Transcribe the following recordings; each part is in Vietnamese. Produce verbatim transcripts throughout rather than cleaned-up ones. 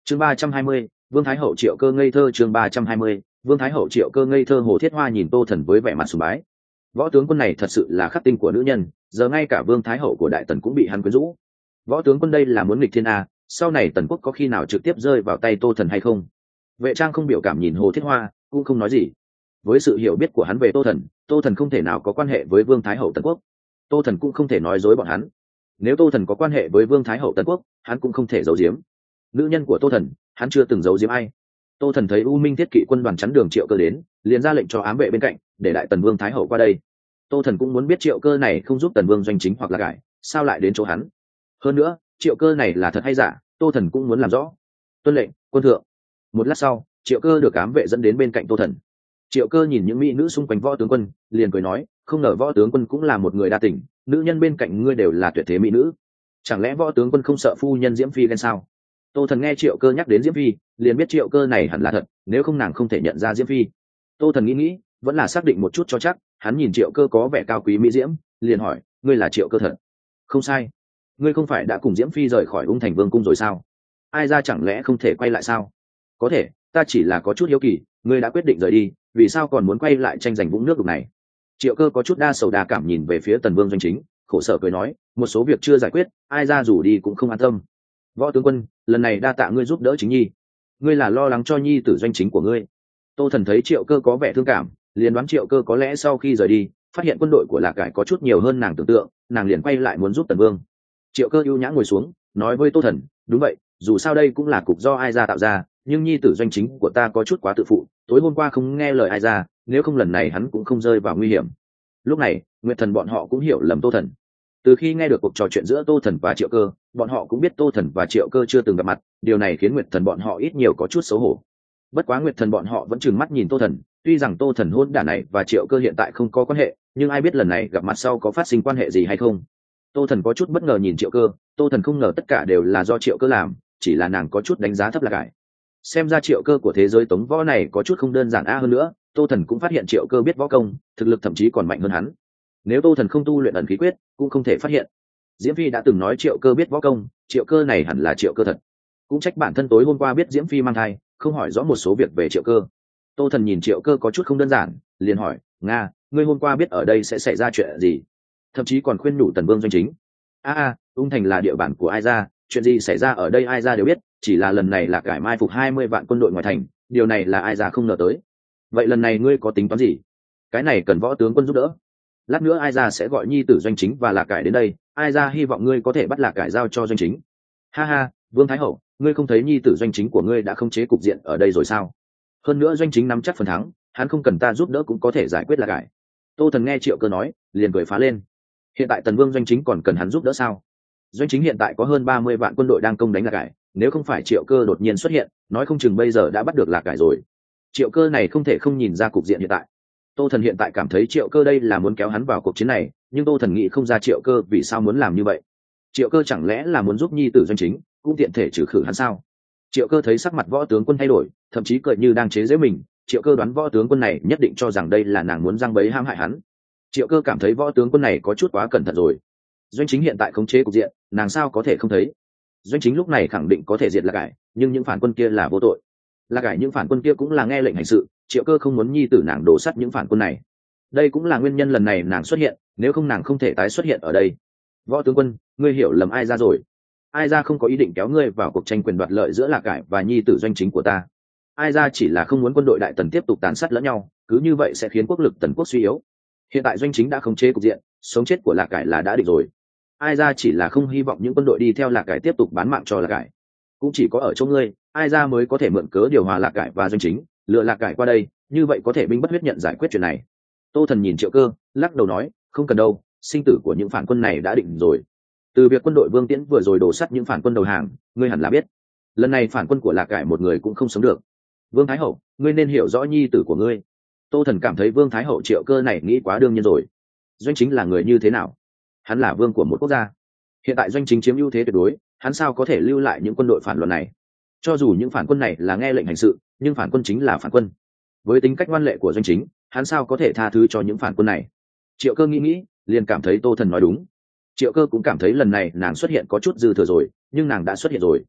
chương ba trăm hai mươi, vương thái hậu triệu cơ ngây thơ. chương ba trăm hai mươi, vương thái hậu triệu cơ ngây thơ. Hồ Thiết Hoa nhìn Tô Thần với vẻ mặt sùng bái. Võ tướng quân này thật sự là khắc tinh của nữ nhân, giờ ngay cả vương thái hậu của đại tần cũng bị hắn quyến rũ. Võ tướng quân đây là muốn nghịch thiên a, sau này tần quốc có khi nào trực tiếp rơi vào tay Tô Thần hay không? Vệ Trang không biểu cảm nhìn Hồ Thiết Hoa, cũng không nói gì. Với sự hiểu biết của hắn về Tô Thần, Tô Thần không thể nào có quan hệ với vương thái hậu tần quốc. Tô Thần cũng không thể nói dối bọn hắn. Nếu Tô Thần có quan hệ với vương thái hậu tần quốc, hắn cũng không thể giấu giếm. Nữ nhân của Tô Thần, hắn chưa từng giấu giếm ai. Tô Thần thấy U Minh Thiết Kỵ quân đoàn chắn đường Triệu Cơ đến, liền ra lệnh cho ám vệ bên cạnh, để đại tần vương thái hậu qua đây. Tô Thần cũng muốn biết Triệu Cơ này không giúp tần vương doanh chính hoặc là cải, sao lại đến chỗ hắn. Hơn nữa, Triệu Cơ này là thật hay giả, Tô Thần cũng muốn làm rõ. Tuân lệnh, quân thượng. Một lát sau, Triệu Cơ được ám vệ dẫn đến bên cạnh Tô Thần. Triệu Cơ nhìn những mỹ nữ xung quanh võ tướng quân, liền cười nói, không ngờ võ tướng quân cũng là một người đa tình, nữ nhân bên cạnh ngươi đều là tuyệt thế mỹ nữ, chẳng lẽ võ tướng quân không sợ phu nhân Diễm Phi ghen sao? Tô Thần nghe Triệu Cơ nhắc đến Diễm Phi, liền biết Triệu Cơ này hẳn là thật, nếu không nàng không thể nhận ra Diễm Phi. Tô Thần nghĩ nghĩ, vẫn là xác định một chút cho chắc. Hắn nhìn Triệu Cơ có vẻ cao quý mỹ diễm, liền hỏi, ngươi là Triệu Cơ thật? Không sai. Ngươi không phải đã cùng Diễm Phi rời khỏi Ung Thành Vương cung rồi sao? Ai ra chẳng lẽ không thể quay lại sao? Có thể, ta chỉ là có chút hiếu kỳ, ngươi đã quyết định rời đi, vì sao còn muốn quay lại tranh giành vũng nước đục này? Triệu Cơ có chút đa sầu đa cảm nhìn về phía tần vương doanh chính, khổ sở cười nói, một số việc chưa giải quyết, ai ra rủ đi cũng không an tâm. Võ tướng quân, lần này đa tạ ngươi giúp đỡ chính nhi, ngươi là lo lắng cho nhi tử doanh chính của ngươi. Tô Thần thấy Triệu Cơ có vẻ thương cảm, liền đoán Triệu Cơ có lẽ sau khi rời đi, phát hiện quân đội của Lạc Cải có chút nhiều hơn nàng tưởng tượng, nàng liền quay lại muốn giúp tần vương. Triệu Cơ ưu nhã ngồi xuống, nói với Tô Thần, đúng vậy, dù sao đây cũng là cục do ai ra tạo ra, nhưng nhi tử doanh chính của ta có chút quá tự phụ, tối hôm qua không nghe lời ai ra, nếu không lần này hắn cũng không rơi vào nguy hiểm. Lúc này, Nguyệt Thần bọn họ cũng hiểu lầm Tô Thần. Từ khi nghe được cuộc trò chuyện giữa Tô Thần và Triệu Cơ, bọn họ cũng biết Tô Thần và Triệu Cơ chưa từng gặp mặt, điều này khiến Nguyệt Thần bọn họ ít nhiều có chút xấu hổ. Bất quá Nguyệt Thần bọn họ vẫn trừng mắt nhìn Tô Thần, tuy rằng Tô Thần hôn đả này và Triệu Cơ hiện tại không có quan hệ, nhưng ai biết lần này gặp mặt sau có phát sinh quan hệ gì hay không. Tô Thần có chút bất ngờ nhìn Triệu Cơ, Tô Thần không ngờ tất cả đều là do Triệu Cơ làm, chỉ là nàng có chút đánh giá thấp Lạc Cải. Xem ra Triệu Cơ của thế giới tống võ này có chút không đơn giản a. Hơn nữa, Tô Thần cũng phát hiện Triệu Cơ biết võ công, thực lực thậm chí còn mạnh hơn hắn. Nếu Tô Thần không tu luyện ẩn khí quyết, cũng không thể phát hiện. Diễm Phi đã từng nói Triệu Cơ biết võ công, Triệu Cơ này hẳn là Triệu Cơ thật. Cũng trách bản thân tối hôm qua biết Diễm Phi mang thai, không hỏi rõ một số việc về Triệu Cơ. Tô Thần nhìn Triệu Cơ có chút không đơn giản, liền hỏi, nga, ngươi hôm qua biết ở đây sẽ xảy ra chuyện gì, thậm chí còn khuyên nhủ tần vương doanh chính. a a Ung Thành là địa bàn của ai ra, chuyện gì xảy ra ở đây ai ra đều biết, chỉ là lần này là cải mai phục hai mươi vạn quân đội ngoài thành, điều này là ai ra không ngờ tới. Vậy lần này ngươi có tính toán gì? Cái này cần võ tướng quân giúp đỡ. Lát nữa ai ra sẽ gọi nhi tử doanh chính và Lạc Cải đến đây, ai ra hy vọng ngươi có thể bắt Lạc Cải giao cho doanh chính. Ha ha, Vương Thái Hậu, ngươi không thấy nhi tử doanh chính của ngươi đã khống chế cục diện ở đây rồi sao? Hơn nữa doanh chính nắm chắc phần thắng, hắn không cần ta giúp đỡ cũng có thể giải quyết Lạc Cải. Tô Thần nghe Triệu Cơ nói, liền cười phá lên. Hiện tại tần vương doanh chính còn cần hắn giúp đỡ sao? Doanh chính hiện tại có hơn ba mươi vạn quân đội đang công đánh Lạc Cải, nếu không phải Triệu Cơ đột nhiên xuất hiện, nói không chừng bây giờ đã bắt được Lạc Cải rồi. Triệu Cơ này không thể không nhìn ra cục diện hiện tại. Tô Thần hiện tại cảm thấy Triệu Cơ đây là muốn kéo hắn vào cuộc chiến này, nhưng Tô Thần nghĩ không ra Triệu Cơ vì sao muốn làm như vậy. Triệu Cơ chẳng lẽ là muốn giúp nhi tử doanh chính, cũng tiện thể trừ khử hắn sao? Triệu Cơ thấy sắc mặt võ tướng quân thay đổi, thậm chí cười như đang chế giễu mình. Triệu Cơ đoán võ tướng quân này nhất định cho rằng đây là nàng muốn giăng bẫy hãm hại hắn. Triệu Cơ cảm thấy võ tướng quân này có chút quá cẩn thận rồi. Doanh chính hiện tại khống chế cục diện, nàng sao có thể không thấy? Doanh chính lúc này khẳng định có thể diệt Lạc Cải, nhưng những phản quân kia là vô tội. Lạc Cải những phản quân kia cũng là nghe lệnh hành sự, Triệu Cơ không muốn nhi tử nàng đổ sắt những phản quân này. Đây cũng là nguyên nhân lần này nàng xuất hiện, nếu không nàng không thể tái xuất hiện ở đây. Võ tướng quân, ngươi hiểu lầm ai ra rồi. Ai ra không có ý định kéo ngươi vào cuộc tranh quyền đoạt lợi giữa Lạc Cải và nhi tử doanh chính của ta. Ai ra chỉ là không muốn quân đội đại tần tiếp tục tàn sát lẫn nhau, cứ như vậy sẽ khiến quốc lực tần quốc suy yếu. Hiện tại doanh chính đã khống chế cục diện, sống chết của Lạc Cải là đã định rồi. Ai ra chỉ là không hy vọng những quân đội đi theo Lạc Cải tiếp tục bán mạng cho Lạc Cải. Cũng chỉ có ở chỗ ngươi, ai ra mới có thể mượn cớ điều hòa Lạc Cải và doanh chính, lựa Lạc Cải qua đây, như vậy có thể binh bất huyết nhận giải quyết chuyện này. Tô Thần nhìn Triệu Cơ, lắc đầu nói, không cần đâu, sinh tử của những phản quân này đã định rồi. Từ việc quân đội Vương Tiễn vừa rồi đổ sắt những phản quân đầu hàng, ngươi hẳn là biết, lần này phản quân của Lạc Cải một người cũng không sống được. Vương Thái Hậu, ngươi nên hiểu rõ nhi tử của ngươi. Tô Thần cảm thấy Vương Thái Hậu Triệu Cơ này nghĩ quá đương nhiên rồi. Doanh chính là người như thế nào? Hắn là vương của một quốc gia. Hiện tại doanh chính chiếm ưu thế tuyệt đối, hắn sao có thể lưu lại những quân đội phản loạn này? Cho dù những phản quân này là nghe lệnh hành sự, nhưng phản quân chính là phản quân. Với tính cách ngoan lệ của doanh chính, hắn sao có thể tha thứ cho những phản quân này? Triệu Cơ nghĩ nghĩ, liền cảm thấy Tô Thần nói đúng. Triệu Cơ cũng cảm thấy lần này nàng xuất hiện có chút dư thừa rồi, nhưng nàng đã xuất hiện rồi.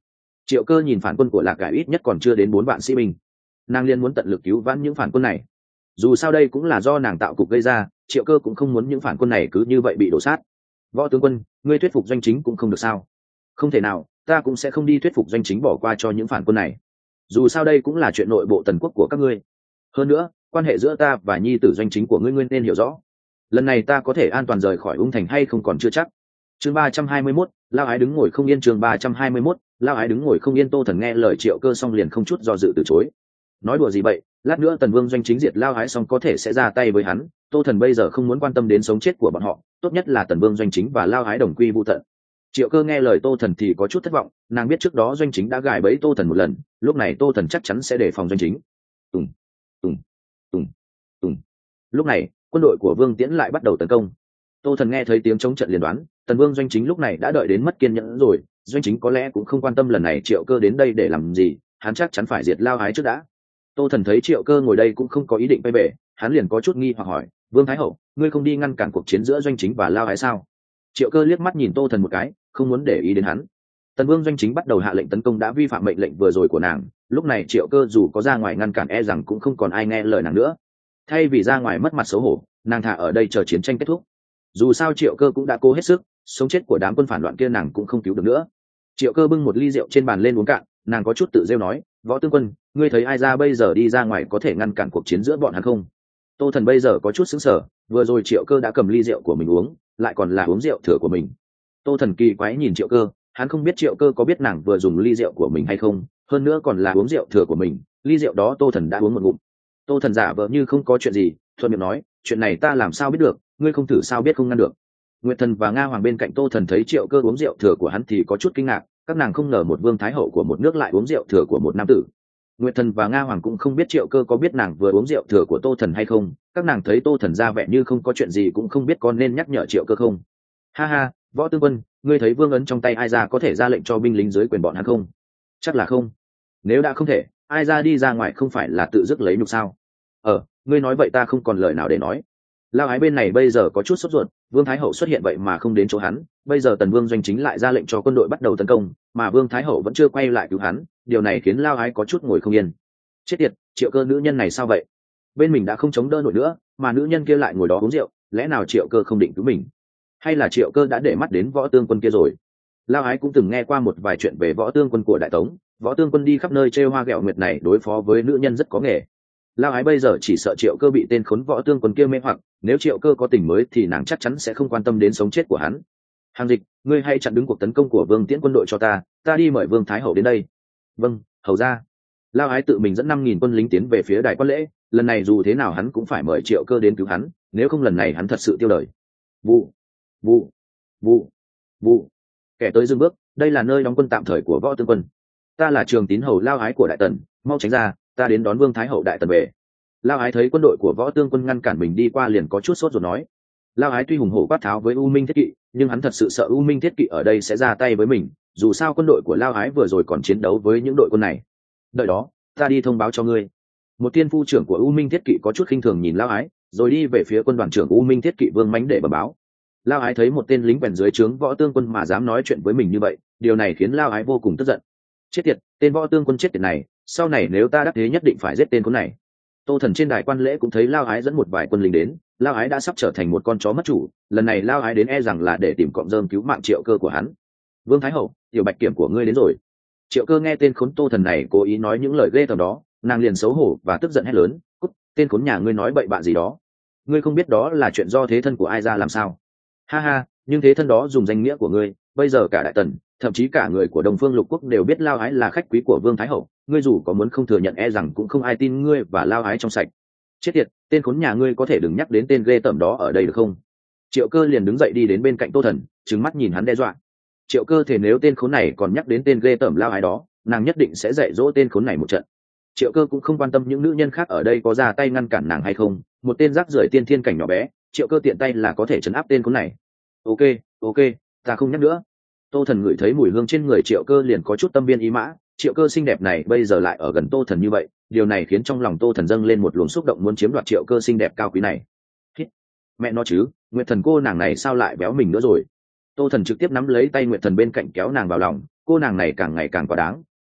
Triệu Cơ nhìn phản quân của Lạc Cải ít nhất còn chưa đến bốn vạn sĩ binh, nàng liền muốn tận lực cứu vãn những phản quân này. Dù sao đây cũng là do nàng tạo cục gây ra, Triệu Cơ cũng không muốn những phản quân này cứ như vậy bị đổ sát. Võ tướng quân, ngươi thuyết phục doanh chính cũng không được sao? Không thể nào, ta cũng sẽ không đi thuyết phục doanh chính bỏ qua cho những phản quân này. Dù sao đây cũng là chuyện nội bộ tần quốc của các ngươi. Hơn nữa, quan hệ giữa ta và nhi tử doanh chính của ngươi ngươi nên hiểu rõ. Lần này ta có thể an toàn rời khỏi Ung Thành hay không còn chưa chắc. Chương ba trăm hai mươi mốt, Lao Ái đứng ngồi không yên. Chương ba trăm hai mươi mốt, Lao Ái đứng ngồi không yên. Tô Thần nghe lời Triệu Cơ xong liền không chút do dự từ chối. Nói đùa gì vậy, lát nữa Tần Vương doanh chính diệt Lao Ái xong có thể sẽ ra tay với hắn. Tô Thần bây giờ không muốn quan tâm đến sống chết của bọn họ, tốt nhất là Tần Vương doanh chính và Lao Ái đồng quy vu tận. Triệu Cơ nghe lời Tô Thần thì có chút thất vọng, nàng biết trước đó doanh chính đã gài bẫy Tô Thần một lần, lúc này Tô Thần chắc chắn sẽ đề phòng doanh chính. Tùng, tùng, tùng, tùng. Lúc này, quân đội của Vương Tiễn lại bắt đầu tấn công. Tô Thần nghe thấy tiếng chống trận liền đoán, Tần Vương doanh chính lúc này đã đợi đến mất kiên nhẫn rồi, doanh chính có lẽ cũng không quan tâm lần này Triệu Cơ đến đây để làm gì, hắn chắc chắn phải diệt Lao Ái trước đã. Tô Thần thấy Triệu Cơ ngồi đây cũng không có ý định quay về, hắn liền có chút nghi hoặc hỏi, Vương Thái Hậu, ngươi không đi ngăn cản cuộc chiến giữa doanh chính và Lao Ái sao? Triệu Cơ liếc mắt nhìn Tô Thần một cái, không muốn để ý đến hắn. Tần Vương doanh chính bắt đầu hạ lệnh tấn công đã vi phạm mệnh lệnh vừa rồi của nàng, lúc này Triệu Cơ dù có ra ngoài ngăn cản e rằng cũng không còn ai nghe lời nàng nữa. Thay vì ra ngoài mất mặt xấu hổ, nàng thả ở đây chờ chiến tranh kết thúc. Dù sao Triệu Cơ cũng đã cố hết sức, sống chết của đám quân phản loạn kia nàng cũng không cứu được nữa. Triệu Cơ bưng một ly rượu trên bàn lên uống cạn, nàng có chút tự rêu nói, Võ tướng quân, ngươi thấy ai ra bây giờ đi ra ngoài có thể ngăn cản cuộc chiến giữa bọn hắn không? Tô Thần bây giờ có chút sững sờ, vừa rồi Triệu Cơ đã cầm ly rượu của mình uống, lại còn là uống rượu thừa của mình. Tô Thần kỳ quái nhìn Triệu Cơ, hắn không biết Triệu Cơ có biết nàng vừa dùng ly rượu của mình hay không, hơn nữa còn là uống rượu thừa của mình, ly rượu đó Tô Thần đã uống một ngụm. Tô Thần giả vờ như không có chuyện gì, thuận miệng nói, chuyện này ta làm sao biết được, ngươi không thử sao biết không ngăn được. Nguyệt Thần và Nga Hoàng bên cạnh Tô Thần thấy Triệu Cơ uống rượu thừa của hắn thì có chút kinh ngạc, các nàng không ngờ một vương thái hậu của một nước lại uống rượu thừa của một nam tử. Nguyệt Thần và Nga Hoàng cũng không biết Triệu Cơ có biết nàng vừa uống rượu thừa của Tô Thần hay không, các nàng thấy Tô Thần ra vẻ như không có chuyện gì cũng không biết có nên nhắc nhở Triệu Cơ không. Ha ha, Võ tướng quân, ngươi thấy vương ấn trong tay ai ra có thể ra lệnh cho binh lính dưới quyền bọn hắn không? Chắc là không. Nếu đã không thể, ai ra đi ra ngoài không phải là tự dứt lấy nhục sao? Ờ, ngươi nói vậy ta không còn lời nào để nói. Lao Ái bên này bây giờ có chút sốt ruột, Vương Thái Hậu xuất hiện vậy mà không đến chỗ hắn, bây giờ Tần Vương doanh chính lại ra lệnh cho quân đội bắt đầu tấn công, mà Vương Thái Hậu vẫn chưa quay lại cứu hắn, điều này khiến Lao Ái có chút ngồi không yên. Chết tiệt, Triệu Cơ nữ nhân này sao vậy? Bên mình đã không chống đỡ nổi nữa, mà nữ nhân kia lại ngồi đó uống rượu, lẽ nào Triệu Cơ không định cứu mình? Hay là Triệu Cơ đã để mắt đến Võ tướng quân kia rồi? Lao Ái cũng từng nghe qua một vài chuyện về Võ tướng quân của Đại Tống, Võ tướng quân đi khắp nơi trêu hoa ghẹo nguyệt này đối phó với nữ nhân rất có nghề. Lao Ái bây giờ chỉ sợ Triệu Cơ bị tên khốn Võ tướng quân kia mê hoặc, nếu Triệu Cơ có tình mới thì nàng chắc chắn sẽ không quan tâm đến sống chết của hắn. Hàng Dịch, ngươi hãy chặn đứng cuộc tấn công của Vương Tiễn quân đội cho ta, ta đi mời Vương Thái Hậu đến đây. Vâng, hầu ra. Lao Ái tự mình dẫn năm nghìn quân lính tiến về phía đài quan lễ, lần này dù thế nào hắn cũng phải mời Triệu Cơ đến cứu hắn, nếu không lần này hắn thật sự tiêu đời. Vụ, vụ, vụ, vụ. Kẻ tới dừng bước, đây là nơi đóng quân tạm thời của Võ tướng quân. Ta là Trường Tín hầu Lao Ái của Đại Tần, mau tránh ra, ta đến đón Vương Thái Hậu Đại Tần về. Lao Ái thấy quân đội của Võ tướng quân ngăn cản mình đi qua liền có chút sốt rồi nói. Lao Ái tuy hùng hổ quát tháo với U Minh Thiết Kỵ, nhưng hắn thật sự sợ U Minh Thiết Kỵ ở đây sẽ ra tay với mình, dù sao quân đội của Lao Ái vừa rồi còn chiến đấu với những đội quân này. Đợi đó, ta đi thông báo cho ngươi. Một tiên phu trưởng của U Minh Thiết Kỵ có chút khinh thường nhìn Lao Ái, rồi đi về phía quân đoàn trưởng U Minh Thiết Kỵ Vương Mánh để bẩm báo. Lao Ái thấy một tên lính quèn dưới trướng Võ tướng quân mà dám nói chuyện với mình như vậy, điều này khiến Lao Ái vô cùng tức giận. Chết tiệt, tên Võ tướng quân chết tiệt này, sau này nếu ta đắc thế nhất định phải giết tên con này. Tô Thần trên đài quan lễ cũng thấy Lao Ái dẫn một vài quân lính đến, Lao Ái đã sắp trở thành một con chó mất chủ, lần này Lao Ái đến e rằng là để tìm cọng rơm cứu mạng Triệu Cơ của hắn. Vương Thái Hậu, tiểu bạch kiểm của ngươi đến rồi. Triệu Cơ nghe tên khốn Tô Thần này cố ý nói những lời ghê tởm đó, nàng liền xấu hổ và tức giận hét lớn, cút, tên khốn nhà ngươi nói bậy bạ gì đó? Ngươi không biết đó là chuyện do thế thân của ai ra làm sao? Ha ha, nhưng thế thân đó dùng danh nghĩa của ngươi, bây giờ cả Đại Tần, thậm chí cả người của Đông Phương Lục Quốc đều biết Lao Ái là khách quý của Vương Thái Hậu, ngươi dù có muốn không thừa nhận e rằng cũng không ai tin ngươi và Lao Ái trong sạch. Chết tiệt, tên khốn nhà ngươi có thể đừng nhắc đến tên ghê tởm đó ở đây được không? Triệu Cơ liền đứng dậy đi đến bên cạnh Tô Thần, trừng mắt nhìn hắn đe dọa. Triệu Cơ thể nếu tên khốn này còn nhắc đến tên ghê tởm Lao Ái đó, nàng nhất định sẽ dạy dỗ tên khốn này một trận. Triệu Cơ cũng không quan tâm những nữ nhân khác ở đây có ra tay ngăn cản nàng hay không, một tên rác rưởi tiên thiên cảnh nhỏ bé, Triệu Cơ tiện tay là có thể trấn áp tên khốn này. Ok, ok, ta không nhắc nữa. Tô Thần ngửi thấy mùi hương trên người Triệu Cơ liền có chút tâm viên ý mã, Triệu Cơ xinh đẹp này bây giờ lại ở gần Tô Thần như vậy, điều này khiến trong lòng Tô Thần dâng lên một luồng xúc động muốn chiếm đoạt Triệu Cơ xinh đẹp cao quý này. Hít. Mẹ nó chứ, Nguyệt Thần cô nàng này sao lại béo mình nữa rồi? Tô Thần trực tiếp nắm lấy tay Nguyệt Thần bên cạnh kéo nàng vào lòng, cô nàng này càng ngày càng quá đáng,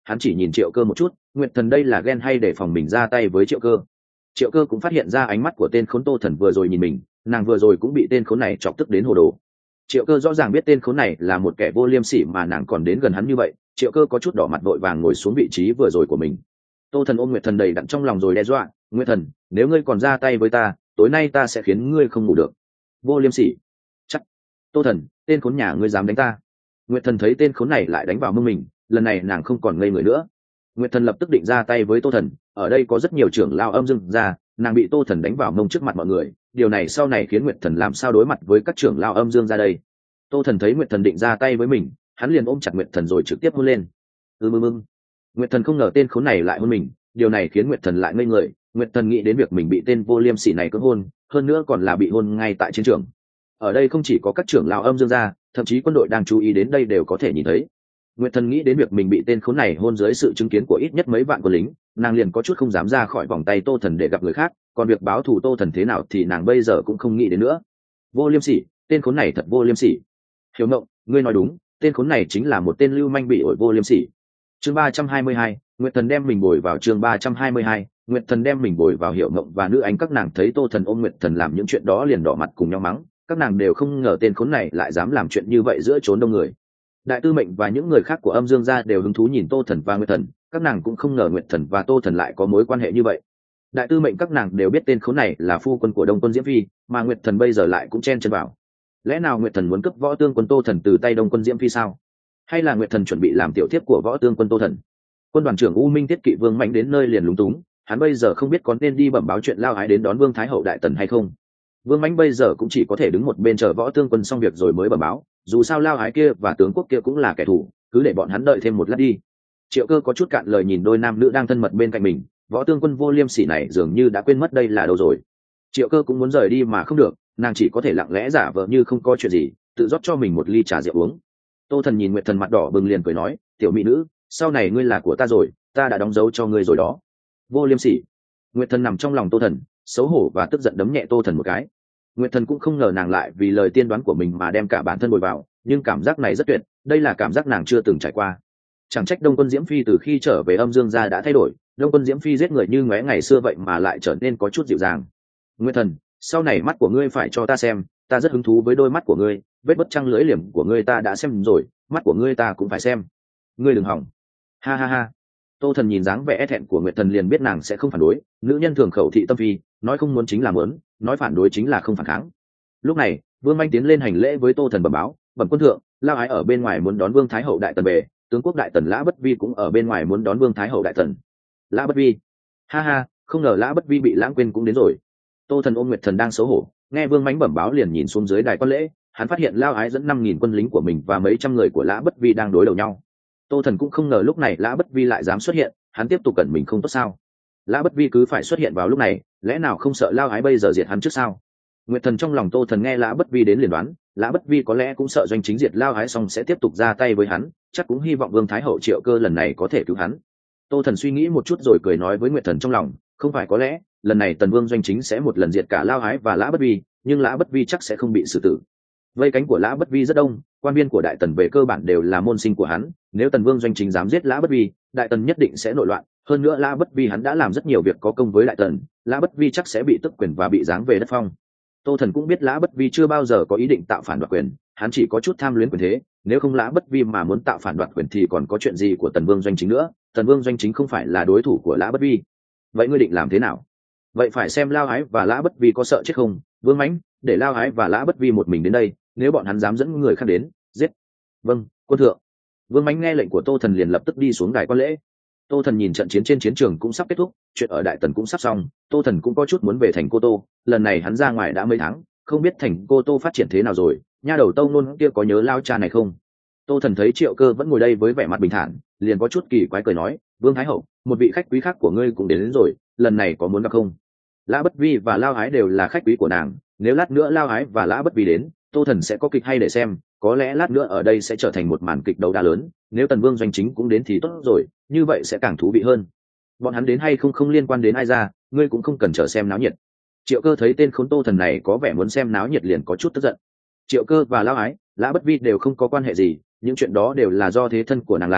hắn chỉ nhìn Triệu Cơ một chút, Nguyệt Thần đây là ghen hay để phòng mình ra tay với Triệu Cơ. Triệu Cơ cũng phát hiện ra ánh mắt của tên khốn Tô Thần vừa rồi nhìn mình, nàng vừa rồi cũng bị tên khốn này chọc tức đến hồ đồ. Triệu Cơ rõ ràng biết tên khốn này là một kẻ vô liêm sỉ mà nàng còn đến gần hắn như vậy, Triệu Cơ có chút đỏ mặt vội vàng ngồi xuống vị trí vừa rồi của mình. Tô Thần ôm Nguyệt Thần đầy đặn trong lòng rồi đe dọa, Nguyệt Thần, nếu ngươi còn ra tay với ta, tối nay ta sẽ khiến ngươi không ngủ được. Vô liêm sỉ. Chắc. Tô Thần, tên khốn nhà ngươi dám đánh ta. Nguyệt Thần thấy tên khốn này lại đánh vào mông mình, lần này nàng không còn ngây người nữa. Nguyệt Thần lập tức định ra tay với Tô Thần, ở đây có rất nhiều trưởng lao âm dương ra, nàng bị Tô Thần đánh vào mông trước mặt mọi người, điều này sau này khiến Nguyệt Thần làm sao đối mặt với các trưởng lao âm dương ra đây. Tô Thần thấy Nguyệt Thần định ra tay với mình, hắn liền ôm chặt Nguyệt Thần rồi trực tiếp hôn lên. ừm ừm ừm Nguyệt Thần không ngờ tên khốn này lại hôn mình, điều này khiến Nguyệt Thần lại ngây người. Nguyệt Thần nghĩ đến việc mình bị tên vô liêm sỉ này cưỡng hôn, hơn nữa còn là bị hôn ngay tại chiến trường. Ở đây không chỉ có các trưởng lão âm dương gia, thậm chí quân đội đang chú ý đến đây đều có thể nhìn thấy. Nguyệt Thần nghĩ đến việc mình bị tên khốn này hôn dưới sự chứng kiến của ít nhất mấy vạn quân lính, nàng liền có chút không dám ra khỏi vòng tay Tô Thần để gặp người khác, còn việc báo thù Tô Thần thế nào thì nàng bây giờ cũng không nghĩ đến nữa. Vô liêm sỉ, tên khốn này thật vô liêm sỉ. Hiểu Mộng, ngươi nói đúng, tên khốn này chính là một tên lưu manh bị ổi vô liêm sỉ. Chương ba trăm hai mươi hai, Nguyệt Thần đem mình bồi vào chương ba trăm hai mươi hai, Nguyệt Thần đem mình bồi vào. Hiểu Mộng và nữ ánh các nàng thấy Tô Thần ôm Nguyệt Thần làm những chuyện đó liền đỏ mặt cùng nhau mắng, các nàng đều không ngờ tên khốn này lại dám làm chuyện như vậy giữa chốn đông người. Đại Tư Mệnh và những người khác của âm dương gia đều hứng thú nhìn Tô Thần và Nguyệt Thần, các nàng cũng không ngờ Nguyệt Thần và Tô Thần lại có mối quan hệ như vậy. Đại Tư Mệnh các nàng đều biết tên khốn này là phu quân của Đông Quân Diễm Phi, mà Nguyệt Thần bây giờ lại cũng chen chân vào. Lẽ nào Nguyệt Thần muốn cướp võ tướng quân Tô Thần từ tay Đông Quân Diễm Phi sao? Hay là Nguyệt Thần chuẩn bị làm tiểu thiếp của võ tướng quân Tô Thần? Quân đoàn trưởng U Minh Tiết Kỵ Vương Mạnh đến nơi liền lúng túng, hắn bây giờ không biết có nên đi bẩm báo chuyện Lao Ái đến đón Vương Thái Hậu Đại Tần hay không. Vương Mạnh bây giờ cũng chỉ có thể đứng một bên chờ võ tướng quân xong việc rồi mới bẩm báo, dù sao Lao Ái kia và tướng quốc kia cũng là kẻ thù, cứ để bọn hắn đợi thêm một lát đi. Triệu Cơ có chút cạn lời nhìn đôi nam nữ đang thân mật bên cạnh mình, võ tướng quân vô liêm sỉ này dường như đã quên mất đây là đâu rồi. Triệu Cơ cũng muốn rời đi mà không được, nàng chỉ có thể lặng lẽ giả vờ như không có chuyện gì, tự rót cho mình một ly trà rượu uống. Tô Thần nhìn Nguyệt Thần mặt đỏ bừng liền cười nói, tiểu mỹ nữ, sau này ngươi là của ta rồi, ta đã đóng dấu cho ngươi rồi đó. Vô liêm sỉ. Nguyệt Thần nằm trong lòng Tô Thần, xấu hổ và tức giận đấm nhẹ Tô Thần một cái. Nguyệt Thần cũng không ngờ nàng lại vì lời tiên đoán của mình mà đem cả bản thân bồi vào, nhưng cảm giác này rất tuyệt, đây là cảm giác nàng chưa từng trải qua. Chẳng trách Đông Quân Diễm Phi từ khi trở về âm dương gia đã thay đổi, Đông Quân Diễm Phi giết người như ngóe ngày xưa vậy mà lại trở nên có chút dịu dàng. Nguyệt Thần, sau này mắt của ngươi phải cho ta xem, ta rất hứng thú với đôi mắt của ngươi, vết bất trăng lưỡi liềm của ngươi ta đã xem rồi, mắt của ngươi ta cũng phải xem. Ngươi đừng hỏng. Ha ha ha. Tô Thần nhìn dáng vẻ e thẹn của Nguyệt Thần liền biết nàng sẽ không phản đối, nữ nhân thường khẩu thị tâm phi, nói không muốn chính là muốn, nói phản đối chính là không phản kháng. Lúc này, Vương Mạnh tiến lên hành lễ với Tô Thần bẩm báo, bẩm quân thượng, Lao Ái ở bên ngoài muốn đón Vương Thái Hậu Đại Tần về, tướng quốc Đại Tần Lã Bất Vi cũng ở bên ngoài muốn đón Vương Thái Hậu Đại Tần. Lã Bất Vi? Ha ha, không ngờ Lã Bất Vi bị lãng quên cũng đến rồi. Tô Thần ôm Nguyệt Thần đang xấu hổ, nghe Vương Mạnh bẩm báo liền nhìn xuống dưới đài quan lễ, hắn phát hiện Lao Ái dẫn năm nghìn quân lính của mình và mấy trăm người của Lã Bất Vi đang đối đầu nhau. Tô Thần cũng không ngờ lúc này Lã Bất Vi lại dám xuất hiện, hắn tiếp tục cẩn mình không tốt sao? Lã Bất Vi cứ phải xuất hiện vào lúc này, lẽ nào không sợ Lao Ái bây giờ diệt hắn trước sao? Nguyệt Thần trong lòng Tô Thần nghe Lã Bất Vi đến liền đoán, Lã Bất Vi có lẽ cũng sợ doanh chính diệt Lao Ái xong sẽ tiếp tục ra tay với hắn, chắc cũng hy vọng Vương Thái Hậu Triệu Cơ lần này có thể cứu hắn. Tô Thần suy nghĩ một chút rồi cười nói với Nguyệt Thần trong lòng, không phải có lẽ lần này Tần Vương doanh chính sẽ một lần diệt cả Lao Ái và Lã Bất Vi, nhưng Lã Bất Vi chắc sẽ không bị xử tử. Vây cánh của Lã Bất Vi rất đông, quan viên của Đại Tần về cơ bản đều là môn sinh của hắn, nếu Tần Vương doanh chính dám giết Lã Bất Vi, Đại Tần nhất định sẽ nội loạn, hơn nữa Lã Bất Vi hắn đã làm rất nhiều việc có công với Đại Tần, Lã Bất Vi chắc sẽ bị tức quyền và bị giáng về đất phong. Tô Thần cũng biết Lã Bất Vi chưa bao giờ có ý định tạo phản đoạt quyền, hắn chỉ có chút tham luyến quyền thế, nếu không Lã Bất Vi mà muốn tạo phản đoạt quyền thì còn có chuyện gì của Tần Vương doanh chính nữa, Tần Vương doanh chính không phải là đối thủ của Lã Bất Vi. Vậy ngươi định làm thế nào? Vậy phải xem Lao Ái và Lã Bất Vi có sợ chết không? Vương Mãnh, để Lao Ái và Lã Bất Vi một mình đến đây, nếu bọn hắn dám dẫn người khác đến, giết. Vâng, quân thượng. Vương Mãnh nghe lệnh của Tô Thần liền lập tức đi xuống đài quan lễ. Tô Thần nhìn trận chiến trên chiến trường cũng sắp kết thúc, chuyện ở Đại Tần cũng sắp xong, Tô Thần cũng có chút muốn về thành Cô Tô, lần này hắn ra ngoài đã mấy tháng, không biết thành Cô Tô phát triển thế nào rồi, nha đầu Tông Nôn kia có nhớ Lao cha này không? Tô Thần thấy Triệu Cơ vẫn ngồi đây với vẻ mặt bình thản, liền có chút kỳ quái cười nói, Vương Thái Hậu, một vị khách quý khác của ngươi cũng đến, đến rồi, lần này có muốn gặp không? Lã Bất Vi và Lao Ái đều là khách quý của nàng, nếu lát nữa Lao Ái và Lã Bất Vi đến, Tô Thần sẽ có kịch hay để xem, có lẽ lát nữa ở đây sẽ trở thành một màn kịch đấu đá lớn, nếu Tần Vương doanh chính cũng đến thì tốt rồi, như vậy sẽ càng thú vị hơn. Bọn hắn đến hay không không liên quan đến ai ra, ngươi cũng không cần chờ xem náo nhiệt. Triệu Cơ thấy tên khốn Tô Thần này có vẻ muốn xem náo nhiệt liền có chút tức giận. Triệu Cơ và Lao Ái, Lã Bất Vi đều không có quan hệ gì, những chuyện đó đều là do thế thân của nàng làm,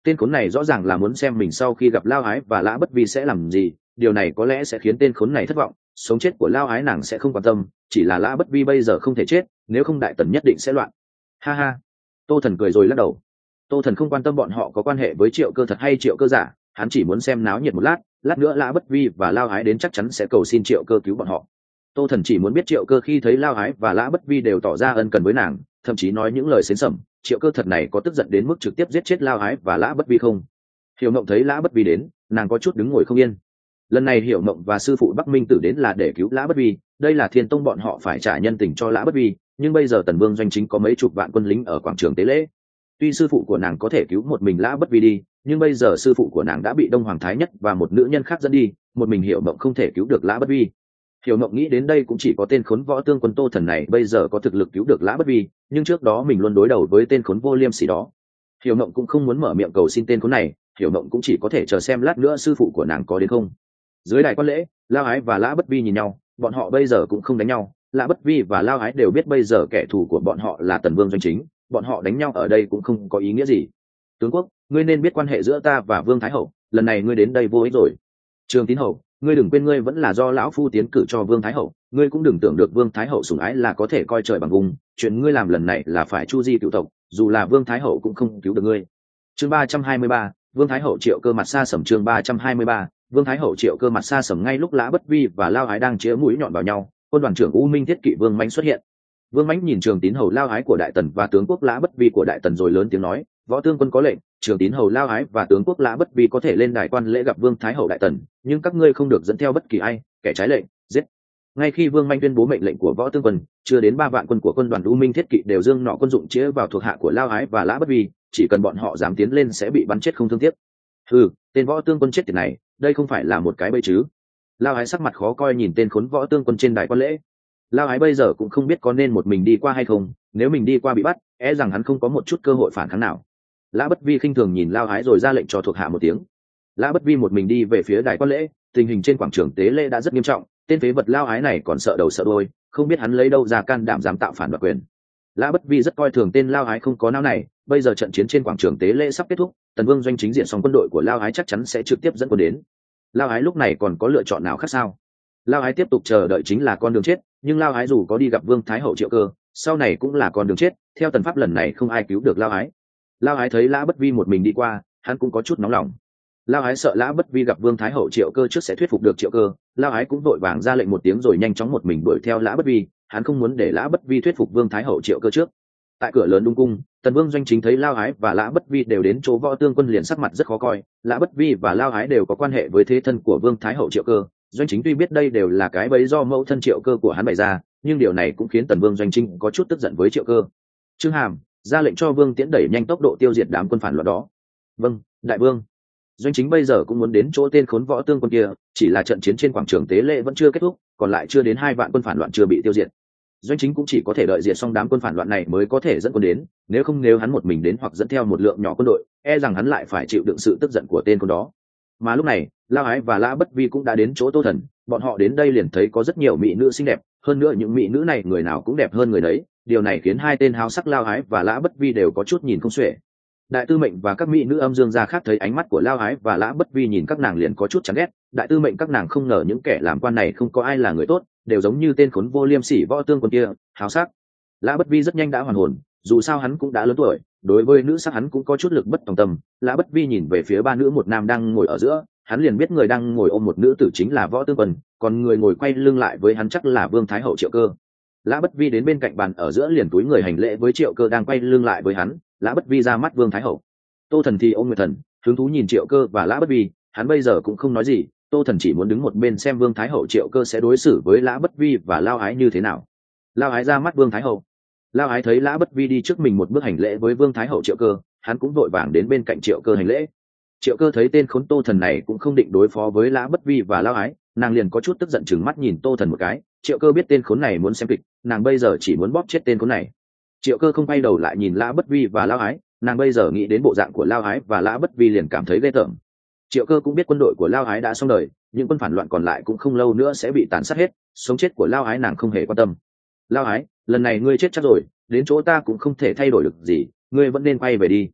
tên khốn này rõ ràng là muốn xem mình sau khi gặp Lao Ái và Lã Bất Vi sẽ làm gì, điều này có lẽ sẽ khiến tên khốn này thất vọng. Sống chết của Lao Ái nàng sẽ không quan tâm, chỉ là Lã Bất Vi bây giờ không thể chết, nếu không đại tần nhất định sẽ loạn. Ha ha. Tô Thần cười rồi lắc đầu. Tô Thần không quan tâm bọn họ có quan hệ với Triệu Cơ thật hay Triệu Cơ giả, hắn chỉ muốn xem náo nhiệt một lát, lát nữa Lã Bất Vi và Lao Ái đến chắc chắn sẽ cầu xin Triệu Cơ cứu bọn họ. Tô Thần chỉ muốn biết Triệu Cơ khi thấy Lao Ái và Lã Bất Vi đều tỏ ra ân cần với nàng, thậm chí nói những lời xến sẩm, Triệu Cơ thật này có tức giận đến mức trực tiếp giết chết Lao Ái và Lã Bất Vi không? Hiểu Mộng thấy Lã Bất Vi đến, nàng có chút đứng ngồi không yên. Lần này Hiểu Mộng và sư phụ Bắc Minh Tử đến là để cứu Lã Bất Vi, đây là Thiên Tông bọn họ phải trả nhân tình cho Lã Bất Vi, nhưng bây giờ Tần Vương doanh chính có mấy chục vạn quân lính ở quảng trường tế lễ. Tuy sư phụ của nàng có thể cứu một mình Lã Bất Vi đi, nhưng bây giờ sư phụ của nàng đã bị Đông Hoàng Thái Nhất và một nữ nhân khác dẫn đi, một mình Hiểu Mộng không thể cứu được Lã Bất Vi. Hiểu Mộng nghĩ đến đây cũng chỉ có tên khốn võ tương quân Tô Thần này bây giờ có thực lực cứu được Lã Bất Vi, nhưng trước đó mình luôn đối đầu với tên khốn vô liêm sỉ đó. Hiểu Mộng cũng không muốn mở miệng cầu xin tên khốn này, Hiểu Mộng cũng chỉ có thể chờ xem lát nữa sư phụ của nàng có đến không. Dưới đài quan lễ, Lao Ái và Lã Bất Vi nhìn nhau, bọn họ bây giờ cũng không đánh nhau, Lã Bất Vi và Lao Ái đều biết bây giờ kẻ thù của bọn họ là Tần Vương doanh chính, bọn họ đánh nhau ở đây cũng không có ý nghĩa gì. Tướng quốc, ngươi nên biết quan hệ giữa ta và Vương Thái Hậu, lần này ngươi đến đây vô ích rồi. Trường Tín Hậu, ngươi đừng quên ngươi vẫn là do lão phu tiến cử cho Vương Thái Hậu, ngươi cũng đừng tưởng được Vương Thái Hậu sủng ái là có thể coi trời bằng vùng, chuyện ngươi làm lần này là phải chu di cựu tộc, dù là Vương Thái Hậu cũng không cứu được ngươi. Chương ba trăm hai mươi ba, Vương Thái Hậu Triệu Cơ mặt xa sầm. Chương ba trăm hai mươi ba, Vương Thái Hậu Triệu Cơ mặt xa sầm. Ngay lúc Lã Bất Vi và Lao Ái đang chĩa mũi nhọn vào nhau, quân đoàn trưởng U Minh Thiết Kỵ Vương Mãnh xuất hiện. Vương Mãnh nhìn Trường Tín Hầu Lao Ái của Đại Tần và tướng quốc Lã Bất Vi của Đại Tần rồi lớn tiếng nói, võ tướng quân có lệnh, Trường Tín Hầu Lao Ái và tướng quốc Lã Bất Vi có thể lên đài quan lễ gặp Vương Thái Hậu Đại Tần, nhưng các ngươi không được dẫn theo bất kỳ ai, kẻ trái lệnh giết. Ngay khi Vương Mãnh tuyên bố mệnh lệnh của võ tướng quân, chưa đến ba vạn quân của quân đoàn U Minh Thiết Kỵ đều dương nọ quân dụng chĩa vào thuộc hạ của Lao Ái và Lã Bất Vi, chỉ cần bọn họ dám tiến lên sẽ bị bắn chết không thương tiếc. Hừ, tên võ tướng quân chết tiệt này, đây không phải là một cái bẫy chứ? Lao Ái sắc mặt khó coi nhìn tên khốn võ tướng quân trên đài quan lễ. Lao Ái bây giờ cũng không biết có nên một mình đi qua hay không, nếu mình đi qua bị bắt, e rằng hắn không có một chút cơ hội phản kháng nào. Lã Bất Vi khinh thường nhìn Lao Ái rồi ra lệnh cho thuộc hạ một tiếng. Lã Bất Vi một mình đi về phía đài quan lễ, tình hình trên quảng trường tế lễ đã rất nghiêm trọng, tên phế vật Lao Ái này còn sợ đầu sợ đuôi, không biết hắn lấy đâu ra can đảm dám tạo phản đoạt quyền. Lã Bất Vi rất coi thường tên Lao Ái không có não này, bây giờ trận chiến trên quảng trường tế lễ sắp kết thúc, Tần Vương doanh chính diện xong quân đội của Lao Ái chắc chắn sẽ trực tiếp dẫn quân đến. Lao Ái lúc này còn có lựa chọn nào khác sao? Lao Ái tiếp tục chờ đợi chính là con đường chết, nhưng Lao Ái dù có đi gặp Vương Thái Hậu Triệu Cơ, sau này cũng là con đường chết, theo tần pháp lần này không ai cứu được Lao Ái. Lao Ái thấy Lã Bất Vi một mình đi qua, hắn cũng có chút nóng lòng. Lao Ái sợ Lã Bất Vi gặp Vương Thái Hậu Triệu Cơ trước sẽ thuyết phục được Triệu Cơ, Lao Ái cũng vội vàng ra lệnh một tiếng rồi nhanh chóng một mình đuổi theo Lã Bất Vi, hắn không muốn để Lã Bất Vi thuyết phục Vương Thái Hậu Triệu Cơ trước. Tại cửa lớn Đông cung, Tần Vương doanh chính thấy Lao Ái và Lã Bất Vi đều đến chỗ võ tương quân liền sắc mặt rất khó coi, Lã Bất Vi và Lao Ái đều có quan hệ với thế thân của Vương Thái Hậu Triệu Cơ, doanh chính tuy biết đây đều là cái bẫy do mẫu thân Triệu Cơ của hắn bày ra, nhưng điều này cũng khiến Tần Vương doanh chính có chút tức giận với Triệu Cơ. Trương Hàm ra lệnh cho Vương Tiễn đẩy nhanh tốc độ tiêu diệt đám quân phản loạn đó. Vâng, đại vương. Doanh chính bây giờ cũng muốn đến chỗ tên khốn võ tương quân kia, chỉ là trận chiến trên quảng trường tế lễ vẫn chưa kết thúc, còn lại chưa đến hai vạn quân phản loạn chưa bị tiêu diệt. Doanh chính cũng chỉ có thể đợi diệt xong đám quân phản loạn này mới có thể dẫn quân đến, nếu không nếu hắn một mình đến hoặc dẫn theo một lượng nhỏ quân đội, e rằng hắn lại phải chịu đựng sự tức giận của tên con đó. Mà lúc này, Lao Ái và Lã Bất Vi cũng đã đến chỗ Tô Thần, bọn họ đến đây liền thấy có rất nhiều mỹ nữ xinh đẹp, hơn nữa những mỹ nữ này người nào cũng đẹp hơn người đấy, điều này khiến hai tên háo sắc Lao Ái và Lã Bất Vi đều có chút nhìn không xuể. Đại tư mệnh và các mỹ nữ âm dương gia khác thấy ánh mắt của Lao Ái và Lã Bất Vi nhìn các nàng liền có chút chán ghét, đại tư mệnh các nàng không ngờ những kẻ làm quan này không có ai là người tốt, đều giống như tên khốn vô liêm sỉ võ tương quân kia, háo sắc. Lã Bất Vi rất nhanh đã hoàn hồn, dù sao hắn cũng đã lớn tuổi, đối với nữ sắc hắn cũng có chút lực bất tòng tâm. Lã Bất Vi nhìn về phía ba nữ một nam đang ngồi ở giữa, hắn liền biết người đang ngồi ôm một nữ tử chính là võ tương quân, còn người ngồi quay lưng lại với hắn chắc là Vương Thái Hậu Triệu Cơ. Lã Bất Vi đến bên cạnh bàn ở giữa liền túi người hành lễ với Triệu Cơ đang quay lưng lại với hắn. Lã Bất Vi ra mắt Vương Thái Hậu. Tô Thần thì ôm Nguyệt Thần, hứng thú nhìn Triệu Cơ và Lã Bất Vi, hắn bây giờ cũng không nói gì, Tô Thần chỉ muốn đứng một bên xem Vương Thái Hậu Triệu Cơ sẽ đối xử với Lã Bất Vi và Lao Ái như thế nào. Lao Ái ra mắt Vương Thái Hậu. Lao Ái thấy Lã Bất Vi đi trước mình một bước hành lễ với Vương Thái Hậu Triệu Cơ, hắn cũng vội vàng đến bên cạnh Triệu Cơ hành lễ. Triệu Cơ thấy tên khốn Tô Thần này cũng không định đối phó với Lã Bất Vi và Lao Ái, nàng liền có chút tức giận chừng mắt nhìn Tô Thần một cái. Triệu Cơ biết tên khốn này muốn xem kịch, nàng bây giờ chỉ muốn bóp chết tên khốn này. Triệu Cơ không quay đầu lại nhìn Lã Bất Vi và Lao Ái, nàng bây giờ nghĩ đến bộ dạng của Lao Ái và Lã Bất Vi liền cảm thấy ghê tởm. Triệu Cơ cũng biết quân đội của Lao Ái đã xong đời, những quân phản loạn còn lại cũng không lâu nữa sẽ bị tàn sát hết, sống chết của Lao Ái nàng không hề quan tâm. Lao Ái, lần này ngươi chết chắc rồi, đến chỗ ta cũng không thể thay đổi được gì, ngươi vẫn nên quay về đi.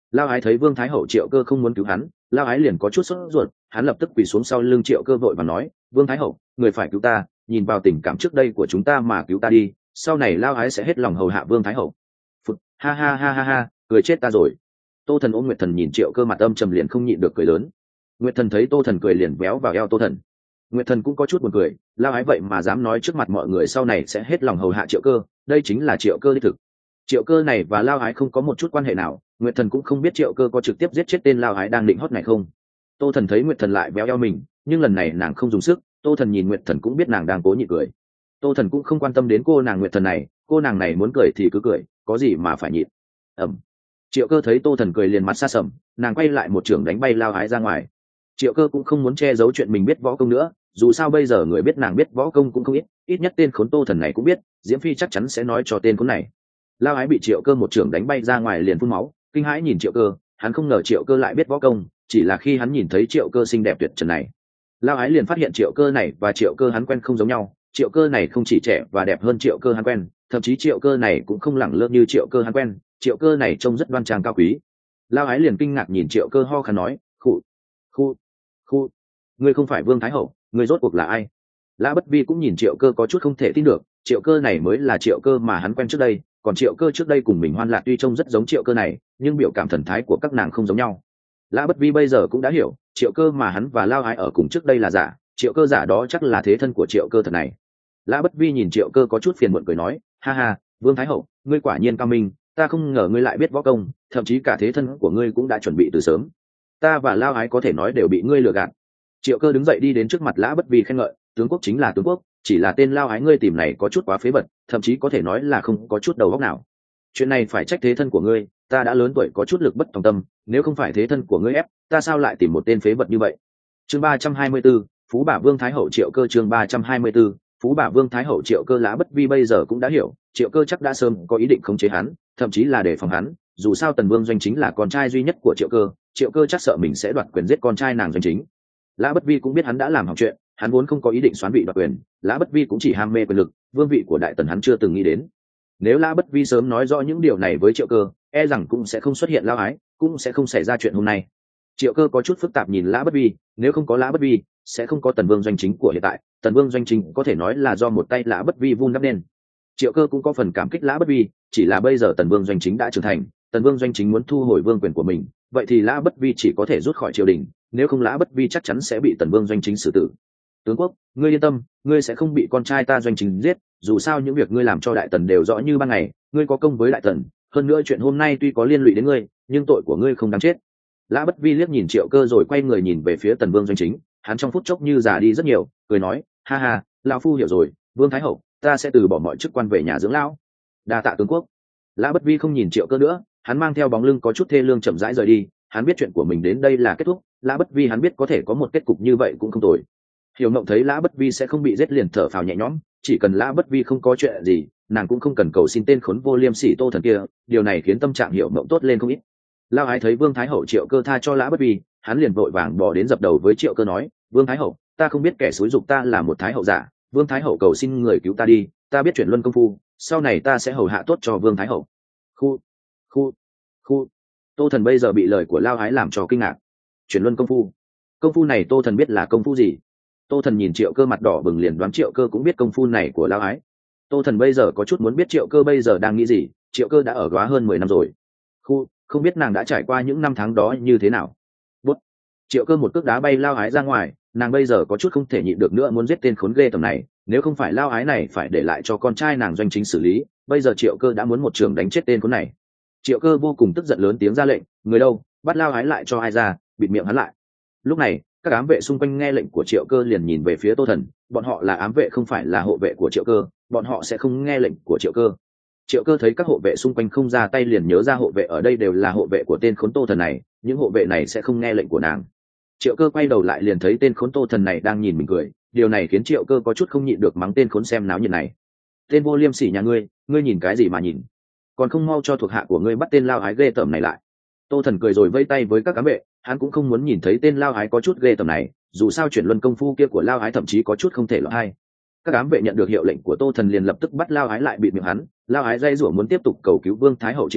Lao ái thấy vương thái hậu Triệu Cơ không muốn cứu hắn, Lao ái liền có chút sốt ruột, hắn lập tức quỳ xuống sau lưng Triệu Cơ vội và nói, vương thái hậu, người phải cứu ta, nhìn vào tình cảm trước đây của chúng ta mà cứu ta đi, sau này Lao ái sẽ hết lòng hầu hạ vương thái hậu. Phụt, ha ha ha ha ha, cười chết ta rồi. Tô Thần ôm Nguyệt Thần nhìn Triệu Cơ mặt âm trầm liền không nhịn được cười lớn. Nguyệt Thần thấy Tô Thần cười liền véo vào eo Tô Thần. Nguyệt Thần cũng có chút buồn cười, Lao ái vậy mà dám nói trước mặt mọi người sau này sẽ hết lòng hầu hạ Triệu Cơ, đây chính là Triệu Cơ đích thực. Triệu Cơ này và Lao ái không có một chút quan hệ nào, Nguyệt Thần cũng không biết Triệu Cơ có trực tiếp giết chết tên Lao ái đang định hót này không. Tô Thần thấy Nguyệt Thần lại véo eo mình, nhưng lần này nàng không dùng sức, Tô Thần nhìn Nguyệt Thần cũng biết nàng đang cố nhịn cười. Tô Thần cũng không quan tâm đến cô nàng Nguyệt Thần này, cô nàng này muốn cười thì cứ cười, có gì mà phải nhịn. Ẩm. Triệu Cơ thấy Tô Thần cười liền mặt xa sầm, nàng quay lại một trường đánh bay Lao ái ra ngoài. Triệu Cơ cũng không muốn che giấu chuyện mình biết võ công nữa, dù sao bây giờ người biết nàng biết võ công cũng không ít, ít nhất tên khốn Tô Thần này cũng biết, Diễm Phi chắc chắn sẽ nói cho tên khốn này. Lao ái bị Triệu Cơ một trường đánh bay ra ngoài liền phun máu, kinh hãi nhìn Triệu Cơ, hắn không ngờ Triệu Cơ lại biết võ công, chỉ là khi hắn nhìn thấy Triệu Cơ xinh đẹp tuyệt trần này, Lao ái liền phát hiện Triệu Cơ này và Triệu Cơ hắn quen không giống nhau, Triệu Cơ này không chỉ trẻ và đẹp hơn Triệu Cơ hắn quen, thậm chí Triệu Cơ này cũng không lẳng lơ như Triệu Cơ hắn quen, Triệu Cơ này trông rất đoan trang cao quý. Lao ái liền kinh ngạc nhìn Triệu Cơ ho khăn nói, khụ khụ khụ, ngươi không phải vương thái hậu, ngươi rốt cuộc là ai? Lã Bất Vi cũng nhìn Triệu Cơ có chút không thể tin được, Triệu Cơ này mới là Triệu Cơ mà hắn quen trước đây, còn Triệu Cơ trước đây cùng mình hoan lạc tuy trông rất giống Triệu Cơ này, nhưng biểu cảm thần thái của các nàng không giống nhau. Lã Bất Vi bây giờ cũng đã hiểu, Triệu Cơ mà hắn và Lao ái ở cùng trước đây là giả, Triệu Cơ giả đó chắc là thế thân của Triệu Cơ thật này. Lã Bất Vi nhìn Triệu Cơ có chút phiền muộn cười nói, ha ha, vương thái hậu, ngươi quả nhiên cao minh, ta không ngờ ngươi lại biết võ công, thậm chí cả thế thân của ngươi cũng đã chuẩn bị từ sớm. Ta và Lao ái có thể nói đều bị ngươi lừa gạt. Triệu Cơ đứng dậy đi đến trước mặt Lã Bất Vi khen ngợi, tướng quốc chính là tướng quốc, chỉ là tên Lao ái ngươi tìm này có chút quá phế vật, thậm chí có thể nói là không có chút đầu óc nào. Chuyện này phải trách thế thân của ngươi, ta đã lớn tuổi có chút lực bất tòng tâm, nếu không phải thế thân của ngươi ép, ta sao lại tìm một tên phế vật như vậy. Chương ba trăm hai mươi 34, Phú Bà Vương Thái hậu Triệu Cơ. Chương ba trăm hai mươi 34, Phú Bà Vương Thái hậu Triệu Cơ. Lã Bất Vi bây giờ cũng đã hiểu, Triệu Cơ chắc đã sớm có ý định khống chế hắn, thậm chí là để phòng hắn, dù sao Tần Vương Doanh chính là con trai duy nhất của Triệu Cơ, Triệu Cơ chắc sợ mình sẽ đoạt quyền giết con trai nàng Doanh chính. Lã Bất Vi cũng biết hắn đã làm hỏng chuyện, hắn vốn không có ý định xoán vị đoạt quyền, Lã Bất Vi cũng chỉ ham mê quyền lực, vương vị của đại tần hắn chưa từng nghĩ đến. Nếu Lã Bất Vi sớm nói rõ những điều này với Triệu Cơ, e rằng cũng sẽ không xuất hiện Lao ái, cũng sẽ không xảy ra chuyện hôm nay. Triệu Cơ có chút phức tạp nhìn Lã Bất Vi, nếu không có Lã Bất Vi, sẽ không có Tần Vương Doanh chính của hiện tại, Tần Vương Doanh chính có thể nói là do một tay Lã Bất Vi vun đắp nên. Triệu Cơ cũng có phần cảm kích Lã Bất Vi, chỉ là bây giờ Tần Vương Doanh chính đã trưởng thành, Tần Vương Doanh chính muốn thu hồi vương quyền của mình, vậy thì Lã Bất Vi chỉ có thể rút khỏi triều đình, nếu không Lã Bất Vi chắc chắn sẽ bị Tần Vương Doanh chính xử tử. Tướng quốc, ngươi yên tâm, ngươi sẽ không bị con trai ta Doanh chính giết, dù sao những việc ngươi làm cho đại tần đều rõ như ban ngày, ngươi có công với đại tần, hơn nữa chuyện hôm nay tuy có liên lụy đến ngươi, nhưng tội của ngươi không đáng chết. Lã Bất Vi liếc nhìn Triệu Cơ rồi quay người nhìn về phía Tần Vương Doanh chính, hắn trong phút chốc như già đi rất nhiều, cười nói, ha ha, lão phu hiểu rồi, Vương thái hậu, ta sẽ từ bỏ mọi chức quan về nhà dưỡng lão. Đa tạ tướng quốc. Lã Bất Vi không nhìn Triệu Cơ nữa, hắn mang theo bóng lưng có chút thê lương chậm rãi rời đi, hắn biết chuyện của mình đến đây là kết thúc, Lã Bất Vi hắn biết có thể có một kết cục như vậy cũng không tồi. Hiểu Mộng thấy Lã Bất Vi sẽ không bị giết liền thở phào nhẹ nhõm, chỉ cần Lã Bất Vi không có chuyện gì, nàng cũng không cần cầu xin tên khốn vô liêm sỉ Tô Thần kia, điều này khiến tâm trạng Hiểu Mộng tốt lên không ít. Lao ái thấy Vương thái hậu Triệu Cơ tha cho Lã Bất Vi, hắn liền vội vàng bỏ đến dập đầu với Triệu Cơ nói, Vương thái hậu, ta không biết kẻ xúi giục ta là một thái hậu giả, Vương thái hậu cầu xin người cứu ta đi, ta biết chuyển luân công phu, sau này ta sẽ hầu hạ tốt cho Vương thái hậu. Khu, khu, khu. Tô Thần bây giờ bị lời của Lao ái làm cho kinh ngạc. Chuyển luân công phu, công phu này Tô Thần biết là công phu gì? Tô Thần nhìn Triệu Cơ mặt đỏ bừng liền đoán Triệu Cơ cũng biết công phu này của Lao ái. Tô Thần bây giờ có chút muốn biết Triệu Cơ bây giờ đang nghĩ gì, Triệu Cơ đã ở góa hơn mười năm rồi. Khu, không biết nàng đã trải qua những năm tháng đó như thế nào. Bút. Triệu Cơ một cước đá bay Lao ái ra ngoài, nàng bây giờ có chút không thể nhịn được nữa muốn giết tên khốn ghê tầm này, nếu không phải Lao ái này phải để lại cho con trai nàng Doanh chính xử lý, bây giờ Triệu Cơ đã muốn một trường đánh chết tên khốn này. Triệu Cơ vô cùng tức giận lớn tiếng ra lệnh, người đâu, bắt Lao ái lại cho ai ra, bịt miệng hắn lại. Lúc này, các ám vệ xung quanh nghe lệnh của Triệu Cơ liền nhìn về phía Tô Thần, bọn họ là ám vệ không phải là hộ vệ của Triệu Cơ, bọn họ sẽ không nghe lệnh của Triệu Cơ. Triệu Cơ thấy các hộ vệ xung quanh không ra tay liền nhớ ra hộ vệ ở đây đều là hộ vệ của tên khốn Tô Thần này, những hộ vệ này sẽ không nghe lệnh của nàng. Triệu Cơ quay đầu lại liền thấy tên khốn Tô Thần này đang nhìn mình cười, điều này khiến Triệu Cơ có chút không nhịn được mắng tên khốn xem náo nhiệt này. Tên vô liêm sỉ nhà ngươi, ngươi nhìn cái gì mà nhìn? Còn không mau cho thuộc hạ của ngươi bắt tên lao ái ghê tởm này lại. Tô Thần cười rồi vây tay với các ám vệ, hắn cũng không muốn nhìn thấy tên lao ái có chút ghê tởm này, dù sao chuyển luân công phu kia của lao ái thậm chí có chút không thể lọt hay. Các ám vệ nhận được hiệu lệnh của Tô Thần liền lập tức bắt lao ái lại bịt miệng hắn, lao ái dây rủa muốn tiếp tục cầu cứu Vương thái hậu Triệu Cơ,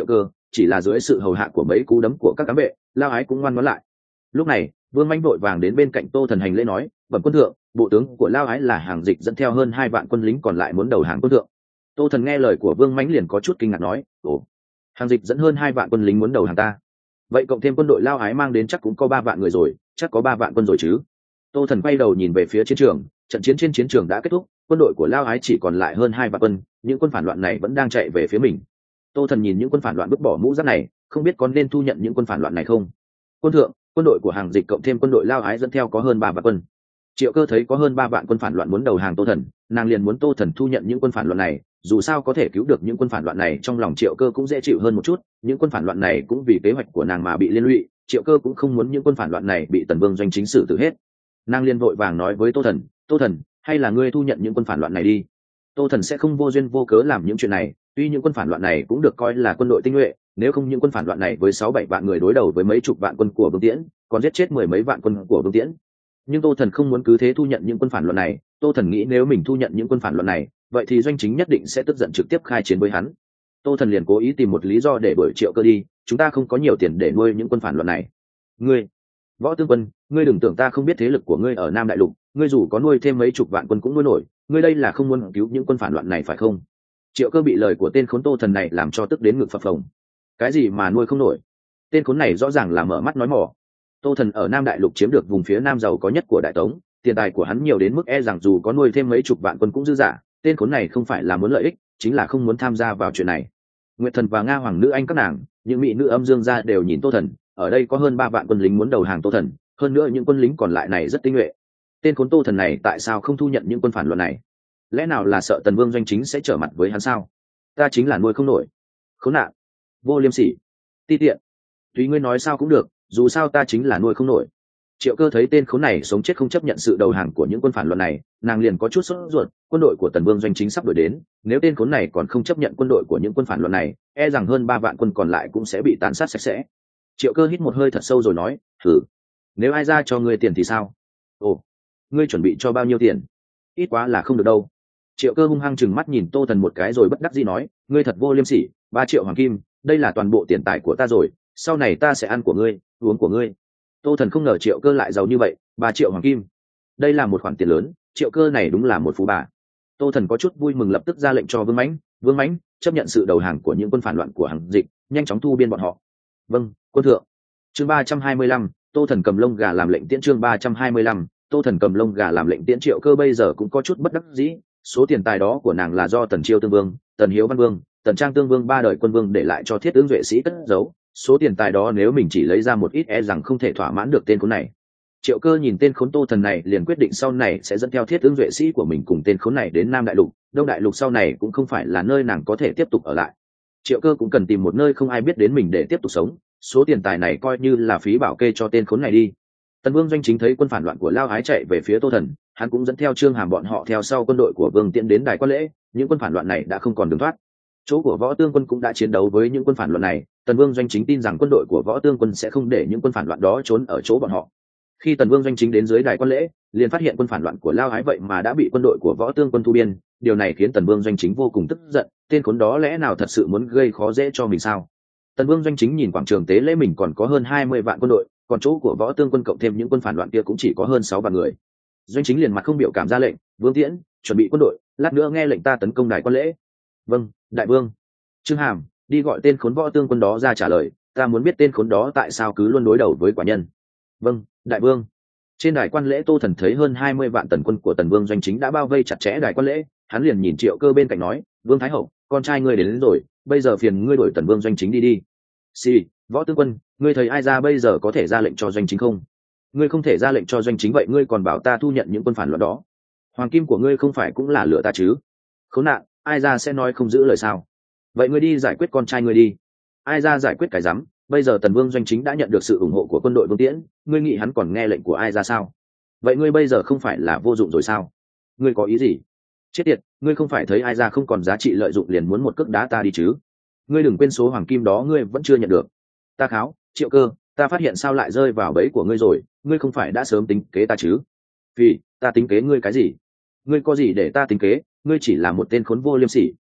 chỉ là dưới sự hầu hạ của mấy cú đấm của các cám vệ, lao ái cũng ngoan ngoãn lại. Lúc này Vương Mãnh vội vàng đến bên cạnh Tô Thần hành lễ nói, bẩm quân thượng, bộ tướng của lao ái là Hàng Dịch dẫn theo hơn hai vạn quân lính còn lại muốn đầu hàng quân thượng. Tô Thần nghe lời của Vương Mãnh liền có chút kinh ngạc nói, ồ, Hàng Dịch dẫn hơn hai vạn quân lính muốn đầu hàng ta, vậy cộng thêm quân đội lao ái mang đến chắc cũng có ba vạn người rồi, chắc có ba vạn quân rồi chứ. Tô Thần quay đầu nhìn về phía chiến trường, trận chiến trên chiến trường đã kết thúc, quân đội của lao ái chỉ còn lại hơn hai vạn quân, những quân phản loạn này vẫn đang chạy về phía mình. Tô Thần nhìn những quân phản loạn vứt bỏ mũ giáp này, không biết có nên thu nhận những quân phản loạn này không. Quân thượng, quân đội của Hàng Dịch cộng thêm quân đội lao ái dẫn theo có hơn ba vạn quân. Triệu Cơ thấy có hơn ba vạn quân phản loạn muốn đầu hàng Tô Thần, nàng liền muốn Tô Thần thu nhận những quân phản loạn này, dù sao có thể cứu được những quân phản loạn này, trong lòng Triệu Cơ cũng dễ chịu hơn một chút. Những quân phản loạn này cũng vì kế hoạch của nàng mà bị liên lụy, Triệu Cơ cũng không muốn những quân phản loạn này bị Tần Vương doanh chính xử tử hết. Nàng liền vội vàng nói với Tô Thần, Tô Thần, hay là ngươi thu nhận những quân phản loạn này đi. Tô Thần sẽ không vô duyên vô cớ làm những chuyện này, tuy những quân phản loạn này cũng được coi là quân đội tinh nhuệ, nếu không những quân phản loạn này với sáu bảy vạn người đối đầu với mấy chục vạn quân của Vương Tiễn, còn giết chết mười mấy vạn quân của Vương Tiễn. Nhưng Tô Thần không muốn cứ thế thu nhận những quân phản loạn này. Tô Thần nghĩ nếu mình thu nhận những quân phản loạn này, vậy thì doanh chính nhất định sẽ tức giận trực tiếp khai chiến với hắn. Tô Thần liền cố ý tìm một lý do để đuổi Triệu Cơ đi, chúng ta không có nhiều tiền để nuôi những quân phản loạn này. Ngươi, Võ Tương Quân, ngươi đừng tưởng ta không biết thế lực của ngươi ở Nam Đại Lục, ngươi dù có nuôi thêm mấy chục vạn quân cũng nuôi nổi, ngươi đây là không muốn cứu những quân phản loạn này phải không? Triệu Cơ bị lời của tên khốn Tô Thần này làm cho tức đến ngực phập phồng. Cái gì mà nuôi không nổi? Tên khốn này rõ ràng là mở mắt nói mỏ. Tô Thần ở Nam Đại Lục chiếm được vùng phía Nam giàu có nhất của Đại Tống, tiền tài của hắn nhiều đến mức e rằng dù có nuôi thêm mấy chục vạn quân cũng dư dả. Tên khốn này không phải là muốn lợi ích, chính là không muốn tham gia vào chuyện này. Nguyệt Thần và Nga Hoàng nữ anh các nàng, những mỹ nữ âm dương gia đều nhìn Tô Thần, ở đây có hơn ba vạn quân lính muốn đầu hàng Tô Thần, hơn nữa những quân lính còn lại này rất tinh nhuệ. Tên khốn Tô Thần này tại sao không thu nhận những quân phản loạn này? Lẽ nào là sợ Tần Vương doanh chính sẽ trở mặt với hắn sao? Ta chính là nuôi không nổi. Khốn nạn, vô liêm sỉ, ti tiện. Tùy ngươi nói sao cũng được, dù sao ta chính là nuôi không nổi. Triệu Cơ thấy tên khốn này sống chết không chấp nhận sự đầu hàng của những quân phản loạn này, nàng liền có chút sốt ruột. Quân đội của Tần Vương doanh chính sắp đuổi đến, nếu tên khốn này còn không chấp nhận quân đội của những quân phản loạn này, e rằng hơn ba vạn quân còn lại cũng sẽ bị tàn sát sạch sẽ. Triệu Cơ hít một hơi thật sâu rồi nói, thử, nếu ai ra cho ngươi tiền thì sao? Ồ, ngươi chuẩn bị cho bao nhiêu tiền? Ít quá là không được đâu. Triệu Cơ hung hăng chừng mắt nhìn Tô Thần một cái rồi bất đắc dĩ nói, ngươi thật vô liêm sỉ, ba triệu hoàng kim, đây là toàn bộ tiền tài của ta rồi, sau này ta sẽ ăn của ngươi, uống của ngươi. Tô Thần không ngờ Triệu Cơ lại giàu như vậy, ba triệu hoàng kim, đây là một khoản tiền lớn. Triệu Cơ này đúng là một phú bà. Tô Thần có chút vui mừng, lập tức ra lệnh cho Vương Mãnh, Vương Mãnh chấp nhận sự đầu hàng của những quân phản loạn của Hàng Dịch, nhanh chóng thu biên bọn họ. Vâng, quân thượng. Chương ba trăm hai mươi lăm, Tô Thần cầm lông gà làm lệnh tiễn. Chương ba trăm hai mươi lăm, Tô Thần cầm lông gà làm lệnh tiễn. Triệu Cơ bây giờ cũng có chút bất đắc dĩ, số tiền tài đó của nàng là do Tần Chiêu Tương Vương, Tần Hiếu Văn Vương, Tần Trang Tương Vương ba đời quân vương để lại cho Thiết Ứng Duệ sĩ cất giấu. Số tiền tài đó nếu mình chỉ lấy ra một ít e rằng không thể thỏa mãn được tên khốn này. Triệu Cơ nhìn tên khốn Tô Thần này liền quyết định sau này sẽ dẫn theo Thiết Ứng Duệ sĩ của mình cùng tên khốn này đến Nam Đại Lục. Đông Đại Lục sau này cũng không phải là nơi nàng có thể tiếp tục ở lại. Triệu Cơ cũng cần tìm một nơi không ai biết đến mình để tiếp tục sống. Số tiền tài này coi như là phí bảo kê cho tên khốn này đi. Tần Vương doanh chính thấy quân phản loạn của Lao Ái chạy về phía Tô Thần, hắn cũng dẫn theo Trương Hàm bọn họ theo sau quân đội của Vương Tiễn đến đài quan lễ. Những quân phản loạn này đã không còn đường thoát. Chỗ của Võ Tương Quân cũng đã chiến đấu với những quân phản loạn này. Tần Vương doanh chính tin rằng quân đội của Võ Tương Quân sẽ không để những quân phản loạn đó trốn ở chỗ bọn họ. Khi Tần Vương doanh chính đến dưới đài quan lễ, liền phát hiện quân phản loạn của Lao Ái vậy mà đã bị quân đội của Võ Tương Quân thu biên. Điều này khiến Tần Vương doanh chính vô cùng tức giận, tên khốn đó lẽ nào thật sự muốn gây khó dễ cho mình sao? Tần Vương doanh chính nhìn quảng trường tế lễ mình còn có hơn hai mươi vạn quân đội, còn chỗ của Võ Tương Quân cộng thêm những quân phản loạn kia cũng chỉ có hơn sáu vạn người. Doanh chính liền mặt không biểu cảm ra lệnh, Vương Tiễn chuẩn bị quân đội, lát nữa nghe lệnh ta tấn công đài quan lễ. Vâng, đại vương. Trương Hàm, đi gọi tên khốn Võ Tương Quân đó ra trả lời, ta muốn biết tên khốn đó tại sao cứ luôn đối đầu với quả nhân. Vâng, đại vương. Trên đài quan lễ Tô Thần thấy hơn hai mươi vạn tần quân của Tần Vương doanh chính đã bao vây chặt chẽ đài quan lễ, hắn liền nhìn Triệu Cơ bên cạnh nói, Vương Thái Hậu, con trai ngươi đến, đến rồi, bây giờ phiền ngươi đổi Tần Vương doanh chính đi đi. Xì, Võ Tương Quân, ngươi thấy ai ra bây giờ có thể ra lệnh cho doanh chính không? Ngươi không thể ra lệnh cho doanh chính vậy ngươi còn bảo ta thu nhận những quân phản loạn đó? Hoàng kim của ngươi không phải cũng là lựa ta chứ? Khốn nạn, ai ra sẽ nói không giữ lời sao? Vậy ngươi đi giải quyết con trai ngươi đi. Ai ra giải quyết cái rắm? Bây giờ Tần Vương doanh chính đã nhận được sự ủng hộ của quân đội Vương Tiễn, ngươi nghĩ hắn còn nghe lệnh của ai ra sao? Vậy ngươi bây giờ không phải là vô dụng rồi sao? Ngươi có ý gì? Chết tiệt, ngươi không phải thấy ai ra không còn giá trị lợi dụng liền muốn một cước đá ta đi chứ? Ngươi đừng quên số hoàng kim đó ngươi vẫn chưa nhận được. Ta kháo, Triệu Cơ, ta phát hiện sao lại rơi vào bẫy của ngươi rồi, ngươi không phải đã sớm tính kế ta chứ? Vì ta tính kế ngươi cái gì? Ngươi có gì để ta tính kế? Ngươi chỉ là một tên khốn vô liêm sỉ.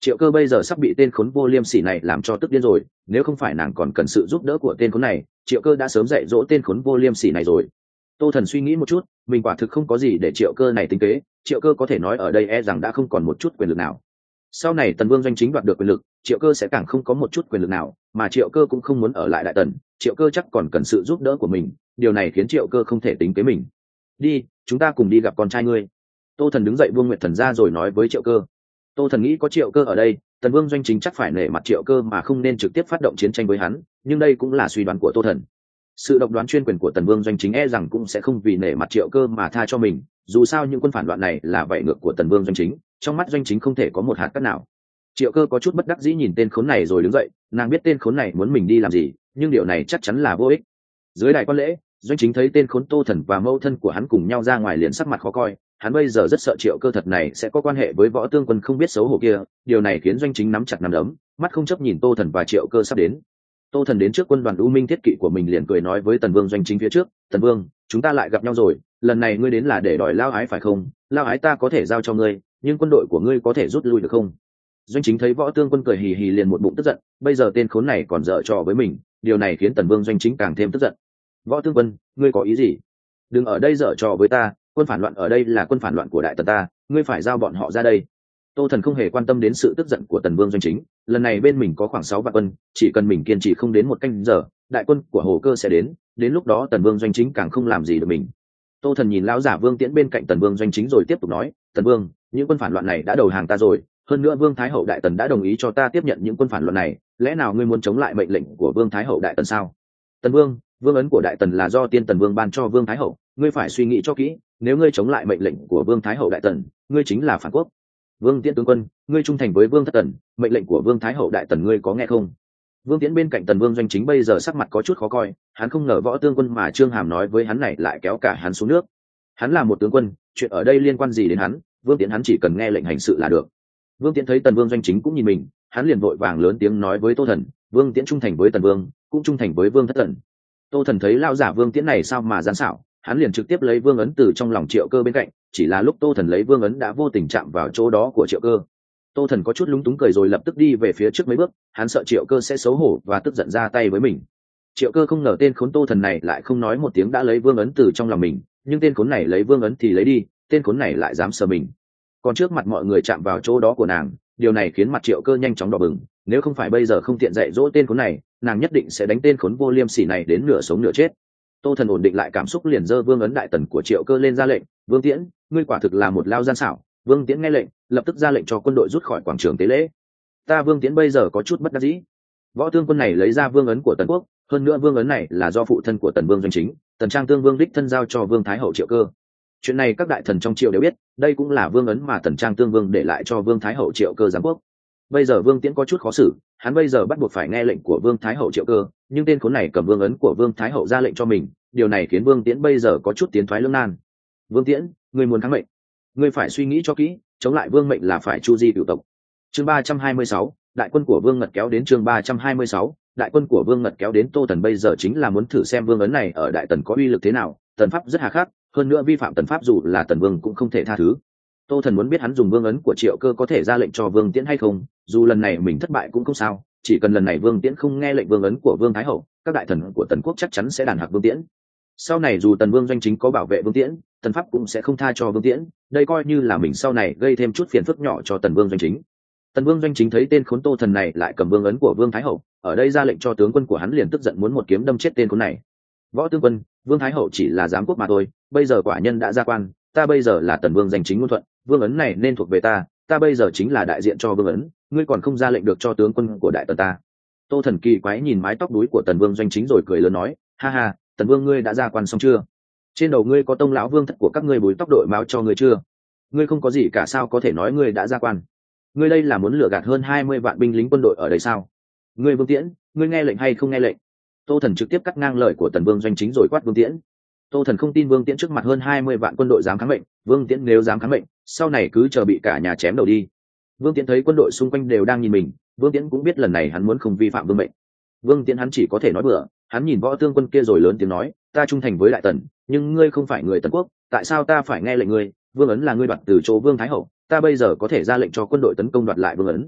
Triệu Cơ bây giờ sắp bị tên khốn vô liêm sỉ này làm cho tức điên rồi, nếu không phải nàng còn cần sự giúp đỡ của tên khốn này, Triệu Cơ đã sớm dạy dỗ tên khốn vô liêm sỉ này rồi. Tô Thần suy nghĩ một chút, mình quả thực không có gì để Triệu Cơ này tính kế, Triệu Cơ có thể nói ở đây e rằng đã không còn một chút quyền lực nào. Sau này Tần Vương Doanh chính đoạt được quyền lực, Triệu Cơ sẽ càng không có một chút quyền lực nào, mà Triệu Cơ cũng không muốn ở lại Đại Tần, Triệu Cơ chắc còn cần sự giúp đỡ của mình, điều này khiến Triệu Cơ không thể tính kế mình. Đi, chúng ta cùng đi gặp con trai ngươi. Tô Thần đứng dậy buông Nguyệt Thần ra rồi nói với Triệu Cơ. Tô Thần nghĩ có Triệu Cơ ở đây, Tần Vương Doanh chính chắc phải nể mặt Triệu Cơ mà không nên trực tiếp phát động chiến tranh với hắn, nhưng đây cũng là suy đoán của Tô Thần. Sự độc đoán chuyên quyền của Tần Vương Doanh chính e rằng cũng sẽ không vì nể mặt Triệu Cơ mà tha cho mình, dù sao những quân phản loạn này là vậy ngược của Tần Vương Doanh chính, trong mắt Doanh chính không thể có một hạt cát nào. Triệu Cơ có chút bất đắc dĩ nhìn tên khốn này rồi đứng dậy, nàng biết tên khốn này muốn mình đi làm gì, nhưng điều này chắc chắn là vô ích. Dưới đại quan lễ, Doanh chính thấy tên khốn Tô Thần và mẫu thân của hắn cùng nhau ra ngoài liền sắc mặt khó coi, hắn bây giờ rất sợ Triệu Cơ thật này sẽ có quan hệ với Võ Tương Quân không biết xấu hổ kia, điều này khiến Doanh chính nắm chặt nắm đấm, mắt không chấp nhìn Tô Thần và Triệu Cơ sắp đến. Tô Thần đến trước quân đoàn U Minh thiết kỵ của mình liền cười nói với Tần Vương Doanh chính phía trước, "Tần Vương, chúng ta lại gặp nhau rồi, lần này ngươi đến là để đòi lao ái phải không? Lao ái ta có thể giao cho ngươi, nhưng quân đội của ngươi có thể rút lui được không?" Doanh chính thấy Võ Tương Quân cười hì hì liền một bụng tức giận, bây giờ tên khốn này còn dở trò với mình, điều này khiến Tần Vương Doanh chính càng thêm tức giận. "Võ Tương Quân, ngươi có ý gì? Đừng ở đây dở trò với ta, quân phản loạn ở đây là quân phản loạn của Đại Tần ta, ngươi phải giao bọn họ ra đây." Tô Thần không hề quan tâm đến sự tức giận của Tần Vương Doanh chính, lần này bên mình có khoảng sáu vạn quân, chỉ cần mình kiên trì không đến một canh giờ, đại quân của Hồ Cơ sẽ đến, đến lúc đó Tần Vương Doanh chính càng không làm gì được mình. Tô Thần nhìn lão giả Vương Tiễn bên cạnh Tần Vương Doanh chính rồi tiếp tục nói, "Tần Vương, những quân phản loạn này đã đầu hàng ta rồi, hơn nữa Vương Thái Hậu Đại Tần đã đồng ý cho ta tiếp nhận những quân phản loạn này, lẽ nào ngươi muốn chống lại mệnh lệnh của Vương Thái Hậu Đại Tần sao?" "Tần Vương, vương ấn của Đại Tần là do Tiên Tần Vương ban cho Vương Thái Hậu, ngươi phải suy nghĩ cho kỹ, nếu ngươi chống lại mệnh lệnh của Vương Thái Hậu Đại Tần, ngươi chính là phản quốc." "Vương Tiễn tướng quân, ngươi trung thành với Vương Thất Tần, mệnh lệnh của Vương Thái Hậu Đại Tần ngươi có nghe không?" Vương Tiễn bên cạnh Tần Vương Doanh chính bây giờ sắc mặt có chút khó coi, hắn không ngờ Võ Tương Quân mà Trương Hàm nói với hắn này lại kéo cả hắn xuống nước. Hắn là một tướng quân, chuyện ở đây liên quan gì đến hắn, Vương Tiễn hắn chỉ cần nghe lệnh hành sự là được. Vương Tiễn thấy Tần Vương Doanh chính cũng nhìn mình, hắn liền vội vàng lớn tiếng nói với Tô Thần, "Vương Tiễn trung thành với Tần Vương, cũng trung thành với Vương Thất Tần." Tô Thần thấy lao giả Vương Tiễn này sao mà gian xảo, hắn liền trực tiếp lấy vương ấn từ trong lòng Triệu Cơ bên cạnh, chỉ là lúc Tô Thần lấy vương ấn đã vô tình chạm vào chỗ đó của Triệu Cơ. Tô Thần có chút lúng túng cười rồi lập tức đi về phía trước mấy bước, hắn sợ Triệu Cơ sẽ xấu hổ và tức giận ra tay với mình. Triệu Cơ không ngờ tên khốn Tô Thần này lại không nói một tiếng đã lấy vương ấn từ trong lòng mình, nhưng tên khốn này lấy vương ấn thì lấy đi, tên khốn này lại dám sờ mình. Còn trước mặt mọi người chạm vào chỗ đó của nàng, điều này khiến mặt Triệu Cơ nhanh chóng đỏ bừng, nếu không phải bây giờ không tiện dạy dỗ tên khốn này, nàng nhất định sẽ đánh tên khốn vô liêm sỉ này đến nửa sống nửa chết. Tô Thần ổn định lại cảm xúc liền giơ vương ấn Đại Tần của Triệu Cơ lên ra lệnh, "Vương Tiễn, ngươi quả thực là một lao gian xảo." Vương Tiễn nghe lệnh, lập tức ra lệnh cho quân đội rút khỏi quảng trường tế lễ. "Ta Vương Tiễn bây giờ có chút bất đắc dĩ." Võ Tương Quân này lấy ra vương ấn của Tần Quốc, hơn nữa vương ấn này là do phụ thân của Tần Vương Doanh chính, Tần Trang Tương Vương đích thân giao cho Vương Thái Hậu Triệu Cơ. Chuyện này các đại thần trong triều đều biết, đây cũng là vương ấn mà Tần Trang Tương Vương để lại cho Vương Thái Hậu Triệu Cơ giám quốc. Bây giờ Vương Tiễn có chút khó xử, hắn bây giờ bắt buộc phải nghe lệnh của Vương Thái Hậu Triệu Cơ, nhưng tên khốn này cầm vương ấn của Vương Thái Hậu ra lệnh cho mình, điều này khiến Vương Tiễn bây giờ có chút tiến thoái lưỡng nan. "Vương Tiễn, ngươi muốn thắng mệnh, ngươi phải suy nghĩ cho kỹ, chống lại vương mệnh là phải chu di cửu tộc." Chương ba trăm hai mươi sáu, đại quân của Vương Ngật kéo đến. Chương ba trăm hai mươi sáu, đại quân của Vương Ngật kéo đến. Tô Thần bây giờ chính là muốn thử xem vương ấn này ở Đại Tần có uy lực thế nào, Tần pháp rất hà khắc, hơn nữa vi phạm Tần pháp dù là Tần Vương cũng không thể tha thứ. Tô Thần muốn biết hắn dùng vương ấn của Triệu Cơ có thể ra lệnh cho Vương Tiễn hay không, dù lần này mình thất bại cũng không sao, chỉ cần lần này Vương Tiễn không nghe lệnh vương ấn của Vương Thái Hậu, các đại thần của Tần Quốc chắc chắn sẽ đàn hạc Vương Tiễn. Sau này dù Tần Vương Doanh chính có bảo vệ Vương Tiễn, Tần pháp cũng sẽ không tha cho Vương Tiễn, đây coi như là mình sau này gây thêm chút phiền phức nhỏ cho Tần Vương Doanh chính. Tần Vương Doanh chính thấy tên khốn Tô Thần này lại cầm vương ấn của Vương Thái Hậu, ở đây ra lệnh cho tướng quân của hắn liền tức giận muốn một kiếm đâm chết tên khốn này. "Võ Tướng Quân, Vương Thái Hậu chỉ là giám quốc mà thôi, bây giờ quả nhân đã ra quan, ta bây giờ là Tần Vương Doanh chính ngôn thuận, vương ấn này nên thuộc về ta, ta bây giờ chính là đại diện cho vương ấn, ngươi còn không ra lệnh được cho tướng quân của Đại Tần ta." Tô Thần kỳ quái nhìn mái tóc đuối của Tần Vương Doanh chính rồi cười lớn nói, "Ha ha, Tần Vương ngươi đã ra quan xong chưa? Trên đầu ngươi có tông lão vương thất của các ngươi bùi tóc đội máu cho ngươi chưa? Ngươi không có gì cả sao có thể nói ngươi đã ra quan? Ngươi đây là muốn lừa gạt hơn hai mươi vạn binh lính quân đội ở đây sao? Ngươi Vương Tiễn, ngươi nghe lệnh hay không nghe lệnh?" Tô Thần trực tiếp cắt ngang lời của Tần Vương Doanh chính rồi quát Vương Tiễn. Tô Thần không tin Vương Tiễn trước mặt hơn hai mươi vạn quân đội dám kháng mệnh, Vương Tiễn nếu dám kháng mệnh, sau này cứ chờ bị cả nhà chém đầu đi. Vương Tiễn thấy quân đội xung quanh đều đang nhìn mình, Vương Tiễn cũng biết lần này hắn muốn không vi phạm vương mệnh. Vương Tiễn hắn chỉ có thể nói bừa, hắn nhìn Võ Tương Quân kia rồi lớn tiếng nói, "Ta trung thành với Đại Tần, nhưng ngươi không phải người Tần Quốc, tại sao ta phải nghe lệnh ngươi? Vương ấn là ngươi đoạt từ chỗ Vương Thái Hậu, ta bây giờ có thể ra lệnh cho quân đội tấn công đoạt lại vương ấn."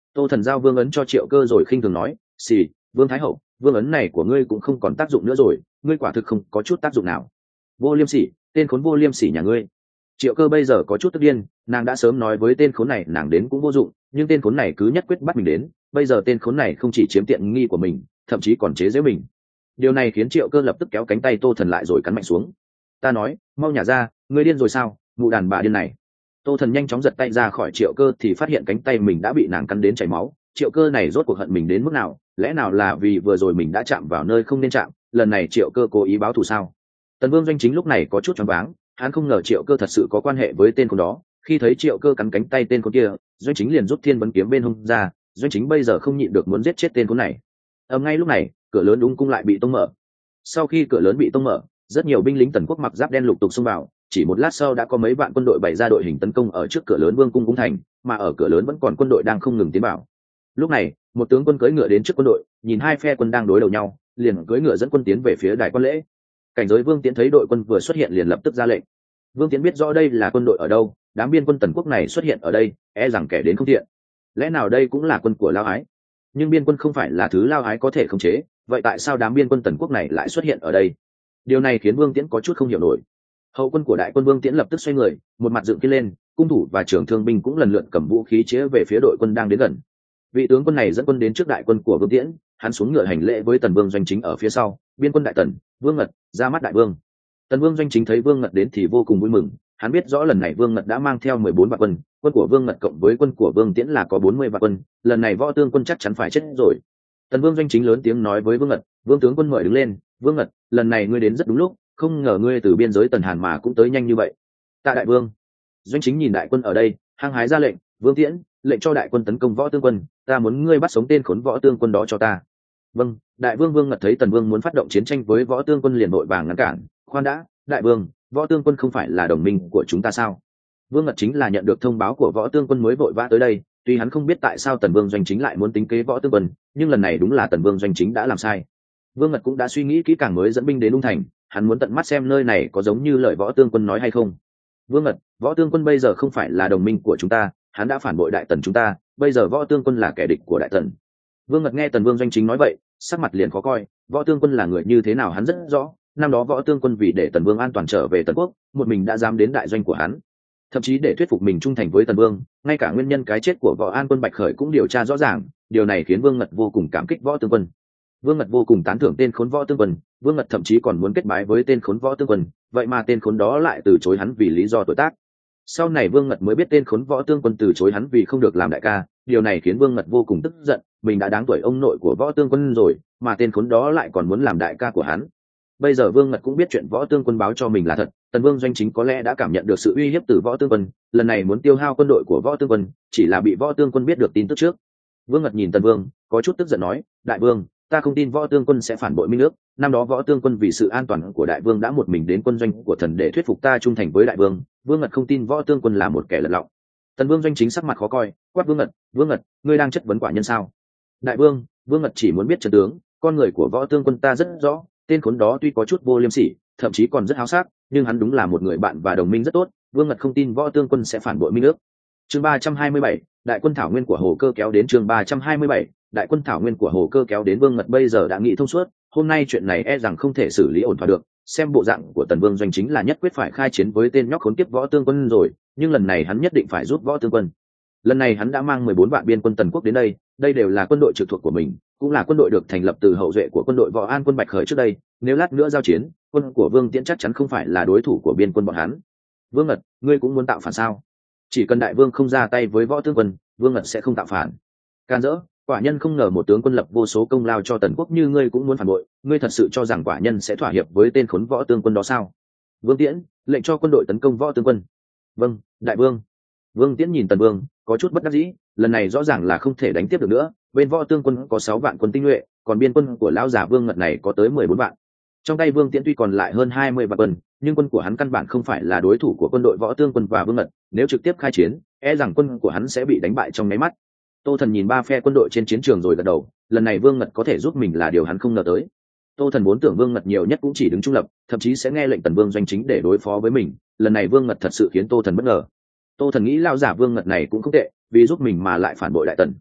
Tô Thần giao vương ấn cho Triệu Cơ rồi khinh thường nói, xì, vương thái hậu, vương ấn này của ngươi cũng không còn tác dụng nữa rồi, ngươi quả thực không có chút tác dụng nào. Vô liêm sỉ, tên khốn vô liêm sỉ nhà ngươi. Triệu Cơ bây giờ có chút tức điên, nàng đã sớm nói với tên khốn này nàng đến cũng vô dụng, nhưng tên khốn này cứ nhất quyết bắt mình đến, bây giờ tên khốn này không chỉ chiếm tiện nghi của mình, thậm chí còn chế giễu mình. Điều này khiến Triệu Cơ lập tức kéo cánh tay Tô Thần lại rồi cắn mạnh xuống. Ta nói, mau nhả ra, ngươi điên rồi sao, mụ đàn bà điên này. Tô Thần nhanh chóng giật tay ra khỏi Triệu Cơ thì phát hiện cánh tay mình đã bị nàng cắn đến chảy máu. Triệu Cơ này rốt cuộc hận mình đến mức nào, lẽ nào là vì vừa rồi mình đã chạm vào nơi không nên chạm, lần này Triệu Cơ cố ý báo thù sao? Tần Vương Doanh Chính lúc này có chút choáng váng, hắn không ngờ Triệu Cơ thật sự có quan hệ với tên con đó. Khi thấy Triệu Cơ cắn cánh tay tên con kia, Doanh Chính liền rút Thiên Vấn kiếm bên hông ra, Doanh Chính bây giờ không nhịn được muốn giết chết tên con này. Ầm ngay lúc này, cửa lớn Ung cung lại bị tông mở. Sau khi cửa lớn bị tông mở, rất nhiều binh lính Tần quốc mặc giáp đen lục tục xông vào, chỉ một lát sau đã có mấy vạn quân đội bày ra đội hình tấn công ở trước cửa lớn Vương cung cung thành, mà ở cửa lớn vẫn còn quân đội đang không ngừng tiến vào. Lúc này, một tướng quân cưỡi ngựa đến trước quân đội, nhìn hai phe quân đang đối đầu nhau, liền cưỡi ngựa dẫn quân tiến về phía đài quan lễ. Cảnh giới Vương Tiễn thấy đội quân vừa xuất hiện liền lập tức ra lệnh. Vương Tiễn biết rõ đây là quân đội ở đâu, đám biên quân Tần quốc này xuất hiện ở đây, e rằng kẻ đến không thiện. Lẽ nào đây cũng là quân của Lao Ái? Nhưng biên quân không phải là thứ Lao Ái có thể khống chế, vậy tại sao đám biên quân Tần quốc này lại xuất hiện ở đây? Điều này khiến Vương Tiễn có chút không hiểu nổi. Hậu quân của đại quân Vương Tiễn lập tức xoay người, một mặt dựng kia lên, cung thủ và trưởng thương binh cũng lần lượt cầm vũ khí chĩa về phía đội quân đang đến gần. Vị tướng quân này dẫn quân đến trước đại quân của Vương Tiễn, hắn xuống ngựa hành lễ với Tần Vương Doanh Chính ở phía sau, biên quân đại tần, Vương Ngật, ra mắt đại vương. Tần Vương Doanh Chính thấy Vương Ngật đến thì vô cùng vui mừng, hắn biết rõ lần này Vương Ngật đã mang theo mười bốn vạn quân, quân của Vương Ngật cộng với quân của Vương Tiễn là có bốn mươi vạn quân, lần này võ tương quân chắc chắn phải chết rồi. Tần Vương Doanh Chính lớn tiếng nói với Vương Ngật, Vương tướng quân mời đứng lên. Vương Ngật, lần này ngươi đến rất đúng lúc, không ngờ ngươi từ biên giới Tần Hàn mà cũng tới nhanh như vậy. Tạ đại vương. Doanh Chính nhìn đại quân ở đây, hăng hái ra lệnh, Vương Tiễn, lệnh cho đại quân tấn công võ tương quân, ta muốn ngươi bắt sống tên khốn võ tương quân đó cho ta. Vâng. Đại vương. Vương Ngật thấy Tần Vương muốn phát động chiến tranh với võ tương quân liền vội vàng ngăn cản, khoan đã, đại vương, võ tương quân không phải là đồng minh của chúng ta sao? Vương Ngật chính là nhận được thông báo của võ tương quân mới vội vã tới đây, tuy hắn không biết tại sao Tần Vương Doanh Chính lại muốn tính kế võ tương quân, nhưng lần này đúng là Tần Vương Doanh Chính đã làm sai. Vương Ngật cũng đã suy nghĩ kỹ càng mới dẫn binh đến Ung thành, hắn muốn tận mắt xem nơi này có giống như lời võ tương quân nói hay không. Vương Ngật, võ tương quân bây giờ không phải là đồng minh của chúng ta, hắn đã phản bội đại tần chúng ta, bây giờ võ tương quân là kẻ địch của đại tần. Vương Ngật nghe Tần Vương Doanh Chính nói vậy, sắc mặt liền khó coi, võ tương quân là người như thế nào hắn rất rõ, năm đó võ tương quân vì để Tần Vương an toàn trở về Tần quốc, một mình đã dám đến đại doanh của hắn, thậm chí để thuyết phục mình trung thành với Tần Vương, ngay cả nguyên nhân cái chết của võ an quân Bạch Khởi cũng điều tra rõ ràng, điều này khiến Vương Ngật vô cùng cảm kích võ tương quân. Vương Ngật vô cùng tán thưởng tên khốn võ tương quân, Vương Ngật thậm chí còn muốn kết bái với tên khốn võ tương quân, vậy mà tên khốn đó lại từ chối hắn vì lý do tuổi tác. Sau này Vương Ngật mới biết tên khốn võ tương quân từ chối hắn vì không được làm đại ca, điều này khiến Vương Ngật vô cùng tức giận, mình đã đáng tuổi ông nội của võ tương quân rồi, mà tên khốn đó lại còn muốn làm đại ca của hắn. Bây giờ Vương Ngật cũng biết chuyện võ tương quân báo cho mình là thật, Tần Vương Doanh Chính có lẽ đã cảm nhận được sự uy hiếp từ võ tương quân, lần này muốn tiêu hao quân đội của võ tương quân, chỉ là bị võ tương quân biết được tin tức trước. Vương Ngật nhìn Tần Vương, có chút tức giận nói, đại vương, ta không tin võ tương quân sẽ phản bội minh nước, năm đó võ tương quân vì sự an toàn của đại vương đã một mình đến quân doanh của thần để thuyết phục ta trung thành với đại vương, Vương Ngật không tin võ tương quân là một kẻ lật lọng. Tần Vương Doanh Chính sắc mặt khó coi, quát Vương Ngật, Vương Ngật, ngươi đang chất vấn quả nhân sao? Đại vương, Vương Ngật chỉ muốn biết trận tướng, con người của võ tương quân ta rất rõ, tên khốn đó tuy có chút vô liêm sỉ, thậm chí còn rất háo sắc, nhưng hắn đúng là một người bạn và đồng minh rất tốt, Vương Ngật không tin võ tương quân sẽ phản bội minh nước. Chương ba trăm hai mươi bảy, đại quân thảo nguyên của Hồ Cơ kéo đến. Chương ba trăm hai mươi bảy, đại quân thảo nguyên của Hồ Cơ kéo đến. Vương Ngật bây giờ đã nghĩ thông suốt, hôm nay chuyện này e rằng không thể xử lý ổn thỏa được, xem bộ dạng của Tần Vương Doanh Chính là nhất quyết phải khai chiến với tên nhóc khốn kiếp võ tương quân rồi, nhưng lần này hắn nhất định phải giúp võ tương quân. Lần này hắn đã mang mười bốn vạn biên quân Tần quốc đến đây, đây đều là quân đội trực thuộc của mình, cũng là quân đội được thành lập từ hậu duệ của quân đội võ an quân Bạch Khởi trước đây, nếu lát nữa giao chiến, quân của Vương Tiễn chắc chắn không phải là đối thủ của biên quân bọn hắn. Vương Ngật, ngươi cũng muốn tạo phản sao? Chỉ cần đại vương không ra tay với võ tương quân, Vương Ngật sẽ không tạo phản. Can dỡ, quả nhân không ngờ một tướng quân lập vô số công lao cho Tần quốc như ngươi cũng muốn phản bội, ngươi thật sự cho rằng quả nhân sẽ thỏa hiệp với tên khốn võ tương quân đó sao? Vương Tiễn, lệnh cho quân đội tấn công võ tương quân. Vâng, đại vương. Vương Tiễn nhìn Tần Vương, có chút bất đắc dĩ, lần này rõ ràng là không thể đánh tiếp được nữa, bên võ tương quân có sáu vạn quân tinh nhuệ, còn biên quân của lão già Vương Ngật này có tới mười bốn vạn. Trong tay Vương Tiễn tuy còn lại hơn hai mươi vạn quân, nhưng quân của hắn căn bản không phải là đối thủ của quân đội võ tương quân và Vương Ngật, nếu trực tiếp khai chiến, e rằng quân của hắn sẽ bị đánh bại trong nháy mắt. Tô Thần nhìn ba phe quân đội trên chiến trường rồi gật đầu, lần này Vương Ngật có thể giúp mình là điều hắn không ngờ tới. Tô Thần vốn tưởng Vương Ngật nhiều nhất cũng chỉ đứng trung lập, thậm chí sẽ nghe lệnh Tần Vương Doanh Chính để đối phó với mình, lần này Vương Ngật thật sự khiến Tô Thần bất ngờ. Tô Thần nghĩ lão giả Vương Ngật này cũng không tệ, vì giúp mình mà lại phản bội đại tần.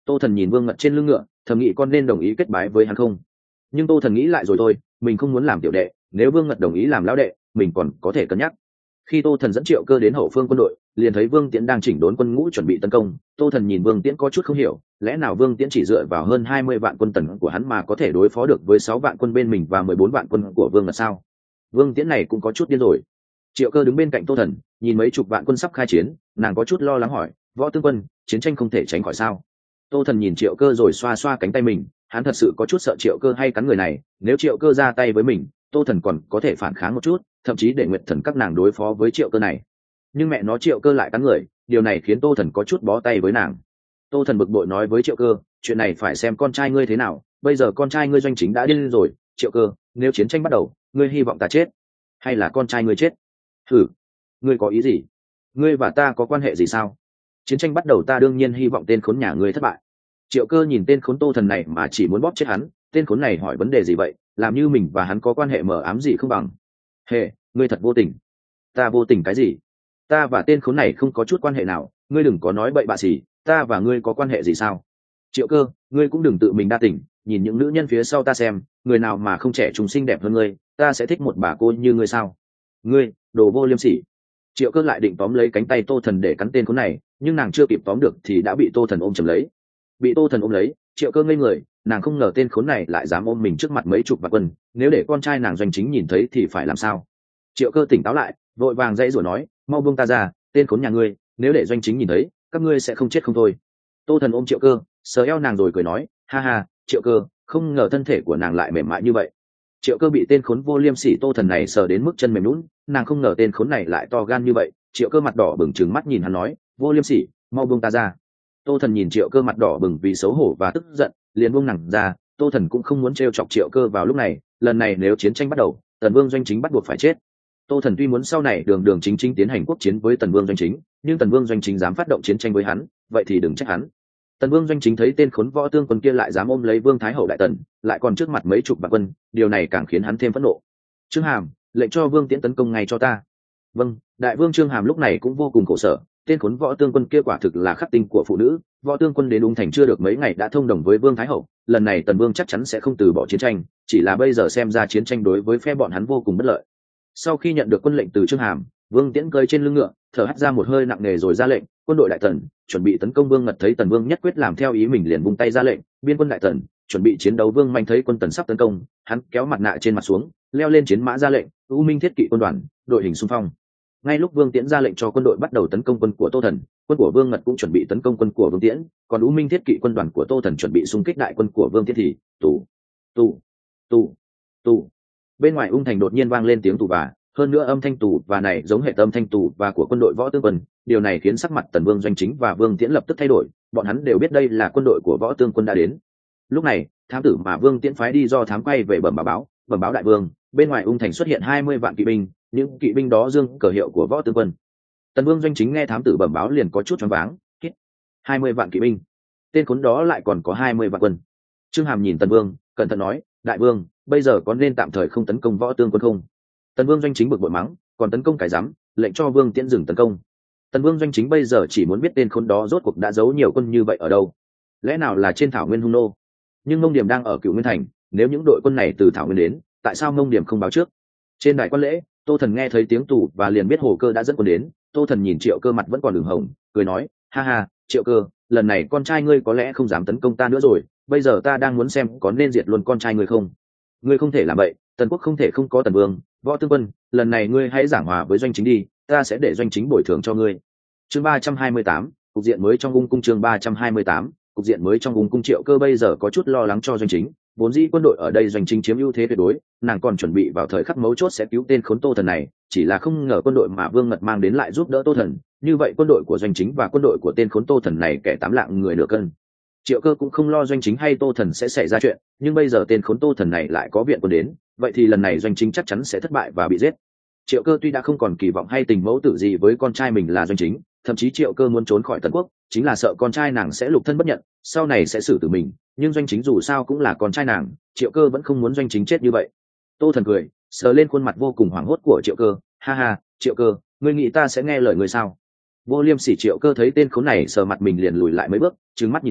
Tô Thần nhìn Vương Ngật trên lưng ngựa, thầm nghĩ con nên đồng ý kết bái với hắn không. Nhưng Tô Thần nghĩ lại rồi thôi, mình không muốn làm tiểu đệ, nếu Vương Ngật đồng ý làm lão đệ, mình còn có thể cân nhắc. Khi Tô Thần dẫn Triệu Cơ đến hậu phương quân đội, liền thấy Vương Tiễn đang chỉnh đốn quân ngũ chuẩn bị tấn công. Tô Thần nhìn Vương Tiễn có chút không hiểu, lẽ nào Vương Tiễn chỉ dựa vào hơn hai mươi vạn quân tần của hắn mà có thể đối phó được với sáu vạn quân bên mình và mười bốn vạn quân của Vương Ngật sao? Vương Tiễn này cũng có chút điên rồi. Triệu Cơ đứng bên cạnh Tô Thần, nhìn mấy chục vạn quân sắp khai chiến, nàng có chút lo lắng hỏi: "Võ tướng quân, chiến tranh không thể tránh khỏi sao?" Tô Thần nhìn Triệu Cơ rồi xoa xoa cánh tay mình, hắn thật sự có chút sợ Triệu Cơ hay cắn người này, nếu Triệu Cơ ra tay với mình, Tô Thần còn có thể phản kháng một chút, thậm chí để Nguyệt Thần các nàng đối phó với Triệu Cơ này. Nhưng mẹ nó Triệu Cơ lại cắn người, điều này khiến Tô Thần có chút bó tay với nàng. Tô Thần bực bội nói với Triệu Cơ: "Chuyện này phải xem con trai ngươi thế nào, bây giờ con trai ngươi Doanh Chính đã điên rồi, Triệu Cơ, nếu chiến tranh bắt đầu, ngươi hy vọng ta chết, hay là con trai ngươi chết?" "Thử, ngươi có ý gì? Ngươi và ta có quan hệ gì sao? Chiến tranh bắt đầu ta đương nhiên hy vọng tên khốn nhà ngươi thất bại." Triệu Cơ nhìn tên khốn Tô Thần này mà chỉ muốn bóp chết hắn, tên khốn này hỏi vấn đề gì vậy, làm như mình và hắn có quan hệ mờ ám gì không bằng. "Hề, ngươi thật vô tình." "Ta vô tình cái gì? Ta và tên khốn này không có chút quan hệ nào, ngươi đừng có nói bậy bạ gì, ta và ngươi có quan hệ gì sao?" "Triệu Cơ, ngươi cũng đừng tự mình đa tình, nhìn những nữ nhân phía sau ta xem, người nào mà không trẻ trung xinh đẹp hơn ngươi, ta sẽ thích một bà cô như ngươi sao? Ngươi, đồ vô liêm sỉ." Triệu Cơ lại định tóm lấy cánh tay Tô Thần để cắn tên khốn này, nhưng nàng chưa kịp tóm được thì đã bị Tô Thần ôm chầm lấy. Bị Tô Thần ôm lấy, Triệu Cơ ngây người, nàng không ngờ tên khốn này lại dám ôm mình trước mặt mấy chục vạn quân, nếu để con trai nàng Doanh Chính nhìn thấy thì phải làm sao? Triệu Cơ tỉnh táo lại, vội vàng dãy rủa nói: "Mau buông ta ra, tên khốn nhà ngươi, nếu để Doanh Chính nhìn thấy, các ngươi sẽ không chết không thôi." Tô Thần ôm Triệu Cơ, sờ eo nàng rồi cười nói: "Ha ha, Triệu Cơ, không ngờ thân thể của nàng lại mềm mại như vậy." Triệu Cơ bị tên khốn vô liêm sỉ Tô Thần này sờ đến mức chân mềm nhũn, nàng không ngờ tên khốn này lại to gan như vậy. Triệu Cơ mặt đỏ bừng trừng mắt nhìn hắn nói: "Vô liêm sỉ, mau buông ta ra." Tô Thần nhìn Triệu Cơ mặt đỏ bừng vì xấu hổ và tức giận, liền buông nàng ra. Tô Thần cũng không muốn trêu chọc Triệu Cơ vào lúc này, lần này nếu chiến tranh bắt đầu, Tần Vương Doanh Chính bắt buộc phải chết. Tô Thần tuy muốn sau này đường đường chính chính tiến hành quốc chiến với Tần Vương Doanh Chính, nhưng Tần Vương Doanh Chính dám phát động chiến tranh với hắn, vậy thì đừng trách hắn. Tần Vương Doanh Chính thấy tên khốn võ tướng quân kia lại dám ôm lấy Vương Thái Hậu đại tần, lại còn trước mặt mấy chục vạn quân, điều này càng khiến hắn thêm phẫn nộ. "Trương Hàm, lệnh cho Vương Tiễn tấn công ngay cho ta." "Vâng." Đại vương Trương Hàm lúc này cũng vô cùng khổ sở, tên khốn võ tướng quân kia quả thực là khắc tinh của phụ nữ. Võ tướng quân đến Ung Thành chưa được mấy ngày đã thông đồng với Vương Thái Hậu, lần này Tần Vương chắc chắn sẽ không từ bỏ chiến tranh, chỉ là bây giờ xem ra chiến tranh đối với phe bọn hắn vô cùng bất lợi. Sau khi nhận được quân lệnh từ Trương Hàm, Vương Tiễn cơi trên lưng ngựa, thở hắt ra một hơi nặng nề rồi ra lệnh: "Quân đội đại tần, chuẩn bị tấn công." Vương Ngật thấy Tần Vương nhất quyết làm theo ý mình liền vung tay ra lệnh: "Biên quân đại tần, chuẩn bị chiến đấu." Vương Mạnh thấy quân tần sắp tấn công, hắn kéo mặt nạ trên mặt xuống, leo lên chiến mã ra lệnh: "U Minh thiết kỵ quân đoàn, đội hình xung phong." Ngay lúc Vương Tiễn ra lệnh cho quân đội bắt đầu tấn công quân của Tô Thần, quân của Vương Ngật cũng chuẩn bị tấn công quân của Vương Tiễn, còn U Minh thiết kỵ quân đoàn của Tô Thần chuẩn bị xung kích đại quân của Vương Tiễn thì tù tù tù tù bên ngoài Ung Thành đột nhiên vang lên tiếng tù và, hơn nữa âm thanh tù và này giống hệ âm thanh tù và của quân đội võ tướng quân. Điều này khiến sắc mặt Tần Vương Doanh Chính và Vương Tiễn lập tức thay đổi, bọn hắn đều biết đây là quân đội của võ tướng quân đã đến. Lúc này, thám tử mà Vương Tiễn phái đi do thám quay về bẩm báo báo, bẩm báo đại vương, bên ngoài Ung Thành xuất hiện hai mươi vạn kỵ binh, những kỵ binh đó dương cờ hiệu của võ tướng quân. Tần Vương Doanh Chính nghe thám tử bẩm báo liền có chút choáng váng, hít, hai mươi vạn kỵ binh, tên khốn đó lại còn có hai mươi vạn quân. Trương Hàm nhìn Tần Vương, cẩn thận nói: "Đại vương, bây giờ có nên tạm thời không tấn công võ tướng quân không?" Tần Vương Doanh Chính bực bội mắng: "Còn tấn công cái rắm, lệnh cho Vương Tiễn dừng tấn công." Tần Vương Doanh Chính bây giờ chỉ muốn biết tên khốn đó rốt cuộc đã giấu nhiều quân như vậy ở đâu, lẽ nào là trên thảo nguyên hung nô? Nhưng Mông Điểm đang ở Cửu Nguyên Thành, nếu những đội quân này từ thảo nguyên đến, tại sao Mông Điểm không báo trước? Trên đài quan lễ, Tô Thần nghe thấy tiếng tù và liền biết Hồ Cơ đã dẫn quân đến. Tô Thần nhìn Triệu Cơ mặt vẫn còn đường hồng, cười nói: "Ha ha, Triệu Cơ, lần này con trai ngươi có lẽ không dám tấn công ta nữa rồi, bây giờ ta đang muốn xem có nên diệt luôn con trai ngươi không. Ngươi không thể làm vậy, Tần quốc không thể không có Tần Vương. Võ tướng quân, lần này ngươi hãy giảng hòa với Doanh Chính đi, ta sẽ để Doanh Chính bồi thường cho ngươi." Chương ba trăm hai mươi tám, cục diện mới trong Ung cung. Chương ba trăm hai mươi tám, cục diện mới trong Ung cung. Triệu Cơ bây giờ có chút lo lắng cho Doanh Chính, vốn dĩ quân đội ở đây Doanh Chính chiếm ưu thế tuyệt đối, nàng còn chuẩn bị vào thời khắc mấu chốt sẽ cứu tên khốn Tô Thần này, chỉ là không ngờ quân đội mà Vương Ngật mang đến lại giúp đỡ Tô Thần, như vậy quân đội của Doanh Chính và quân đội của tên khốn Tô Thần này kẻ tám lạng người nửa cân. Triệu Cơ cũng không lo Doanh Chính hay Tô Thần sẽ xảy ra chuyện, nhưng bây giờ tên khốn Tô Thần này lại có viện quân đến, vậy thì lần này Doanh Chính chắc chắn sẽ thất bại và bị giết. Triệu Cơ tuy đã không còn kỳ vọng hay tình mẫu tử gì với con trai mình là Doanh Chính, thậm chí Triệu Cơ muốn trốn khỏi Tần quốc chính là sợ con trai nàng sẽ lục thân bất nhận, sau này sẽ xử tử mình, nhưng Doanh Chính dù sao cũng là con trai nàng, Triệu Cơ vẫn không muốn Doanh Chính chết như vậy. Tô Thần cười, sờ lên khuôn mặt vô cùng hoảng hốt của Triệu Cơ: "Ha ha, Triệu Cơ, ngươi nghĩ ta sẽ nghe lời ngươi sao?" Vô liêm sỉ. Triệu Cơ thấy tên khốn này sờ mặt mình liền lùi lại mấy bước, trừng mắt nhìn hắn,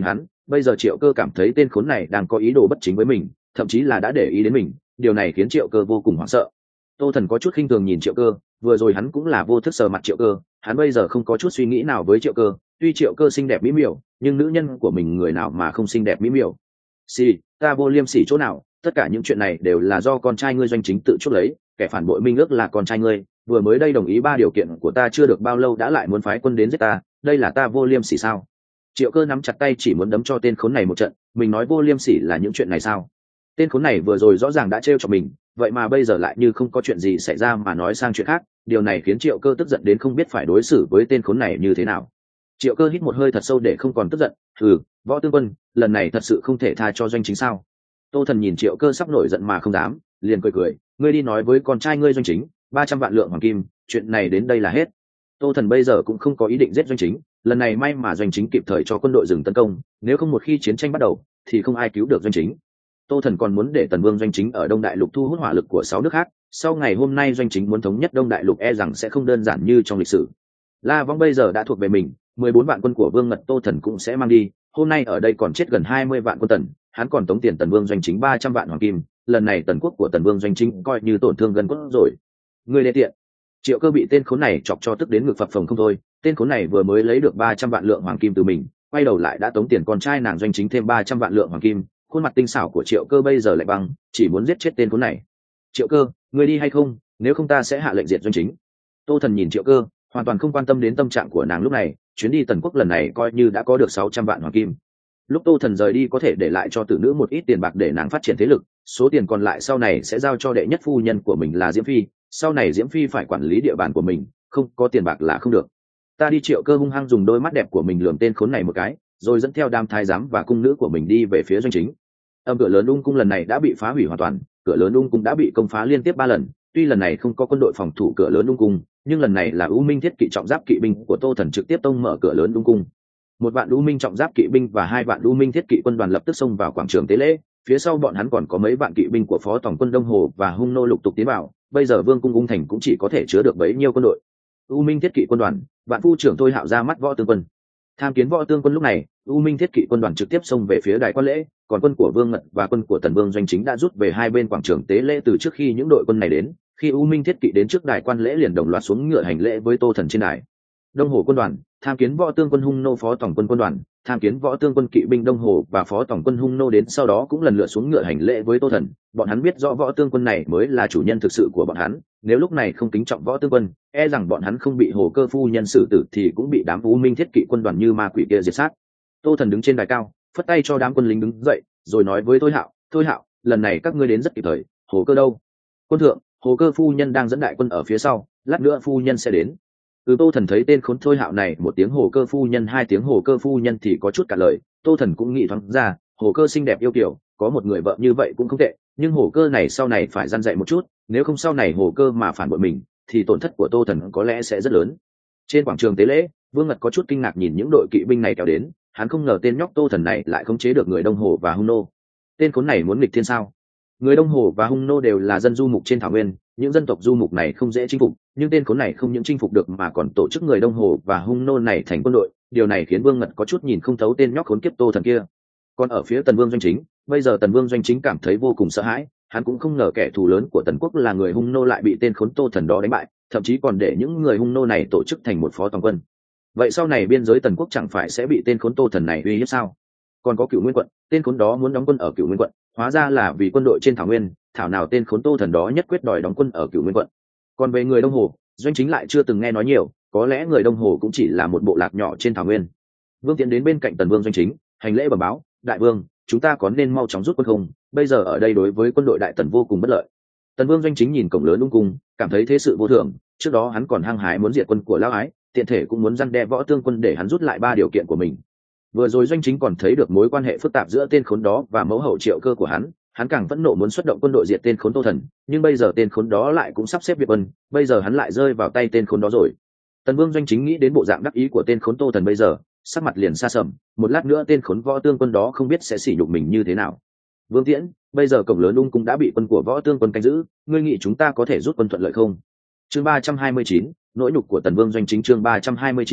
bây giờ Triệu Cơ cảm thấy tên khốn này đang có ý đồ bất chính với mình, thậm chí là đã để ý đến mình, điều này khiến Triệu Cơ vô cùng hoảng sợ. Tô Thần có chút khinh thường nhìn Triệu Cơ, vừa rồi hắn cũng là vô thức sờ mặt Triệu Cơ, hắn bây giờ không có chút suy nghĩ nào với Triệu Cơ, tuy Triệu Cơ xinh đẹp mỹ miều, nhưng nữ nhân của mình người nào mà không xinh đẹp mỹ miều. Xì, ta vô liêm sỉ chỗ nào, tất cả những chuyện này đều là do con trai ngươi Doanh Chính tự chuốc lấy, kẻ phản bội minh ước là con trai ngươi, vừa mới đây đồng ý ba điều kiện của ta chưa được bao lâu đã lại muốn phái quân đến giết ta, đây là ta vô liêm sỉ sao? Triệu Cơ nắm chặt tay chỉ muốn đấm cho tên khốn này một trận, mình nói vô liêm sỉ là những chuyện này sao? Tên khốn này vừa rồi rõ ràng đã trêu cho mình, vậy mà bây giờ lại như không có chuyện gì xảy ra mà nói sang chuyện khác, điều này khiến Triệu Cơ tức giận đến không biết phải đối xử với tên khốn này như thế nào. Triệu Cơ hít một hơi thật sâu để không còn tức giận, "Hừ, Võ Tương Quân, lần này thật sự không thể tha cho Doanh Chính sao?" Tô Thần nhìn Triệu Cơ sắp nổi giận mà không dám, liền cười cười, "Ngươi đi nói với con trai ngươi Doanh Chính, ba trăm vạn lượng hoàng kim, chuyện này đến đây là hết." Tô Thần bây giờ cũng không có ý định giết Doanh Chính, lần này may mà Doanh Chính kịp thời cho quân đội dừng tấn công, nếu không một khi chiến tranh bắt đầu thì không ai cứu được Doanh Chính. Tô Thần còn muốn để Tần Vương Doanh Chính ở Đông Đại Lục thu hút hỏa lực của sáu nước khác, sau ngày hôm nay Doanh Chính muốn thống nhất Đông Đại Lục e rằng sẽ không đơn giản như trong lịch sử. La Vong bây giờ đã thuộc về mình, mười bốn vạn quân của Vương Ngật Tô Thần cũng sẽ mang đi, hôm nay ở đây còn chết gần hai mươi vạn quân Tần, hắn còn tống tiền Tần Vương Doanh Chính ba trăm vạn hoàng kim, lần này Tần quốc của Tần Vương Doanh Chính coi như tổn thương gần cốt rồi. Người đê tiện. Triệu Cơ bị tên khốn này chọc cho tức đến ngực phập phồng không thôi, tên khốn này vừa mới lấy được ba trăm vạn lượng hoàng kim từ mình, quay đầu lại đã tống tiền con trai nàng Doanh Chính thêm ba trăm vạn lượng hoàng kim, khuôn mặt tinh xảo của Triệu Cơ bây giờ lại băng, chỉ muốn giết chết tên khốn này. "Triệu Cơ, ngươi đi hay không, nếu không ta sẽ hạ lệnh diệt Doanh Chính." Tô Thần nhìn Triệu Cơ, hoàn toàn không quan tâm đến tâm trạng của nàng lúc này, chuyến đi Tần quốc lần này coi như đã có được sáu trăm vạn hoàng kim. Lúc Tô Thần rời đi có thể để lại cho tử nữ một ít tiền bạc để nàng phát triển thế lực, số tiền còn lại sau này sẽ giao cho đệ nhất phu nhân của mình là Diễm Phi, sau này Diễm Phi phải quản lý địa bàn của mình, không có tiền bạc là không được. Ta đi. Triệu Cơ hung hăng dùng đôi mắt đẹp của mình lườm tên khốn này một cái, rồi dẫn theo đám thái giám và cung nữ của mình đi về phía Doanh Chính. Âm cửa lớn ung cung lần này đã bị phá hủy hoàn toàn, cửa lớn ung cung đã bị công phá liên tiếp ba lần, tuy lần này không có quân đội phòng thủ cửa lớn ung cung, nhưng lần này là U Minh Thiết Kỵ trọng giáp kỵ binh của Tô Thần trực tiếp tông mở cửa lớn ung cung. Một vạn U Minh trọng giáp kỵ binh và hai vạn U Minh Thiết Kỵ quân đoàn lập tức xông vào quảng trường tế lễ, phía sau bọn hắn còn có mấy vạn kỵ binh của Phó tổng quân Đông Hồ và Hung Nô lục tục tiến vào, bây giờ Vương cung ung thành cũng chỉ có thể chứa được bấy nhiêu quân đội. U Minh Thiết Kỵ quân đoàn, vạn phu trưởng Thôi Hạo ra mắt Võ Tương Quân. Tham kiến Võ Tương Quân. Lúc này U Minh Thiết Kỵ quân đoàn trực tiếp xông về phía đài quan lễ, còn quân của Vương Ngật và quân của Tần Vương Doanh Chính đã rút về hai bên quảng trường tế lễ từ trước khi những đội quân này đến. Khi U Minh Thiết Kỵ đến trước đài quan lễ liền đồng loạt xuống ngựa hành lễ với Tô Thần trên đài. Đông Hồ quân đoàn, tham kiến Võ Tương Quân Hung Nô Phó tổng quân quân đoàn, tham kiến Võ Tương Quân kỵ binh Đông Hồ và Phó tổng quân Hung Nô đến sau đó cũng lần lượt xuống ngựa hành lễ với Tô Thần. Bọn hắn biết rõ Võ Tương Quân này mới là chủ nhân thực sự của bọn hắn, nếu lúc này không kính trọng Võ Tương Quân, e rằng bọn hắn không bị Hồ Cơ phu nhân xử tử thì cũng bị đám U Minh Thiết Kỵ quân đoàn như ma quỷ kia diệt sát. Tô Thần đứng trên đài cao, phất tay cho đám quân lính đứng dậy, rồi nói với Thôi Hạo, "Thôi Hạo, lần này các ngươi đến rất kịp thời, Hồ Cơ đâu?" "Quân thượng, Hồ Cơ phu nhân đang dẫn đại quân ở phía sau, lát nữa phu nhân sẽ đến." Từ Tô Thần thấy tên khốn Thôi Hạo này một tiếng Hồ Cơ phu nhân hai tiếng Hồ Cơ phu nhân thì có chút cả lời, Tô Thần cũng nghĩ thoáng ra, Hồ Cơ xinh đẹp yêu kiều, có một người vợ như vậy cũng không tệ, nhưng Hồ Cơ này sau này phải răn dạy một chút, nếu không sau này Hồ Cơ mà phản bội mình thì tổn thất của Tô Thần có lẽ sẽ rất lớn. Trên quảng trường tế lễ, Vương Ngật có chút kinh ngạc nhìn những đội kỵ binh này kéo đến, hắn không ngờ tên nhóc Tô Thần này lại khống chế được người Đông Hồ và Hung Nô. Tên khốn này muốn nghịch thiên sao? Người Đông Hồ và Hung Nô đều là dân du mục trên thảo nguyên, những dân tộc du mục này không dễ chinh phục, nhưng tên khốn này không những chinh phục được mà còn tổ chức người Đông Hồ và Hung Nô này thành quân đội, điều này khiến Vương Ngật có chút nhìn không thấu tên nhóc khốn kiếp Tô Thần kia. Còn ở phía Tần Vương Doanh Chính, bây giờ Tần Vương Doanh Chính cảm thấy vô cùng sợ hãi, hắn cũng không ngờ kẻ thù lớn của Tần quốc là người Hung Nô lại bị tên khốn Tô Thần đó đánh bại, thậm chí còn để những người Hung Nô này tổ chức thành một phó tổng quân. Vậy sau này biên giới Tần quốc chẳng phải sẽ bị tên khốn Tô Thần này uy hiếp sao? Còn có Cửu Nguyên quận, tên khốn đó muốn đóng quân ở Cửu Nguyên quận, hóa ra là vì quân đội trên thảo nguyên, thảo nào tên khốn Tô Thần đó nhất quyết đòi đóng quân ở Cửu Nguyên quận. Còn về người Đông Hồ, Doanh Chính lại chưa từng nghe nói nhiều, có lẽ người Đông Hồ cũng chỉ là một bộ lạc nhỏ trên thảo nguyên. Vương tiến đến bên cạnh Tần Vương Doanh Chính, hành lễ bẩm báo, "Đại vương, chúng ta có nên mau chóng rút quân không? Bây giờ ở đây đối với quân đội Đại Tần vô cùng bất lợi." Tần Vương Doanh Chính nhìn cổng lớn ung cung, cảm thấy thế sự vô thường, trước đó hắn còn hăng hái muốn diệt quân của Lão Ái, tiện thể cũng muốn răn đe Võ Tương Quân để hắn rút lại ba điều kiện của mình. Vừa rồi Doanh Chính còn thấy được mối quan hệ phức tạp giữa tên khốn đó và mẫu hậu Triệu Cơ của hắn, hắn càng phẫn nộ muốn xuất động quân đội diệt tên khốn Tô Thần, nhưng bây giờ tên khốn đó lại cũng sắp xếp việc quân, bây giờ hắn lại rơi vào tay tên khốn đó rồi. Tần Vương Doanh Chính nghĩ đến bộ dạng đắc ý của tên khốn Tô Thần bây giờ, sắc mặt liền xa sầm, một lát nữa tên khốn Võ Tương Quân đó không biết sẽ sỉ nhục mình như thế nào. "Vương Tiễn, bây giờ cổng lớn ung cung đã bị quân của Võ Tương Quân canh giữ, ngươi nghĩ chúng ta có thể rút quân thuận lợi không?" Chương ba trăm hai mươi chín, nỗi nhục của Tần Vương Doanh Chính. Chương ba trăm hai mươi chín,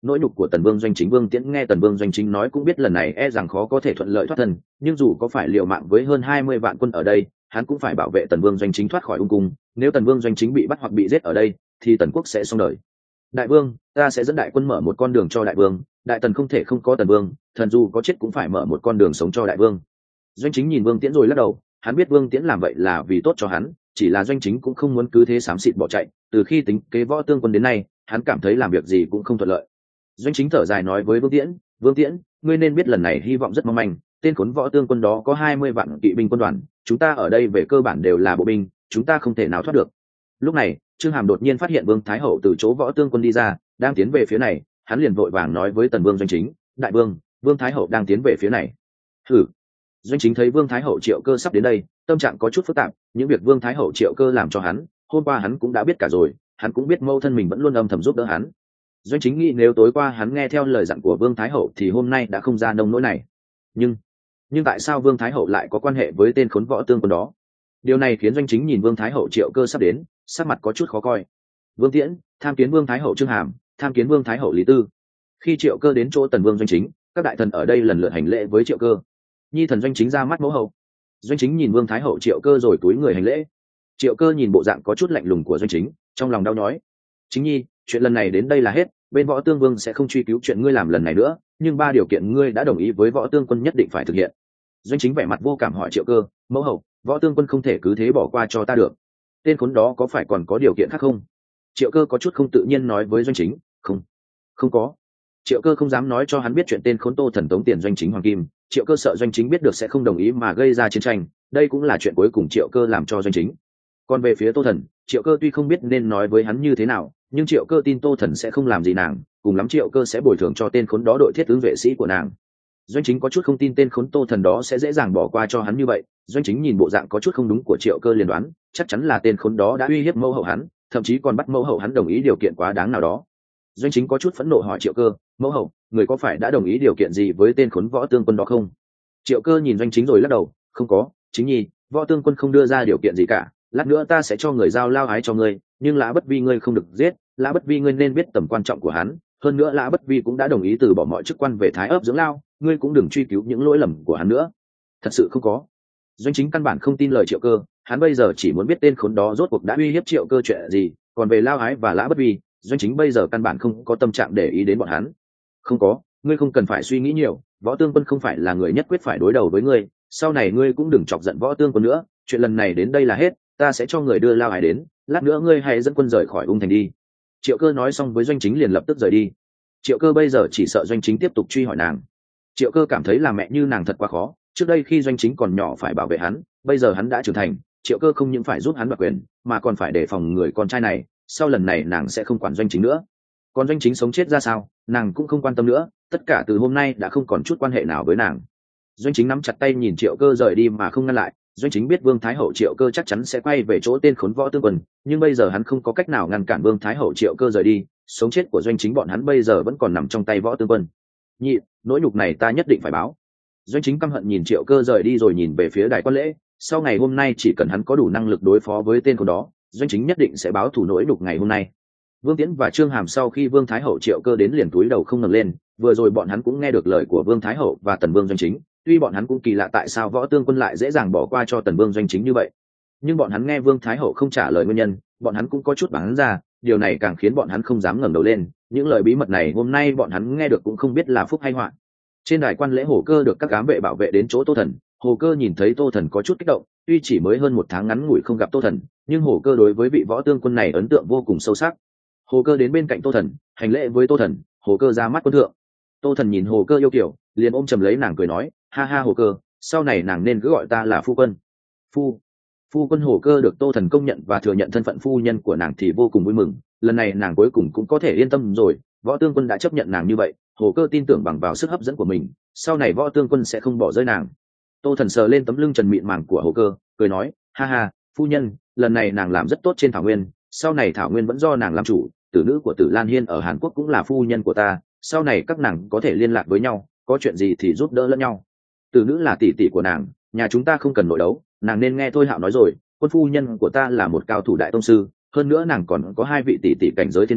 nỗi nhục của tần vương doanh chính. Vương Tiễn nghe tần vương doanh chính nói cũng biết lần này e rằng khó có thể thuận lợi thoát thân, nhưng dù có phải liều mạng với hơn hai mươi vạn quân ở đây, hắn cũng phải bảo vệ tần vương doanh chính thoát khỏi ung cung. Nếu tần vương doanh chính bị bắt hoặc bị giết ở đây thì tần quốc sẽ xong đời. Đại vương, ta sẽ dẫn đại quân mở một con đường cho đại vương, đại tần không thể không có tần vương, thần dù có chết cũng phải mở một con đường sống cho đại vương. Doanh chính nhìn Vương Tiễn rồi lắc đầu, hắn biết Vương Tiễn làm vậy là vì tốt cho hắn, chỉ là doanh chính cũng không muốn cứ thế xám xịt bỏ chạy. Từ khi tính kế Võ Tương Quân đến nay, hắn cảm thấy làm việc gì cũng không thuận lợi. Doanh chính thở dài nói với Vương Tiễn, Vương Tiễn, ngươi nên biết lần này hy vọng rất mong manh, tên khốn Võ Tương Quân đó có hai mươi vạn kỵ binh quân đoàn, chúng ta ở đây về cơ bản đều là bộ binh, chúng ta không thể nào thoát được. Lúc này Trương Hàm đột nhiên phát hiện Vương Thái Hậu từ chỗ Võ Tương Quân đi ra, đang tiến về phía này. Hắn liền vội vàng nói với Tần Vương Doanh chính, đại vương, Vương Thái Hậu đang tiến về phía này. Hử. Doanh chính thấy Vương Thái Hậu Triệu Cơ sắp đến đây, tâm trạng có chút phức tạp. Những việc Vương Thái Hậu Triệu Cơ làm cho hắn, hôm qua hắn cũng đã biết cả rồi. Hắn cũng biết mâu thân mình vẫn luôn âm thầm giúp đỡ hắn. Doanh chính nghĩ nếu tối qua hắn nghe theo lời dặn của Vương Thái Hậu thì hôm nay đã không ra nông nỗi này. Nhưng, nhưng tại sao Vương Thái Hậu lại có quan hệ với tên khốn Võ Tương Quân đó? Điều này khiến Doanh chính nhìn Vương Thái Hậu Triệu Cơ sắp đến, sắc mặt có chút khó coi. Vương Tiễn tham kiến Vương Thái Hậu Trương Hàm, tham kiến Vương Thái Hậu Lý Tư. Khi Triệu Cơ đến chỗ Tần Vương Doanh chính, các đại thần ở đây lần lượt hành lễ với Triệu Cơ. Nhi thần Doanh chính ra mắt mẫu hậu. Doanh chính nhìn Vương Thái Hậu Triệu Cơ rồi túi người hành lễ. Triệu Cơ nhìn bộ dạng có chút lạnh lùng của Doanh chính, trong lòng đau nhói. Chính nhi, chuyện lần này đến đây là hết, bên Võ Tương Vương sẽ không truy cứu chuyện ngươi làm lần này nữa, nhưng ba điều kiện ngươi đã đồng ý với Võ Tương Quân nhất định phải thực hiện. Doanh chính vẻ mặt vô cảm hỏi Triệu Cơ, mẫu hậu, Võ Tương Quân không thể cứ thế bỏ qua cho ta được. Tên khốn đó có phải còn có điều kiện khác không? Triệu Cơ có chút không tự nhiên nói với Doanh chính, không, không có. Triệu Cơ không dám nói cho hắn biết chuyện tên khốn Tô Thần tống tiền Doanh chính hoàng kim. Triệu Cơ sợ Doanh chính biết được sẽ không đồng ý mà gây ra chiến tranh, đây cũng là chuyện cuối cùng Triệu Cơ làm cho Doanh chính. Còn về phía Tô Thần, Triệu Cơ tuy không biết nên nói với hắn như thế nào, nhưng Triệu Cơ tin Tô Thần sẽ không làm gì nàng, cùng lắm Triệu Cơ sẽ bồi thường cho tên khốn đó đội thiết tướng vệ sĩ của nàng. Doanh chính có chút không tin tên khốn Tô Thần đó sẽ dễ dàng bỏ qua cho hắn như vậy. Doanh chính nhìn bộ dạng có chút không đúng của Triệu Cơ liền đoán, chắc chắn là tên khốn đó đã uy hiếp mẫu hậu hắn, thậm chí còn bắt mẫu hậu hắn đồng ý điều kiện quá đáng nào đó. Doanh chính có chút phẫn nộ hỏi Triệu Cơ, mẫu hậu, người có phải đã đồng ý điều kiện gì với tên khốn Võ Tương Quân đó không? Triệu Cơ nhìn Doanh chính rồi lắc đầu, không có, chính nhi, Võ Tương Quân không đưa ra điều kiện gì cả. Lát nữa ta sẽ cho người giao Lao Ái cho ngươi, nhưng Lã Bất Vi ngươi không được giết. Lã Bất Vi ngươi nên biết tầm quan trọng của hắn, hơn nữa Lã Bất Vi cũng đã đồng ý từ bỏ mọi chức quan về Thái Ấp dưỡng lao, ngươi cũng đừng truy cứu những lỗi lầm của hắn nữa. Thật sự không có. Doanh chính căn bản không tin lời Triệu Cơ, hắn bây giờ chỉ muốn biết tên khốn đó rốt cuộc đã uy hiếp Triệu Cơ chuyện gì, còn về Lao Ái và Lã Bất Vi, Doanh chính bây giờ căn bản không có tâm trạng để ý đến bọn hắn. Không có, ngươi không cần phải suy nghĩ nhiều, Võ Tương Quân không phải là người nhất quyết phải đối đầu với ngươi, sau này ngươi cũng đừng chọc giận Võ Tương Quân nữa, chuyện lần này đến đây là hết, ta sẽ cho người đưa Lao Ái đến, lát nữa ngươi hãy dẫn quân rời khỏi Ung Thành đi. Triệu Cơ nói xong với Doanh chính liền lập tức rời đi. Triệu Cơ bây giờ chỉ sợ Doanh chính tiếp tục truy hỏi nàng. Triệu Cơ cảm thấy là mẹ như nàng thật quá khó, trước đây khi Doanh chính còn nhỏ phải bảo vệ hắn, bây giờ hắn đã trưởng thành, Triệu Cơ không những phải giúp hắn đoạt quyền mà còn phải đề phòng người con trai này, sau lần này nàng sẽ không quản Doanh chính nữa. Còn Doanh chính sống chết ra sao, nàng cũng không quan tâm nữa, tất cả từ hôm nay đã không còn chút quan hệ nào với nàng. Doanh chính nắm chặt tay nhìn Triệu Cơ rời đi mà không ngăn lại. Doanh chính biết Vương Thái Hậu Triệu Cơ chắc chắn sẽ quay về chỗ tên khốn Võ Tương Quân, nhưng bây giờ hắn không có cách nào ngăn cản Vương Thái Hậu Triệu Cơ rời đi, sống chết của Doanh chính bọn hắn bây giờ vẫn còn nằm trong tay Võ Tương Quân. Nhị, nỗi nhục này ta nhất định phải báo. Doanh chính căm hận nhìn Triệu Cơ rời đi rồi nhìn về phía đài quan lễ, sau ngày hôm nay chỉ cần hắn có đủ năng lực đối phó với tên khốn đó, Doanh chính nhất định sẽ báo thù nỗi nhục ngày hôm nay. Vương Tiễn và Trương Hàm sau khi Vương Thái Hậu Triệu Cơ đến liền túi đầu không ngẩng lên, vừa rồi bọn hắn cũng nghe được lời của Vương Thái Hậu và Tần Vương Doanh chính, tuy bọn hắn cũng kỳ lạ tại sao Võ Tương Quân lại dễ dàng bỏ qua cho Tần Vương Doanh chính như vậy, nhưng bọn hắn nghe Vương Thái Hậu không trả lời nguyên nhân, bọn hắn cũng có chút đoán ra, điều này càng khiến bọn hắn không dám ngẩng đầu lên. Những lời bí mật này hôm nay bọn hắn nghe được cũng không biết là phúc hay họa. Trên đài quan lễ Hồ Cơ được các ám vệ bảo vệ đến chỗ Tô Thần. Hồ Cơ nhìn thấy Tô Thần có chút kích động, tuy chỉ mới hơn một tháng ngắn ngủi không gặp Tô Thần, nhưng Hồ Cơ đối với vị Võ Tương Quân này ấn tượng vô cùng sâu sắc. Hồ Cơ đến bên cạnh Tô Thần, hành lễ với Tô Thần. Hồ Cơ ra mắt quân thượng. Tô Thần nhìn Hồ Cơ yêu kiều, liền ôm chầm lấy nàng cười nói, ha ha Hồ Cơ, sau này nàng nên cứ gọi ta là phu quân. Phu, phu quân. Hồ Cơ được Tô Thần công nhận và thừa nhận thân phận phu nhân của nàng thì vô cùng vui mừng, lần này nàng cuối cùng cũng có thể yên tâm rồi. Võ Tương Quân đã chấp nhận nàng như vậy, Hồ Cơ tin tưởng bằng vào sức hấp dẫn của mình, sau này Võ Tương Quân sẽ không bỏ rơi nàng. Tô Thần sờ lên tấm lưng trần mịn màng của Hồ Cơ, cười nói, ha ha phu nhân, lần này nàng làm rất tốt trên Thảo Nguyên, sau này Thảo Nguyên vẫn do nàng làm chủ, tử nữ của Tử Lan Hiên ở Hàn Quốc cũng là phu nhân của ta, sau này các nàng có thể liên lạc với nhau, có chuyện gì thì giúp đỡ lẫn nhau. Tử nữ là tỷ tỷ của nàng, nhà chúng ta không cần nội đấu, nàng nên nghe Thôi Hạo nói rồi, quân phu nhân của ta là một cao thủ đại tông sư, hơn nữa nàng còn có hai vị tỷ tỷ cảnh giới thiên nhân,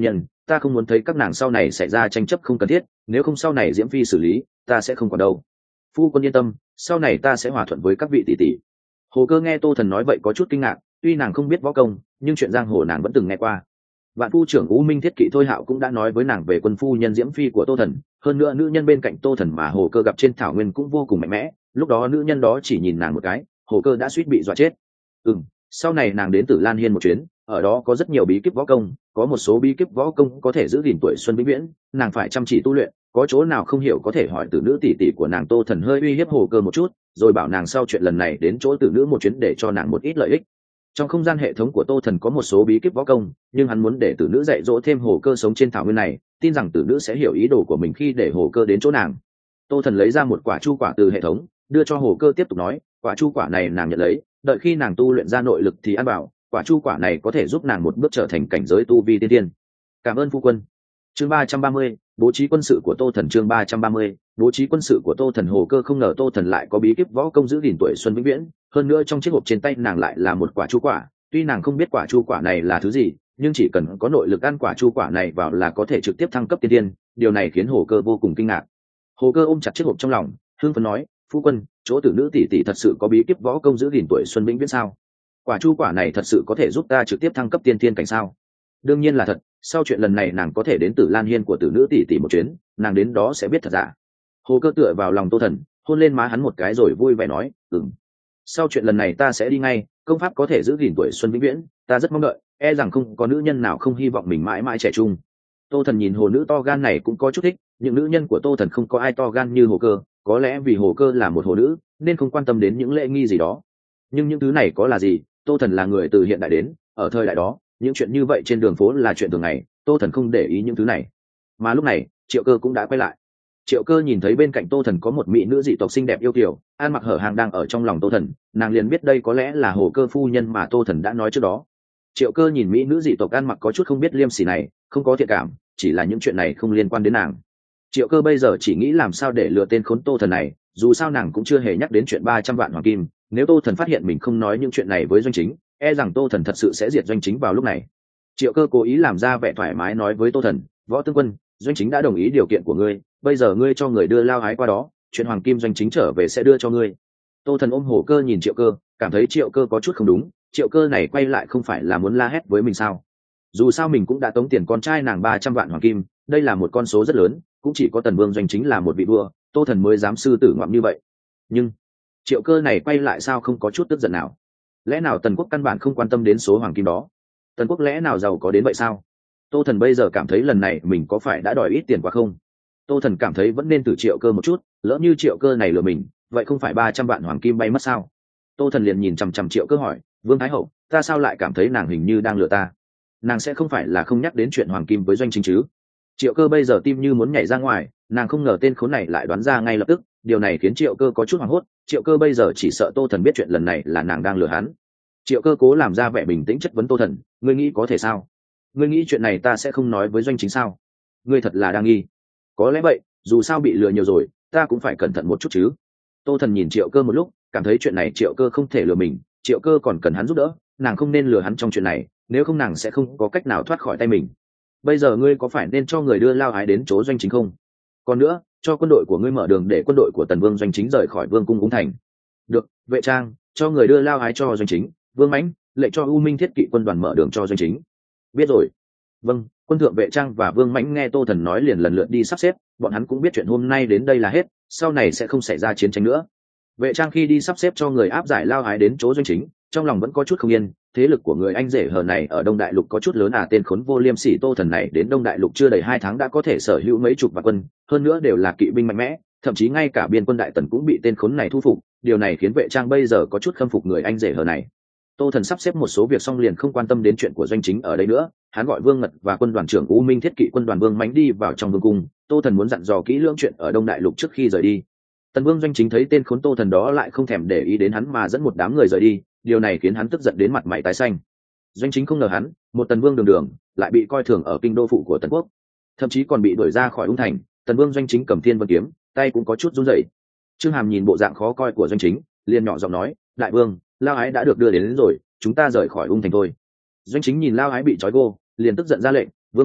ta không muốn thấy các nàng sau này xảy ra tranh chấp không cần thiết, nếu không sau này diễm phi xử lý ta sẽ không còn đâu. Phu quân yên tâm, sau này ta sẽ hòa thuận với các vị tỷ tỷ. Hồ Cơ nghe Tô Thần nói vậy có chút kinh ngạc, tuy nàng không biết võ công nhưng chuyện giang hồ nàng vẫn từng nghe qua. Vạn phu trưởng U Minh Thiết Kỵ Thôi Hạo cũng đã nói với nàng về quân phu nhân diễm phi của Tô Thần, hơn nữa nữ nhân bên cạnh Tô Thần mà Hồ Cơ gặp trên thảo nguyên cũng vô cùng mạnh mẽ, lúc đó nữ nhân đó chỉ nhìn nàng một cái, Hồ Cơ đã suýt bị dọa chết. Ừm, sau này nàng đến Tử Lan Hiên một chuyến, ở đó có rất nhiều bí kíp võ công, có một số bí kíp võ công có thể giữ gìn tuổi xuân vĩnh viễn, nàng phải chăm chỉ tu luyện, có chỗ nào không hiểu có thể hỏi tử nữ tỷ tỷ của nàng. Tô Thần hơi uy hiếp Hồ Cơ một chút, rồi bảo nàng sau chuyện lần này đến chỗ tử nữ một chuyến để cho nàng một ít lợi ích. Trong không gian hệ thống của Tô Thần có một số bí kíp võ công, nhưng hắn muốn để tử nữ dạy dỗ thêm Hồ Cơ sống trên thảo nguyên này, tin rằng tử nữ sẽ hiểu ý đồ của mình khi để Hồ Cơ đến chỗ nàng. Tô Thần lấy ra một quả chu quả từ hệ thống, đưa cho Hồ Cơ tiếp tục nói, quả chu quả này nàng nhận lấy, đợi khi nàng tu luyện ra nội lực thì ăn bảo, quả chu quả này có thể giúp nàng một bước trở thành cảnh giới tu vi tiên tiên. Cảm ơn phu quân. Chương ba trăm ba mươi, bố trí quân sự của Tô Thần. Chương ba trăm ba mươi, bố trí quân sự của Tô Thần. Hồ Cơ không ngờ Tô Thần lại có bí kíp võ công giữ gìn tuổi xuân vĩnh viễn, hơn nữa trong chiếc hộp trên tay nàng lại là một quả chu quả. Tuy nàng không biết quả chu quả này là thứ gì, nhưng chỉ cần có nội lực ăn quả chu quả này vào là có thể trực tiếp thăng cấp tiên tiên, điều này khiến Hồ Cơ vô cùng kinh ngạc. Hồ Cơ ôm chặt chiếc hộp trong lòng, hưng phấn nói, phu quân, chỗ tử nữ tỷ tỷ thật sự có bí kíp võ công giữ gìn tuổi xuân vĩnh viễn sao? Quả chu quả này thật sự có thể giúp ta trực tiếp thăng cấp tiên tiên cảnh sao? Đương nhiên là thật, sau chuyện lần này nàng có thể đến Tử Lan Hiên của tử nữ tỷ tỷ một chuyến, nàng đến đó sẽ biết thật giả. Hồ Cơ tựa vào lòng Tô Thần, hôn lên má hắn một cái rồi vui vẻ nói, ừm, sau chuyện lần này ta sẽ đi ngay, công pháp có thể giữ gìn tuổi xuân vĩnh viễn, ta rất mong đợi, e rằng không có nữ nhân nào không hy vọng mình mãi mãi trẻ trung. Tô Thần nhìn hồ nữ to gan này cũng có chút thích, những nữ nhân của Tô Thần không có ai to gan như Hồ Cơ, có lẽ vì Hồ Cơ là một hồ nữ nên không quan tâm đến những lễ nghi gì đó. Nhưng những thứ này có là gì, Tô Thần là người từ hiện đại đến, ở thời đại đó những chuyện như vậy trên đường phố là chuyện thường ngày, Tô Thần không để ý những thứ này. Mà lúc này Triệu Cơ cũng đã quay lại. Triệu Cơ nhìn thấy bên cạnh Tô Thần có một mỹ nữ dị tộc xinh đẹp yêu kiều, ăn mặc hở hàng đang ở trong lòng Tô Thần, nàng liền biết đây có lẽ là Hồ Cơ phu nhân mà Tô Thần đã nói trước đó. Triệu Cơ nhìn mỹ nữ dị tộc ăn mặc có chút không biết liêm sỉ này, không có thiện cảm, chỉ là những chuyện này không liên quan đến nàng. Triệu Cơ bây giờ chỉ nghĩ làm sao để lừa tên khốn Tô Thần này, dù sao nàng cũng chưa hề nhắc đến chuyện ba trăm vạn hoàng kim, nếu Tô Thần phát hiện mình không nói những chuyện này với Doanh Chính, e rằng Tô Thần thật sự sẽ diệt Doanh Chính vào lúc này. Triệu Cơ cố ý làm ra vẻ thoải mái nói với Tô Thần, Võ Tướng Quân, Doanh Chính đã đồng ý điều kiện của ngươi, bây giờ ngươi cho người đưa Lao Ái qua đó, chuyện hoàng kim Doanh Chính trở về sẽ đưa cho ngươi. Tô Thần ôm Hồ Cơ nhìn Triệu Cơ, cảm thấy Triệu Cơ có chút không đúng, Triệu Cơ này quay lại không phải là muốn la hét với mình sao? Dù sao mình cũng đã tống tiền con trai nàng ba trăm vạn hoàng kim, đây là một con số rất lớn, cũng chỉ có Tần Vương Doanh Chính là một vị vua, Tô Thần mới dám sư tử ngoạm như vậy. Nhưng Triệu Cơ này quay lại sao không có chút tức giận nào? Lẽ nào Tần Quốc căn bản không quan tâm đến số hoàng kim đó? Tần Quốc lẽ nào giàu có đến vậy sao? Tô Thần bây giờ cảm thấy lần này mình có phải đã đòi ít tiền quá không? Tô Thần cảm thấy vẫn nên từ Triệu Cơ một chút, lỡ như Triệu Cơ này lừa mình, vậy không phải ba trăm vạn hoàng kim bay mất sao? Tô Thần liền nhìn chằm chằm Triệu Cơ hỏi, Vương Thái Hậu, ta sao lại cảm thấy nàng hình như đang lừa ta? Nàng sẽ không phải là không nhắc đến chuyện hoàng kim với Doanh Chính chứ? Triệu Cơ bây giờ tim như muốn nhảy ra ngoài, nàng không ngờ tên khốn này lại đoán ra ngay lập tức, điều này khiến Triệu Cơ có chút hoảng hốt. Triệu Cơ bây giờ chỉ sợ Tô Thần biết chuyện lần này là nàng đang lừa hắn. Triệu Cơ cố làm ra vẻ bình tĩnh chất vấn Tô Thần, ngươi nghĩ có thể sao? Ngươi nghĩ chuyện này ta sẽ không nói với Doanh Chính sao? Ngươi thật là đang nghi. Có lẽ vậy, dù sao bị lừa nhiều rồi, ta cũng phải cẩn thận một chút chứ. Tô Thần nhìn Triệu Cơ một lúc, cảm thấy chuyện này Triệu Cơ không thể lừa mình, Triệu Cơ còn cần hắn giúp đỡ, nàng không nên lừa hắn trong chuyện này, nếu không nàng sẽ không có cách nào thoát khỏi tay mình. Bây giờ ngươi có phải nên cho người đưa Lao Ái đến chỗ Doanh Chính không? Còn nữa, cho quân đội của ngươi mở đường để quân đội của Tần Vương Doanh Chính rời khỏi Vương cung Úng Thành. Được, Vệ Trang, cho người đưa Lao Ái cho Doanh Chính. Vương Mãnh, lệnh cho U Minh Thiết Kỵ quân đoàn mở đường cho Doanh Chính. Biết rồi. Vâng. Quân thượng Vệ Trang và Vương Mãnh nghe Tô Thần nói liền lần lượt đi sắp xếp, bọn hắn cũng biết chuyện hôm nay đến đây là hết, sau này sẽ không xảy ra chiến tranh nữa. Vệ Trang khi đi sắp xếp cho người áp giải Lao Ái đến chỗ Doanh Chính, trong lòng vẫn có chút không yên, thế lực của người anh rể hờ này ở Đông Đại Lục có chút lớn à, tên khốn vô liêm sỉ Tô Thần này đến Đông Đại Lục chưa đầy hai tháng đã có thể sở hữu mấy chục vạn quân, hơn nữa đều là kỵ binh mạnh mẽ, thậm chí ngay cả biên quân Đại Tần cũng bị tên khốn này thu phục, điều này khiến Vệ Trang bây giờ có chút khâm phục người anh rể hờ này. Tô Thần sắp xếp một số việc xong liền không quan tâm đến chuyện của Doanh Chính ở đây nữa, hắn gọi Vương Ngật và quân đoàn trưởng U Minh Thiết Kỵ quân đoàn Vương Mãnh đi vào trong vương cung. Tô Thần muốn dặn dò kỹ lưỡng chuyện ở Đông Đại Lục trước khi rời đi. Tần Vương Doanh Chính thấy tên khốn Tô Thần đó lại không thèm để ý đến hắn mà dẫn một đám người rời đi, điều này khiến hắn tức giận đến mặt mày tái xanh. Doanh Chính không ngờ hắn, một Tần Vương đường đường, lại bị coi thường ở kinh đô phụ của Tần Quốc, thậm chí còn bị đuổi ra khỏi Ung Thành. Tần Vương Doanh Chính cầm Thiên Vân kiếm, tay cũng có chút run rẩy. Trương Hàm nhìn bộ dạng khó coi của Doanh Chính, liền nhỏ giọng nói, đại vương, Lao Ái đã được đưa đến, đến rồi, chúng ta rời khỏi Ung Thành thôi. Doanh Chính nhìn Lao Ái bị trói gô, liền tức giận ra lệnh, Vương Tiễn,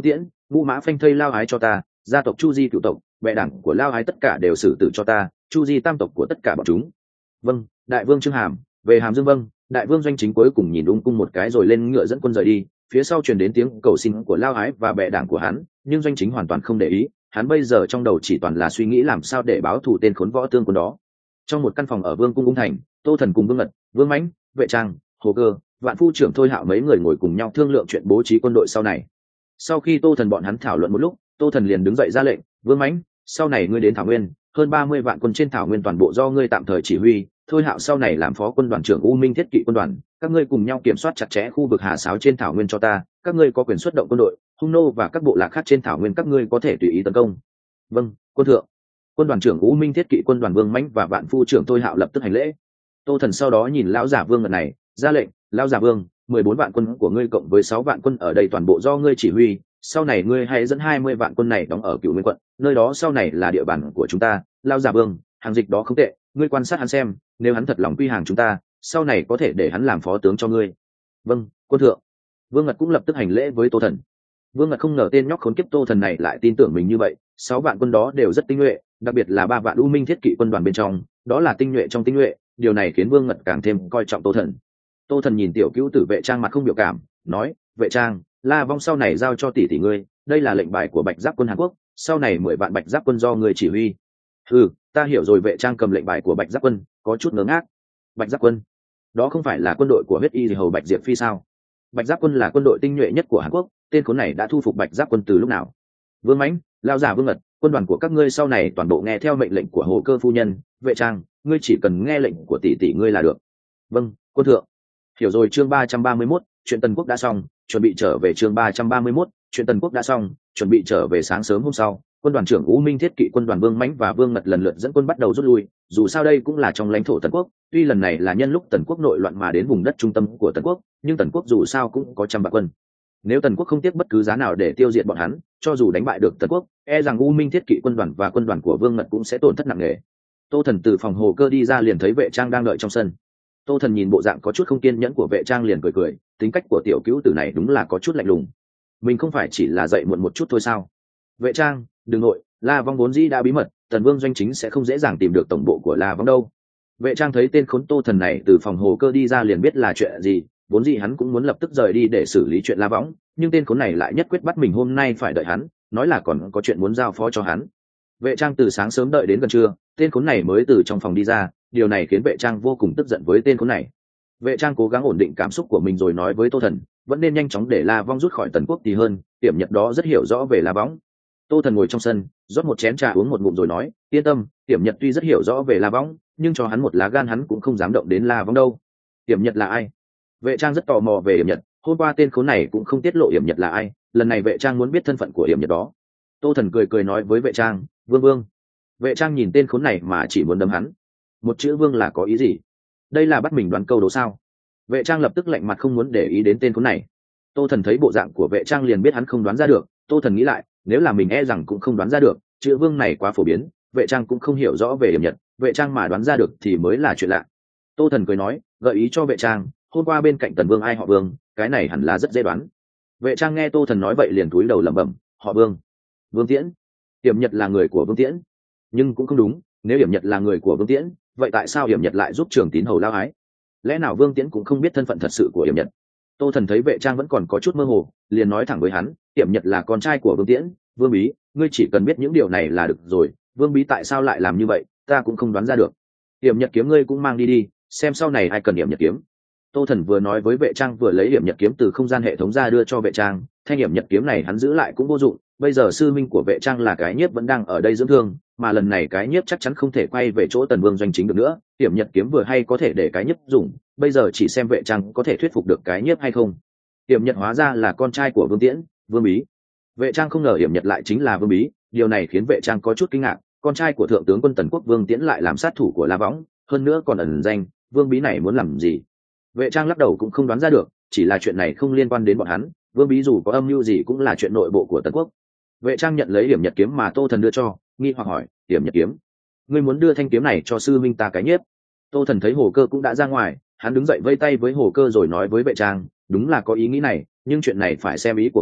ngũ mã phanh thây lao ái cho ta, gia tộc chu di cựu tộc bệ đảng của lao ái tất cả đều xử tử cho ta, chu di tam tộc của tất cả bọn chúng. Vâng, đại vương Trương Hàm. Về Hàm Dương. Vâng. Đại vương Doanh Chính cuối cùng nhìn ung cung một cái rồi lên ngựa dẫn quân rời đi, phía sau truyền đến tiếng cầu xin của lao ái và bệ đảng của hắn, nhưng Doanh Chính hoàn toàn không để ý, hắn bây giờ trong đầu chỉ toàn là suy nghĩ làm sao để báo thù tên khốn võ tương quân đó. Trong một căn phòng ở vương cung ung thành, Tô Thần cùng Vương Ngật, Vương Mãnh, Vệ Trang, Hồ Cơ, Vạn Phu trưởng Thôi Hạo mấy người ngồi cùng nhau thương lượng chuyện bố trí quân đội sau này. Sau khi Tô Thần bọn hắn thảo luận một lúc, Tô Thần liền đứng dậy ra lệnh: Vương Mãnh, sau này ngươi đến Thảo Nguyên, hơn ba mươi vạn quân trên Thảo Nguyên toàn bộ do ngươi tạm thời chỉ huy. Thôi Hạo sau này làm phó quân đoàn trưởng U Minh Thiết Kỵ quân đoàn, các ngươi cùng nhau kiểm soát chặt chẽ khu vực Hà Sáo trên Thảo Nguyên cho ta, các ngươi có quyền xuất động quân đội, hung nô và các bộ lạc khác trên Thảo Nguyên các ngươi có thể tùy ý tấn công. Vâng, quân thượng. Quân đoàn trưởng U Minh Thiết Kỵ quân đoàn Vương Mãnh và Vạn Phu trưởng Thôi Hạo lập tức hành lễ. Tô Thần sau đó nhìn lão giả Vương Ngật này, ra lệnh: lão giả Vương, mười bốn vạn quân của ngươi cộng với sáu vạn quân ở đây toàn bộ do ngươi chỉ huy, sau này ngươi hãy dẫn hai mươi vạn quân này đóng ở Cửu Nguyên quận, nơi đó sau này là địa bàn của chúng ta. Lão giả Vương, hàng dịch đó không tệ, ngươi quan sát hắn xem, nếu hắn thật lòng quy hàng chúng ta, sau này có thể để hắn làm phó tướng cho ngươi. Vâng, quân thượng. Vương Ngật cũng lập tức hành lễ với Tô Thần. Vương Ngật không ngờ tên nhóc khốn kiếp Tô Thần này lại tin tưởng mình như vậy, sáu vạn quân đó đều rất tinh nhuệ, đặc biệt là ba vạn U Minh Thiết Kỵ quân đoàn bên trong, đó là tinh nhuệ trong tinh nhuệ, điều này khiến Vương Ngật càng thêm coi trọng Tô Thần. Tô Thần nhìn tiểu cữu tử Vệ Trang mặt không biểu cảm, nói: Vệ Trang, La Vong sau này giao cho tỷ tỷ ngươi, đây là lệnh bài của Bạch Giáp quân Hàn Quốc, sau này mười vạn Bạch Giáp quân do ngươi chỉ huy. Ừ, ta hiểu rồi. Vệ Trang cầm lệnh bài của Bạch Giáp quân, có chút ngớ ngác. Bạch Giáp quân, đó không phải là quân đội của huyết y thì hầu Bạch Diệp Phi sao? Bạch Giáp quân là quân đội tinh nhuệ nhất của Hàn Quốc, tên khốn này đã thu phục Bạch Giáp quân từ lúc nào? Vương Mãnh, lao giả Vương Ngật, quân đoàn của các ngươi sau này toàn bộ nghe theo mệnh lệnh của Hồ Cơ phu nhân. Vệ Trang, ngươi chỉ cần nghe lệnh của tỷ tỷ ngươi là được. Vâng, quân thượng. Hiểu rồi. Chương ba trăm ba mươi mốt, chuyện Tần Quốc đã xong, chuẩn bị trở về. Chương ba trăm ba mươi mốt, chuyện Tần Quốc đã xong, chuẩn bị trở về. Sáng sớm hôm sau, quân đoàn trưởng U Minh Thiết Kỵ quân đoàn Vương Mãnh và Vương Ngật lần lượt dẫn quân bắt đầu rút lui, dù sao đây cũng là trong lãnh thổ Tần Quốc, tuy lần này là nhân lúc Tần Quốc nội loạn mà đến vùng đất trung tâm của Tần Quốc, nhưng Tần Quốc dù sao cũng có trăm vạn quân. Nếu Tần Quốc không tiếc bất cứ giá nào để tiêu diệt bọn hắn, cho dù đánh bại được Tần Quốc, e rằng U Minh Thiết Kỵ quân đoàn và quân đoàn của Vương Ngật cũng sẽ tổn thất nặng nề. Tô Thần từ phòng Hồ Cơ đi ra liền thấy Vệ Trang đang đợi trong sân. Tô Thần nhìn bộ dạng có chút không kiên nhẫn của Vệ Trang liền cười cười, tính cách của tiểu cữu tử này đúng là có chút lạnh lùng. Mình không phải chỉ là dậy muộn một chút thôi sao? Vệ Trang, đừng nội, La Vong vốn dĩ đã bí mật, Tần Vương Doanh Chính sẽ không dễ dàng tìm được tổng bộ của La Vong đâu. Vệ Trang thấy tên khốn Tô Thần này từ phòng Hồ Cơ đi ra liền biết là chuyện gì, vốn dĩ hắn cũng muốn lập tức rời đi để xử lý chuyện La Vong, nhưng tên khốn này lại nhất quyết bắt mình hôm nay phải đợi hắn, nói là còn có chuyện muốn giao phó cho hắn. Vệ Trang từ sáng sớm đợi đến gần trưa, tên khốn này mới từ trong phòng đi ra, điều này khiến Vệ Trang vô cùng tức giận với tên khốn này. Vệ Trang cố gắng ổn định cảm xúc của mình rồi nói với Tô Thần, vẫn nên nhanh chóng để La Vong rút khỏi Tần Quốc thì hơn, Tiểm Nhật đó rất hiểu rõ về La Vong. Tô Thần ngồi trong sân, rót một chén trà uống một ngụm rồi nói: yên tâm, Tiểm Nhật tuy rất hiểu rõ về La Vong, nhưng cho hắn một lá gan hắn cũng không dám động đến La Vong đâu. Tiểm Nhật là ai? Vệ Trang rất tò mò về Tiểm Nhật, hôm qua tên khốn này cũng không tiết lộ Tiểm Nhật là ai, lần này Vệ Trang muốn biết thân phận của Tiểm Nhật đó. Tô Thần cười cười nói với Vệ Trang: Vương Vương. Vệ Trang nhìn tên khốn này mà chỉ muốn đấm hắn. Một chữ Vương là có ý gì? Đây là bắt mình đoán câu đố sao? Vệ Trang lập tức lạnh mặt không muốn để ý đến tên khốn này. Tô Thần thấy bộ dạng của Vệ Trang liền biết hắn không đoán ra được. Tô Thần nghĩ lại, nếu là mình e rằng cũng không đoán ra được, chữ Vương này quá phổ biến, Vệ Trang cũng không hiểu rõ về Tiểm Nhật, Vệ Trang mà đoán ra được thì mới là chuyện lạ. Tô Thần cười nói, gợi ý cho Vệ Trang, hôm qua bên cạnh Tần Vương ai họ Vương, cái này hẳn là rất dễ đoán. Vệ Trang nghe Tô Thần nói vậy liền cúi đầu lẩm bẩm, họ Vương. Vương Tiễn. Tiểm Nhật là người của Vương Tiễn. Nhưng cũng không đúng, nếu Tiểm Nhật là người của Vương Tiễn, vậy tại sao Tiểm Nhật lại giúp Trường Tín hầu lao ái? Lẽ nào Vương Tiễn cũng không biết thân phận thật sự của Tiểm Nhật? Tô Thần thấy Vệ Trang vẫn còn có chút mơ hồ, liền nói thẳng với hắn, Tiểm Nhật là con trai của Vương Tiễn. Vương Bí, ngươi chỉ cần biết những điều này là được rồi. Vương Bí tại sao lại làm như vậy, ta cũng không đoán ra được. Tiểm Nhật kiếm ngươi cũng mang đi đi, xem sau này ai cần Tiểm Nhật kiếm. Tô Thần vừa nói với Vệ Trang vừa lấy Tiểm Nhật kiếm từ không gian hệ thống ra đưa cho Vệ Trang. Thanh Tiểm Nhật kiếm này hắn giữ lại cũng vô dụng, bây giờ sư minh của Vệ Trang là cái nhiếp vẫn đang ở đây dưỡng thương, mà lần này cái nhiếp chắc chắn không thể quay về chỗ Tần Vương Doanh Chính được nữa. Tiểm Nhật kiếm vừa hay có thể để cái nhiếp dùng, bây giờ chỉ xem Vệ Trang có thể thuyết phục được cái nhiếp hay không. Tiểm Nhật hóa ra là con trai của Vương Tiễn, Vương Bí. Vệ Trang không ngờ Tiểm Nhật lại chính là Vương Bí, điều này khiến Vệ Trang có chút kinh ngạc, con trai của thượng tướng quân Tần Quốc Vương Tiễn lại làm sát thủ của La Võng, hơn nữa còn ẩn danh, Vương Bí này muốn làm gì? Vệ Trang lắc đầu cũng không đoán ra được, chỉ là chuyện này không liên quan đến bọn hắn, Vương Bí dù có âm mưu gì cũng là chuyện nội bộ của Tần Quốc. Vệ Trang nhận lấy Tiểm Nhật kiếm mà Tô Thần đưa cho, nghi hoặc hỏi, Tiểm Nhật kiếm, ngươi muốn đưa thanh kiếm này cho sư minh ta cái nhiếp? Tô Thần thấy Hồ Cơ cũng đã ra ngoài, hắn đứng dậy vây tay với Hồ Cơ rồi nói với Vệ Trang, đúng là có ý nghĩ này, nhưng chuyện này phải xem ý của ngươi,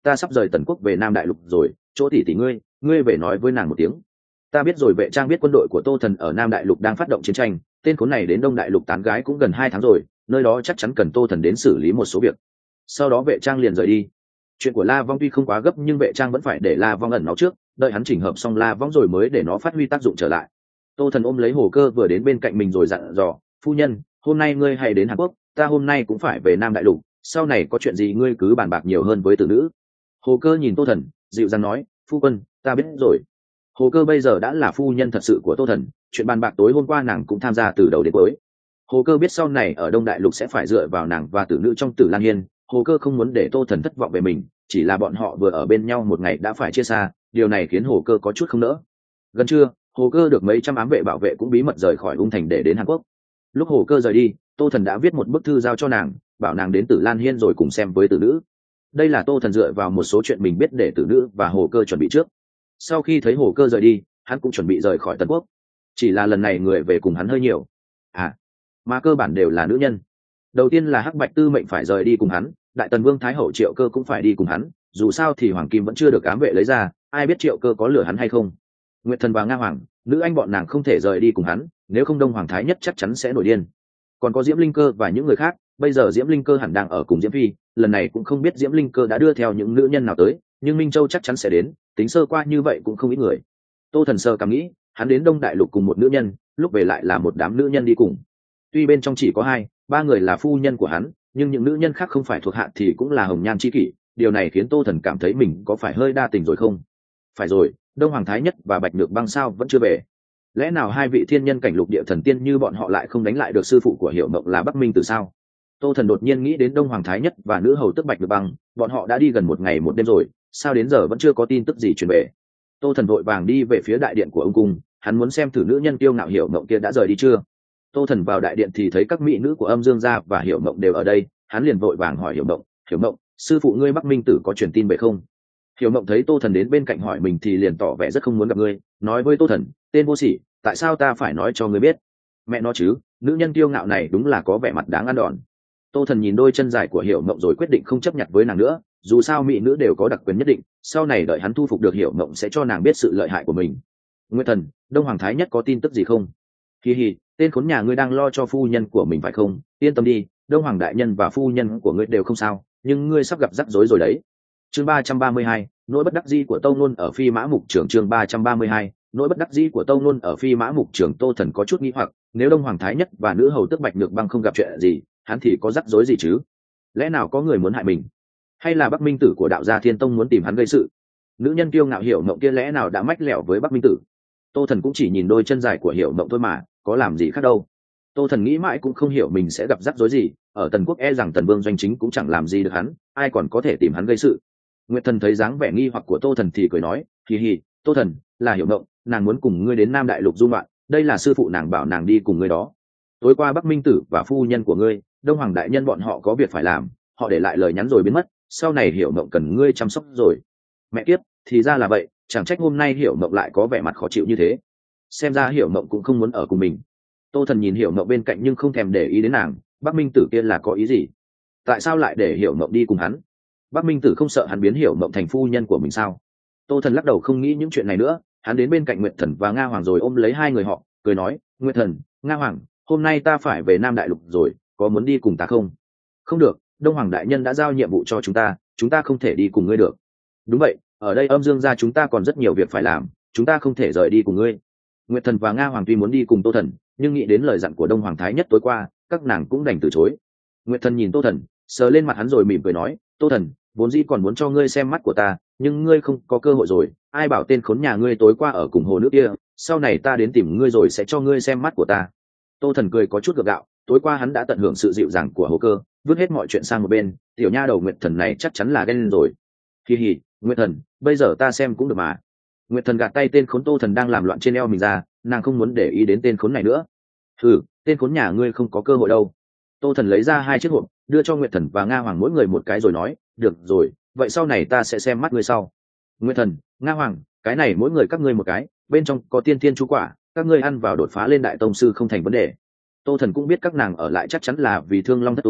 ta sắp rời tần quốc về nam đại lục rồi, chỗ tỷ tỷ ngươi ngươi về nói với nàng một tiếng. Ta biết rồi. Vệ trang biết quân đội của Tô Thần ở nam đại lục đang phát động chiến tranh, tên khốn này đến đông đại lục tán gái cũng gần hai tháng rồi, nơi đó chắc chắn cần Tô Thần đến xử lý một số việc. Sau đó vệ trang liền rời đi. Chuyện của La Vong tuy không quá gấp nhưng vệ trang vẫn phải để La Vong ẩn nó trước, đợi hắn chỉnh hợp xong La Vong rồi mới để nó phát huy tác dụng trở lại. Tô Thần ôm lấy Hồ Cơ vừa đến bên cạnh mình rồi dặn dò, phu nhân, hôm nay ngươi hãy đến Hàn Quốc, ta hôm nay cũng phải về nam đại lục, sau này có chuyện gì ngươi cứ bàn bạc nhiều hơn với tử nữ. Hồ Cơ nhìn Tô Thần dịu dàng nói, phu quân, ta biết rồi. Hồ Cơ bây giờ đã là phu nhân thật sự của Tô Thần, chuyện bàn bạc tối hôm qua nàng cũng tham gia từ đầu đến cuối. Hồ Cơ biết sau này ở đông đại lục sẽ phải dựa vào nàng và tử nữ trong Tử Lan Hiên. Hồ Cơ không muốn để Tô Thần thất vọng về mình, chỉ là bọn họ vừa ở bên nhau một ngày đã phải chia xa, điều này khiến Hồ Cơ có chút không nỡ. Gần trưa, Hồ Cơ được mấy trăm ám vệ bảo vệ cũng bí mật rời khỏi Ung Thành để đến Hàn Quốc. Lúc Hồ Cơ rời đi, Tô Thần đã viết một bức thư giao cho nàng, bảo nàng đến Tử Lan Hiên rồi cùng xem với tử nữ. Đây là Tô Thần dựa vào một số chuyện mình biết để tử nữ và Hồ Cơ chuẩn bị trước. Sau khi thấy Hồ Cơ rời đi, hắn cũng chuẩn bị rời khỏi Tần Quốc. Chỉ là lần này người về cùng hắn hơi nhiều, à, mà cơ bản đều là nữ nhân. Đầu tiên là Hắc Bạch Tư Mệnh phải rời đi cùng hắn, Đại Tần Vương Thái Hậu Triệu Cơ cũng phải đi cùng hắn, dù sao thì Hoàng Kim vẫn chưa được ám vệ lấy ra, ai biết Triệu Cơ có lừa hắn hay không. Nguyệt Thần và Nga Hoàng, nữ anh bọn nàng không thể rời đi cùng hắn, nếu không Đông Hoàng Thái Nhất chắc chắn sẽ nổi điên. Còn có Diễm Linh Cơ và những người khác, bây giờ Diễm Linh Cơ hẳn đang ở cùng Diễm Phi, lần này cũng không biết Diễm Linh Cơ đã đưa theo những nữ nhân nào tới, nhưng Minh Châu chắc chắn sẽ đến, tính sơ qua như vậy cũng không ít người. Tô Thần sơ cảm nghĩ, hắn đến Đông Đại Lục cùng một nữ nhân, lúc về lại là một đám nữ nhân đi cùng. Tuy bên trong chỉ có hai, ba người là phu nhân của hắn, nhưng những nữ nhân khác không phải thuộc hạ thì cũng là hồng nhan chi kỷ, điều này khiến Tô Thần cảm thấy mình có phải hơi đa tình rồi không? Phải rồi, Đông Hoàng Thái Nhất và Bạch Nhược Băng sao vẫn chưa về? Lẽ nào hai vị thiên nhân cảnh lục địa thần tiên như bọn họ lại không đánh lại được sư phụ của Hiểu Mộng là Bắc Minh Tử sao? Tô Thần đột nhiên nghĩ đến Đông Hoàng Thái Nhất và nữ hầu tức Bạch Nhược Băng, bọn họ đã đi gần một ngày một đêm rồi, sao đến giờ vẫn chưa có tin tức gì truyền về? Tô Thần vội vàng đi về phía đại điện của ông cung, hắn muốn xem thử nữ nhân kiêu ngạo Hiểu Mộng kia đã rời đi chưa. Tô Thần vào đại điện thì thấy các mỹ nữ của Âm Dương gia và Hiểu Mộng đều ở đây, hắn liền vội vàng hỏi Hiểu Mộng, Hiểu Mộng, sư phụ ngươi Bắc Minh Tử có truyền tin về không? Hiểu Mộng thấy Tô Thần đến bên cạnh hỏi mình thì liền tỏ vẻ rất không muốn gặp ngươi, nói với Tô Thần, tên vô sỉ, tại sao ta phải nói cho ngươi biết? Mẹ nó chứ, nữ nhân kiêu ngạo này đúng là có vẻ mặt đáng ăn đòn. Tô Thần nhìn đôi chân dài của Hiểu Mộng rồi quyết định không chấp nhận với nàng nữa, dù sao mỹ nữ đều có đặc quyền nhất định, sau này đợi hắn thu phục được Hiểu Mộng sẽ cho nàng biết sự lợi hại của mình. Nguyệt Thần, Đông Hoàng Thái Nhất có tin tức gì không? Hi hi, tên khốn nhà ngươi đang lo cho phu nhân của mình phải không? Yên tâm đi, Đông Hoàng đại nhân và phu nhân của ngươi đều không sao, nhưng ngươi sắp gặp rắc rối rồi đấy. Chương ba trăm ba mươi hai, nỗi bất đắc dĩ của Tâu Nôn ở Phi Mã Mục Trường. Chương ba trăm ba mươi hai, nỗi bất đắc dĩ của Tâu Nôn ở Phi Mã Mục Trường. Tô Thần có chút nghi hoặc, nếu Đông Hoàng Thái Nhất và nữ hầu tức Bạch Nhược Băng không gặp chuyện gì, hắn thì có rắc rối gì chứ? Lẽ nào có người muốn hại mình, hay là Bắc Minh Tử của Đạo Gia Thiên Tông muốn tìm hắn gây sự? Nữ nhân kiêu ngạo Hiểu Mộng kia lẽ nào đã mách lẻo với Bắc Minh Tử? Tô Thần cũng chỉ nhìn đôi chân dài của Hiểu Mộng thôi mà, có làm gì khác đâu. Tô Thần nghĩ mãi cũng không hiểu mình sẽ gặp rắc rối gì, ở Tần Quốc e rằng Tần Vương doanh chính cũng chẳng làm gì được hắn, ai còn có thể tìm hắn gây sự. Nguyệt Thần thấy dáng vẻ nghi hoặc của Tô Thần thì cười nói, hì hì, Tô Thần, là Hiểu Mộng, nàng muốn cùng ngươi đến Nam Đại Lục du ngoạn, đây là sư phụ nàng bảo nàng đi cùng ngươi đó. Tối qua Bắc Minh Tử và phu nhân của ngươi, Đông Hoàng đại nhân bọn họ có việc phải làm, họ để lại lời nhắn rồi biến mất, sau này Hiểu Mộng cần ngươi chăm sóc rồi. Mẹ kiếp, thì ra là vậy, chẳng trách hôm nay Hiểu Mộng lại có vẻ mặt khó chịu như thế. Xem ra Hiểu Mộng cũng không muốn ở cùng mình. Tô Thần nhìn Hiểu Mộng bên cạnh nhưng không thèm để ý đến nàng, Bắc Minh Tử kia là có ý gì? Tại sao lại để Hiểu Mộng đi cùng hắn? Bắc Minh Tử không sợ hắn biến Hiểu Mộng thành phu nhân của mình sao? Tô Thần lắc đầu không nghĩ những chuyện này nữa, hắn đến bên cạnh Nguyệt Thần và Nga Hoàng rồi ôm lấy hai người họ, cười nói, Nguyệt Thần, Nga Hoàng, hôm nay ta phải về Nam Đại Lục rồi, có muốn đi cùng ta không? Không được, Đông Hoàng đại nhân đã giao nhiệm vụ cho chúng ta, chúng ta không thể đi cùng ngươi được. Đúng vậy, ở đây Âm Dương gia chúng ta còn rất nhiều việc phải làm, chúng ta không thể rời đi cùng ngươi. Nguyệt Thần và Nga Hoàng tuy muốn đi cùng Tô Thần, nhưng nghĩ đến lời dặn của Đông Hoàng Thái Nhất tối qua, các nàng cũng đành từ chối. Nguyệt Thần nhìn Tô Thần, sờ lên mặt hắn rồi mỉm cười nói, Tô Thần, vốn dĩ còn muốn cho ngươi xem mắt của ta, nhưng ngươi không có cơ hội rồi, ai bảo tên khốn nhà ngươi tối qua ở cùng hồ nước kia, sau này ta đến tìm ngươi rồi sẽ cho ngươi xem mắt của ta. Tô Thần cười có chút gượng gạo, tối qua hắn đã tận hưởng sự dịu dàng của Hồ Cơ, vứt hết mọi chuyện sang một bên, tiểu nha đầu Nguyệt Thần này chắc chắn là ghen rồi. Hi hi, Nguyệt Thần, bây giờ ta xem cũng được mà. Nguyệt Thần gạt tay tên khốn Tô Thần đang làm loạn trên eo mình ra, nàng không muốn để ý đến tên khốn này nữa. Ừ, tên khốn nhà ngươi không có cơ hội đâu. Tô Thần lấy ra hai chiếc hộp, đưa cho Nguyệt Thần và Nga Hoàng mỗi người một cái rồi nói, được rồi, vậy sau này ta sẽ xem mắt ngươi sau. Nguyệt Thần, Nga Hoàng, cái này mỗi người các ngươi một cái, bên trong có tiên thiên chú quả, các ngươi ăn vào đột phá lên đại tông sư không thành vấn đề. Tô Thần cũng biết các nàng ở lại chắc chắn là vì Thương Long thất tú,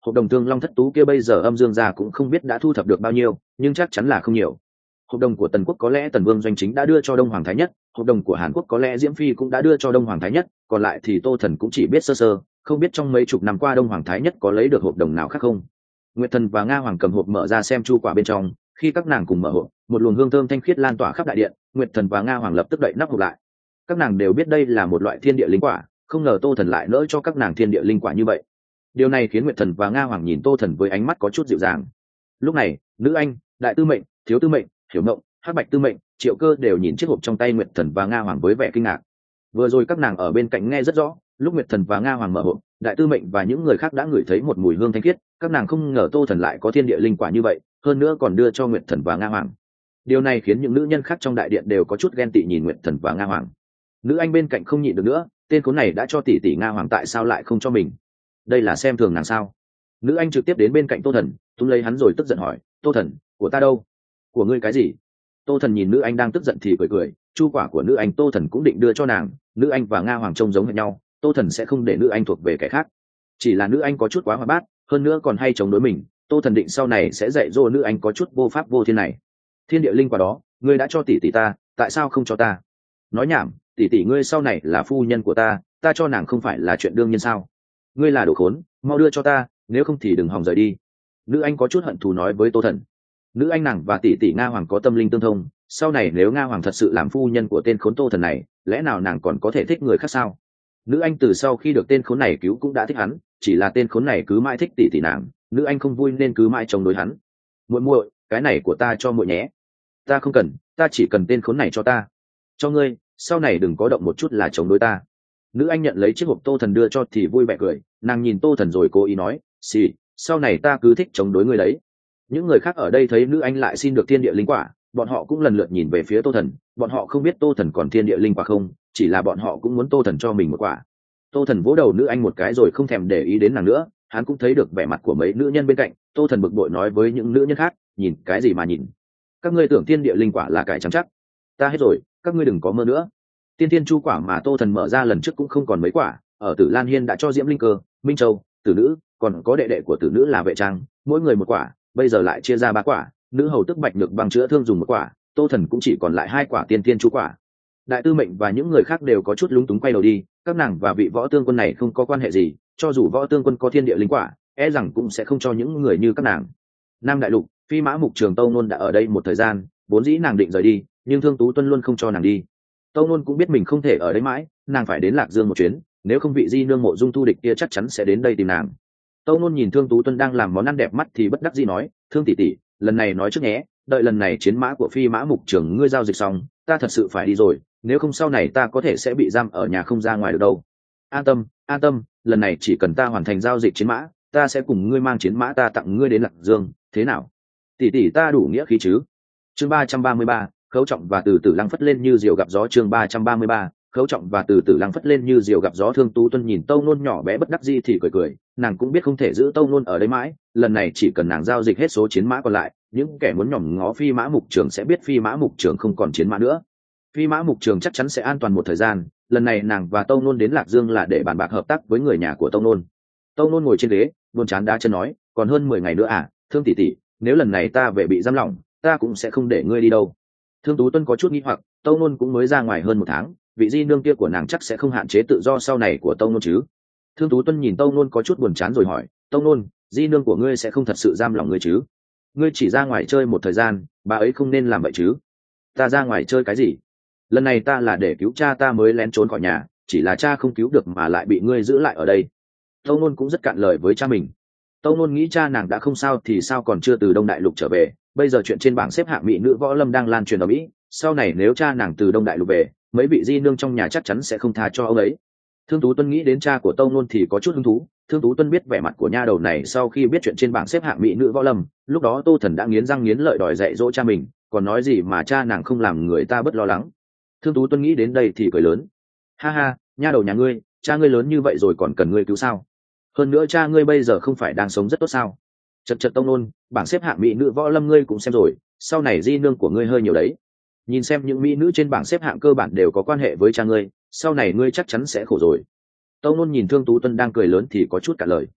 hợp đồng thương long thất tú kia bây giờ âm dương gia cũng không biết đã thu thập được bao nhiêu, nhưng chắc chắn là không nhiều. Hợp đồng của Tần Quốc có lẽ Tần Vương Doanh Chính đã đưa cho Đông Hoàng Thái Nhất, hợp đồng của Hàn Quốc có lẽ Diễm Phi cũng đã đưa cho Đông Hoàng Thái Nhất, còn lại thì Tô Thần cũng chỉ biết sơ sơ, không biết trong mấy chục năm qua Đông Hoàng Thái Nhất có lấy được hợp đồng nào khác không. Nguyệt Thần và Nga Hoàng cầm hộp mở ra xem chu quả bên trong, khi các nàng cùng mở hộp, một luồng hương thơm thanh khiết lan tỏa khắp đại điện. Nguyệt Thần và Nga Hoàng lập tức đậy nắp hộp lại. Các nàng đều biết đây là một loại thiên địa linh quả, không ngờ Tô Thần lại nỡ cho các nàng thiên địa linh quả như vậy. Điều này khiến Nguyệt Thần và Nga Hoàng nhìn Tô Thần với ánh mắt có chút dịu dàng. Lúc này, Nữ Anh, Đại Tư Mệnh, Thiếu Tư Mệnh, Hiểu Mộng, Hắc Bạch Tư Mệnh, Triệu Cơ đều nhìn chiếc hộp trong tay Nguyệt Thần và Nga Hoàng với vẻ kinh ngạc. Vừa rồi các nàng ở bên cạnh nghe rất rõ, lúc Nguyệt Thần và Nga Hoàng mở hộp, Đại Tư Mệnh và những người khác đã ngửi thấy một mùi hương thanh khiết. Các nàng không ngờ Tô Thần lại có thiên địa linh quả như vậy, hơn nữa còn đưa cho Nguyệt Thần và Nga Hoàng. Điều này khiến những nữ nhân khác trong đại điện đều có chút ghen tị nhìn Nguyệt Thần và Nga Hoàng. Nữ Anh bên cạnh không nhịn được nữa, tên khốn này đã cho tỷ tỷ Nga Hoàng, tại sao lại không cho mình? Đây là xem thường nàng sao? Nữ Anh trực tiếp đến bên cạnh Tô Thần, túm lấy hắn rồi tức giận hỏi, Tô Thần, của ta đâu? Của ngươi cái gì? Tô Thần nhìn nữ Anh đang tức giận thì cười cười, chu quả của nữ Anh Tô Thần cũng định đưa cho nàng. Nữ Anh và Nga Hoàng trông giống hệt nhau, Tô Thần sẽ không để nữ Anh thuộc về kẻ khác. Chỉ là nữ Anh có chút quá hoạt bát, hơn nữa còn hay chống đối mình. Tô Thần định sau này sẽ dạy dỗ nữ Anh có chút vô pháp vô thiên này. Thiên địa linh quả đó, ngươi đã cho tỷ tỷ ta, tại sao không cho ta? Nói nhảm, tỷ tỷ ngươi sau này là phu nhân của ta, ta cho nàng không phải là chuyện đương nhiên sao? Ngươi là đồ khốn, mau đưa cho ta, nếu không thì đừng hòng rời đi. Nữ Anh có chút hận thù nói với Tô Thần. Nữ Anh nàng và tỷ tỷ Nga Hoàng có tâm linh tương thông, sau này nếu Nga Hoàng thật sự làm phu nhân của tên khốn Tô Thần này, lẽ nào nàng còn có thể thích người khác sao? Nữ Anh từ sau khi được tên khốn này cứu cũng đã thích hắn, chỉ là tên khốn này cứ mãi thích tỷ tỷ nàng, nữ Anh không vui nên cứ mãi chống đối hắn. Muội muội, cái này của ta cho muội nhé. Ta không cần, ta chỉ cần tên khốn này cho ta. Cho ngươi, sau này đừng có động một chút là chống đối ta. Nữ Anh nhận lấy chiếc hộp Tô Thần đưa cho thì vui vẻ cười, nàng nhìn Tô Thần rồi cố ý nói, xì, sau này ta cứ thích chống đối ngươi đấy. Những người khác ở đây thấy nữ Anh lại xin được thiên địa linh quả, bọn họ cũng lần lượt nhìn về phía Tô Thần. Bọn họ không biết Tô Thần còn thiên địa linh quả không, chỉ là bọn họ cũng muốn Tô Thần cho mình một quả. Tô Thần vỗ đầu nữ Anh một cái rồi không thèm để ý đến nàng nữa. Hắn cũng thấy được vẻ mặt của mấy nữ nhân bên cạnh. Tô Thần bực bội nói với những nữ nhân khác, nhìn cái gì mà nhìn? Các ngươi tưởng thiên địa linh quả là cải trắng chắc? Ta hết rồi, các ngươi đừng có mơ nữa. Tiên thiên chu quả mà Tô Thần mở ra lần trước cũng không còn mấy quả. Ở Tử Lan Hiên đã cho Diễm Linh Cơ, Minh Châu, Tử Nữ, còn có đệ đệ của Tử Nữ là Vệ Trang, mỗi người một quả. Bây giờ lại chia ra ba quả. Nữ hầu tức Bạch Nhược Băng chữa thương dùng một quả, Tô Thần cũng chỉ còn lại hai quả tiên thiên chu quả. Đại Tư Mệnh và những người khác đều có chút lúng túng quay đầu đi. Các nàng và vị võ tương quân này không có quan hệ gì, cho dù võ tương quân có thiên địa linh quả, e rằng cũng sẽ không cho những người như các nàng. Nam Đại Lục, Phi Mã Mục Trường Tâu Nôn đã ở đây một thời gian, vốn dĩ nàng định rời đi, nhưng Thương Tú Tuân luôn không cho nàng đi. Tâu Nôn cũng biết mình không thể ở đây mãi, nàng phải đến Lạc Dương một chuyến, nếu không vị di nương Mộ Dung Thu Địch kia chắc chắn sẽ đến đây tìm nàng. Tâu Nôn nhìn Thương Tú Tuân đang làm món ăn đẹp mắt thì bất đắc dĩ nói, Thương tỷ tỷ, lần này nói trước nhé, đợi lần này chiến mã của Phi Mã Mục Trường ngươi giao dịch xong, ta thật sự phải đi rồi, nếu không sau này ta có thể sẽ bị giam ở nhà không ra ngoài được đâu. An tâm, an tâm, lần này chỉ cần ta hoàn thành giao dịch chiến mã, ta sẽ cùng ngươi mang chiến mã ta tặng ngươi đến Lạc Dương, thế nào? Tỷ tỷ ta đủ nghĩa khí chứ? Chương ba trăm ba mươi ba, Khấu Trọng và Từ Tử Lăng phất lên như diều gặp gió. Chương ba trăm ba mươi ba, Khấu Trọng và Từ Tử Lăng phất lên như diều gặp gió. Thương Tú Tuân nhìn Tâu Nôn nhỏ bé bất đắc dĩ thì cười cười, nàng cũng biết không thể giữ Tâu Nôn ở đây mãi, lần này chỉ cần nàng giao dịch hết số chiến mã còn lại, những kẻ muốn nhòm ngó Phi Mã Mục Trường sẽ biết Phi Mã Mục Trường không còn chiến mã nữa. Phi Mã Mục Trường chắc chắn sẽ an toàn một thời gian. Lần này nàng và Tâu Nôn đến Lạc Dương là để bàn bạc hợp tác với người nhà của Tâu Nôn. Tâu Nôn ngồi trên ghế, buồn chán đá chân nói, còn hơn mười ngày nữa à, Thương tỷ tỷ, nếu lần này ta về bị giam lỏng, ta cũng sẽ không để ngươi đi đâu. Thương Tú Tuân có chút nghi hoặc, Tâu Nôn cũng mới ra ngoài hơn một tháng, vị di nương kia của nàng chắc sẽ không hạn chế tự do sau này của Tâu Nôn chứ. Thương Tú Tuân nhìn Tâu Nôn có chút buồn chán rồi hỏi, Tâu Nôn, di nương của ngươi sẽ không thật sự giam lỏng ngươi chứ? Ngươi chỉ ra ngoài chơi một thời gian, bà ấy không nên làm vậy chứ? Ta ra ngoài chơi cái gì? Lần này ta là để cứu cha ta mới lén trốn khỏi nhà, chỉ là cha không cứu được mà lại bị ngươi giữ lại ở đây. Tâu Nôn cũng rất cạn lời với cha mình. Tâu Nôn nghĩ cha nàng đã không sao thì sao còn chưa từ Đông Đại Lục trở về, bây giờ chuyện trên bảng xếp hạng mỹ nữ võ lâm đang lan truyền ở Mỹ, sau này nếu cha nàng từ Đông Đại Lục về, mấy vị di nương trong nhà chắc chắn sẽ không tha cho ông ấy. Thương Tú Tuân nghĩ đến cha của Tâu Nôn thì có chút hứng thú. Thương Tú Tuân biết vẻ mặt của nha đầu này sau khi biết chuyện trên bảng xếp hạng mỹ nữ võ lâm, lúc đó Tô Thần đã nghiến răng nghiến lợi đòi dạy dỗ cha mình, còn nói gì mà cha nàng không làm người ta bất lo lắng. Thương Tú Tuân nghĩ đến đây thì cười lớn, ha ha, nha đầu nhà ngươi, cha ngươi lớn như vậy rồi còn cần ngươi cứu sao? Hơn nữa cha ngươi bây giờ không phải đang sống rất tốt sao? Chật chật Tâu Nôn, bảng xếp hạng mỹ nữ võ lâm ngươi cũng xem rồi, sau này di nương của ngươi hơi nhiều đấy. Nhìn xem những mỹ nữ trên bảng xếp hạng cơ bản đều có quan hệ với cha ngươi, sau này ngươi chắc chắn sẽ khổ rồi. Tâu Nôn nhìn Thương Tú Tuân đang cười lớn thì có chút cả lời.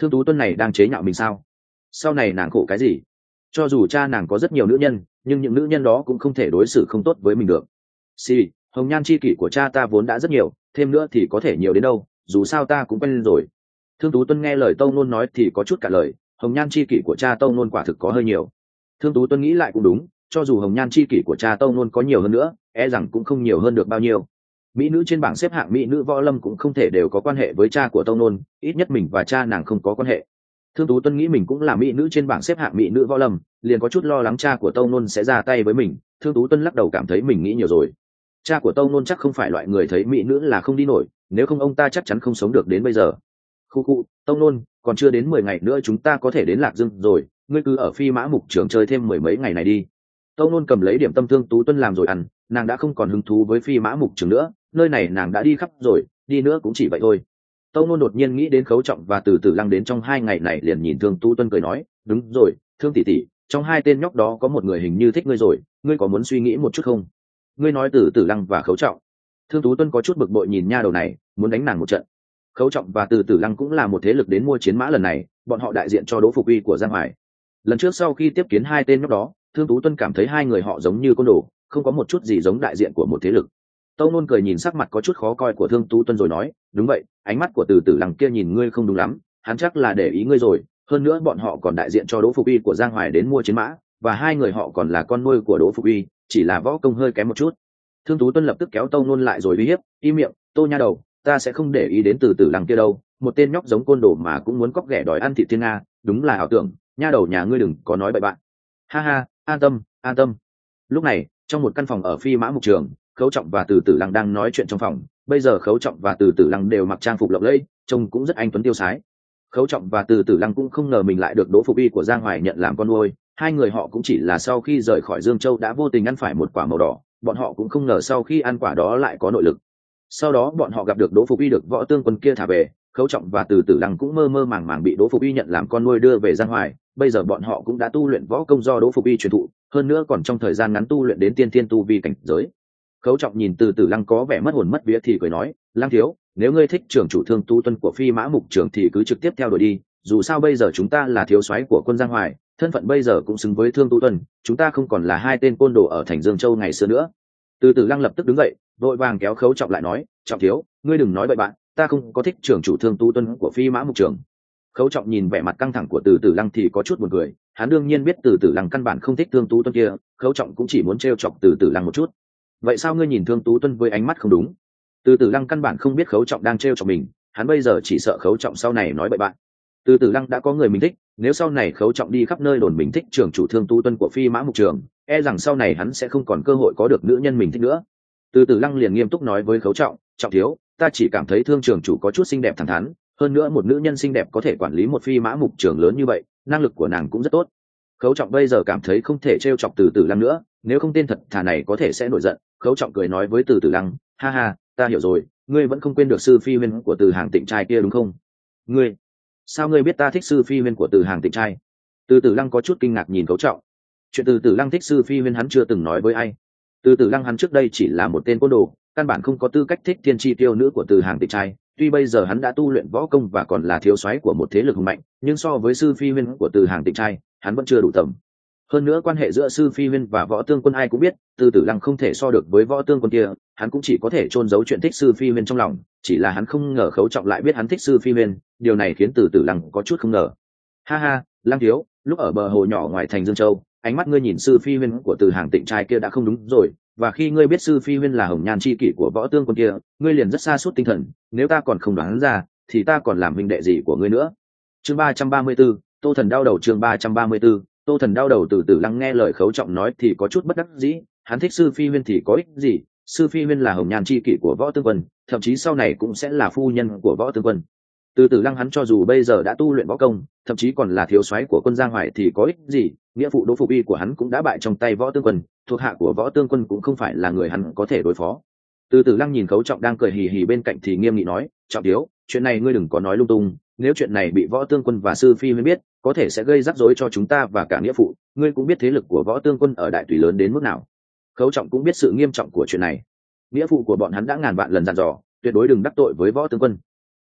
Thương Tú Tuân này đang chế nhạo mình sao? Sau này nàng khổ cái gì? Cho dù cha nàng có rất nhiều nữ nhân, nhưng những nữ nhân đó cũng không thể đối xử không tốt với mình được. Xì, hồng nhan chi kỷ của cha ta vốn đã rất nhiều, thêm nữa thì có thể nhiều đến đâu, dù sao ta cũng quen rồi. Thương Tú Tuân nghe lời Tâu Nôn nói thì có chút cả lời, hồng nhan chi kỷ của cha Tâu Nôn quả thực có hơi nhiều. Thương Tú Tuân nghĩ lại cũng đúng, cho dù hồng nhan chi kỷ của cha Tâu Nôn có nhiều hơn nữa, e rằng cũng không nhiều hơn được bao nhiêu. Mỹ nữ trên bảng xếp hạng mỹ nữ võ lâm cũng không thể đều có quan hệ với cha của Tâu Nôn, ít nhất mình và cha nàng không có quan hệ. Thương Tú Tuân nghĩ mình cũng là mỹ nữ trên bảng xếp hạng mỹ nữ võ lâm, liền có chút lo lắng cha của Tâu Nôn sẽ ra tay với mình. Thương Tú Tuân lắc đầu cảm thấy mình nghĩ nhiều rồi. Cha của Tâu Nôn chắc không phải loại người thấy mỹ nữ là không đi nổi, nếu không ông ta chắc chắn không sống được đến bây giờ. Khu khu, Tâu Nôn, còn chưa đến mười ngày nữa chúng ta có thể đến Lạc Dương rồi, ngươi cứ ở Phi Mã Mục Trường chơi thêm mười mấy ngày này đi. Tâu Nôn cầm lấy điểm tâm Thương Tú Tuân làm rồi ăn, nàng đã không còn hứng thú với Phi Mã Mục Trường nữa, nơi này nàng đã đi khắp rồi, đi nữa cũng chỉ vậy thôi. Tâu Nôn đột nhiên nghĩ đến Khấu Trọng và Từ Tử Lăng đến trong hai ngày này, liền nhìn Thương Tú Tuân cười nói, đúng rồi, Thương tỷ tỷ, trong hai tên nhóc đó có một người hình như thích ngươi rồi, ngươi có muốn suy nghĩ một chút không? Ngươi nói Từ Tử Lăng và Khấu Trọng. Thương Tú Tuân có chút bực bội nhìn nha đầu này, muốn đánh nàng một trận. Khấu Trọng và Từ Tử Lăng cũng là một thế lực đến mua chiến mã lần này, bọn họ đại diện cho Đỗ Phục Uy của Giang Hoài. Lần trước sau khi tiếp kiến hai tên nhóc đó, Thương Tú Tuân cảm thấy hai người họ giống như côn đồ, không có một chút gì giống đại diện của một thế lực. Tâu Nôn cười nhìn sắc mặt có chút khó coi của Thương Tú Tuân rồi nói, đúng vậy, ánh mắt của Từ Tử Lăng kia nhìn ngươi không đúng lắm, hắn chắc là để ý ngươi rồi, hơn nữa bọn họ còn đại diện cho Đỗ Phục Uy của Giang Hoài đến mua chiến mã, và hai người họ còn là con nuôi của Đỗ Phục Uy, chỉ là võ công hơi kém một chút. Thương Tú Tuân lập tức kéo Tâu Nôn lại rồi uy hiếp, im miệng, Tô nha đầu, ta sẽ không để ý đến Từ Tử Lăng kia đâu, một tên nhóc giống côn đồ mà cũng muốn cóc ghẻ đòi ăn thịt thiên nga, đúng là ảo tưởng, nha đầu nhà ngươi đừng có nói bậy bạn. Ha ha, an tâm, an tâm. Lúc này, trong một căn phòng ở Phi Mã Mục Trường, Khấu Trọng và Từ Tử Lăng đang nói chuyện trong phòng. Bây giờ Khấu Trọng và Từ Tử Lăng đều mặc trang phục lộng lẫy, trông cũng rất anh tuấn tiêu sái. Khấu Trọng và Từ Tử Lăng cũng không ngờ mình lại được Đỗ Phục Uy của Giang Hoài nhận làm con nuôi. Hai người họ cũng chỉ là sau khi rời khỏi Dương Châu đã vô tình ăn phải một quả màu đỏ, bọn họ cũng không ngờ sau khi ăn quả đó lại có nội lực. Sau đó bọn họ gặp được Đỗ Phục Uy được Võ Tương Quân kia thả về, Khấu Trọng và Từ Tử Lăng cũng mơ mơ màng màng bị Đỗ Phục Uy nhận làm con nuôi đưa về Giang Hoài. Bây giờ bọn họ cũng đã tu luyện võ công do Đỗ Phục Uy truyền thụ, hơn nữa còn trong thời gian ngắn tu luyện đến tiên thiên tu vi cảnh giới. Khấu Trọng nhìn Từ Tử Lăng có vẻ mất hồn mất vía thì cười nói, Lăng thiếu, nếu ngươi thích trưởng chủ Thương Tú Tuân của Phi Mã Mục Trường thì cứ trực tiếp theo đuổi đi, dù sao bây giờ chúng ta là thiếu soái của quân Giang Hoài, thân phận bây giờ cũng xứng với Thương Tú Tuân, chúng ta không còn là hai tên côn đồ ở thành Dương Châu ngày xưa nữa. Từ Tử Lăng lập tức đứng dậy, vội vàng kéo Khấu Trọng lại nói, Trọng thiếu, ngươi đừng nói bậy bạn, ta không có thích trưởng chủ Thương Tú Tuân của Phi Mã Mục Trường. Khấu Trọng nhìn vẻ mặt căng thẳng của Từ Tử Lăng thì có chút buồn cười, hắn đương nhiên biết Từ Tử Lăng căn bản không thích Thương Tú Tuân kia, Khấu Trọng cũng chỉ muốn trêu chọc Từ Tử Lăng một chút. Vậy sao ngươi nhìn Thương Tú Tuân với ánh mắt không đúng? Từ Tử Lăng căn bản không biết Khấu Trọng đang trêu chọc mình, hắn bây giờ chỉ sợ Khấu Trọng sau này nói bậy bạn. Từ Tử Lăng đã có người mình thích, nếu sau này Khấu Trọng đi khắp nơi đồn mình thích trưởng chủ Thương Tú Tuân của Phi Mã Mục Trường, e rằng sau này hắn sẽ không còn cơ hội có được nữ nhân mình thích nữa. Từ Tử Lăng liền nghiêm túc nói với Khấu Trọng, Trọng thiếu, ta chỉ cảm thấy Thương trưởng chủ có chút xinh đẹp thẳng thắn, hơn nữa một nữ nhân xinh đẹp có thể quản lý một Phi Mã Mục Trường lớn như vậy, năng lực của nàng cũng rất tốt. Khấu Trọng bây giờ cảm thấy không thể trêu chọc Từ Tử Lăng nữa, nếu không tên thật thà này có thể sẽ nổi giận. Khấu Trọng cười nói với Từ Tử Lăng, ha ha, ta hiểu rồi, ngươi vẫn không quên được sư phi huyên của Từ Hàng Tịnh trai kia đúng không? Ngươi, sao ngươi biết ta thích sư phi huyên của Từ Hàng Tịnh trai? Từ Tử Lăng có chút kinh ngạc nhìn Khấu Trọng. Chuyện Từ Tử Lăng thích sư phi huyên hắn chưa từng nói với ai. Từ Tử Lăng hắn trước đây chỉ là một tên côn đồ, căn bản không có tư cách thích thiên chi tiêu nữ của Từ Hàng Tịnh trai. Tuy bây giờ hắn đã tu luyện võ công và còn là thiếu soái của một thế lực hùng mạnh, nhưng so với sư phi huyên của Từ Hàng Tịnh trai, hắn vẫn chưa đủ tầm. Hơn nữa quan hệ giữa sư phi huyên và Võ Tương Quân ai cũng biết, Từ Tử Lăng không thể so được với Võ Tương Quân kia, hắn cũng chỉ có thể chôn giấu chuyện thích sư phi huyên trong lòng, chỉ là hắn không ngờ Khấu Trọng lại biết hắn thích sư phi huyên, điều này khiến Từ Tử Lăng có chút không ngờ. Ha ha, Lăng thiếu, lúc ở bờ hồ nhỏ ngoài thành Dương Châu, ánh mắt ngươi nhìn sư phi huyên của Từ Hàng Tịnh trai kia đã không đúng rồi, và khi ngươi biết sư phi huyên là hồng nhan chi kỷ của Võ Tương Quân kia, ngươi liền rất xa suốt tinh thần, nếu ta còn không đoán ra, thì ta còn làm huynh đệ gì của ngươi nữa. Chương ba trăm ba mươi tư, Tô Thần đau đầu. Chương ba trăm ba mươi tư, Tô Thần đau đầu. Từ Tử Lăng nghe lời Khấu Trọng nói thì có chút bất đắc dĩ, hắn thích sư phi huyên thì có ích gì, sư phi huyên là hồng nhan chi kỷ của Võ Tương Quân, thậm chí sau này cũng sẽ là phu nhân của Võ Tương Quân. Từ Tử Lăng hắn cho dù bây giờ đã tu luyện võ công, thậm chí còn là thiếu soái của quân Giang Hoài thì có ích gì, nghĩa phụ Đỗ Phục Uy của hắn cũng đã bại trong tay Võ Tương Quân, thuộc hạ của Võ Tương Quân cũng không phải là người hắn có thể đối phó. Từ Tử Lăng nhìn Khấu Trọng đang cười hì hì bên cạnh thì nghiêm nghị nói, Trọng thiếu, chuyện này ngươi đừng có nói lung tung, nếu chuyện này bị Võ Tương Quân và sư phi huyên biết, có thể sẽ gây rắc rối cho chúng ta và cả nghĩa phụ, ngươi cũng biết thế lực của Võ Tương Quân ở Đại Tùy lớn đến mức nào. Khấu Trọng cũng biết sự nghiêm trọng của chuyện này, nghĩa phụ của bọn hắn đã ngàn vạn lần dặn dò, tuyệt đối đừng đắc tội với Võ Tương Quân.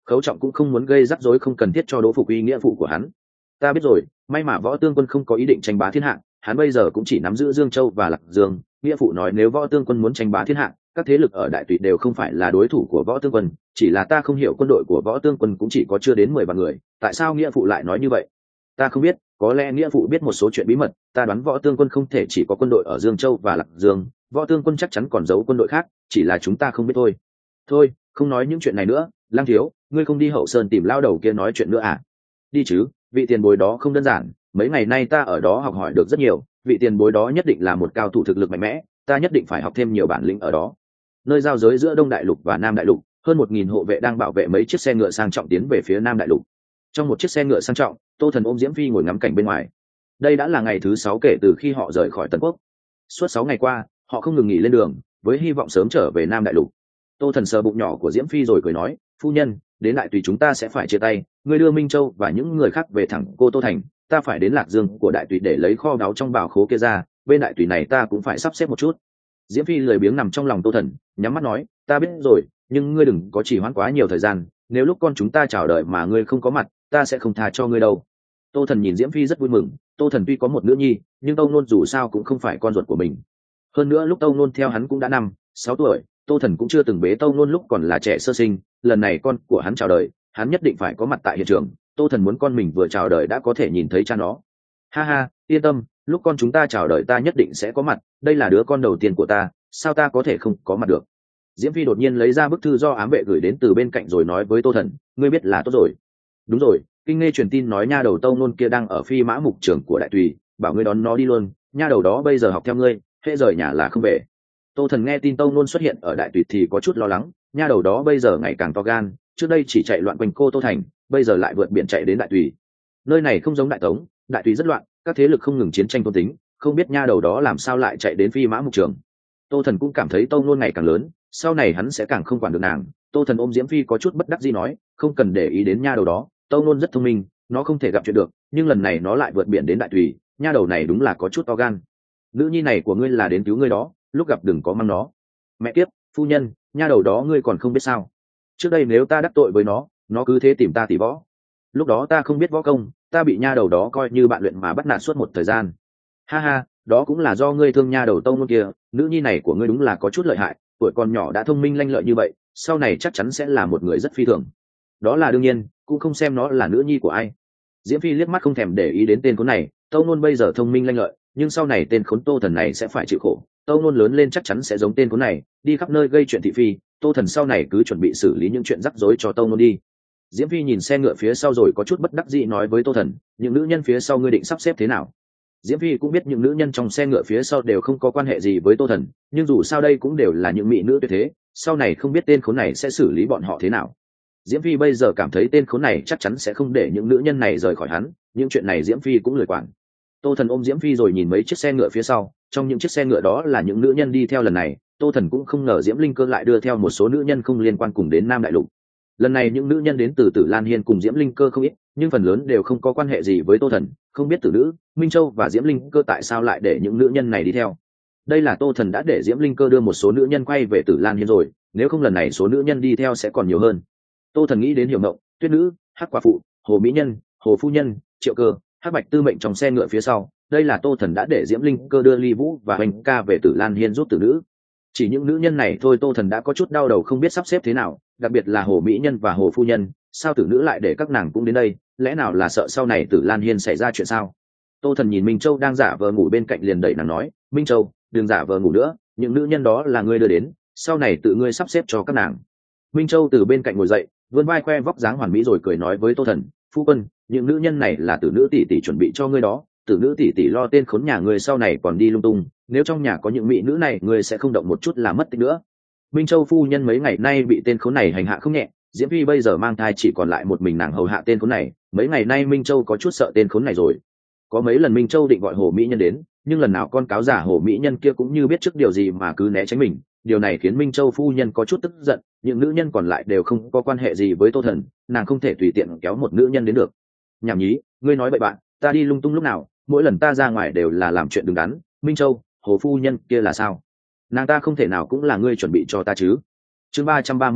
Khấu Trọng cũng không muốn gây rắc rối không cần thiết cho Đỗ Phục Uy nghĩa vụ của hắn. Ta biết rồi, may mà Võ Tương Quân không có ý định tranh bá thiên hạ, hắn bây giờ cũng chỉ nắm giữ Dương Châu và Lạc Dương. Nghĩa phụ nói nếu Võ Tương Quân muốn tranh bá thiên hạ, các thế lực ở đại tùy đều không phải là đối thủ của Võ Tương Quân, chỉ là ta không hiểu quân đội của Võ Tương Quân cũng chỉ có chưa đến mười vạn người, tại sao nghĩa phụ lại nói như vậy? Ta không biết, có lẽ nghĩa phụ biết một số chuyện bí mật, ta đoán Võ Tương Quân không thể chỉ có quân đội ở Dương Châu và Lạc Dương, Võ Tương Quân chắc chắn còn giấu quân đội khác, chỉ là chúng ta không biết thôi. Thôi, không nói những chuyện này nữa, Lang thiếu, ngươi không đi Hậu Sơn tìm lao đầu kia nói chuyện nữa à? Đi chứ, vị tiền bối đó không đơn giản, mấy ngày nay ta ở đó học hỏi được rất nhiều, vị tiền bối đó nhất định là một cao thủ thực lực mạnh mẽ, ta nhất định phải học thêm nhiều bản lĩnh ở đó. Nơi giao giới giữa Đông Đại Lục và Nam Đại Lục, hơn một nghìn hộ vệ đang bảo vệ mấy chiếc xe ngựa sang trọng tiến về phía Nam Đại Lục. Trong một chiếc xe ngựa sang trọng, Tô Thần ôm Diễm Phi ngồi ngắm cảnh bên ngoài. Đây đã là ngày thứ sáu kể từ khi họ rời khỏi Tần Quốc. Suốt sáu ngày qua, họ không ngừng nghỉ lên đường, với hy vọng sớm trở về Nam Đại Lục. Tô Thần sờ bụng nhỏ của Diễm Phi rồi cười nói, phu nhân, đến Đại Tùy chúng ta sẽ phải chia tay, ngươi đưa Minh Châu và những người khác về thẳng Cô Tô Thành, ta phải đến Lạc Dương của Đại Tùy để lấy kho báu trong bảo khố kia ra, bên Đại Tùy này ta cũng phải sắp xếp một chút. Diễm Phi lười biếng nằm trong lòng Tô Thần, nhắm mắt nói, ta biết rồi, nhưng ngươi đừng có trì hoãn quá nhiều thời gian, nếu lúc con chúng ta chào đợi mà ngươi không có mặt, ta sẽ không tha cho ngươi đâu. Tô Thần nhìn Diễm Phi rất vui mừng, Tô Thần tuy có một nữ nhi, nhưng Tâu Nôn dù sao cũng không phải con ruột của mình. Hơn nữa lúc Tâu Nôn theo hắn cũng đã năm, sáu tuổi, Tô Thần cũng chưa từng bế Tâu Nôn lúc còn là trẻ sơ sinh, lần này con của hắn chào đời, hắn nhất định phải có mặt tại hiện trường. Tô Thần muốn con mình vừa chào đời đã có thể nhìn thấy cha nó. Ha ha, yên tâm, lúc con chúng ta chào đời ta nhất định sẽ có mặt, đây là đứa con đầu tiên của ta, sao ta có thể không có mặt được. Diễm Phi đột nhiên lấy ra bức thư do ám vệ gửi đến từ bên cạnh rồi nói với Tô Thần, ngươi biết là tốt rồi. Đúng rồi, kinh nghe truyền tin nói nha đầu Tâu Nôn kia đang ở Phi Mã Mục Trường của Đại Tùy, bảo ngươi đón nó đi luôn, nha đầu đó bây giờ học theo ngươi, hễ rời nhà là không về. Tô Thần nghe tin Tâu Nôn xuất hiện ở Đại Tùy thì có chút lo lắng, nha đầu đó bây giờ ngày càng to gan, trước đây chỉ chạy loạn quanh Cô Tô Thành, bây giờ lại vượt biển chạy đến Đại Tùy. Nơi này không giống Đại Tống, Đại Tùy rất loạn, các thế lực không ngừng chiến tranh tôn tính, không biết nha đầu đó làm sao lại chạy đến Phi Mã Mục Trường. Tô Thần cũng cảm thấy Tâu Nôn ngày càng lớn, sau này hắn sẽ càng không quản được nàng. Tô Thần ôm Diễm Phi có chút bất đắc dĩ nói, không cần để ý đến nha đầu đó, Tâu Nôn rất thông minh, nó không thể gặp chuyện được, nhưng lần này nó lại vượt biển đến Đại Tùy, nha đầu này đúng là có chút to gan. Nữ nhi này của ngươi là đến cứu ngươi đó, lúc gặp đừng có mang nó. Mẹ kiếp, phu nhân, nha đầu đó ngươi còn không biết sao? Trước đây nếu ta đắc tội với nó, nó cứ thế tìm ta tỉ võ. Lúc đó ta không biết võ công, ta bị nha đầu đó coi như bạn luyện mà bắt nạt suốt một thời gian. Ha ha, đó cũng là do ngươi thương nha đầu Tâu Nôn kia, nữ nhi này của ngươi đúng là có chút lợi hại, tuổi còn nhỏ đã thông minh lanh lợi như vậy, sau này chắc chắn sẽ là một người rất phi thường. Đó là đương nhiên, cũng không xem nó là nữ nhi của ai. Diễm Phi liếc mắt không thèm để ý đến tên khốn này, Tâu Nôn bây giờ thông minh lanh lợi, nhưng sau này tên khốn Tô Thần này sẽ phải chịu khổ. Tâu Nôn lớn lên chắc chắn sẽ giống tên khốn này, đi khắp nơi gây chuyện thị phi. Tô Thần sau này cứ chuẩn bị xử lý những chuyện rắc rối cho Tâu Nôn đi. Diễm Phi nhìn xe ngựa phía sau rồi có chút bất đắc dĩ nói với Tô Thần, những nữ nhân phía sau ngươi định sắp xếp thế nào? Diễm Phi cũng biết những nữ nhân trong xe ngựa phía sau đều không có quan hệ gì với Tô Thần, nhưng dù sao đây cũng đều là những mỹ nữ tuyệt thế, sau này không biết tên khốn này sẽ xử lý bọn họ thế nào. Diễm Phi bây giờ cảm thấy tên khốn này chắc chắn sẽ không để những nữ nhân này rời khỏi hắn, những chuyện này Diễm Phi cũng lười quản. Tô Thần ôm Diễm Phi rồi nhìn mấy chiếc xe ngựa phía sau, trong những chiếc xe ngựa đó là những nữ nhân đi theo lần này, Tô Thần cũng không ngờ Diễm Linh Cơ lại đưa theo một số nữ nhân không liên quan cùng đến Nam Đại Lục. Lần này những nữ nhân đến từ Tử Lan Hiên cùng Diễm Linh Cơ không ít, nhưng phần lớn đều không có quan hệ gì với Tô Thần, không biết Tử Nữ, Minh Châu và Diễm Linh Cơ tại sao lại để những nữ nhân này đi theo. Đây là Tô Thần đã để Diễm Linh Cơ đưa một số nữ nhân quay về Tử Lan Hiên rồi, nếu không lần này số nữ nhân đi theo sẽ còn nhiều hơn. Tô Thần nghĩ đến Hiểu Mộng, Tuyết Nữ, Hắc Quả Phụ, Hồ Mỹ Nhân, Hồ Phu Nhân, Triệu Cơ, Hắc Bạch Tư mệnh trong xe ngựa phía sau, đây là Tô Thần đã để Diễm Linh Cơ đưa Ly Vũ và Hoành Ca về Tử Lan Hiên giúp Tử Nữ. Chỉ những nữ nhân này thôi Tô Thần đã có chút đau đầu không biết sắp xếp thế nào, đặc biệt là Hồ Mỹ Nhân và Hồ Phu Nhân, sao Tử Nữ lại để các nàng cũng đến đây, lẽ nào là sợ sau này Tử Lan Hiên xảy ra chuyện sao? Tô Thần nhìn Minh Châu đang giả vờ ngủ bên cạnh liền đẩy nàng nói, Minh Châu, đừng giả vờ ngủ nữa, những nữ nhân đó là ngươi đưa đến, sau này tự ngươi sắp xếp cho các nàng. Minh Châu từ bên cạnh ngồi dậy, vươn vai khoe vóc dáng hoàn mỹ rồi cười nói với Tô Thần, phu quân, những nữ nhân này là Tử Nữ tỷ tỷ chuẩn bị cho ngươi đó, Tử Nữ tỷ tỷ lo tên khốn nhà ngươi sau này còn đi lung tung, nếu trong nhà có những mỹ nữ này ngươi sẽ không động một chút là mất tích nữa. Minh Châu phu nhân mấy ngày nay bị tên khốn này hành hạ không nhẹ, Diễm Phi bây giờ mang thai chỉ còn lại một mình nàng hầu hạ tên khốn này, mấy ngày nay Minh Châu có chút sợ tên khốn này rồi. Có mấy lần Minh Châu định gọi Hồ Mỹ Nhân đến, nhưng lần nào con cáo giả Hồ Mỹ Nhân kia cũng như biết trước điều gì mà cứ né tránh mình, điều này khiến Minh Châu phu nhân có chút tức giận, những nữ nhân còn lại đều không có quan hệ gì với Tô Thần, nàng không thể tùy tiện kéo một nữ nhân đến được. Nhảm nhí, ngươi nói bậy bạn, ta đi lung tung lúc nào, mỗi lần ta ra ngoài đều là làm chuyện đứng đắn. Minh Châu, Hồ phu nhân kia là sao? Nàng ta không thể nào cũng là ngươi chuẩn bị cho ta chứ? Chương ba trăm ba mươi lăm,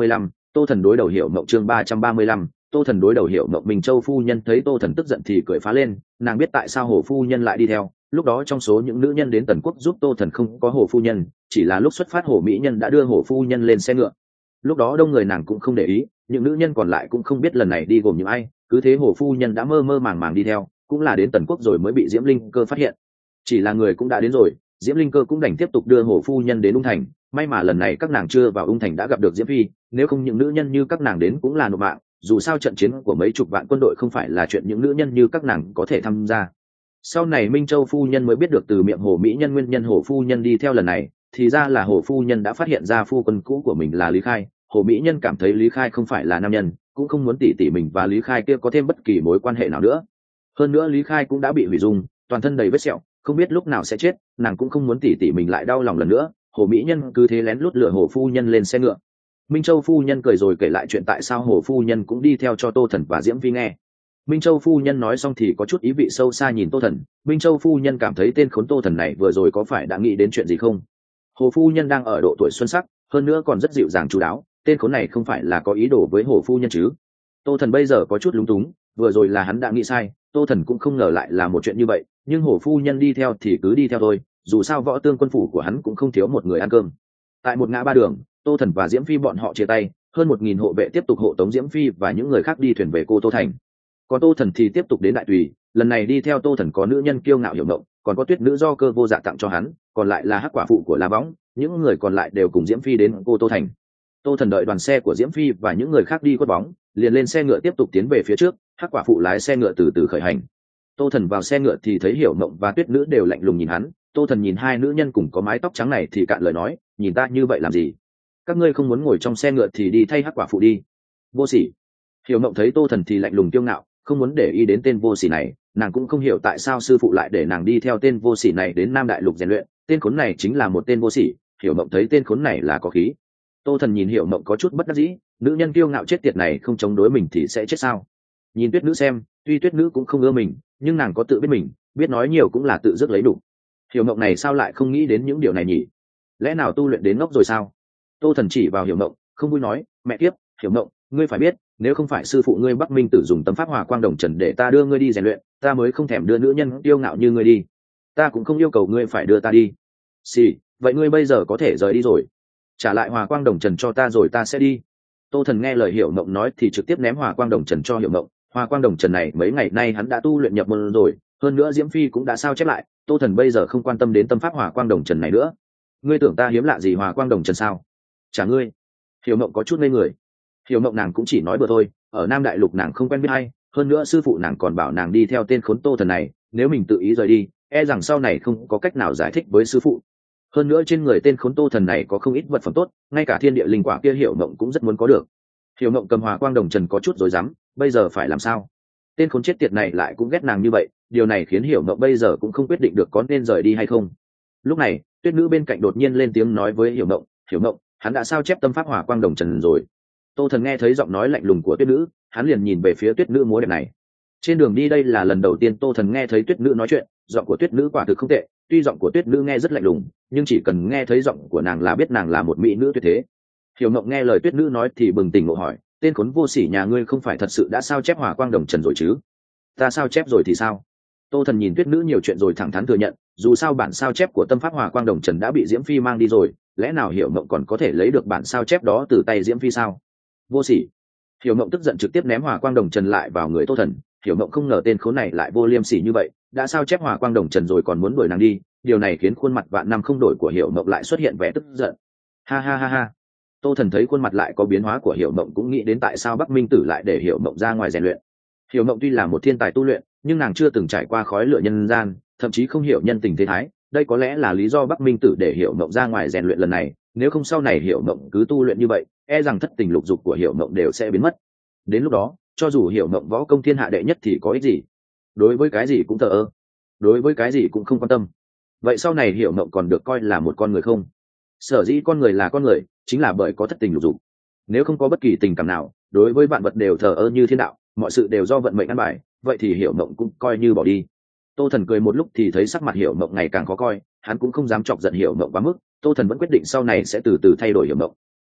Tô Thần đối đầu Hiểu Mộng chương ba trăm ba mươi lăm, Tô Thần đối đầu Hiểu Mộng. Minh Châu phu nhân thấy Tô Thần tức giận thì cười phá lên, nàng biết tại sao Hồ phu nhân lại đi theo, lúc đó trong số những nữ nhân đến Tần Quốc giúp Tô Thần không có Hồ phu nhân, chỉ là lúc xuất phát Hồ mỹ nhân đã đưa Hồ phu nhân lên xe ngựa. Lúc đó đông người nàng cũng không để ý, những nữ nhân còn lại cũng không biết lần này đi gồm những ai, cứ thế Hồ phu nhân đã mơ mơ màng màng đi theo, cũng là đến Tần Quốc rồi mới bị Diễm Linh Cơ phát hiện. Chỉ là người cũng đã đến rồi, Diễm Linh Cơ cũng đành tiếp tục đưa Hồ phu nhân đến Ung Thành, may mà lần này các nàng chưa vào Ung Thành đã gặp được Diễm Phi, nếu không những nữ nhân như các nàng đến cũng là nộp mạng, dù sao trận chiến của mấy chục vạn quân đội không phải là chuyện những nữ nhân như các nàng có thể tham gia. Sau này Minh Châu phu nhân mới biết được từ miệng Hồ mỹ nhân nguyên nhân Hồ phu nhân đi theo lần này, thì ra là Hồ phu nhân đã phát hiện ra phu quân cũ của mình là Lý Khai. Hồ mỹ nhân cảm thấy Lý Khai không phải là nam nhân, cũng không muốn tỉ tỉ mình và Lý Khai kia có thêm bất kỳ mối quan hệ nào nữa. Hơn nữa Lý Khai cũng đã bị hủy dung, toàn thân đầy vết sẹo, không biết lúc nào sẽ chết, nàng cũng không muốn tỉ tỉ mình lại đau lòng lần nữa. Hồ mỹ nhân cứ thế lén lút lừa Hồ phu nhân lên xe ngựa. Minh Châu phu nhân cười rồi kể lại chuyện tại sao Hồ phu nhân cũng đi theo cho Tô Thần và Diễm Phi nghe. Minh Châu phu nhân nói xong thì có chút ý vị sâu xa nhìn Tô Thần. Minh Châu phu nhân cảm thấy tên khốn Tô Thần này vừa rồi có phải đã nghĩ đến chuyện gì không? Hồ phu nhân đang ở độ tuổi xuân sắc, hơn nữa còn rất dịu dàng chu đáo, tên khốn này không phải là có ý đồ với Hồ phu nhân chứ? Tô Thần bây giờ có chút lúng túng, vừa rồi là hắn đã nghĩ sai, Tô Thần cũng không ngờ lại là một chuyện như vậy, nhưng Hồ phu nhân đi theo thì cứ đi theo thôi, dù sao võ tương quân phủ của hắn cũng không thiếu một người ăn cơm. Tại một ngã ba đường, Tô Thần và Diễm Phi bọn họ chia tay, hơn một nghìn hộ vệ tiếp tục hộ tống Diễm Phi và những người khác đi thuyền về Cô Tô Thành. Còn Tô Thần thì tiếp tục đến Đại Tùy, lần này đi theo Tô Thần có nữ nhân kiêu ngạo Hiểu Mộng, còn có Tuyết nữ do Cơ Vô Dạ tặng cho hắn, còn lại là Hắc quả phụ của La Võng, những người còn lại đều cùng Diễm Phi đến Cô Tô Thành. Tô Thần đợi đoàn xe của Diễm Phi và những người khác đi quất bóng, liền lên xe ngựa tiếp tục tiến về phía trước, Hắc quả phụ lái xe ngựa từ từ khởi hành. Tô Thần vào xe ngựa thì thấy Hiểu Mộng và Tuyết nữ đều lạnh lùng nhìn hắn. Tô Thần nhìn hai nữ nhân cùng có mái tóc trắng này thì cạn lời nói, nhìn ta như vậy làm gì? Các ngươi không muốn ngồi trong xe ngựa thì đi thay Hắc quả phụ đi. Vô sỉ. Hiểu Mộng thấy Tô Thần thì lạnh lùng kiêu ngạo, không muốn để ý đến tên vô sỉ này, nàng cũng không hiểu tại sao sư phụ lại để nàng đi theo tên vô sỉ này đến Nam Đại Lục rèn luyện, tên khốn này chính là một tên vô sỉ. Hiểu Mộng thấy tên khốn này là có khí. Tô Thần nhìn Hiểu Mộng có chút bất đắc dĩ, nữ nhân kiêu ngạo chết tiệt này không chống đối mình thì sẽ chết sao? Nhìn Tuyết nữ xem, tuy Tuyết nữ cũng không ưa mình, nhưng nàng có tự biết mình, biết nói nhiều cũng là tự dứt lấy đủ. Hiểu Mộng này sao lại không nghĩ đến những điều này nhỉ? Lẽ nào tu luyện đến ngốc rồi sao? Tô Thần chỉ vào Hiểu Mộng, không vui nói, mẹ kiếp, Hiểu Mộng, ngươi phải biết, nếu không phải sư phụ ngươi Bắc Minh Tử dùng tâm pháp Hòa Quang Đồng Trần để ta đưa ngươi đi rèn luyện, ta mới không thèm đưa nữ nhân yêu ngạo như ngươi đi. Ta cũng không yêu cầu ngươi phải đưa ta đi. Xì, vậy ngươi bây giờ có thể rời đi rồi. Trả lại Hòa Quang Đồng Trần cho ta rồi ta sẽ đi. Tô Thần nghe lời Hiểu Mộng nói thì trực tiếp ném Hòa Quang Đồng Trần cho Hiểu Mộng. Hòa Quang Đồng Trần này mấy ngày nay hắn đã tu luyện nhập môn rồi, hơn nữa Diễm Phi cũng đã sao chép lại. Tô Thần bây giờ không quan tâm đến tâm pháp Hòa Quang Đồng Trần này nữa. Ngươi tưởng ta hiếm lạ gì Hòa Quang Đồng Trần sao? Chả ngươi. Hiểu Mộng có chút ngây người. Hiểu Mộng nàng cũng chỉ nói bừa thôi, ở Nam Đại Lục nàng không quen biết ai, hơn nữa sư phụ nàng còn bảo nàng đi theo tên khốn Tô Thần này, nếu mình tự ý rời đi, e rằng sau này không có cách nào giải thích với sư phụ. Hơn nữa trên người tên khốn Tô Thần này có không ít vật phẩm tốt, ngay cả thiên địa linh quả kia Hiểu Mộng cũng rất muốn có được. Hiểu Mộng cầm Hòa Quang Đồng Trần có chút rối rắm, bây giờ phải làm sao? Tên khốn chết tiệt này lại cũng ghét nàng như vậy, điều này khiến Hiểu Mộng bây giờ cũng không quyết định được có nên rời đi hay không. Lúc này, Tuyết nữ bên cạnh đột nhiên lên tiếng nói với Hiểu Mộng, Hiểu Mộng, hắn đã sao chép tâm pháp Hòa Quang Đồng Trần rồi. Tô Thần nghe thấy giọng nói lạnh lùng của Tuyết nữ, hắn liền nhìn về phía Tuyết nữ múa đẹp này. Trên đường đi đây là lần đầu tiên Tô Thần nghe thấy Tuyết nữ nói chuyện, giọng của Tuyết nữ quả thực không tệ, tuy giọng của Tuyết nữ nghe rất lạnh lùng, nhưng chỉ cần nghe thấy giọng của nàng là biết nàng là một mỹ nữ tuyệt thế. Hiểu Mộng nghe lời Tuyết nữ nói thì bừng tỉnh ngộ hỏi, tên khốn vô sỉ nhà ngươi không phải thật sự đã sao chép Hòa Quang Đồng Trần rồi chứ? Ta sao chép rồi thì sao? Tô Thần nhìn Tuyết nữ nhiều chuyện rồi thẳng thắn thừa nhận, dù sao bản sao chép của tâm pháp Hòa Quang Đồng Trần đã bị Diễm Phi mang đi rồi, lẽ nào Hiểu Mộng còn có thể lấy được bản sao chép đó từ tay Diễm Phi sao? Vô sỉ. Hiểu Mộng tức giận trực tiếp ném Hòa Quang Đồng Trần lại vào người Tô Thần. Hiểu Mộng không ngờ tên khốn này lại vô liêm sỉ như vậy, đã sao chép Hòa Quang Đồng Trần rồi còn muốn đuổi nàng đi, điều này khiến khuôn mặt vạn năm không đổi của Hiểu Mộng lại xuất hiện vẻ tức giận. Ha ha ha ha. Tô Thần thấy khuôn mặt lại có biến hóa của Hiểu Mộng cũng nghĩ đến tại sao Bắc Minh Tử lại để Hiểu Mộng ra ngoài rèn luyện. Hiểu Mộng tuy là một thiên tài tu luyện, nhưng nàng chưa từng trải qua khói lửa nhân gian, thậm chí không hiểu nhân tình thế thái, đây có lẽ là lý do Bắc Minh Tử để Hiểu Mộng ra ngoài rèn luyện lần này, nếu không sau này Hiểu Mộng cứ tu luyện như vậy, e rằng thất tình lục dục của Hiểu Mộng đều sẽ biến mất. Đến lúc đó, cho dù Hiểu Mộng võ công thiên hạ đệ nhất thì có ích gì? Đối với cái gì cũng thờ ơ, đối với cái gì cũng không quan tâm. Vậy sau này Hiểu Mộng còn được coi là một con người không? Sở dĩ con người là con người, chính là bởi có thất tình lục dục. Nếu không có bất kỳ tình cảm nào, đối với vạn vật đều thờ ơ như thiên đạo, mọi sự đều do vận mệnh ăn bài, vậy thì Hiểu Mộng cũng coi như bỏ đi. Tô Thần cười một lúc thì thấy sắc mặt Hiểu Mộng ngày càng khó coi, hắn cũng không dám chọc giận Hiểu Mộng quá mức. Tô Thần vẫn quyết định sau này sẽ từ từ thay đổi Hiểu Mộng.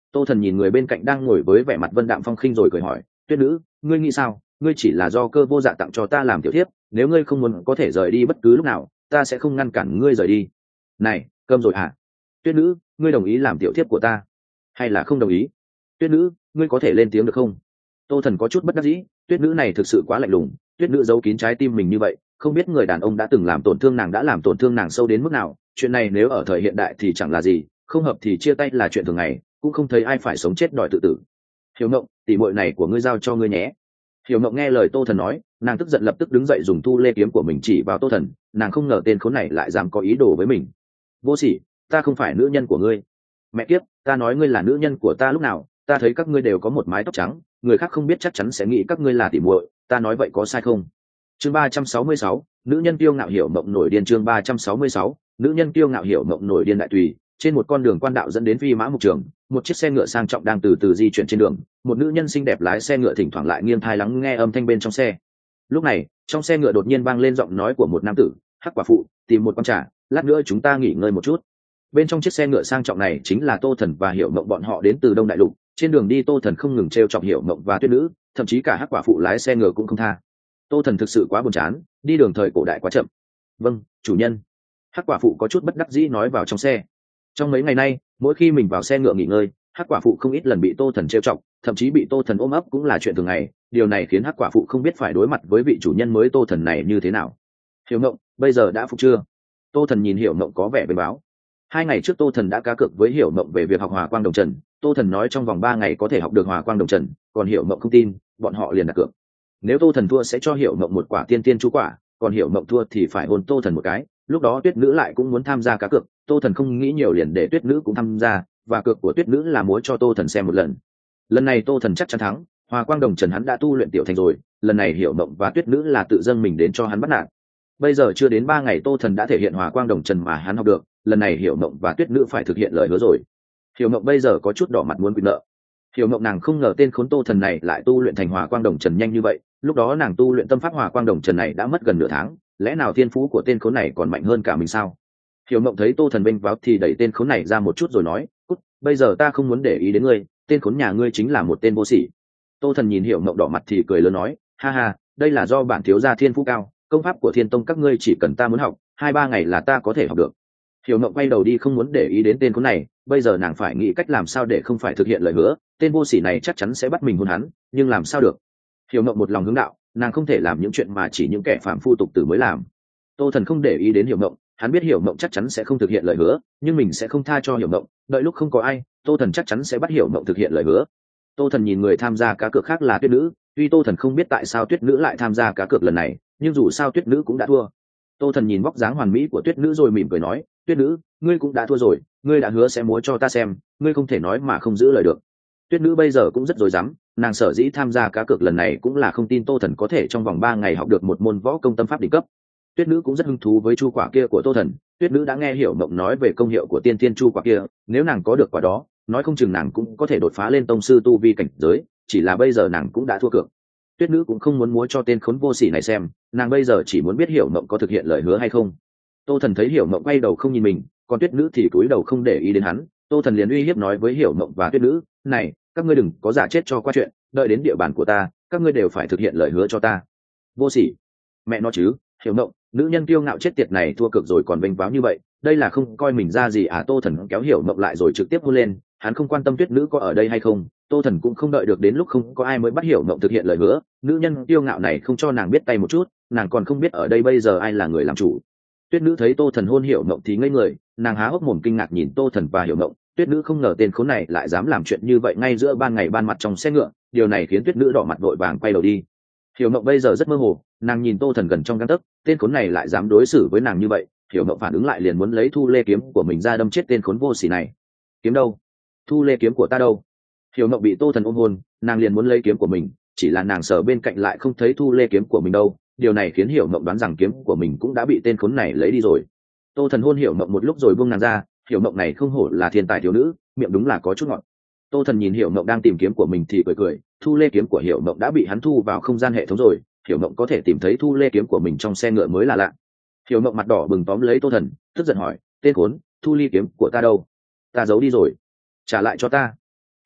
Tô Thần nhìn người bên cạnh đang ngồi với vẻ mặt vân đạm phong khinh rồi cười hỏi, tuyết nữ, ngươi nghĩ sao? Ngươi chỉ là do Cơ Vô Dạ tặng cho ta làm tiểu thiếp, nếu ngươi không muốn có thể rời đi bất cứ lúc nào, ta sẽ không ngăn cản ngươi rời đi. Này, cơm rồi hả? Tuyết nữ, ngươi đồng ý làm tiểu thiếp của ta hay là không đồng ý? Tuyết nữ, ngươi có thể lên tiếng được không? Tô Thần có chút bất đắc dĩ, tuyết nữ này thực sự quá lạnh lùng, tuyết nữ giấu kín trái tim mình như vậy, không biết người đàn ông đã từng làm tổn thương nàng đã làm tổn thương nàng sâu đến mức nào. Chuyện này nếu ở thời hiện đại thì chẳng là gì, không hợp thì chia tay là chuyện thường ngày, cũng không thấy ai phải sống chết đòi tự tử. Hiểu Mộng, tỷ muội này của ngươi giao cho ngươi nhé. Hiểu Mộng nghe lời Tô Thần nói, nàng tức giận lập tức đứng dậy dùng thu lê kiếm của mình chỉ vào Tô Thần, nàng không ngờ tên khốn này lại dám có ý đồ với mình. Vô sỉ, ta không phải nữ nhân của ngươi. Mẹ kiếp, ta nói ngươi là nữ nhân của ta lúc nào? Ta thấy các ngươi đều có một mái tóc trắng, người khác không biết chắc chắn sẽ nghĩ các ngươi là tỷ muội, ta nói vậy có sai không? Chương ba trăm sáu mươi sáu, nữ nhân kiêu ngạo Hiểu Mộng nổi điên. Chương ba trăm sáu mươi sáu, nữ nhân kiêu ngạo Hiểu Mộng nổi điên. Đại tùy, trên một con đường quan đạo dẫn đến Phi Mã Mục Trường, một chiếc xe ngựa sang trọng đang từ từ di chuyển trên đường, một nữ nhân xinh đẹp lái xe ngựa thỉnh thoảng lại nghiêng tai lắng nghe âm thanh bên trong xe. Lúc này, trong xe ngựa đột nhiên vang lên giọng nói của một nam tử, Hắc quả phụ, tìm một con trà, lát nữa chúng ta nghỉ ngơi một chút. Bên trong chiếc xe ngựa sang trọng này chính là Tô Thần và Hiểu Mộng, bọn họ đến từ Đông Đại Lục. Trên đường đi Tô Thần không ngừng trêu chọc Hiểu Mộng và tuyết nữ, thậm chí cả Hắc quả phụ lái xe ngựa cũng không tha. Tô Thần thực sự quá buồn chán, đi đường thời cổ đại quá chậm. Vâng, chủ nhân. Hắc quả phụ có chút bất đắc dĩ nói vào trong xe. Trong mấy ngày nay, mỗi khi mình vào xe ngựa nghỉ ngơi, Hắc quả phụ không ít lần bị Tô Thần trêu chọc, thậm chí bị Tô Thần ôm ấp cũng là chuyện thường ngày. Điều này khiến Hắc quả phụ không biết phải đối mặt với vị chủ nhân mới Tô Thần này như thế nào. Hiểu Mộng, bây giờ đã phục chưa? Tô Thần nhìn Hiểu Mộng có vẻ bề báo. Hai ngày trước Tô Thần đã cá cược với Hiểu Mộng về việc học Hòa Quang Đồng Trần. Tô Thần nói trong vòng ba ngày có thể học được Hòa Quang Đồng Trần, còn Hiểu Mộng không tin, bọn họ liền đặt cược. Nếu Tô Thần thua sẽ cho Hiểu Mộng một quả tiên tiên chú quả, còn Hiểu Mộng thua thì phải hôn Tô Thần một cái. Lúc đó tuyết nữ lại cũng muốn tham gia cá cược, Tô Thần không nghĩ nhiều liền để tuyết nữ cũng tham gia, và cược của tuyết nữ là muốn cho Tô Thần xem một lần. Lần này Tô Thần chắc chắn thắng, Hòa Quang Đồng Trần hắn đã tu luyện tiểu thành rồi, lần này Hiểu Mộng và tuyết nữ là tự dâng mình đến cho hắn bắt nạt. Bây giờ chưa đến ba ngày Tô Thần đã thể hiện Hòa Quang Đồng Trần mà hắn học được, lần này Hiểu Mộng và tuyết nữ phải thực hiện lời hứa rồi. Hiểu Mộng bây giờ có chút đỏ mặt muốn quỵt nợ. Hiểu Mộng nàng không ngờ tên khốn Tô Thần này lại tu luyện thành Hòa Quang Đồng Trần nhanh như vậy, lúc đó nàng tu luyện tâm pháp Hòa Quang Đồng Trần này đã mất gần nửa tháng, lẽ nào thiên phú của tên khốn này còn mạnh hơn cả mình sao? Hiểu Mộng thấy Tô Thần bênh váo thì đẩy tên khốn này ra một chút rồi nói, cút, bây giờ ta không muốn để ý đến ngươi, tên khốn nhà ngươi chính là một tên vô sỉ. Tô Thần nhìn Hiểu Mộng đỏ mặt thì cười lớn nói, ha ha, đây là do bản thiếu gia thiên phú cao, công pháp của Thiên Tông các ngươi chỉ cần ta muốn học, hai ba ngày là ta có thể học được. Hiểu Mộng quay đầu đi không muốn để ý đến tên khốn này, bây giờ nàng phải nghĩ cách làm sao để không phải thực hiện lời hứa, tên vô sỉ này chắc chắn sẽ bắt mình hôn hắn, nhưng làm sao được? Hiểu Mộng một lòng hướng đạo, nàng không thể làm những chuyện mà chỉ những kẻ phàm phu tục tử mới làm. Tô Thần không để ý đến Hiểu Mộng, hắn biết Hiểu Mộng chắc chắn sẽ không thực hiện lời hứa, nhưng mình sẽ không tha cho Hiểu Mộng, đợi lúc không có ai, Tô Thần chắc chắn sẽ bắt Hiểu Mộng thực hiện lời hứa. Tô Thần nhìn người tham gia cá cược khác là tuyết nữ, tuy Tô Thần không biết tại sao tuyết nữ lại tham gia cá cược lần này, nhưng dù sao tuyết nữ cũng đã thua. Tô Thần nhìn vóc dáng hoàn mỹ của tuyết nữ rồi mỉm cười nói, tuyết nữ, ngươi cũng đã thua rồi, ngươi đã hứa sẽ múa cho ta xem, ngươi không thể nói mà không giữ lời được. Tuyết nữ bây giờ cũng rất rối rắm, nàng sở dĩ tham gia cá cược lần này cũng là không tin Tô Thần có thể trong vòng ba ngày học được một môn võ công tâm pháp đỉnh cấp. Tuyết nữ cũng rất hứng thú với chu quả kia của Tô Thần, Tuyết nữ đã nghe Hiểu Mộng nói về công hiệu của tiên tiên chu quả kia, nếu nàng có được quả đó, nói không chừng nàng cũng có thể đột phá lên tông sư tu vi cảnh giới, chỉ là bây giờ nàng cũng đã thua cược. Tuyết nữ cũng không muốn múa cho tên khốn vô sỉ này xem, nàng bây giờ chỉ muốn biết Hiểu Mộng có thực hiện lời hứa hay không. Tô Thần thấy Hiểu Mộng quay đầu không nhìn mình, còn tuyết nữ thì cúi đầu không để ý đến hắn, Tô Thần liền uy hiếp nói với Hiểu Mộng và tuyết nữ, này, các ngươi đừng có giả chết cho qua chuyện, đợi đến địa bàn của ta, các ngươi đều phải thực hiện lời hứa cho ta. Vô sỉ, mẹ nó chứ, Hiểu Mộng, nữ nhân kiêu ngạo chết tiệt này thua cực rồi còn vênh váo như vậy, đây là không coi mình ra gì à? Tô Thần kéo Hiểu Mộng lại rồi trực tiếp hôn lên, hắn không quan tâm tuyết nữ có ở đây hay không. Tô Thần cũng không đợi được đến lúc không có ai mới bắt Hiểu Mộng thực hiện lời hứa, nữ nhân kiêu ngạo này không cho nàng biết tay một chút, nàng còn không biết ở đây bây giờ ai là người làm chủ. Tuyết nữ thấy Tô Thần hôn Hiểu Mộng thì ngây người, nàng há hốc mồm kinh ngạc nhìn Tô Thần và Hiểu Mộng. Tuyết nữ không ngờ tên khốn này lại dám làm chuyện như vậy ngay giữa ban ngày ban mặt trong xe ngựa, điều này khiến tuyết nữ đỏ mặt vội vàng quay đầu đi. Hiểu Mộng bây giờ rất mơ hồ, nàng nhìn Tô Thần gần trong gang tấc, tên khốn này lại dám đối xử với nàng như vậy. Hiểu Mộng phản ứng lại liền muốn lấy thu lê kiếm của mình ra đâm chết tên khốn vô sỉ này. Kiếm đâu? Thu lê kiếm của ta đâu? Hiểu Mộng bị Tô Thần ôm hôn, nàng liền muốn lấy kiếm của mình, chỉ là nàng sờ bên cạnh lại không thấy thu lê kiếm của mình đâu. Điều này khiến Hiểu Mộng đoán rằng kiếm của mình cũng đã bị tên khốn này lấy đi rồi. Tô Thần hôn Hiểu Mộng một lúc rồi buông nàng ra, Hiểu Mộng này không hổ là thiên tài thiếu nữ, miệng đúng là có chút ngọt. Tô Thần nhìn Hiểu Mộng đang tìm kiếm của mình thì cười cười, thu lê kiếm của Hiểu Mộng đã bị hắn thu vào không gian hệ thống rồi, Hiểu Mộng có thể tìm thấy thu lê kiếm của mình trong xe ngựa mới là lạ. Hiểu Mộng mặt đỏ bừng tóm lấy Tô Thần, tức giận hỏi, tên khốn, thu ly kiếm của ta đâu? Ta giấu đi rồi, trả lại cho ta.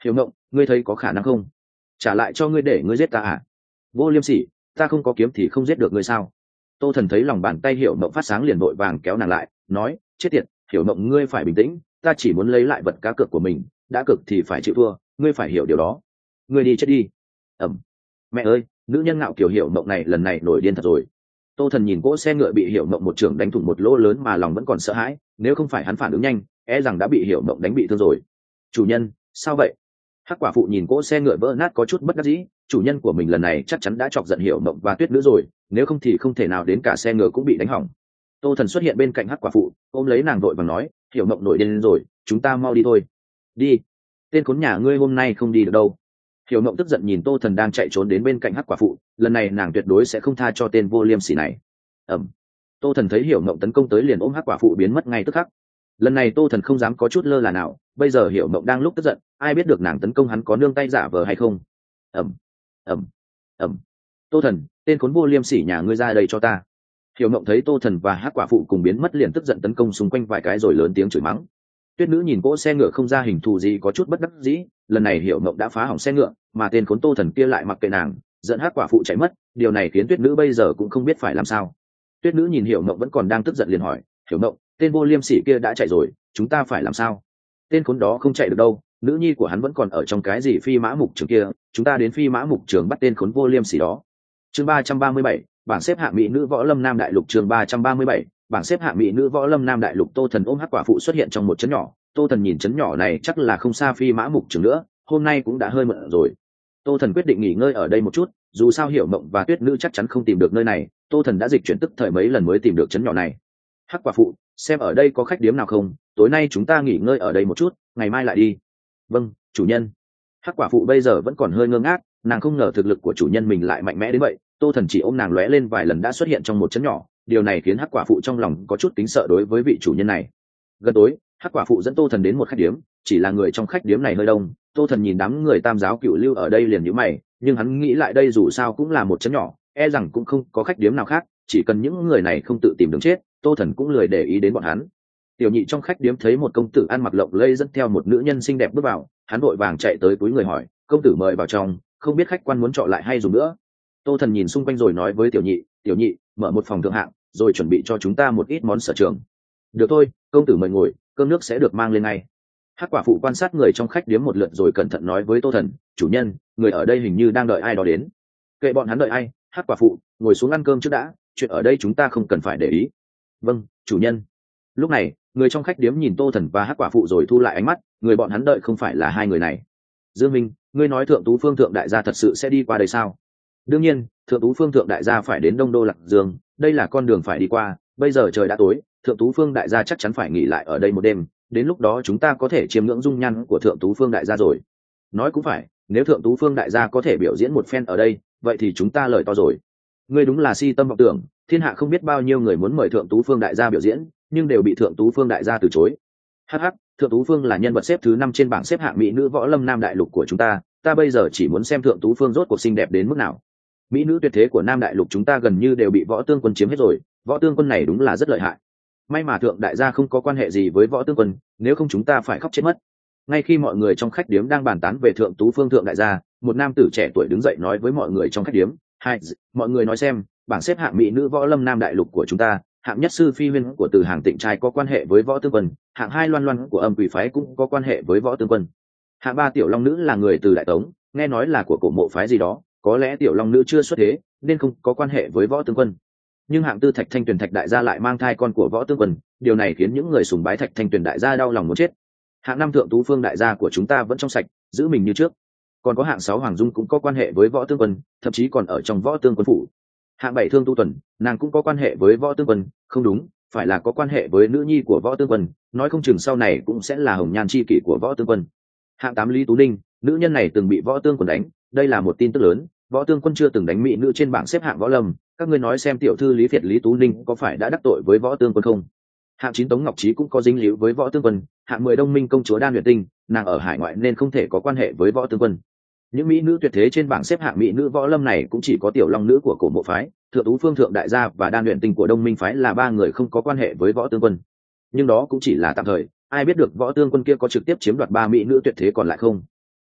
Hiểu Mộng, ngươi thấy có khả năng không? Trả lại cho ngươi để ngươi giết ta à? Vô Liêm Sỉ, ta không có kiếm thì không giết được ngươi sao? Tô Thần thấy lòng bàn tay Hiểu Mộng phát sáng liền vội vàng kéo nàng lại, nói, chết tiệt, Hiểu Mộng ngươi phải bình tĩnh, ta chỉ muốn lấy lại vật cá cược của mình, đã cược thì phải chịu thua, ngươi phải hiểu điều đó. Ngươi đi chết đi. Ẩm. Mẹ ơi, nữ nhân ngạo kiểu Hiểu Mộng này lần này nổi điên thật rồi. Tô Thần nhìn cỗ xe ngựa bị Hiểu Mộng một trường đánh thủng một lỗ lớn mà lòng vẫn còn sợ hãi, nếu không phải hắn phản ứng nhanh, e rằng đã bị Hiểu Mộng đánh bị thương rồi. Chủ nhân, sao vậy? Hắc quả phụ nhìn cỗ xe ngựa vỡ nát có chút bất đắc dĩ, chủ nhân của mình lần này chắc chắn đã chọc giận Hiểu Mộng và Tuyết Nữ rồi, nếu không thì không thể nào đến cả xe ngựa cũng bị đánh hỏng. Tô Thần xuất hiện bên cạnh Hắc quả phụ, ôm lấy nàng vội vàng nói, Hiểu Mộng nổi điên rồi, chúng ta mau đi thôi. Đi. Tên khốn nhà ngươi hôm nay không đi được đâu. Hiểu Mộng tức giận nhìn Tô Thần đang chạy trốn đến bên cạnh Hắc quả phụ, lần này nàng tuyệt đối sẽ không tha cho tên vô liêm sỉ này. Ẩm. Tô Thần thấy Hiểu Mộng tấn công tới liền ôm Hắc quả phụ biến mất ngay tức khắc. Lần này Tô Thần không dám có chút lơ là nào, bây giờ Hiểu Mộng đang lúc tức giận, ai biết được nàng tấn công hắn có nương tay giả vờ hay không. Ẩm. Ẩm. Ẩm. Tô Thần, tên khốn vô liêm sỉ nhà ngươi ra đây cho ta. Hiểu Mộng thấy Tô Thần và Hắc quả phụ cùng biến mất liền tức giận tấn công xung quanh vài cái rồi lớn tiếng chửi mắng. Tuyết Nữ nhìn cỗ xe ngựa không ra hình thù gì có chút bất đắc dĩ, lần này Hiểu Mộng đã phá hỏng xe ngựa, mà tên khốn Tô Thần kia lại mặc kệ nàng, dẫn Hắc quả phụ chạy mất, điều này khiến Tuyết Nữ bây giờ cũng không biết phải làm sao. Tuyết Nữ nhìn Hiểu Mộng vẫn còn đang tức giận liền hỏi, Hiểu Mộng, tên vô liêm sỉ kia đã chạy rồi, chúng ta phải làm sao? Tên khốn đó không chạy được đâu, nữ nhi của hắn vẫn còn ở trong cái gì phi mã mục trường kia, chúng ta đến phi mã mục trường bắt tên khốn vô liêm sỉ đó. Chương ba trăm ba mươi bảy, bảng xếp hạng mỹ nữ võ lâm nam đại lục. Chương ba trăm ba mươi bảy, bảng xếp hạng mỹ nữ võ lâm nam đại lục. Tô Thần ôm Hắc quả phụ xuất hiện trong một trấn nhỏ, Tô Thần nhìn trấn nhỏ này chắc là không xa phi mã mục trường nữa, hôm nay cũng đã hơi muộn rồi. Tô Thần quyết định nghỉ ngơi ở đây một chút, dù sao Hiểu Mộng và Tuyết Nữ chắc chắn không tìm được nơi này, Tô Thần đã dịch chuyển tức thời mấy lần mới tìm được trấn nhỏ này. Hắc quả phụ, xem ở đây có khách điếm nào không, tối nay chúng ta nghỉ ngơi ở đây một chút, ngày mai lại đi. Vâng, chủ nhân. Hắc quả phụ bây giờ vẫn còn hơi ngơ ngác, nàng không ngờ thực lực của chủ nhân mình lại mạnh mẽ đến vậy. Tô Thần chỉ ôm nàng lóe lên vài lần đã xuất hiện trong một trấn nhỏ, điều này khiến Hắc quả phụ trong lòng có chút kính sợ đối với vị chủ nhân này. Gần tối, Hắc quả phụ dẫn Tô Thần đến một khách điếm, chỉ là người trong khách điếm này hơi đông. Tô Thần nhìn đám người Tam giáo cửu lưu ở đây liền nhíu mày, nhưng hắn nghĩ lại đây dù sao cũng là một trấn nhỏ, e rằng cũng không có khách điếm nào khác, chỉ cần những người này không tự tìm đường chết, Tô Thần cũng lười để ý đến bọn hắn. Tiểu nhị trong khách điếm thấy một công tử ăn mặc lộng lẫy dẫn theo một nữ nhân xinh đẹp bước vào, hắn vội vàng chạy tới túi người hỏi, công tử mời vào trong, không biết khách quan muốn chọn lại hay dùng nữa. Tô Thần nhìn xung quanh rồi nói với tiểu nhị, tiểu nhị, mở một phòng thượng hạng, rồi chuẩn bị cho chúng ta một ít món sở trường. Được thôi, công tử mời ngồi, cơm nước sẽ được mang lên ngay. Hắc quả phụ quan sát người trong khách điếm một lượt rồi cẩn thận nói với Tô Thần, chủ nhân, người ở đây hình như đang đợi ai đó đến. Kệ bọn hắn đợi ai, Hắc quả phụ, ngồi xuống ăn cơm trước đã, chuyện ở đây chúng ta không cần phải để ý. Vâng, chủ nhân. Lúc này, người trong khách điếm nhìn Tô Thần và Hắc quả phụ rồi thu lại ánh mắt, người bọn hắn đợi không phải là hai người này. Dương Minh, ngươi nói Thượng Tú Phương thượng đại gia thật sự sẽ đi qua đây sao? Đương nhiên, Thượng Tú Phương thượng đại gia phải đến Đông Đô Lạc Dương, đây là con đường phải đi qua, bây giờ trời đã tối, Thượng Tú Phương đại gia chắc chắn phải nghỉ lại ở đây một đêm, đến lúc đó chúng ta có thể chiêm ngưỡng dung nhan của Thượng Tú Phương đại gia rồi. Nói cũng phải, nếu Thượng Tú Phương đại gia có thể biểu diễn một phen ở đây, vậy thì chúng ta lời to rồi. Ngươi đúng là si tâm vọng tưởng, thiên hạ không biết bao nhiêu người muốn mời Thượng Tú Phương đại gia biểu diễn, nhưng đều bị Thượng Tú Phương đại gia từ chối. Hắc hắc, Thượng Tú Phương là nhân vật xếp thứ năm trên bảng xếp hạng mỹ nữ võ lâm nam đại lục của chúng ta, ta bây giờ chỉ muốn xem Thượng Tú Phương rốt cuộc xinh đẹp đến mức nào. Mỹ nữ tuyệt thế của nam đại lục chúng ta gần như đều bị Võ Tương Quân chiếm hết rồi, Võ Tương Quân này đúng là rất lợi hại. May mà thượng đại gia không có quan hệ gì với Võ Tương Quân, nếu không chúng ta phải khóc chết mất. Ngay khi mọi người trong khách điếm đang bàn tán về Thượng Tú Phương thượng đại gia, một nam tử trẻ tuổi đứng dậy nói với mọi người trong khách điếm, hai, mọi người nói xem, bảng xếp hạng mỹ nữ võ lâm nam đại lục của chúng ta, hạng nhất Sư Phi Huyên của Từ Hàng Tịnh trai có quan hệ với Võ Tương Quân, hạng hai Loan Loan của Âm Quỷ phái cũng có quan hệ với Võ Tương Quân, hạng ba Tiểu Long nữ là người từ Đại Tống, nghe nói là của cổ mộ phái gì đó, có lẽ Tiểu Long nữ chưa xuất thế nên không có quan hệ với Võ Tương Quân. Nhưng hạng tư Thạch Thanh Tuyền Thạch đại gia lại mang thai con của Võ Tương Quân, điều này khiến những người sùng bái Thạch Thanh Tuyền đại gia đau lòng muốn chết. Hạng năm Thượng Tú Phương đại gia của chúng ta vẫn trong sạch, giữ mình như trước. Còn có hạng sáu Hoàng Dung cũng có quan hệ với Võ Tương Quân, thậm chí còn ở trong Võ Tương Quân phủ. Hạng bảy Thương Tu Tuần, nàng cũng có quan hệ với Võ Tương Quân, không đúng, phải là có quan hệ với nữ nhi của Võ Tương Quân, nói không chừng sau này cũng sẽ là hồng nhan chi kỷ của Võ Tương Quân. Hạng tám Lý Tú Ninh, nữ nhân này từng bị Võ Tương Quân đánh, đây là một tin tức lớn, Võ Tương Quân chưa từng đánh mỹ nữ trên bảng xếp hạng võ lâm, các ngươi nói xem tiểu thư Lý Việt Lý Tú Ninh có phải đã đắc tội với Võ Tương Quân không? Hạng chín Tống Ngọc Trí cũng có dính líu với Võ Tương Quân, hạng mười Đông Minh công chúa Đan Huyền Tinh, nàng ở hải ngoại nên không thể có quan hệ với Võ Tương Quân. Những mỹ nữ tuyệt thế trên bảng xếp hạng mỹ nữ võ lâm này cũng chỉ có Tiểu Long nữ của cổ mộ phái, Thượng Tú Phương thượng đại gia và Đan Huyền Tinh của Đông Minh phái là ba người không có quan hệ với Võ Tương Quân. Nhưng đó cũng chỉ là tạm thời, ai biết được Võ Tương Quân kia có trực tiếp chiếm đoạt ba mỹ nữ tuyệt thế còn lại không?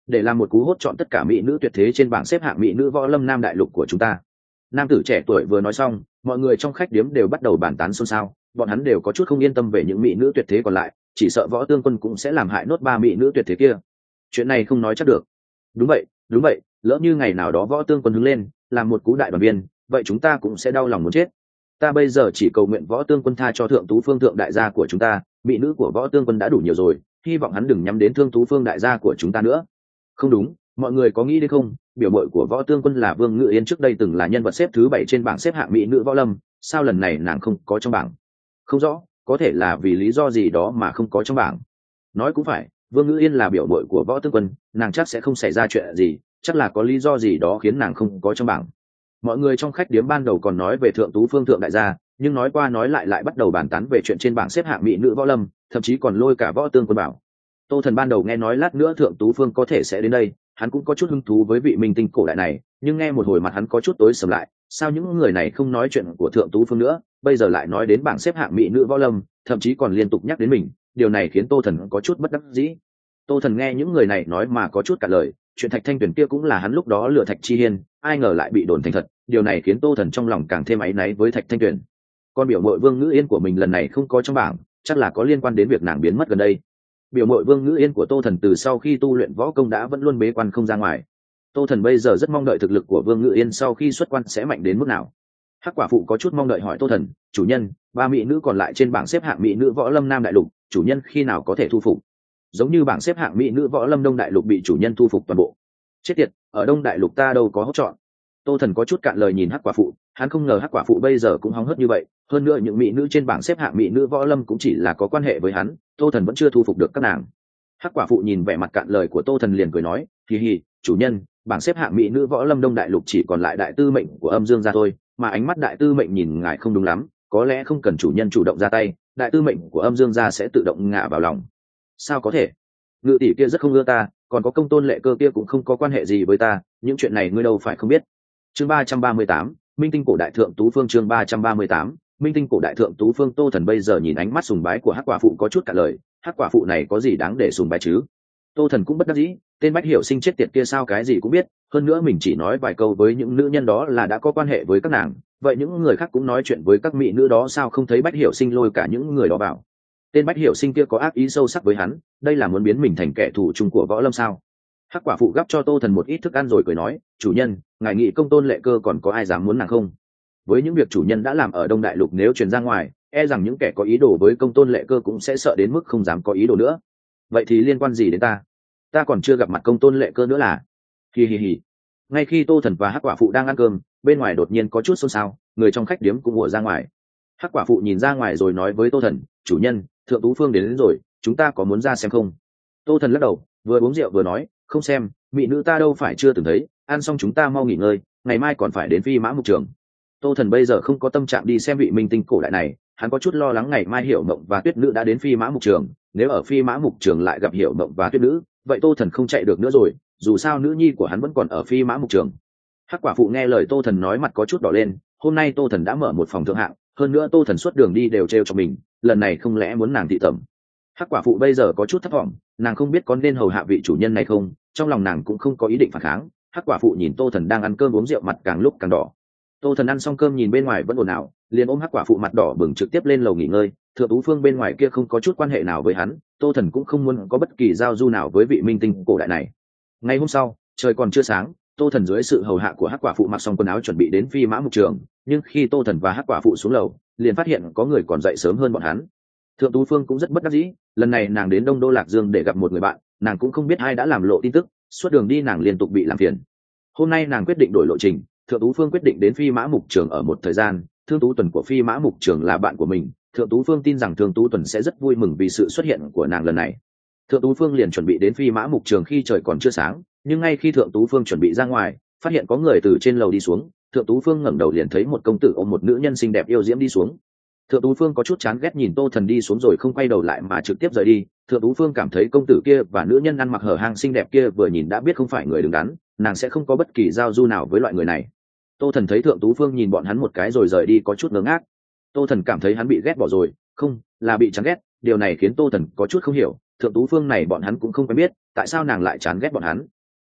để làm một cú hốt chọn tất cả mỹ nữ tuyệt thế trên bảng xếp hạng mỹ nữ võ lâm nam đại lục của chúng ta. Nam tử trẻ tuổi vừa nói xong, mọi người trong khách điếm đều bắt đầu bàn tán xôn xao, bọn hắn đều có chút không yên tâm về những mỹ nữ tuyệt thế còn lại, chỉ sợ Võ Tương Quân cũng sẽ làm hại nốt ba mỹ nữ tuyệt thế kia. Chuyện này không nói chắc được. Đúng vậy, đúng vậy, lỡ như ngày nào đó Võ Tương Quân hứng lên, làm một cú đại đoàn viên, vậy chúng ta cũng sẽ đau lòng muốn chết. Ta bây giờ chỉ cầu nguyện Võ Tương Quân tha cho Thượng Tú Phương thượng đại gia của chúng ta, mỹ nữ của Võ Tương Quân đã đủ nhiều rồi, hy vọng hắn đừng nhắm đến Thương Tú Phương đại gia của chúng ta nữa. Không đúng, mọi người có nghĩ đến không, biểu mội của Võ Tương Quân là Vương Ngự Yên trước đây từng là nhân vật xếp thứ bảy trên bảng xếp hạng mỹ nữ võ lâm, sao lần này nàng không có trong bảng? Không rõ, có thể là vì lý do gì đó mà không có trong bảng. Nói cũng phải, Vương Ngự Yên là biểu mội của Võ Tương Quân, nàng chắc sẽ không xảy ra chuyện gì, chắc là có lý do gì đó khiến nàng không có trong bảng. Mọi người trong khách điếm ban đầu còn nói về Thượng Tú Phương thượng đại gia, nhưng nói qua nói lại lại bắt đầu bàn tán về chuyện trên bảng xếp hạng mỹ nữ võ lâm, thậm chí còn lôi cả Võ Tương Quân bảo. Tô Thần ban đầu nghe nói lát nữa Thượng Tú Phương có thể sẽ đến đây, hắn cũng có chút hứng thú với vị minh tinh cổ đại này, nhưng nghe một hồi mặt hắn có chút tối sầm lại, sao những người này không nói chuyện của Thượng Tú Phương nữa, bây giờ lại nói đến bảng xếp hạng mỹ nữ võ lâm, thậm chí còn liên tục nhắc đến mình, điều này khiến Tô Thần có chút bất đắc dĩ. Tô Thần nghe những người này nói mà có chút cả lời, chuyện Thạch Thanh Tuyền kia cũng là hắn lúc đó lừa Thạch Chi Hiên, ai ngờ lại bị đồn thành thật, điều này khiến Tô Thần trong lòng càng thêm áy náy với Thạch Thanh Tuyền. Con biểu mội Vương Ngữ Yên của mình lần này không có trong bảng, chắc là có liên quan đến việc nàng biến mất gần đây. Biểu mội Vương Ngữ Yên của Tô Thần từ sau khi tu luyện võ công đã vẫn luôn bế quan không ra ngoài. Tô Thần bây giờ rất mong đợi thực lực của Vương Ngữ Yên sau khi xuất quan sẽ mạnh đến mức nào. Hắc Quả Phụ có chút mong đợi hỏi Tô Thần, chủ nhân, ba mỹ nữ còn lại trên bảng xếp hạng mỹ nữ võ lâm nam đại lục, chủ nhân khi nào có thể thu phục? Giống như bảng xếp hạng mỹ nữ võ lâm đông đại lục bị chủ nhân thu phục toàn bộ. Chết tiệt, ở đông đại lục ta đâu có hốt chọn. Tô Thần có chút cạn lời nhìn Hắc Quả Phụ, hắn không ngờ Hắc Quả Phụ bây giờ cũng hóng hớt như vậy, hơn nữa những mỹ nữ trên bảng xếp hạng mỹ nữ võ lâm cũng chỉ là có quan hệ với hắn, Tô Thần vẫn chưa thu phục được các nàng. Hắc Quả Phụ nhìn vẻ mặt cạn lời của Tô Thần liền cười nói, hì hì, chủ nhân, bảng xếp hạng mỹ nữ võ lâm đông đại lục chỉ còn lại đại tư mệnh của Âm Dương gia thôi, mà ánh mắt đại tư mệnh nhìn ngài không đúng lắm, có lẽ không cần chủ nhân chủ động ra tay, đại tư mệnh của Âm Dương gia sẽ tự động ngã vào lòng. Sao có thể? Ngự tỷ kia rất không ưa ta, còn có Công Tôn Lệ Cơ kia cũng không có quan hệ gì với ta, những chuyện này ngươi đâu phải không biết. Chương ba trăm ba mươi tám, Minh tinh cổ đại thượng tú phương. Chương ba trăm ba mươi tám, Minh tinh cổ đại thượng tú phương. Tô Thần bây giờ nhìn ánh mắt sùng bái của Hắc Quả Phụ có chút cả lời, Hắc Quả Phụ này có gì đáng để sùng bái chứ? Tô Thần cũng bất đắc dĩ, tên Bách Hiểu Sinh chết tiệt kia sao cái gì cũng biết, hơn nữa mình chỉ nói vài câu với những nữ nhân đó là đã có quan hệ với các nàng, vậy những người khác cũng nói chuyện với các mỹ nữ đó sao không thấy Bách Hiểu Sinh lôi cả những người đó vào? Tên Bách Hiểu Sinh kia có ác ý sâu sắc với hắn, đây là muốn biến mình thành kẻ thù chung của võ lâm sao? Hắc Quả Phụ gắp cho Tô Thần một ít thức ăn rồi cười nói, chủ nhân, ngài nghĩ Công Tôn Lệ Cơ còn có ai dám muốn nàng không? Với những việc chủ nhân đã làm ở Đông Đại Lục nếu truyền ra ngoài, e rằng những kẻ có ý đồ với Công Tôn Lệ Cơ cũng sẽ sợ đến mức không dám có ý đồ nữa. Vậy thì liên quan gì đến ta? Ta còn chưa gặp mặt Công Tôn Lệ Cơ nữa là. Hi hi hi. Ngay khi Tô Thần và Hắc Quả Phụ đang ăn cơm, bên ngoài đột nhiên có chút xôn xao, người trong khách điếm cũng ùa ra ngoài. Hắc Quả Phụ nhìn ra ngoài rồi nói với Tô Thần, chủ nhân, Thượng Tú Phương đến, đến rồi, chúng ta có muốn ra xem không? Tô Thần lắc đầu, vừa uống rượu vừa nói, không xem, mỹ nữ ta đâu phải chưa từng thấy, ăn xong chúng ta mau nghỉ ngơi, ngày mai còn phải đến Phi Mã Mục Trường. Tô Thần bây giờ không có tâm trạng đi xem vị minh tinh cổ đại này, hắn có chút lo lắng ngày mai Hiểu Mộng và Tuyết Nữ đã đến Phi Mã Mục Trường, nếu ở Phi Mã Mục Trường lại gặp Hiểu Mộng và Tuyết Nữ, vậy Tô Thần không chạy được nữa rồi, dù sao nữ nhi của hắn vẫn còn ở Phi Mã Mục Trường. Hắc Quả Phụ nghe lời Tô Thần nói mặt có chút đỏ lên, hôm nay Tô Thần đã mở một phòng thượng hạng, hơn nữa Tô Thần suốt đường đi đều trêu cho mình, lần này không lẽ muốn nàng thị tẩm? Hắc Quả Phụ bây giờ có chút thất vọng, nàng không biết có nên hầu hạ vị chủ nhân này không, trong lòng nàng cũng không có ý định phản kháng. Hắc Quả Phụ nhìn Tô Thần đang ăn cơm uống rượu mặt càng lúc càng đỏ. Tô Thần ăn xong cơm nhìn bên ngoài vẫn ồn ào, liền ôm Hắc Quả Phụ mặt đỏ bừng trực tiếp lên lầu nghỉ ngơi. Thượng Tú Phương bên ngoài kia không có chút quan hệ nào với hắn, Tô Thần cũng không muốn có bất kỳ giao du nào với vị minh tinh cổ đại này. Ngày hôm sau, trời còn chưa sáng, Tô Thần dưới sự hầu hạ của Hắc Quả Phụ mặc xong quần áo chuẩn bị đến Phi Mã Mục Trường, nhưng khi Tô Thần và Hắc Quả Phụ xuống lầu, liền phát hiện có người còn dậy sớm hơn bọn hắn. Thượng Tú Phương cũng rất bất đắc dĩ, lần này nàng đến Đông Đô Lạc Dương để gặp một người bạn, nàng cũng không biết ai đã làm lộ tin tức, suốt đường đi nàng liên tục bị làm phiền. Hôm nay nàng quyết định đổi lộ trình, Thượng Tú Phương quyết định đến Phi Mã Mục Trường ở một thời gian, Thương Tú Tuần của Phi Mã Mục Trường là bạn của mình, Thượng Tú Phương tin rằng Thương Tú Tuần sẽ rất vui mừng vì sự xuất hiện của nàng lần này. Thượng Tú Phương liền chuẩn bị đến Phi Mã Mục Trường khi trời còn chưa sáng, nhưng ngay khi Thượng Tú Phương chuẩn bị ra ngoài, phát hiện có người từ trên lầu đi xuống, Thượng Tú Phương ngẩng đầu liền thấy một công tử ôm một nữ nhân xinh đẹp yêu diễm đi xuống. Thượng Tú Phương có chút chán ghét nhìn Tô Thần đi xuống rồi không quay đầu lại mà trực tiếp rời đi. Thượng Tú Phương cảm thấy công tử kia và nữ nhân ăn mặc hở hang xinh đẹp kia vừa nhìn đã biết không phải người đứng đắn, nàng sẽ không có bất kỳ giao du nào với loại người này. Tô Thần thấy Thượng Tú Phương nhìn bọn hắn một cái rồi rời đi có chút ngớ ngác. Tô Thần cảm thấy hắn bị ghét bỏ rồi, không, là bị chán ghét, điều này khiến Tô Thần có chút không hiểu, Thượng Tú Phương này bọn hắn cũng không quen biết, tại sao nàng lại chán ghét bọn hắn,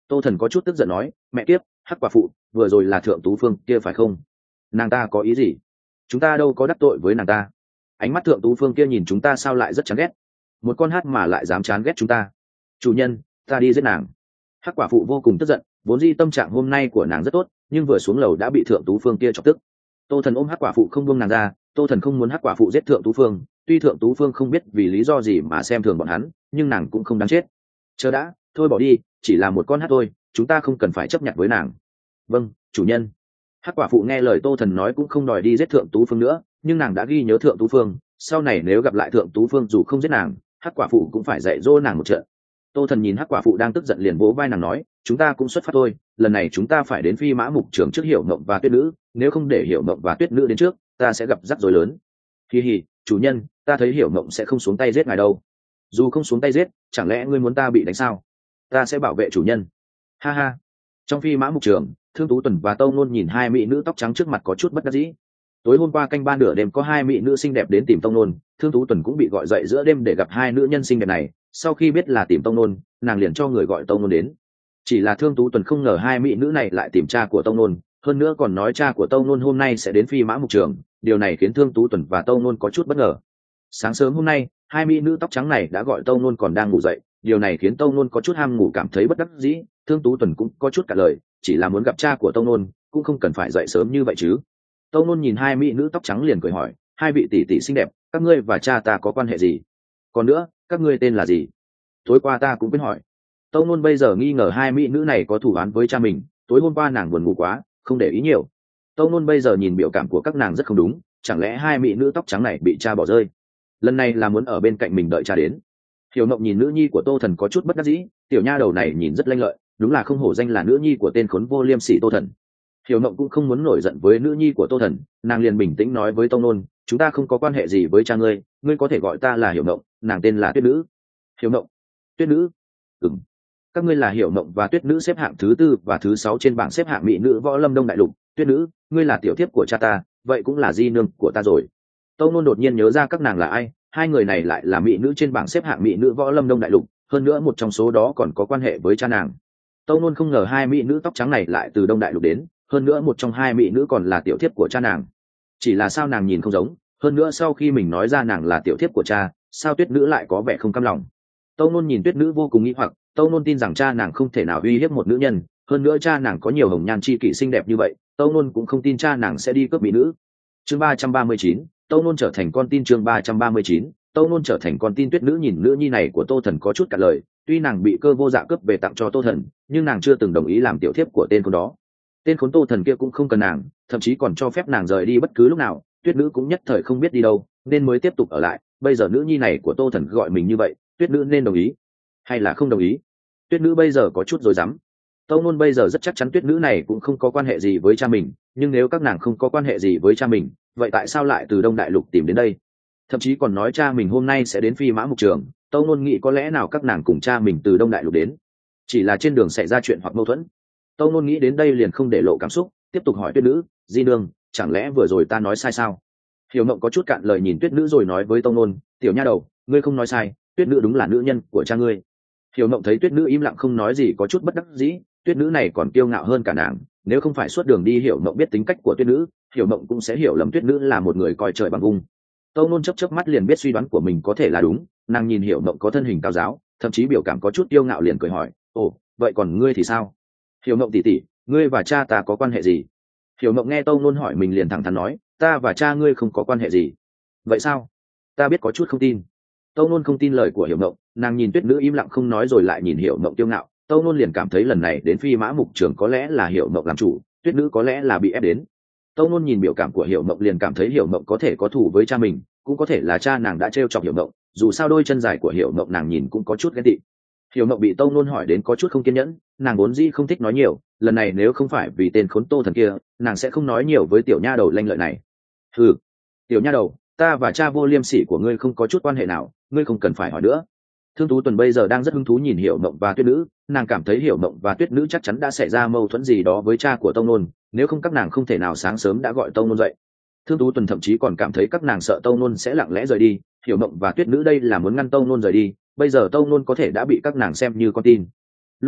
Tô Thần có chút tức giận nói, mẹ kiếp, hắc quả phụ, vừa rồi là thượng tú phương kia phải không? Nàng ta có ý gì? Chúng ta đâu có đắc tội với nàng ta. Ánh mắt thượng tú phương kia nhìn chúng ta sao lại rất chán ghét, một con hát mà lại dám chán ghét chúng ta. Chủ nhân, ta đi giết nàng. Hắc quả phụ vô cùng tức giận, vốn dĩ tâm trạng hôm nay của nàng rất tốt, nhưng vừa xuống lầu đã bị thượng tú phương kia chọc tức. Tô Thần ôm hắc quả phụ không buông nàng ra. Tô Thần không muốn hắc quả phụ giết thượng tú phương, tuy thượng tú phương không biết vì lý do gì mà xem thường bọn hắn, nhưng nàng cũng không đáng chết. Chờ đã, thôi bỏ đi, chỉ là một con hát thôi, chúng ta không cần phải chấp nhận với nàng. Vâng, chủ nhân. Hắc quả phụ nghe lời Tô Thần nói cũng không đòi đi giết thượng tú phương nữa, nhưng nàng đã ghi nhớ thượng tú phương, sau này nếu gặp lại thượng tú phương dù không giết nàng, hắc quả phụ cũng phải dạy dỗ nàng một trận. Tô Thần nhìn hắc quả phụ đang tức giận liền vỗ vai nàng nói, chúng ta cũng xuất phát thôi, lần này chúng ta phải đến Phi Mã Mục Trường trước Hiểu Mộng và Tuyết Nữ, nếu không để Hiểu Mộng và Tuyết Nữ đến trước, ta sẽ gặp rắc rối lớn. Hi hi, chủ nhân, ta thấy Hiểu Mộng sẽ không xuống tay giết ngài đâu. Dù không xuống tay giết, chẳng lẽ ngươi muốn ta bị đánh sao? Ta sẽ bảo vệ chủ nhân. Ha ha. Trong Phi Mã Mục Trường, Thương Tú Tuần và Tâu Nôn nhìn hai mỹ nữ tóc trắng trước mặt có chút bất đắc dĩ. Tối hôm qua canh ba nửa đêm có hai mỹ nữ xinh đẹp đến tìm Tâu Nôn, Thương Tú Tuần cũng bị gọi dậy giữa đêm để gặp hai nữ nhân xinh đẹp này. Sau khi biết là tìm Tâu Nôn, nàng liền cho người gọi Tâu Nôn đến. Chỉ là Thương Tú Tuần không ngờ hai mỹ nữ này lại tìm cha của Tâu Nôn, hơn nữa còn nói cha của Tâu Nôn hôm nay sẽ đến Phi Mã Mục Trường. Điều này khiến Thương Tú Tuần và Tâu Nôn có chút bất ngờ. Sáng sớm hôm nay, hai mỹ nữ tóc trắng này đã gọi Tâu Nôn còn đang ngủ dậy, điều này khiến Tâu Nôn có chút ham ngủ cảm thấy bất đắc dĩ. Thương Tú Tuần cũng có chút cả lời, chỉ là muốn gặp cha của Tâu Nôn, cũng không cần phải dậy sớm như vậy chứ. Tâu Nôn nhìn hai mỹ nữ tóc trắng liền cười hỏi, hai vị tỷ tỷ xinh đẹp, các ngươi và cha ta có quan hệ gì? Còn nữa, các ngươi tên là gì? Tối qua ta cũng quên hỏi. Tâu Nôn bây giờ nghi ngờ hai mỹ nữ này có thủ án với cha mình, tối hôm qua nàng buồn ngủ quá, không để ý nhiều. Tâu Nôn bây giờ nhìn biểu cảm của các nàng rất không đúng, chẳng lẽ hai mỹ nữ tóc trắng này bị cha bỏ rơi? Lần này là muốn ở bên cạnh mình đợi cha đến. Hiểu Mộng nhìn nữ nhi của Tô Thần có chút bất đắc dĩ, tiểu nha đầu này nhìn rất lanh lợi, đúng là không hổ danh là nữ nhi của tên khốn vô liêm sỉ Tô Thần. Hiểu Mộng cũng không muốn nổi giận với nữ nhi của Tô Thần, nàng liền bình tĩnh nói với Tâu Nôn, chúng ta không có quan hệ gì với cha ngươi, ngươi có thể gọi ta là Hiểu Mộng, nàng tên là Tuyết Nữ. Hiểu Mộng, Tuyết Nữ, ừm, các ngươi là Hiểu Mộng và Tuyết Nữ xếp hạng thứ tư và thứ sáu trên bảng xếp hạng mỹ nữ võ lâm Đông Đại Lục. Tuyết Nữ, ngươi là tiểu thiếp của cha ta, vậy cũng là di nương của ta rồi. Tâu Nôn đột nhiên nhớ ra các nàng là ai, hai người này lại là mỹ nữ trên bảng xếp hạng mỹ nữ võ lâm Đông Đại Lục, hơn nữa một trong số đó còn có quan hệ với cha nàng. Tâu Nôn không ngờ hai mỹ nữ tóc trắng này lại từ Đông Đại Lục đến, hơn nữa một trong hai mỹ nữ còn là tiểu thiếp của cha nàng. Chỉ là sao nàng nhìn không giống, hơn nữa sau khi mình nói ra nàng là tiểu thiếp của cha, sao Tuyết Nữ lại có vẻ không cam lòng. Tâu Nôn nhìn Tuyết Nữ vô cùng nghi hoặc, Tâu Nôn tin rằng cha nàng không thể nào uy hiếp một nữ nhân, hơn nữa cha nàng có nhiều hồng nhan chi kỷ xinh đẹp như vậy, Tâu Nôn cũng không tin cha nàng sẽ đi cướp mỹ nữ. Chương ba trăm ba mươi chín, Tâu Nôn trở thành con tin. Chương ba trăm ba mươi chín, Tâu Nôn trở thành con tin. Tuyết Nữ nhìn nữ nhi này của Tô Thần có chút cả lời, tuy nàng bị Cơ Vô Dạ cướp về tặng cho Tô Thần, nhưng nàng chưa từng đồng ý làm tiểu thiếp của tên khốn đó. Tên khốn Tô Thần kia cũng không cần nàng, thậm chí còn cho phép nàng rời đi bất cứ lúc nào. Tuyết Nữ cũng nhất thời không biết đi đâu, nên mới tiếp tục ở lại. Bây giờ nữ nhi này của Tô Thần gọi mình như vậy, Tuyết Nữ nên đồng ý hay là không đồng ý? Tuyết Nữ bây giờ có chút rối rắm. Tâu Nôn bây giờ rất chắc chắn Tuyết Nữ này cũng không có quan hệ gì với cha mình, nhưng nếu các nàng không có quan hệ gì với cha mình, vậy tại sao lại từ Đông Đại Lục tìm đến đây? Thậm chí còn nói cha mình hôm nay sẽ đến Phi Mã Mục Trường. Tâu Nôn nghĩ có lẽ nào các nàng cùng cha mình từ Đông Đại Lục đến, chỉ là trên đường xảy ra chuyện hoặc mâu thuẫn. Tâu Nôn nghĩ đến đây liền không để lộ cảm xúc, tiếp tục hỏi Tuyết Nữ, di nương, chẳng lẽ vừa rồi ta nói sai sao? Hiểu Mộng có chút cạn lời nhìn Tuyết Nữ rồi nói với Tâu Nôn, tiểu nha đầu, ngươi không nói sai, Tuyết Nữ đúng là nữ nhân của cha ngươi. Hiểu Mộng thấy Tuyết Nữ im lặng không nói gì có chút bất đắc dĩ, Tuyết Nữ này còn kiêu ngạo hơn cả nàng, nếu không phải suốt đường đi Hiểu Mộng biết tính cách của Tuyết Nữ, Hiểu Mộng cũng sẽ hiểu lầm Tuyết Nữ là một người coi trời bằng vung. Tâu Nôn chớp chớp mắt liền biết suy đoán của mình có thể là đúng, nàng nhìn Hiểu Mộng có thân hình cao giáo, thậm chí biểu cảm có chút kiêu ngạo liền cười hỏi, ồ, vậy còn ngươi thì sao? Hiểu Mộng tỷ tỷ, ngươi và cha ta có quan hệ gì? Hiểu Mộng nghe Tâu Nôn hỏi mình liền thẳng thắn nói, ta và cha ngươi không có quan hệ gì. Vậy sao? Ta biết có chút không tin. Tâu Nôn không tin lời của Hiểu Mộng, nàng nhìn Tuyết Nữ im lặng không nói rồi lại nhìn Hiểu Mộng kiêu ngạo, Tâu Nôn liền cảm thấy lần này đến Phi Mã Mục Trường có lẽ là Hiểu Mộng làm chủ, Tuyết Nữ có lẽ là bị ép đến. Tâu Nôn nhìn biểu cảm của Hiểu Mộng liền cảm thấy Hiểu Mộng có thể có thù với cha mình, cũng có thể là cha nàng đã trêu chọc Hiểu Mộng, dù sao đôi chân dài của Hiểu Mộng nàng nhìn cũng có chút ghen tị. Hiểu Mộng bị Tâu Nôn hỏi đến có chút không kiên nhẫn, nàng vốn dĩ không thích nói nhiều, lần này nếu không phải vì tên khốn Tô Thần kia, nàng sẽ không nói nhiều với tiểu nha đầu lanh lợi này. Hừ, tiểu nha đầu, ta và cha vô liêm sỉ của ngươi không có chút quan hệ nào, ngươi không cần phải hỏi nữa. Thương Tú Tuần bây giờ đang rất hứng thú nhìn Hiểu Mộng và Tuyết Nữ, nàng cảm thấy Hiểu Mộng và Tuyết Nữ chắc chắn đã xảy ra mâu thuẫn gì đó với cha của Tâu Nôn, nếu không các nàng không thể nào sáng sớm đã gọi Tâu Nôn dậy. Thương Tú Tuần thậm chí còn cảm thấy các nàng sợ Tâu Nôn sẽ lặng lẽ rời đi, Hiểu Mộng và Tuyết Nữ đây là muốn ngăn Tâu Nôn rời đi, bây giờ Tâu Nôn có thể đã bị các nàng xem như con tin. Lúc này,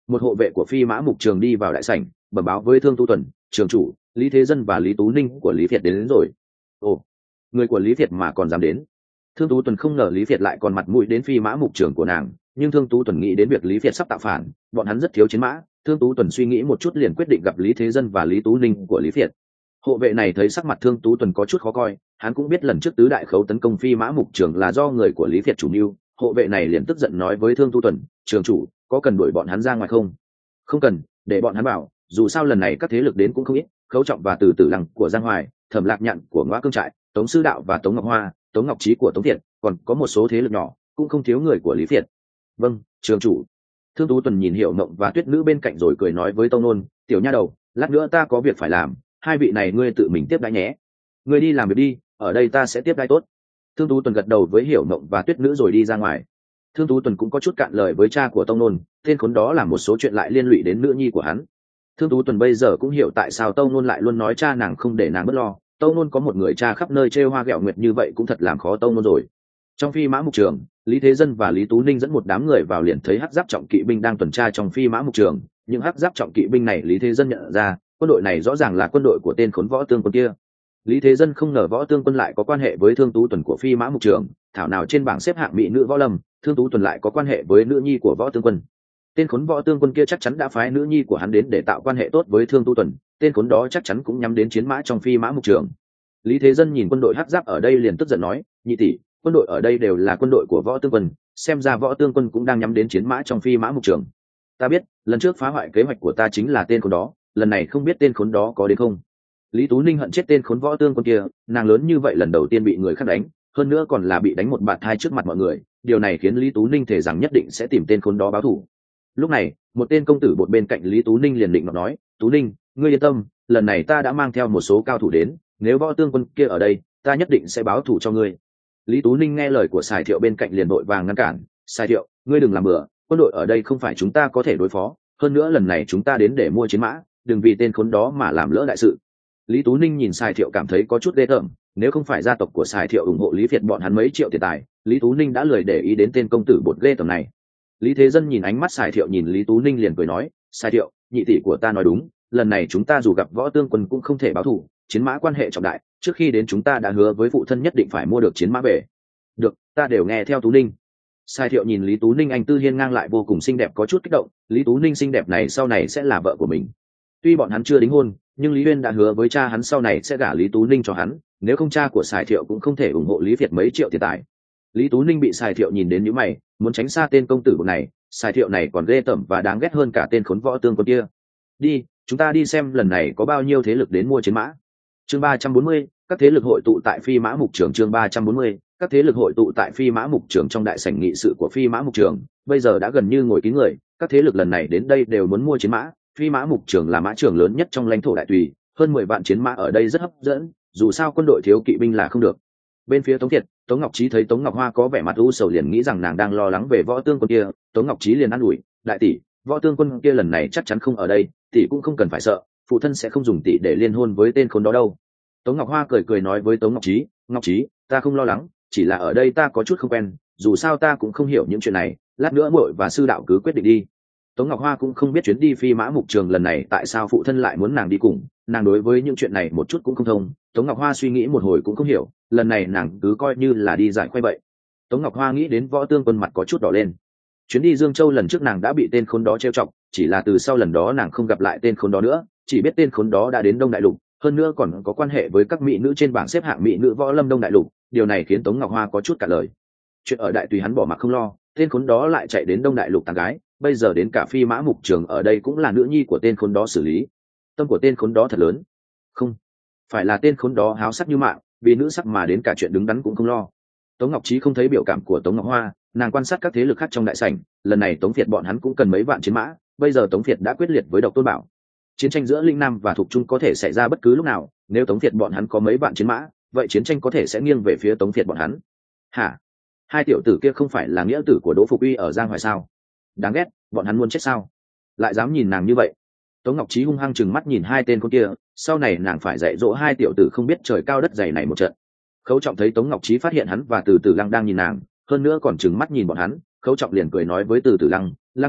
một hộ vệ của phi mã mục trường đi vào đại sảnh bẩm báo với Thương Tu Tuần, trường chủ, Lý Thế Dân và Lý Tú Ninh của Lý Việt đến, đến rồi. Ồ, người của Lý Việt mà còn dám đến. Thương Tú Tuần không ngờ Lý Việt lại còn mặt mũi đến phi mã mục trường của nàng, nhưng Thương Tú Tuần nghĩ đến việc Lý Việt sắp tạo phản, bọn hắn rất thiếu chiến mã. Thương Tú Tuần suy nghĩ một chút liền quyết định gặp Lý Thế Dân và Lý Tú Ninh của Lý Việt. Hộ vệ này thấy sắc mặt Thương Tú Tuần có chút khó coi, hắn cũng biết lần trước tứ đại khấu tấn công phi mã mục trường là do người của Lý Việt chủ mưu. Hộ vệ này liền tức giận nói với Thương Tu Tuần, trường chủ, có cần đuổi bọn hắn ra ngoài không? Không cần, để bọn hắn bảo, dù sao lần này các thế lực đến cũng không ít, Khấu Trọng và Từ Tử Lăng của Giang Hoài, Thẩm Lạc Nhạn của Ngõa Cương Trại, Tống Sư Đạo và Tống Ngọc Hoa, Tống Ngọc Trí của Tống Thiện, còn có một số thế lực nhỏ, cũng không thiếu người của Lý Việt. Vâng, trường chủ. Thương Tú Tuần nhìn Hiểu Mộng và Tuyết Nữ bên cạnh rồi cười nói với Tông Nôn, tiểu nha đầu, lát nữa ta có việc phải làm, hai vị này ngươi tự mình tiếp đãi nhé. Ngươi đi làm việc đi, ở đây ta sẽ tiếp đãi tốt. Thương Tú Tuần gật đầu với Hiểu Mộng và Tuyết Nữ rồi đi ra ngoài. Thương Tú Tuần cũng có chút cạn lời với cha của Tông Nôn, tên khốn đó làm một số chuyện lại liên lụy đến nữ nhi của hắn. Thương Tú Tuần bây giờ cũng hiểu tại sao Tông Nôn lại luôn nói cha nàng không để nàng bớt lo. Tông Nôn có một người cha khắp nơi trêu hoa ghẹo nguyệt như vậy cũng thật làm khó Tông Nôn rồi. Trong phi mã mục trường, Lý Thế Dân và Lý Tú Ninh dẫn một đám người vào liền thấy hắc giáp trọng kỵ binh đang tuần tra trong phi mã mục trường. Những hắc giáp trọng kỵ binh này Lý Thế Dân nhận ra, quân đội này rõ ràng là quân đội của tên khốn Võ Tương Quân kia. Lý Thế Dân không ngờ Võ Tương Quân lại có quan hệ với Thương Tú Tuần của phi mã mục trường, thảo nào trên bảng xếp hạng mỹ nữ võ lâm, Thương Tú Tuần lại có quan hệ với nữ nhi của Võ Tương Quân. Tên khốn Võ Tương Quân kia chắc chắn đã phái nữ nhi của hắn đến để tạo quan hệ tốt với Thương Tu Tuần, tên khốn đó chắc chắn cũng nhắm đến chiến mã trong phi mã mục trường. Lý Thế Dân nhìn quân đội hắc giáp ở đây liền tức giận nói, nhị tỷ, quân đội ở đây đều là quân đội của Võ Tương Quân, xem ra Võ Tương Quân cũng đang nhắm đến chiến mã trong phi mã mục trường. Ta biết, lần trước phá hoại kế hoạch của ta chính là tên khốn đó, lần này không biết tên khốn đó có đến không. Lý Tú Ninh hận chết tên khốn Võ Tương Quân kia, nàng lớn như vậy lần đầu tiên bị người khác đánh, hơn nữa còn là bị đánh một bạt hai trước mặt mọi người, điều này khiến Lý Tú Ninh thề rằng nhất định sẽ tìm tên khốn đó báo thù. Lúc này, một tên công tử bột bên cạnh Lý Tú Ninh liền định nói, Tú Ninh, ngươi yên tâm, lần này ta đã mang theo một số cao thủ đến, nếu Võ Tương Quân kia ở đây, ta nhất định sẽ báo thù cho ngươi. Lý Tú Ninh nghe lời của Sài Thiệu bên cạnh liền vội vàng ngăn cản, Sài Thiệu, ngươi đừng làm bừa, quân đội ở đây không phải chúng ta có thể đối phó, hơn nữa lần này chúng ta đến để mua chiến mã, đừng vì tên khốn đó mà làm lỡ đại sự. Lý Tú Ninh nhìn Sài Thiệu cảm thấy có chút ghê tởm, nếu không phải gia tộc của Sài Thiệu ủng hộ Lý Việt bọn hắn mấy triệu tiền tài, Lý Tú Ninh đã lười để ý đến tên công tử bột ghê tởm này. Lý Thế Dân nhìn ánh mắt Sài Thiệu nhìn Lý Tú Ninh liền cười nói, Sài Thiệu, nhị tỷ của ta nói đúng, lần này chúng ta dù gặp Võ Tương Quân cũng không thể báo thù, chiến mã quan hệ trọng đại, trước khi đến chúng ta đã hứa với phụ thân nhất định phải mua được chiến mã về. Được, ta đều nghe theo Tú Ninh. Sài Thiệu nhìn Lý Tú Ninh anh tư hiên ngang lại vô cùng xinh đẹp có chút kích động, Lý Tú Ninh xinh đẹp này sau này sẽ là vợ của mình. Tuy bọn hắn chưa đính hôn, nhưng Lý Uyên đã hứa với cha hắn sau này sẽ gả Lý Tú Ninh cho hắn, nếu không cha của Sài Thiệu cũng không thể ủng hộ Lý Việt mấy triệu tiền tài. Lý Tú Ninh bị Sài Thiệu nhìn đến nhíu mày, muốn tránh xa tên công tử bột này, Sài Thiệu này còn ghê tởm và đáng ghét hơn cả tên khốn Võ Tương Quân kia. Đi, chúng ta đi xem lần này có bao nhiêu thế lực đến mua chiến mã. Chương ba trăm bốn mươi, các thế lực hội tụ tại phi mã mục trường. Chương ba trăm bốn mươi, các thế lực hội tụ tại phi mã mục trường. Trong đại sảnh nghị sự của phi mã mục trường, bây giờ đã gần như ngồi kín người, các thế lực lần này đến đây đều muốn mua chiến mã. Phi mã mục trường là mã trường lớn nhất trong lãnh thổ đại tùy, hơn mười vạn chiến mã ở đây rất hấp dẫn, dù sao quân đội thiếu kỵ binh là không được. Bên phía Tống Thiệt, Tống Ngọc Trí thấy Tống Ngọc Hoa có vẻ mặt u sầu liền nghĩ rằng nàng đang lo lắng về Võ Tương Quân kia, Tống Ngọc Trí liền an ủi, đại tỷ, Võ Tương Quân kia lần này chắc chắn không ở đây, tỷ cũng không cần phải sợ, phụ thân sẽ không dùng tỷ để liên hôn với tên khốn đó đâu. Tống Ngọc Hoa cười cười nói với Tống Ngọc Trí, Ngọc Trí, ta không lo lắng, chỉ là ở đây ta có chút không quen, dù sao ta cũng không hiểu những chuyện này, lát nữa muội và sư đạo cứ quyết định đi. Tống Ngọc Hoa cũng không biết chuyến đi phi mã mục trường lần này tại sao phụ thân lại muốn nàng đi cùng, nàng đối với những chuyện này một chút cũng không thông. Tống Ngọc Hoa suy nghĩ một hồi cũng không hiểu, lần này nàng cứ coi như là đi giải khoai vậy. Tống Ngọc Hoa nghĩ đến Võ Tương Quân mặt có chút đỏ lên. Chuyến đi Dương Châu lần trước nàng đã bị tên khốn đó trêu chọc, chỉ là từ sau lần đó nàng không gặp lại tên khốn đó nữa, chỉ biết tên khốn đó đã đến Đông Đại Lục, hơn nữa còn có quan hệ với các mỹ nữ trên bảng xếp hạng mỹ nữ võ lâm Đông Đại Lục, điều này khiến Tống Ngọc Hoa có chút cả lời. Chuyện ở Đại Tùy hắn bỏ mặc không lo, tên khốn đó lại chạy đến Đông Đại Lục tán gái, bây giờ đến cả phi mã mục trường ở đây cũng là nữ nhi của tên khốn đó xử lý. Tâm của tên khốn đó thật lớn. Không, phải là tên khốn đó háo sắc như mạng, vì nữ sắc mà đến cả chuyện đứng đắn cũng không lo. Tống Ngọc Trí không thấy biểu cảm của Tống Ngọc Hoa, nàng quan sát các thế lực khác trong đại sảnh, lần này Tống Việt bọn hắn cũng cần mấy vạn chiến mã, bây giờ Tống Việt đã quyết liệt với Độc Tôn Bảo. Chiến tranh giữa Linh Nam và Thục Trung có thể xảy ra bất cứ lúc nào, nếu Tống Việt bọn hắn có mấy vạn chiến mã, vậy chiến tranh có thể sẽ nghiêng về phía Tống Việt bọn hắn. Hả? Hai tiểu tử kia không phải là nghĩa tử của Đỗ Phục Uy ở Giang Hoài sao? Đáng ghét, bọn hắn muốn chết sao? Lại dám nhìn nàng như vậy. Tống Ngọc Trí hung hăng chừng mắt nhìn hai tên con kia, sau này nàng phải dạy dỗ hai tiểu tử không biết trời cao đất dày này một trận. Khấu Trọng thấy Tống Ngọc Trí phát hiện hắn và Từ Tử Lăng đang nhìn nàng, hơn nữa còn chừng mắt nhìn bọn hắn, Khấu Trọng liền cười nói với Từ Tử Lăng, Lăng thiếu,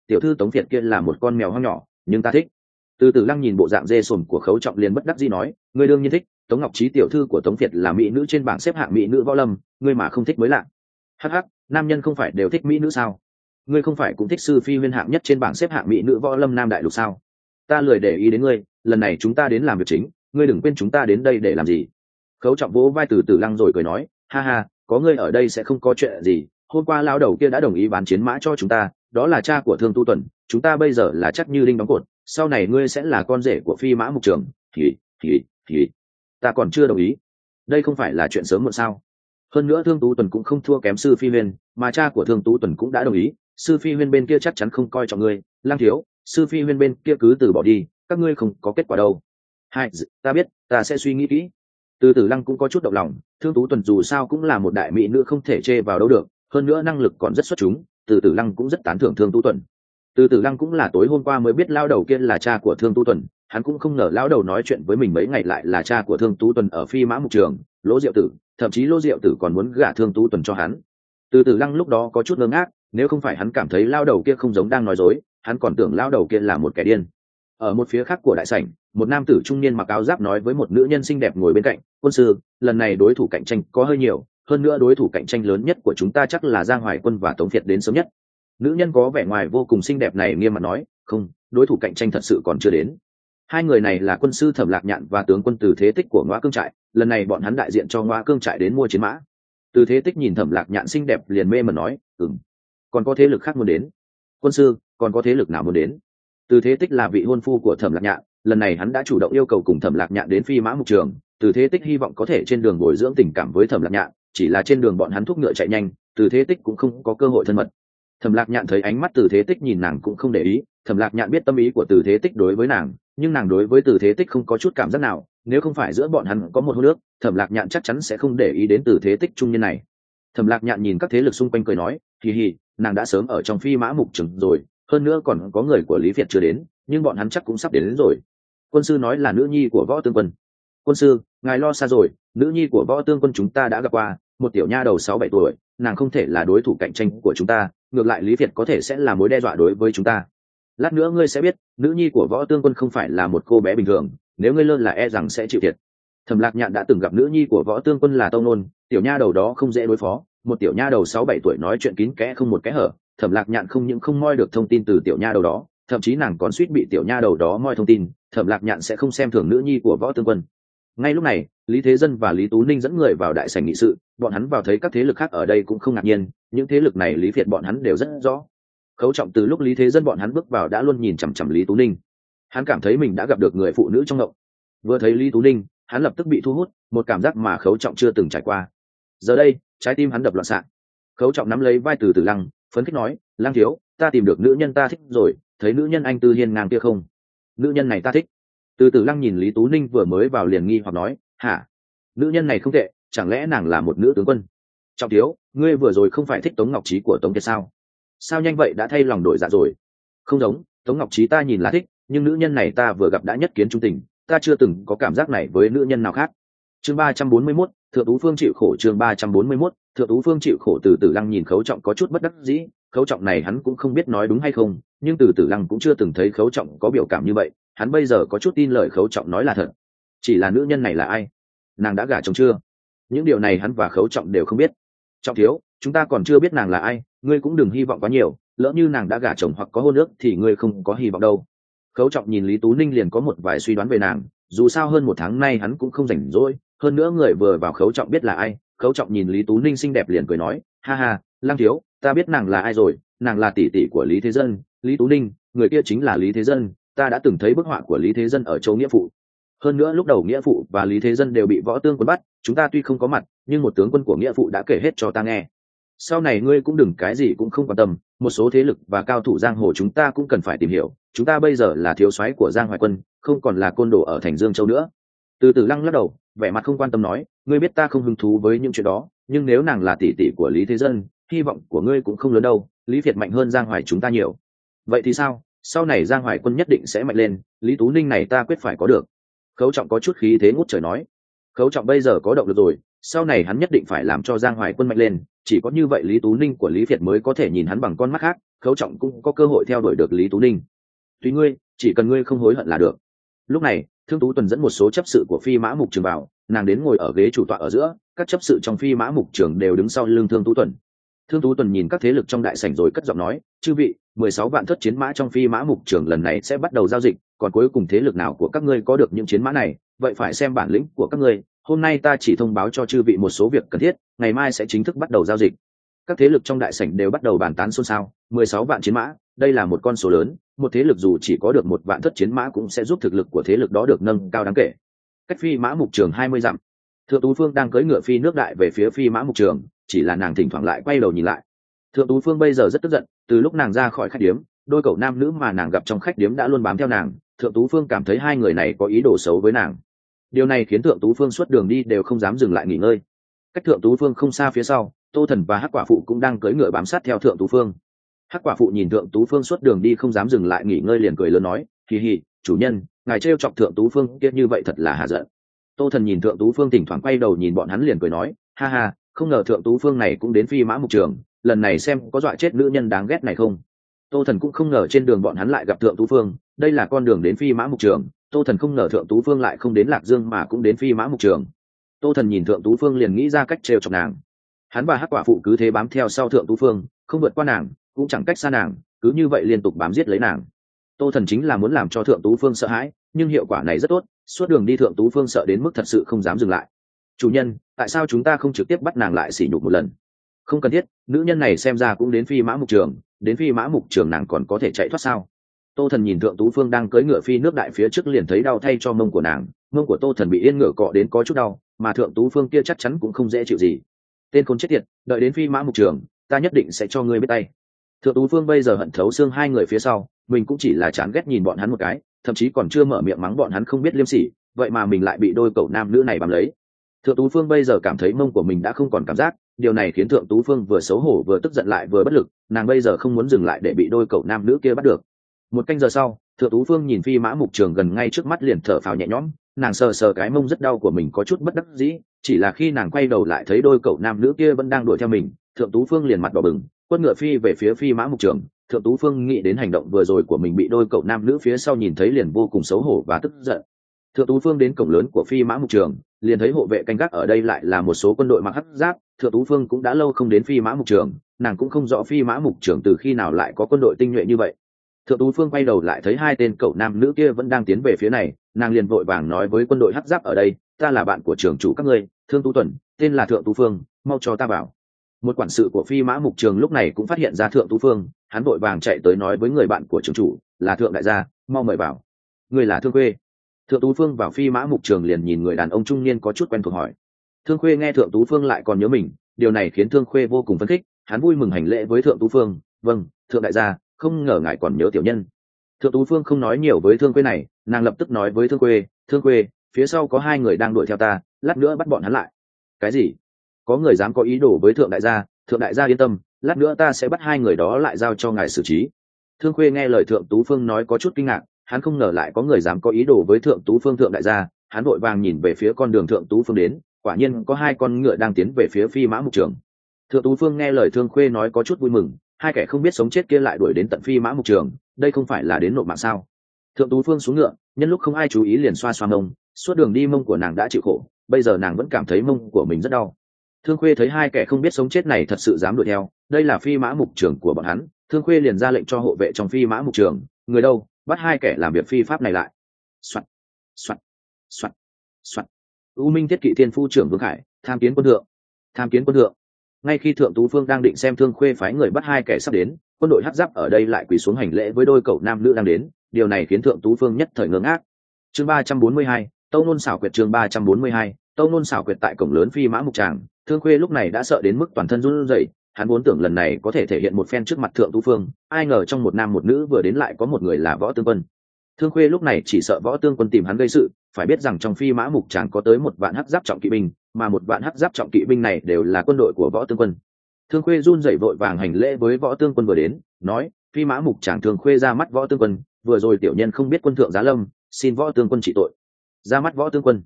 tiểu thư Tống Việt kia là một con mèo hoang nhỏ nhưng ta thích. Từ Tử Lăng nhìn bộ dạng dê sồn của Khấu Trọng liền bất đắc dĩ nói, ngươi đương nhiên thích, Tống Ngọc Trí tiểu thư của Tống Việt là mỹ nữ trên bảng xếp hạng mỹ nữ võ lâm, ngươi mà không thích mới lạ. Hắc hắc, nam nhân không phải đều thích mỹ nữ sao? Ngươi không phải cũng thích Sư Phi Huyên hạng nhất trên bảng xếp hạng mỹ nữ võ lâm nam đại lục sao? Ta lười để ý đến ngươi, lần này chúng ta đến làm việc chính, ngươi đừng quên chúng ta đến đây để làm gì. Khấu Trọng vỗ vai Từ Tử Lăng rồi cười nói, ha ha, có ngươi ở đây sẽ không có chuyện gì, hôm qua lão đầu kia đã đồng ý bán chiến mã cho chúng ta, đó là cha của Thương Tu Tuần, chúng ta bây giờ là chắc như đinh đóng cột, sau này ngươi sẽ là con rể của Phi Mã Mục Trường. Thì thì thì ta còn chưa đồng ý, đây không phải là chuyện sớm muộn sao? Hơn nữa Thương Tú Tuần cũng không thua kém Sư Phi Huyên, mà cha của Thương Tú Tuần cũng đã đồng ý, Sư Phi Huyên bên kia chắc chắn không coi trọng ngươi, Lăng thiếu, Sư Phi Huyên bên kia cứ từ bỏ đi, các ngươi không có kết quả đâu. Hai, ta biết, ta sẽ suy nghĩ kỹ. Từ Tử Lăng cũng có chút động lòng, Thương Tú Tuần dù sao cũng là một đại mỹ nữ không thể chê vào đâu được, hơn nữa năng lực còn rất xuất chúng, Từ Tử Lăng cũng rất tán thưởng Thương Tú Tuần. Từ Tử Lăng cũng là tối hôm qua mới biết lao đầu kia là cha của Thương Tú Tuần, hắn cũng không ngờ lão đầu nói chuyện với mình mấy ngày lại là cha của Thương Tú Tuần ở Phi Mã Mục Trường, Lỗ Diệu Tử, thậm chí Lỗ Diệu Tử còn muốn gả Thương Tú Tuần cho hắn. Từ Tử Lăng lúc đó có chút ngơ ngác, nếu không phải hắn cảm thấy lao đầu kia không giống đang nói dối, hắn còn tưởng lao đầu kia là một kẻ điên. Ở một phía khác của đại sảnh, một nam tử trung niên mặc áo giáp nói với một nữ nhân xinh đẹp ngồi bên cạnh, quân sư, lần này đối thủ cạnh tranh có hơi nhiều, hơn nữa đối thủ cạnh tranh lớn nhất của chúng ta chắc là Giang Hoài Quân và Tống Việt đến sớm nhất. Nữ nhân có vẻ ngoài vô cùng xinh đẹp này nghiêm mặt nói, không, đối thủ cạnh tranh thật sự còn chưa đến. Hai người này là quân sư Thẩm Lạc Nhạn và tướng quân Từ Thế Tích của Ngõa Cương Trại, lần này bọn hắn đại diện cho Ngõa Cương Trại đến mua chiến mã. Từ Thế Tích nhìn Thẩm Lạc Nhạn xinh đẹp liền mê mẩn nói, ừm, còn có thế lực khác muốn đến. Quân sư, còn có thế lực nào muốn đến? Từ Thế Tích là vị hôn phu của Thẩm Lạc Nhạn, lần này hắn đã chủ động yêu cầu cùng Thẩm Lạc Nhạn đến Phi Mã Mục Trường. Từ Thế Tích hy vọng có thể trên đường bồi dưỡng tình cảm với Thẩm Lạc Nhạn, chỉ là trên đường bọn hắn thúc ngựa chạy nhanh, Từ Thế Tích cũng không có cơ hội thân mật. Thẩm Lạc Nhạn thấy ánh mắt Từ Thế Tích nhìn nàng cũng không để ý, Thẩm Lạc Nhạn biết tâm ý của Từ Thế Tích đối với nàng, nhưng nàng đối với Từ Thế Tích không có chút cảm giác nào, nếu không phải giữa bọn hắn có một hôn ước, Thẩm Lạc Nhạn chắc chắn sẽ không để ý đến Từ Thế Tích trung niên này. Thẩm Lạc Nhạn nhìn các thế lực xung quanh cười nói, hì hì, nàng đã sớm ở trong Phi Mã Mục Trường rồi, hơn nữa còn có người của Lý Việt chưa đến, nhưng bọn hắn chắc cũng sắp đến, đến rồi. Quân sư nói là nữ nhi của Võ Tương Quân. Quân sư, ngài lo xa rồi, nữ nhi của Võ Tương Quân chúng ta đã gặp qua, một tiểu nha đầu sáu bảy tuổi, nàng không thể là đối thủ cạnh tranh của chúng ta, ngược lại Lý Việt có thể sẽ là mối đe dọa đối với chúng ta. Lát nữa ngươi sẽ biết, nữ nhi của Võ Tương Quân không phải là một cô bé bình thường, nếu ngươi lơ là e rằng sẽ chịu thiệt. Thẩm Lạc Nhạn đã từng gặp nữ nhi của Võ Tương Quân là Tâu Nôn, tiểu nha đầu đó không dễ đối phó, một tiểu nha đầu sáu bảy tuổi nói chuyện kín kẽ không một kẽ hở, Thẩm Lạc Nhạn không những không moi được thông tin từ tiểu nha đầu đó, thậm chí nàng còn suýt bị tiểu nha đầu đó moi thông tin, Thẩm Lạc Nhạn sẽ không xem thường nữ nhi của Võ Tương Quân. Ngay lúc này, Lý Thế Dân và Lý Tú Ninh dẫn người vào đại sảnh nghị sự, bọn hắn vào thấy các thế lực khác ở đây cũng không ngạc nhiên, những thế lực này Lý Việt bọn hắn đều rất rõ. Khấu Trọng từ lúc Lý Thế Dân bọn hắn bước vào đã luôn nhìn chằm chằm Lý Tú Ninh, hắn cảm thấy mình đã gặp được người phụ nữ trong ngộng. Vừa thấy Lý Tú Ninh, hắn lập tức bị thu hút, một cảm giác mà Khấu Trọng chưa từng trải qua. Giờ đây, trái tim hắn đập loạn xạ. Khấu Trọng nắm lấy vai Từ Tử Lăng, phấn khích nói, Lang thiếu, ta tìm được nữ nhân ta thích rồi, thấy nữ nhân anh Tư Hiên ngang kia không? Nữ nhân này ta thích. Từ Tử Lăng nhìn Lý Tú Ninh vừa mới vào liền nghi hoặc nói, hả? Nữ nhân này không tệ, chẳng lẽ nàng là một nữ tướng quân? Trọng thiếu, ngươi vừa rồi không phải thích Tống Ngọc Trí của Tống Kiệt sao? Sao nhanh vậy đã thay lòng đổi dạ rồi? Không giống, Tống Ngọc Trí ta nhìn là thích, nhưng nữ nhân này ta vừa gặp đã nhất kiến trung tình, ta chưa từng có cảm giác này với nữ nhân nào khác. Chương ba trăm bốn mươi mốt, Thượng Tú Phương chịu khổ. Chương ba trăm bốn mươi mốt, Thượng Tú Phương chịu khổ. Từ Tử Lăng nhìn Khấu Trọng có chút bất đắc dĩ, Khấu Trọng này hắn cũng không biết nói đúng hay không, nhưng Từ Tử Lăng cũng chưa từng thấy Khấu Trọng có biểu cảm như vậy, hắn bây giờ có chút tin lời Khấu Trọng nói là thật. Chỉ là nữ nhân này là ai? Nàng đã gả chồng chưa? Những điều này hắn và Khấu Trọng đều không biết. Trọng thiếu, chúng ta còn chưa biết nàng là ai, ngươi cũng đừng hy vọng quá nhiều, lỡ như nàng đã gả chồng hoặc có hôn ước thì ngươi không có hy vọng đâu. Khấu Trọng nhìn Lý Tú Ninh liền có một vài suy đoán về nàng, dù sao hơn một tháng nay hắn cũng không rảnh rỗi, hơn nữa người vừa vào Khấu Trọng biết là ai. Khấu Trọng nhìn Lý Tú Ninh xinh đẹp liền cười nói, ha ha, Lăng thiếu, ta biết nàng là ai rồi, nàng là tỷ tỷ của Lý Thế Dân. Lý Tú Ninh, người kia chính là Lý Thế Dân, ta đã từng thấy bức họa của Lý Thế Dân ở Châu Nghĩa Phụ. Hơn nữa lúc đầu Nghĩa Phụ và Lý Thế Dân đều bị Võ Tương Quân bắt, chúng ta tuy không có mặt, nhưng một tướng quân của Nghĩa Phụ đã kể hết cho ta nghe. Sau này ngươi cũng đừng cái gì cũng không quan tâm, một số thế lực và cao thủ giang hồ chúng ta cũng cần phải tìm hiểu, chúng ta bây giờ là thiếu soái của Giang Hoài Quân, không còn là côn đồ ở thành Dương Châu nữa. Từ Tử Lăng lắc đầu, vẻ mặt không quan tâm nói, ngươi biết ta không hứng thú với những chuyện đó, nhưng nếu nàng là tỷ tỷ của Lý Thế Dân, hy vọng của ngươi cũng không lớn đâu, Lý Việt mạnh hơn Giang Hoài chúng ta nhiều. Vậy thì sao, sau này Giang Hoài Quân nhất định sẽ mạnh lên, Lý Tú Ninh này ta quyết phải có được. Khấu Trọng có chút khí thế ngút trời nói. Khấu Trọng bây giờ có động lực rồi, sau này hắn nhất định phải làm cho Giang Hoài Quân mạnh lên, chỉ có như vậy Lý Tú Ninh của Lý Việt mới có thể nhìn hắn bằng con mắt khác, Khấu Trọng cũng có cơ hội theo đuổi được Lý Tú Ninh. Tùy ngươi, chỉ cần ngươi không hối hận là được. Lúc này Thương Tú Tuần dẫn một số chấp sự của Phi Mã Mục Trường vào, nàng đến ngồi ở ghế chủ tọa ở giữa, các chấp sự trong Phi Mã Mục Trường đều đứng sau lưng Thương Tú Tuần. Thương Tú Tuần nhìn các thế lực trong đại sảnh rồi cất giọng nói, chư vị, mười sáu vạn thất chiến mã trong Phi Mã Mục Trường lần này sẽ bắt đầu giao dịch, còn cuối cùng thế lực nào của các ngươi có được những chiến mã này, vậy phải xem bản lĩnh của các ngươi. Hôm nay ta chỉ thông báo cho chư vị một số việc cần thiết, ngày mai sẽ chính thức bắt đầu giao dịch. Các thế lực trong đại sảnh đều bắt đầu bàn tán xôn xao. Mười sáu vạn chiến mã, đây là một con số lớn, một thế lực dù chỉ có được một vạn thất chiến mã cũng sẽ giúp thực lực của thế lực đó được nâng cao đáng kể. Cách Phi Mã Mục Trường hai mươi dặm, Thượng Tú Phương đang cưỡi ngựa phi nước đại về phía Phi Mã Mục Trường, chỉ là nàng thỉnh thoảng lại quay đầu nhìn lại. Thượng Tú Phương bây giờ rất tức giận, từ lúc nàng ra khỏi khách điếm, đôi cậu nam nữ mà nàng gặp trong khách điếm đã luôn bám theo nàng. Thượng Tú Phương cảm thấy hai người này có ý đồ xấu với nàng. Điều này khiến Thượng Tú Phương suốt đường đi đều không dám dừng lại nghỉ ngơi. Cách Thượng Tú Phương không xa phía sau, Tô Thần và Hắc Quả Phụ cũng đang cưỡi ngựa bám sát theo Thượng Tú Phương. Hắc Quả Phụ nhìn Thượng Tú Phương suốt đường đi không dám dừng lại nghỉ ngơi liền cười lớn nói, hì hì, chủ nhân, ngài trêu chọc Thượng Tú Phương kia như vậy thật là hà giận. Tô Thần nhìn Thượng Tú Phương thỉnh thoảng quay đầu nhìn bọn hắn liền cười nói, ha ha, không ngờ Thượng Tú Phương này cũng đến Phi Mã Mục Trường, lần này xem có dọa chết nữ nhân đáng ghét này không. Tô Thần cũng không ngờ trên đường bọn hắn lại gặp Thượng Tú Phương, đây là con đường đến Phi Mã Mục Trường. Tô Thần không ngờ Thượng Tú Phương lại không đến Lạc Dương mà cũng đến Phi Mã Mục Trường. Tô Thần nhìn Thượng Tú Phương liền nghĩ ra cách trêu chọc nàng. Hắn và Hắc Quả Phụ cứ thế bám theo sau Thượng Tú Phương, không vượt qua nàng, cũng chẳng cách xa nàng, cứ như vậy liên tục bám giết lấy nàng. Tô Thần chính là muốn làm cho Thượng Tú Phương sợ hãi, nhưng hiệu quả này rất tốt, suốt đường đi Thượng Tú Phương sợ đến mức thật sự không dám dừng lại. Chủ nhân, tại sao chúng ta không trực tiếp bắt nàng lại sỉ nhục một lần? Không cần thiết, nữ nhân này xem ra cũng đến Phi Mã Mục Trường, đến Phi Mã Mục Trường nàng còn có thể chạy thoát sao? Tô Thần nhìn Thượng Tú Phương đang cưỡi ngựa phi nước đại phía trước liền thấy đau thay cho mông của nàng, mông của Tô Thần bị yên ngựa cọ đến có chút đau, mà Thượng Tú Phương kia chắc chắn cũng không dễ chịu gì. Tên khốn chết tiệt, đợi đến Phi Mã Mục Trường, ta nhất định sẽ cho ngươi biết tay. Thượng Tú Phương bây giờ hận thấu xương hai người phía sau, mình cũng chỉ là chán ghét nhìn bọn hắn một cái, thậm chí còn chưa mở miệng mắng bọn hắn không biết liêm sỉ, vậy mà mình lại bị đôi cậu nam nữ này bám lấy. Thượng Tú Phương bây giờ cảm thấy mông của mình đã không còn cảm giác, điều này khiến Thượng Tú Phương vừa xấu hổ vừa tức giận lại vừa bất lực, nàng bây giờ không muốn dừng lại để bị đôi cậu nam nữ kia bắt được. Một canh giờ sau, Thượng Tú Phương nhìn Phi Mã Mục Trường gần ngay trước mắt liền thở phào nhẹ nhõm, nàng sờ sờ cái mông rất đau của mình có chút bất đắc dĩ, chỉ là khi nàng quay đầu lại thấy đôi cậu nam nữ kia vẫn đang đuổi theo mình, Thượng Tú Phương liền mặt đỏ bừng, quất ngựa phi về phía Phi Mã Mục Trường. Thượng Tú Phương nghĩ đến hành động vừa rồi của mình bị đôi cậu nam nữ phía sau nhìn thấy liền vô cùng xấu hổ và tức giận. Thượng Tú Phương đến cổng lớn của Phi Mã Mục Trường, liền thấy hộ vệ canh gác ở đây lại là một số quân đội mặc hắc giáp. Thượng Tú Phương cũng đã lâu không đến Phi Mã Mục Trường, nàng cũng không rõ Phi Mã Mục Trường từ khi nào lại có quân đội tinh nhuệ như vậy. Thượng Tú Phương quay đầu lại thấy hai tên cậu nam nữ kia vẫn đang tiến về phía này, nàng liền vội vàng nói với quân đội hắc giáp ở đây, ta là bạn của trưởng chủ các ngươi, Thương Tú Tuần, tên là Thượng Tú Phương, mau cho ta vào. Một quản sự của Phi Mã Mục Trường lúc này cũng phát hiện ra Thượng Tú Phương, hắn vội vàng chạy tới nói với người bạn của trưởng chủ, là Thượng đại gia, mau mời vào. Người là Thương Khuê. Thượng Tú Phương vào Phi Mã Mục Trường liền nhìn người đàn ông trung niên có chút quen thuộc hỏi. Thương Khuê nghe Thượng Tú Phương lại còn nhớ mình, điều này khiến Thương Khuê vô cùng phấn khích, hắn vui mừng hành lễ với Thượng Tú Phương, vâng, Thượng đại gia, không ngờ ngài còn nhớ tiểu nhân. Thượng Tú Phương không nói nhiều với Thương Khuê này, nàng lập tức nói với Thương Khuê, Thương Khuê, phía sau có hai người đang đuổi theo ta, lát nữa bắt bọn hắn lại. Cái gì? Có người dám có ý đồ với Thượng đại gia? Thượng đại gia yên tâm, lát nữa ta sẽ bắt hai người đó lại giao cho ngài xử trí. Thương Khuê nghe lời Thượng Tú Phương nói có chút kinh ngạc, hắn không ngờ lại có người dám có ý đồ với Thượng Tú Phương. Thượng đại gia, hắn vội vàng nhìn về phía con đường Thượng Tú Phương đến, quả nhiên có hai con ngựa đang tiến về phía Phi Mã Mục Trường. Thượng Tú Phương nghe lời Thương Khuê nói có chút vui mừng, hai kẻ không biết sống chết kia lại đuổi đến tận Phi Mã Mục Trường, đây không phải là đến nộp mạng sao? Thượng Tú Phương xuống ngựa, nhân lúc không ai chú ý liền xoa xoa mông, suốt đường đi mông của nàng đã chịu khổ, bây giờ nàng vẫn cảm thấy mông của mình rất đau. Thương Khuê thấy hai kẻ không biết sống chết này thật sự dám đuổi theo, đây là Phi Mã Mục Trường của bọn hắn, Thương Khuê liền ra lệnh cho hộ vệ trong Phi Mã Mục Trường, người đâu, bắt hai kẻ làm việc phi pháp này lại. Soạt, soạt, soạt, soạt. U Minh Thiết Kỵ Thiên Phu trưởng Vương Khải, tham kiến quân thượng, tham kiến quân thượng. Ngay khi Thượng Tú Phương đang định xem Thương Khuê phái người bắt hai kẻ sắp đến, quân đội hắc giáp ở đây lại quỳ xuống hành lễ với đôi cậu nam nữ đang đến, điều này khiến Thượng Tú Phương nhất thời ngơ ngác. Chương ba trăm bốn mươi hai, Tâu Nôn xảo quyệt. Chương ba trăm bốn mươi hai, Tâu Nôn xảo quyệt. Tại cổng lớn Phi Mã Mục Tràng, Thương Khuê lúc này đã sợ đến mức toàn thân run rẩy, hắn vốn tưởng lần này có thể thể hiện một phen trước mặt Thượng Tú Phương, ai ngờ trong một nam một nữ vừa đến lại có một người là Võ Tương Quân. Thương Khuê lúc này chỉ sợ Võ Tương Quân tìm hắn gây sự, phải biết rằng trong Phi Mã Mục Tràng có tới một vạn hắc giáp trọng kỵ binh, mà một vạn hắc giáp trọng kỵ binh này đều là quân đội của Võ Tương Quân. Thương Khuê run rẩy vội vàng hành lễ với Võ Tương Quân vừa đến, nói, Phi Mã Mục Tràng Thương Khuê ra mắt Võ Tương Quân, vừa rồi tiểu nhân không biết quân thượng giá lâm, xin Võ Tương Quân trị tội. Ra mắt Võ Tương Quân.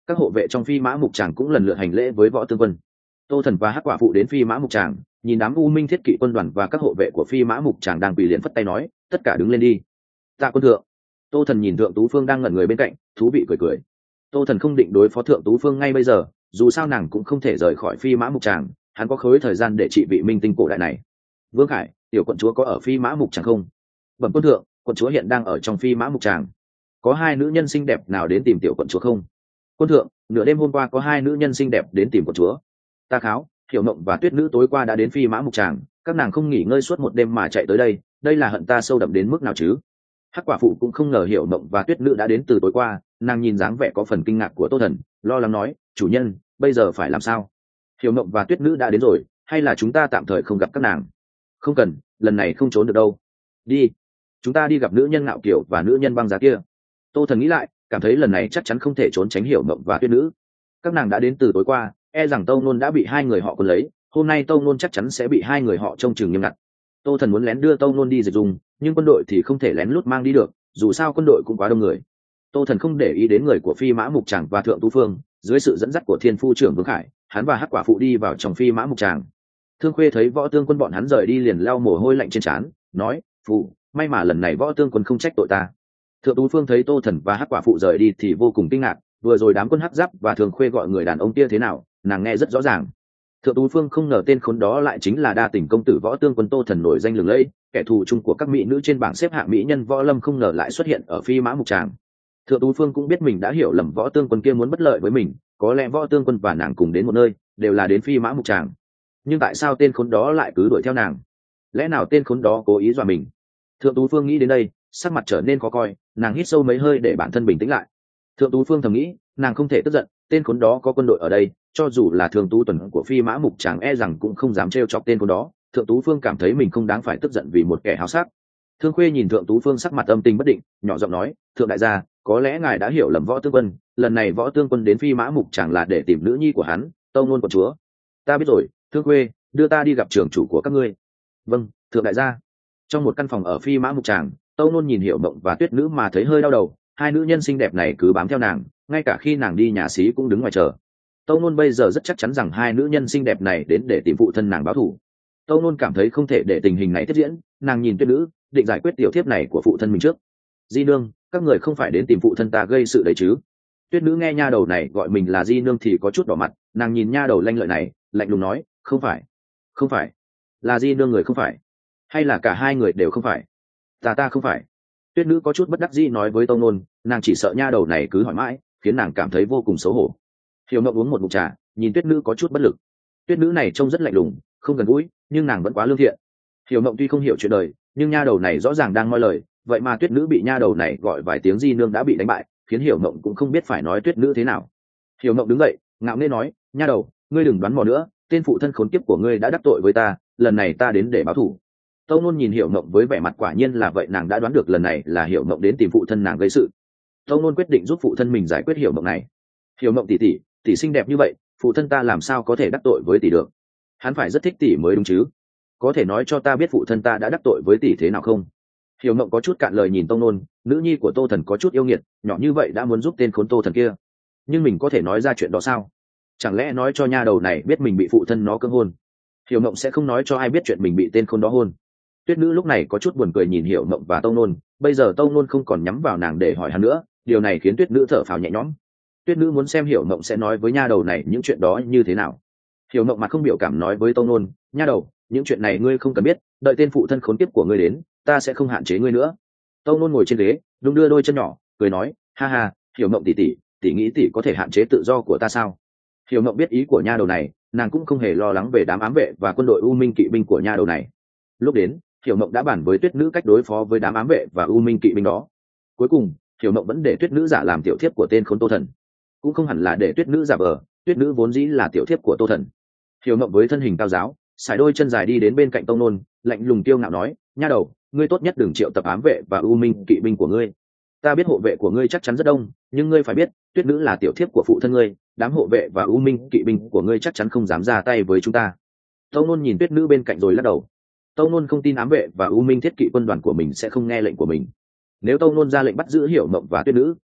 các hộ vệ trong phi mã mục tràng cũng lần lượt hành lễ với võ tương quân. Tô Thần và Hắc Quả Phụ đến phi mã mục tràng, nhìn đám u minh thiết kỵ quân đoàn và các hộ vệ của phi mã mục tràng đang quỳ liền phất tay nói, tất cả đứng lên đi. Tạ quân thượng. Tô Thần nhìn Thượng Tú Phương đang ngẩn người bên cạnh, thú vị cười cười. Tô Thần không định đối phó Thượng Tú Phương ngay bây giờ, dù sao nàng cũng không thể rời khỏi phi mã mục tràng, hắn có khối thời gian để trị vị minh tinh cổ đại này. Vương Khải, tiểu quận chúa có ở phi mã mục tràng không? Bẩm quân thượng, quận chúa hiện đang ở trong phi mã mục tràng. Có hai nữ nhân xinh đẹp nào đến tìm tiểu quận chúa không? Quân thượng, nửa đêm hôm qua có hai nữ nhân xinh đẹp đến tìm quận chúa. Ta kháo, Hiểu Mộng và Tuyết Nữ tối qua đã đến phi mã mục tràng, các nàng không nghỉ ngơi suốt một đêm mà chạy tới đây, đây là hận ta sâu đậm đến mức nào chứ? Hắc Quả Phụ cũng không ngờ Hiểu Mộng và Tuyết Nữ đã đến từ tối qua, nàng nhìn dáng vẻ có phần kinh ngạc của Tô Thần, lo lắng nói, chủ nhân, bây giờ phải làm sao? Hiểu Mộng và Tuyết Nữ đã đến rồi, hay là chúng ta tạm thời không gặp các nàng? Không cần, lần này không trốn được đâu. Đi, chúng ta đi gặp nữ nhân Ngạo Kiều và nữ nhân Băng Giá kia. Tô Thần nghĩ lại, cảm thấy lần này chắc chắn không thể trốn tránh Hiểu Mộng và Tuyết Nữ. Các nàng đã đến từ tối qua, e rằng Tâu Nôn đã bị hai người họ quân lấy, hôm nay Tâu Nôn chắc chắn sẽ bị hai người họ trông chừng nghiêm ngặt. Tô Thần muốn lén đưa Tâu Nôn đi dịch dùng, nhưng quân đội thì không thể lén lút mang đi được, dù sao quân đội cũng quá đông người. Tô Thần không để ý đến người của phi mã mục tràng và Thượng Tú Phương, dưới sự dẫn dắt của Thiên Phu trưởng Vương Khải, hắn và Hắc Quả Phụ đi vào trong phi mã mục tràng. Thương Khuê thấy Võ Tương Quân bọn hắn rời đi liền lau mồ hôi lạnh trên trán, nói, phụ, may mà lần này Võ Tương Quân không trách tội ta. Thượng Tú Phương thấy Tô Thần và Hắc Quả Phụ rời đi thì vô cùng kinh ngạc, vừa rồi đám quân Hắc Giáp và Thường Khuê gọi người đàn ông kia thế nào, nàng nghe rất rõ ràng. Thượng Tú Phương không ngờ tên khốn đó lại chính là đa tình công tử Võ Tương Quân Tô Thần nổi danh lừng lẫy, kẻ thù chung của các mỹ nữ trên bảng xếp hạng mỹ nhân võ lâm không ngờ lại xuất hiện ở phi mã mục tràng. Thượng Tú Phương cũng biết mình đã hiểu lầm Võ Tương Quân kia muốn bất lợi với mình, có lẽ Võ Tương Quân và nàng cùng đến một nơi, đều là đến phi mã mục tràng. Nhưng tại sao tên khốn đó lại cứ đuổi theo nàng? Lẽ nào tên khốn đó cố ý dọa mình? Thượng Tú Phương nghĩ đến đây, sắc mặt trở nên khó coi, nàng hít sâu mấy hơi để bản thân bình tĩnh lại. Thượng Tú Phương thầm nghĩ, nàng không thể tức giận, tên khốn đó có quân đội ở đây, cho dù là Thường Tú Tuần của phi mã mục tràng e rằng cũng không dám trêu chọc tên khốn đó. Thượng Tú Phương cảm thấy mình không đáng phải tức giận vì một kẻ háo sắc. Thương Khuê nhìn Thượng Tú Phương sắc mặt âm tình bất định, nhỏ giọng nói, thượng đại gia, có lẽ ngài đã hiểu lầm Võ Tương Quân, lần này Võ Tương Quân đến phi mã mục tràng là để tìm nữ nhi của hắn, Tâu Nôn quận chúa. Ta biết rồi, Thương Khuê, đưa ta đi gặp trưởng chủ của các ngươi. Vâng, thượng đại gia. Trong một căn phòng ở phi mã mục tràng, Tâu Nôn nhìn Hiểu Mộng và Tuyết Nữ mà thấy hơi đau đầu, hai nữ nhân xinh đẹp này cứ bám theo nàng, ngay cả khi nàng đi nhà xí cũng đứng ngoài chờ. Tâu Nôn bây giờ rất chắc chắn rằng hai nữ nhân xinh đẹp này đến để tìm phụ thân nàng báo thù. Tâu Nôn cảm thấy không thể để tình hình này tiếp diễn, nàng nhìn Tuyết Nữ, định giải quyết tiểu thiếp này của phụ thân mình trước. Di nương, các người không phải đến tìm phụ thân ta gây sự đấy chứ? Tuyết Nữ nghe nha đầu này gọi mình là Di nương thì có chút đỏ mặt, nàng nhìn nha đầu lanh lợi này, lạnh lùng nói, không phải, không phải, là Di nương người không phải, hay là cả hai người đều không phải? Ta ta không phải. Tuyết Nữ có chút bất đắc dĩ nói với Tâu Nôn, nàng chỉ sợ nha đầu này cứ hỏi mãi, khiến nàng cảm thấy vô cùng xấu hổ. Hiểu Mộng uống một ngụm trà, nhìn Tuyết Nữ có chút bất lực. Tuyết Nữ này trông rất lạnh lùng, không gần gũi, nhưng nàng vẫn quá lương thiện. Hiểu Mộng tuy không hiểu chuyện đời, nhưng nha đầu này rõ ràng đang moi lời, vậy mà Tuyết Nữ bị nha đầu này gọi vài tiếng Di nương đã bị đánh bại, khiến Hiểu Mộng cũng không biết phải nói Tuyết Nữ thế nào. Hiểu Mộng đứng dậy, ngạo nghễ nói, nha đầu, ngươi đừng đoán mò nữa, tên phụ thân khốn kiếp của ngươi đã đắc tội với ta, lần này ta đến để báo thù. Tâu Nôn nhìn Hiểu Mộng với vẻ mặt quả nhiên là vậy, nàng đã đoán được lần này là Hiểu Mộng đến tìm phụ thân nàng gây sự. Tâu Nôn quyết định giúp phụ thân mình giải quyết Hiểu Mộng này. Hiểu Mộng tỷ tỷ, tỷ xinh đẹp như vậy, phụ thân ta làm sao có thể đắc tội với tỷ được? Hắn phải rất thích tỷ mới đúng chứ? Có thể nói cho ta biết phụ thân ta đã đắc tội với tỷ thế nào không? Hiểu Mộng có chút cạn lời nhìn Tâu Nôn, nữ nhi của Tô Thần có chút yêu nghiệt, nhỏ như vậy đã muốn giúp tên khốn Tô Thần kia, nhưng mình có thể nói ra chuyện đó sao? Chẳng lẽ nói cho nha đầu này biết mình bị phụ thân nó cưỡng hôn? Hiểu Mộng sẽ không nói cho ai biết chuyện mình bị tên khốn đó hôn. Tuyết Nữ lúc này có chút buồn cười nhìn Hiểu Mộng và Tâu Nôn, bây giờ Tâu Nôn không còn nhắm vào nàng để hỏi hắn nữa, điều này khiến Tuyết Nữ thở phào nhẹ nhõm. Tuyết Nữ muốn xem Hiểu Mộng sẽ nói với nha đầu này những chuyện đó như thế nào. Hiểu Mộng mặt không biểu cảm nói với Tâu Nôn, nha đầu, những chuyện này ngươi không cần biết, đợi tên phụ thân khốn kiếp của ngươi đến, ta sẽ không hạn chế ngươi nữa. Tâu Nôn ngồi trên ghế, đung đưa đôi chân nhỏ, cười nói, ha ha, Hiểu Mộng tỷ tỷ, tỷ nghĩ tỷ có thể hạn chế tự do của ta sao? Hiểu Mộng biết ý của nha đầu này, nàng cũng không hề lo lắng về đám ám vệ và quân đội U Minh kỵ binh của nha đầu này. Lúc đến, Hiểu Mộng đã bàn với Tuyết Nữ cách đối phó với đám ám vệ và U Minh kỵ binh đó. Cuối cùng, Hiểu Mộng vẫn để Tuyết Nữ giả làm tiểu thiếp của tên khốn Tô Thần. Cũng không hẳn là để Tuyết Nữ giả vờ, Tuyết Nữ vốn dĩ là tiểu thiếp của Tô Thần. Hiểu Mộng với thân hình cao giáo, sải đôi chân dài đi đến bên cạnh Tâu Nôn, lạnh lùng tiêu ngạo nói, nha đầu, ngươi tốt nhất đừng triệu tập ám vệ và U Minh kỵ binh của ngươi. Ta biết hộ vệ của ngươi chắc chắn rất đông, nhưng ngươi phải biết, Tuyết Nữ là tiểu thiếp của phụ thân ngươi, đám hộ vệ và U Minh kỵ binh của ngươi chắc chắn không dám ra tay với chúng ta. Tâu Nôn nhìn Tuyết Nữ bên cạnh rồi lắc đầu. Tâu Nôn không tin ám vệ và U Minh thiết kỵ quân đoàn của mình sẽ không nghe lệnh của mình. Nếu Tâu Nôn ra lệnh bắt giữ Hiểu Mộng và Tuyết Nữ,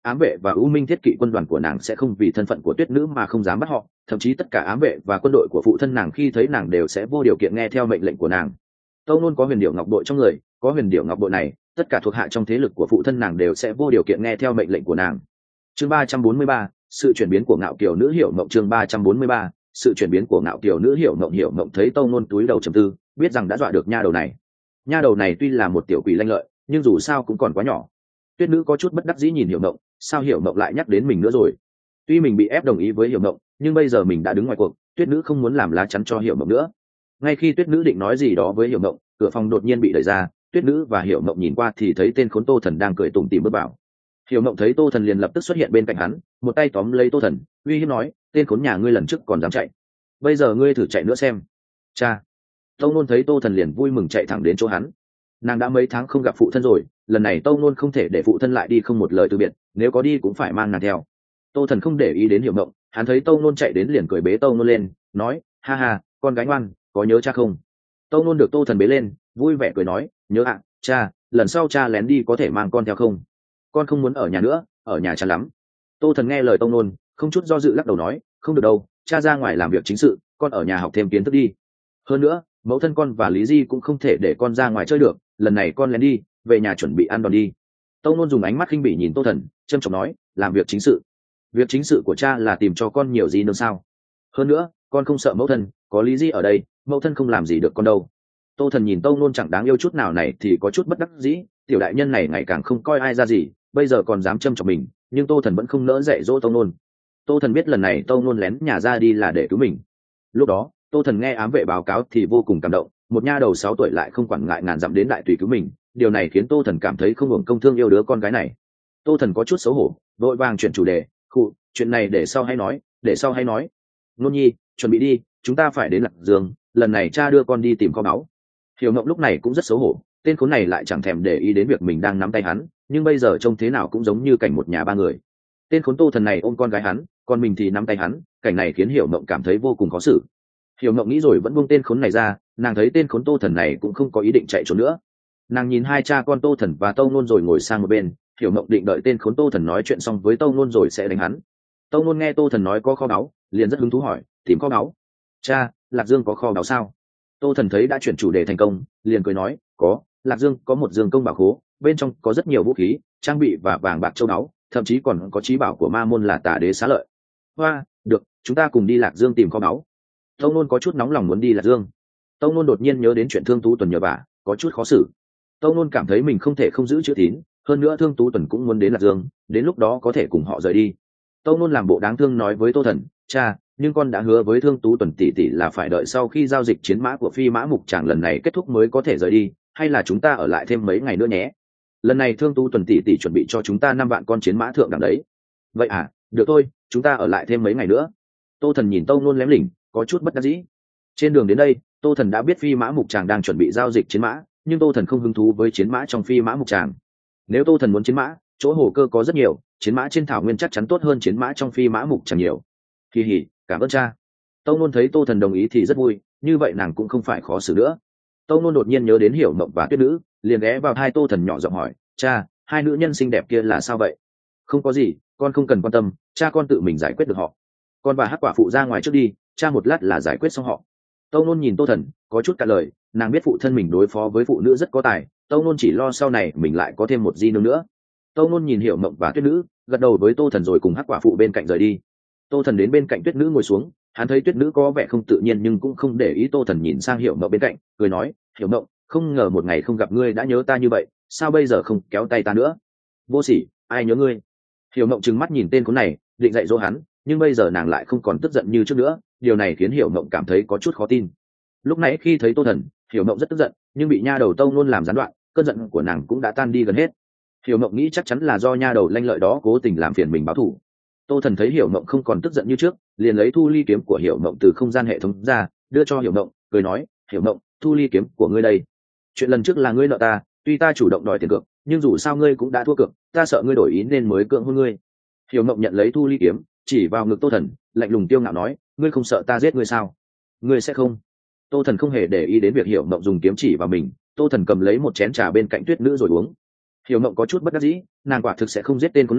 ám vệ và u minh thiết kỵ quân đoàn của nàng sẽ không vì thân phận của tuyết nữ mà không dám bắt họ, thậm chí tất cả ám vệ và quân đội của phụ thân nàng khi thấy nàng đều sẽ vô điều kiện nghe theo mệnh lệnh của nàng. Tâu Nôn có huyền điệu ngọc bội trong người, có huyền điệu ngọc bội này, tất cả thuộc hạ trong thế lực của phụ thân nàng đều sẽ vô điều kiện nghe theo mệnh lệnh của nàng. Chương ba trăm bốn mươi ba, sự chuyển biến của Ngạo Kiều nữ Hiểu Mộng. Chương ba trăm bốn mươi ba, sự chuyển biến của Ngạo Kiều nữ Hiểu Mộng. Hiểu Mộng thấy Tâu Nôn túi đầu trầm tư, biết rằng đã dọa được nha đầu này. Nha đầu này tuy là một tiểu quỷ lanh lợi, nhưng dù sao cũng còn quá nhỏ. Tuyết nữ có chút bất đắc dĩ nhìn Hiểu Mộng, sao Hiểu Mộng lại nhắc đến mình nữa rồi? Tuy mình bị ép đồng ý với Hiểu Mộng, nhưng bây giờ mình đã đứng ngoài cuộc, Tuyết nữ không muốn làm lá chắn cho Hiểu Mộng nữa. Ngay khi Tuyết nữ định nói gì đó với Hiểu Mộng, cửa phòng đột nhiên bị đẩy ra, Tuyết nữ và Hiểu Mộng nhìn qua thì thấy tên khốn Tô Thần đang cười tủm tỉm bước vào. Hiểu Mộng thấy Tô Thần liền lập tức xuất hiện bên cạnh hắn, một tay tóm lấy Tô Thần, uy hiếp nói: tên khốn nhà ngươi lần trước còn dám chạy, bây giờ ngươi thử chạy nữa xem. Cha. Tâu Nôn thấy Tô Thần liền vui mừng chạy thẳng đến chỗ hắn. Nàng đã mấy tháng không gặp phụ thân rồi, lần này Tâu Nôn không thể để phụ thân lại đi không một lời từ biệt, nếu có đi cũng phải mang nàng theo. Tô Thần không để ý đến Hiểu Mộng, hắn thấy Tâu Nôn chạy đến liền cười bế Tâu Nôn lên, nói: ha ha, con gái ngoan, có nhớ cha không? Tâu Nôn được Tô Thần bế lên, vui vẻ cười nói: nhớ ạ, cha, lần sau cha lén đi có thể mang con theo không? Con không muốn ở nhà nữa, ở nhà chán lắm. Tô Thần nghe lời Tâu Nôn, không chút do dự lắc đầu nói: không được đâu, cha ra ngoài làm việc chính sự, con ở nhà học thêm kiến thức đi. Hơn nữa, mẫu thân con và Lý Di cũng không thể để con ra ngoài chơi được, lần này con lén đi, về nhà chuẩn bị ăn đòn đi. Tâu Nôn dùng ánh mắt khinh bỉ nhìn Tô Thần, trâm trọng nói: làm việc chính sự? Việc chính sự của cha là tìm cho con nhiều gì nữa sao? Hơn nữa, con không sợ mẫu thân, có Lý Di ở đây, mẫu thân không làm gì được con đâu. Tô Thần nhìn Tâu Nôn chẳng đáng yêu chút nào này thì có chút bất đắc dĩ, tiểu đại nhân này ngày càng không coi ai ra gì, bây giờ còn dám châm chọc mình, nhưng Tô Thần vẫn không nỡ dạy dỗ Tâu Nôn. Tô Thần biết lần này Tâu Nôn lén nhà ra đi là để cứu mình. Lúc đó, Tô Thần nghe ám vệ báo cáo thì vô cùng cảm động, một nha đầu sáu tuổi lại không quản ngại ngàn dặm đến đại tùy cứu mình, điều này khiến Tô Thần cảm thấy không hưởng công thương yêu đứa con gái này. Tô Thần có chút xấu hổ, vội vàng chuyển chủ đề: "Khụ, chuyện này để sau hay nói, để sau hay nói. Nôn nhi, chuẩn bị đi, chúng ta phải đến Lạc Dương, lần này cha đưa con đi tìm kho báu." Hiểu Mộng lúc này cũng rất xấu hổ, tên khốn này lại chẳng thèm để ý đến việc mình đang nắm tay hắn, nhưng bây giờ trông thế nào cũng giống như cảnh một nhà ba người. Tên khốn Tô Thần này ôm con gái hắn, còn mình thì nắm tay hắn, cảnh này khiến Hiểu Mộng cảm thấy vô cùng khó xử. Hiểu Mộng nghĩ rồi vẫn buông tên khốn này ra, nàng thấy tên khốn Tô Thần này cũng không có ý định chạy trốn nữa. Nàng nhìn hai cha con Tô Thần và Tâu Nôn rồi ngồi sang một bên, Hiểu Mộng định đợi tên khốn Tô Thần nói chuyện xong với Tâu Nôn rồi sẽ đánh hắn. Tâu Nôn nghe Tô Thần nói có kho báu, liền rất hứng thú hỏi: tìm kho báu? Cha, Lạc Dương có kho báu sao? Tô Thần thấy đã chuyển chủ đề thành công, liền cười nói: có, Lạc Dương có một dương công bảo khố, bên trong có rất nhiều vũ khí, trang bị và vàng bạc châu báu, thậm chí còn có trí bảo của ma môn là Tả Đế Xá Lợi. Hoa, được, chúng ta cùng đi Lạc Dương tìm kho báu. Tâu Nôn có chút nóng lòng muốn đi Lạc Dương. Tâu Nôn đột nhiên nhớ đến chuyện Thương Tú Tuần nhờ vả, có chút khó xử. Tâu Nôn cảm thấy mình không thể không giữ chữ tín, hơn nữa Thương Tú Tuần cũng muốn đến Lạc Dương, đến lúc đó có thể cùng họ rời đi. Tâu Nôn làm bộ đáng thương nói với Tô Thần: cha, nhưng con đã hứa với Thương Tú Tuần tỷ tỷ là phải đợi sau khi giao dịch chiến mã của Phi Mã Mục Tràng lần này kết thúc mới có thể rời đi, hay là chúng ta ở lại thêm mấy ngày nữa nhé? Lần này Thương Tú Tuần tỷ tỷ chuẩn bị cho chúng ta năm vạn con chiến mã thượng đẳng đấy. Vậy à, được thôi, chúng ta ở lại thêm mấy ngày nữa. Tô Thần nhìn Tâu Nôn lém lỉnh, có chút bất đắc dĩ. Trên đường đến đây, Tô Thần đã biết Phi Mã Mục Tràng đang chuẩn bị giao dịch chiến mã, nhưng Tô Thần không hứng thú với chiến mã trong Phi Mã Mục Tràng. Nếu Tô Thần muốn chiến mã, chỗ hồ cơ có rất nhiều, chiến mã trên thảo nguyên chắc chắn tốt hơn chiến mã trong Phi Mã Mục Tràng nhiều. Kỳ hỉ, cảm ơn cha. Tâu Nôn thấy Tô Thần đồng ý thì rất vui, như vậy nàng cũng không phải khó xử nữa. Tâu Nôn đột nhiên nhớ đến Hiểu Mộng và Tuyết nữ, liền ghé vào hai Tô Thần nhỏ giọng hỏi: cha, hai nữ nhân xinh đẹp kia là sao vậy? Không có gì, con không cần quan tâm, cha con tự mình giải quyết được họ. Con và Hắc Quả phụ ra ngoài trước đi, cha một lát là giải quyết xong họ. Tâu Nôn nhìn Tô Thần, có chút cạn lời, nàng biết phụ thân mình đối phó với phụ nữ rất có tài, Tâu Nôn chỉ lo sau này mình lại có thêm một di nương nữa. Tâu Nôn nhìn Hiểu Mộng và Tuyết nữ, gật đầu với Tô Thần rồi cùng Hắc Quả phụ bên cạnh rời đi. Tô Thần đến bên cạnh Tuyết nữ ngồi xuống, hắn thấy Tuyết nữ có vẻ không tự nhiên nhưng cũng không để ý. Tô Thần nhìn sang Hiểu Mộng bên cạnh, cười nói: Hiểu Mộng, không ngờ một ngày không gặp ngươi đã nhớ ta như vậy, sao bây giờ không kéo tay ta nữa? Vô sỉ, ai nhớ ngươi? Hiểu Mộng trừng mắt nhìn tên khốn này, định dạy dỗ hắn, nhưng bây giờ nàng lại không còn tức giận như trước nữa, điều này khiến Hiểu Mộng cảm thấy có chút khó tin. Lúc nãy khi thấy Tô Thần, Hiểu Mộng rất tức giận, nhưng bị nha đầu Tâu Nôn làm gián đoạn, cơn giận của nàng cũng đã tan đi gần hết. Hiểu Mộng nghĩ chắc chắn là do nha đầu lanh lợi đó cố tình làm phiền mình báo thù. Tô Thần thấy Hiểu Mộng không còn tức giận như trước, liền lấy thu ly kiếm của Hiểu Mộng từ không gian hệ thống ra, đưa cho Hiểu Mộng, cười nói: Hiểu Mộng, thu ly kiếm của ngươi đây. Chuyện lần trước là ngươi nợ ta, tuy ta chủ động đòi tiền cược, nhưng dù sao ngươi cũng đã thua cược, ta sợ ngươi đổi ý nên mới cưỡng hôn ngươi. Hiểu Mộng nhận lấy thu ly kiếm, chỉ vào ngực Tô Thần, lạnh lùng tiêu ngạo nói: ngươi không sợ ta giết ngươi sao? Ngươi sẽ không? Tô Thần không hề để ý đến việc Hiểu Mộng dùng kiếm chỉ vào mình. Tô Thần cầm lấy một chén trà bên cạnh Tuyết nữ rồi uống. Hiểu Mộng có chút bất đắc dĩ, nàng quả thực sẽ không giết tên khốn này,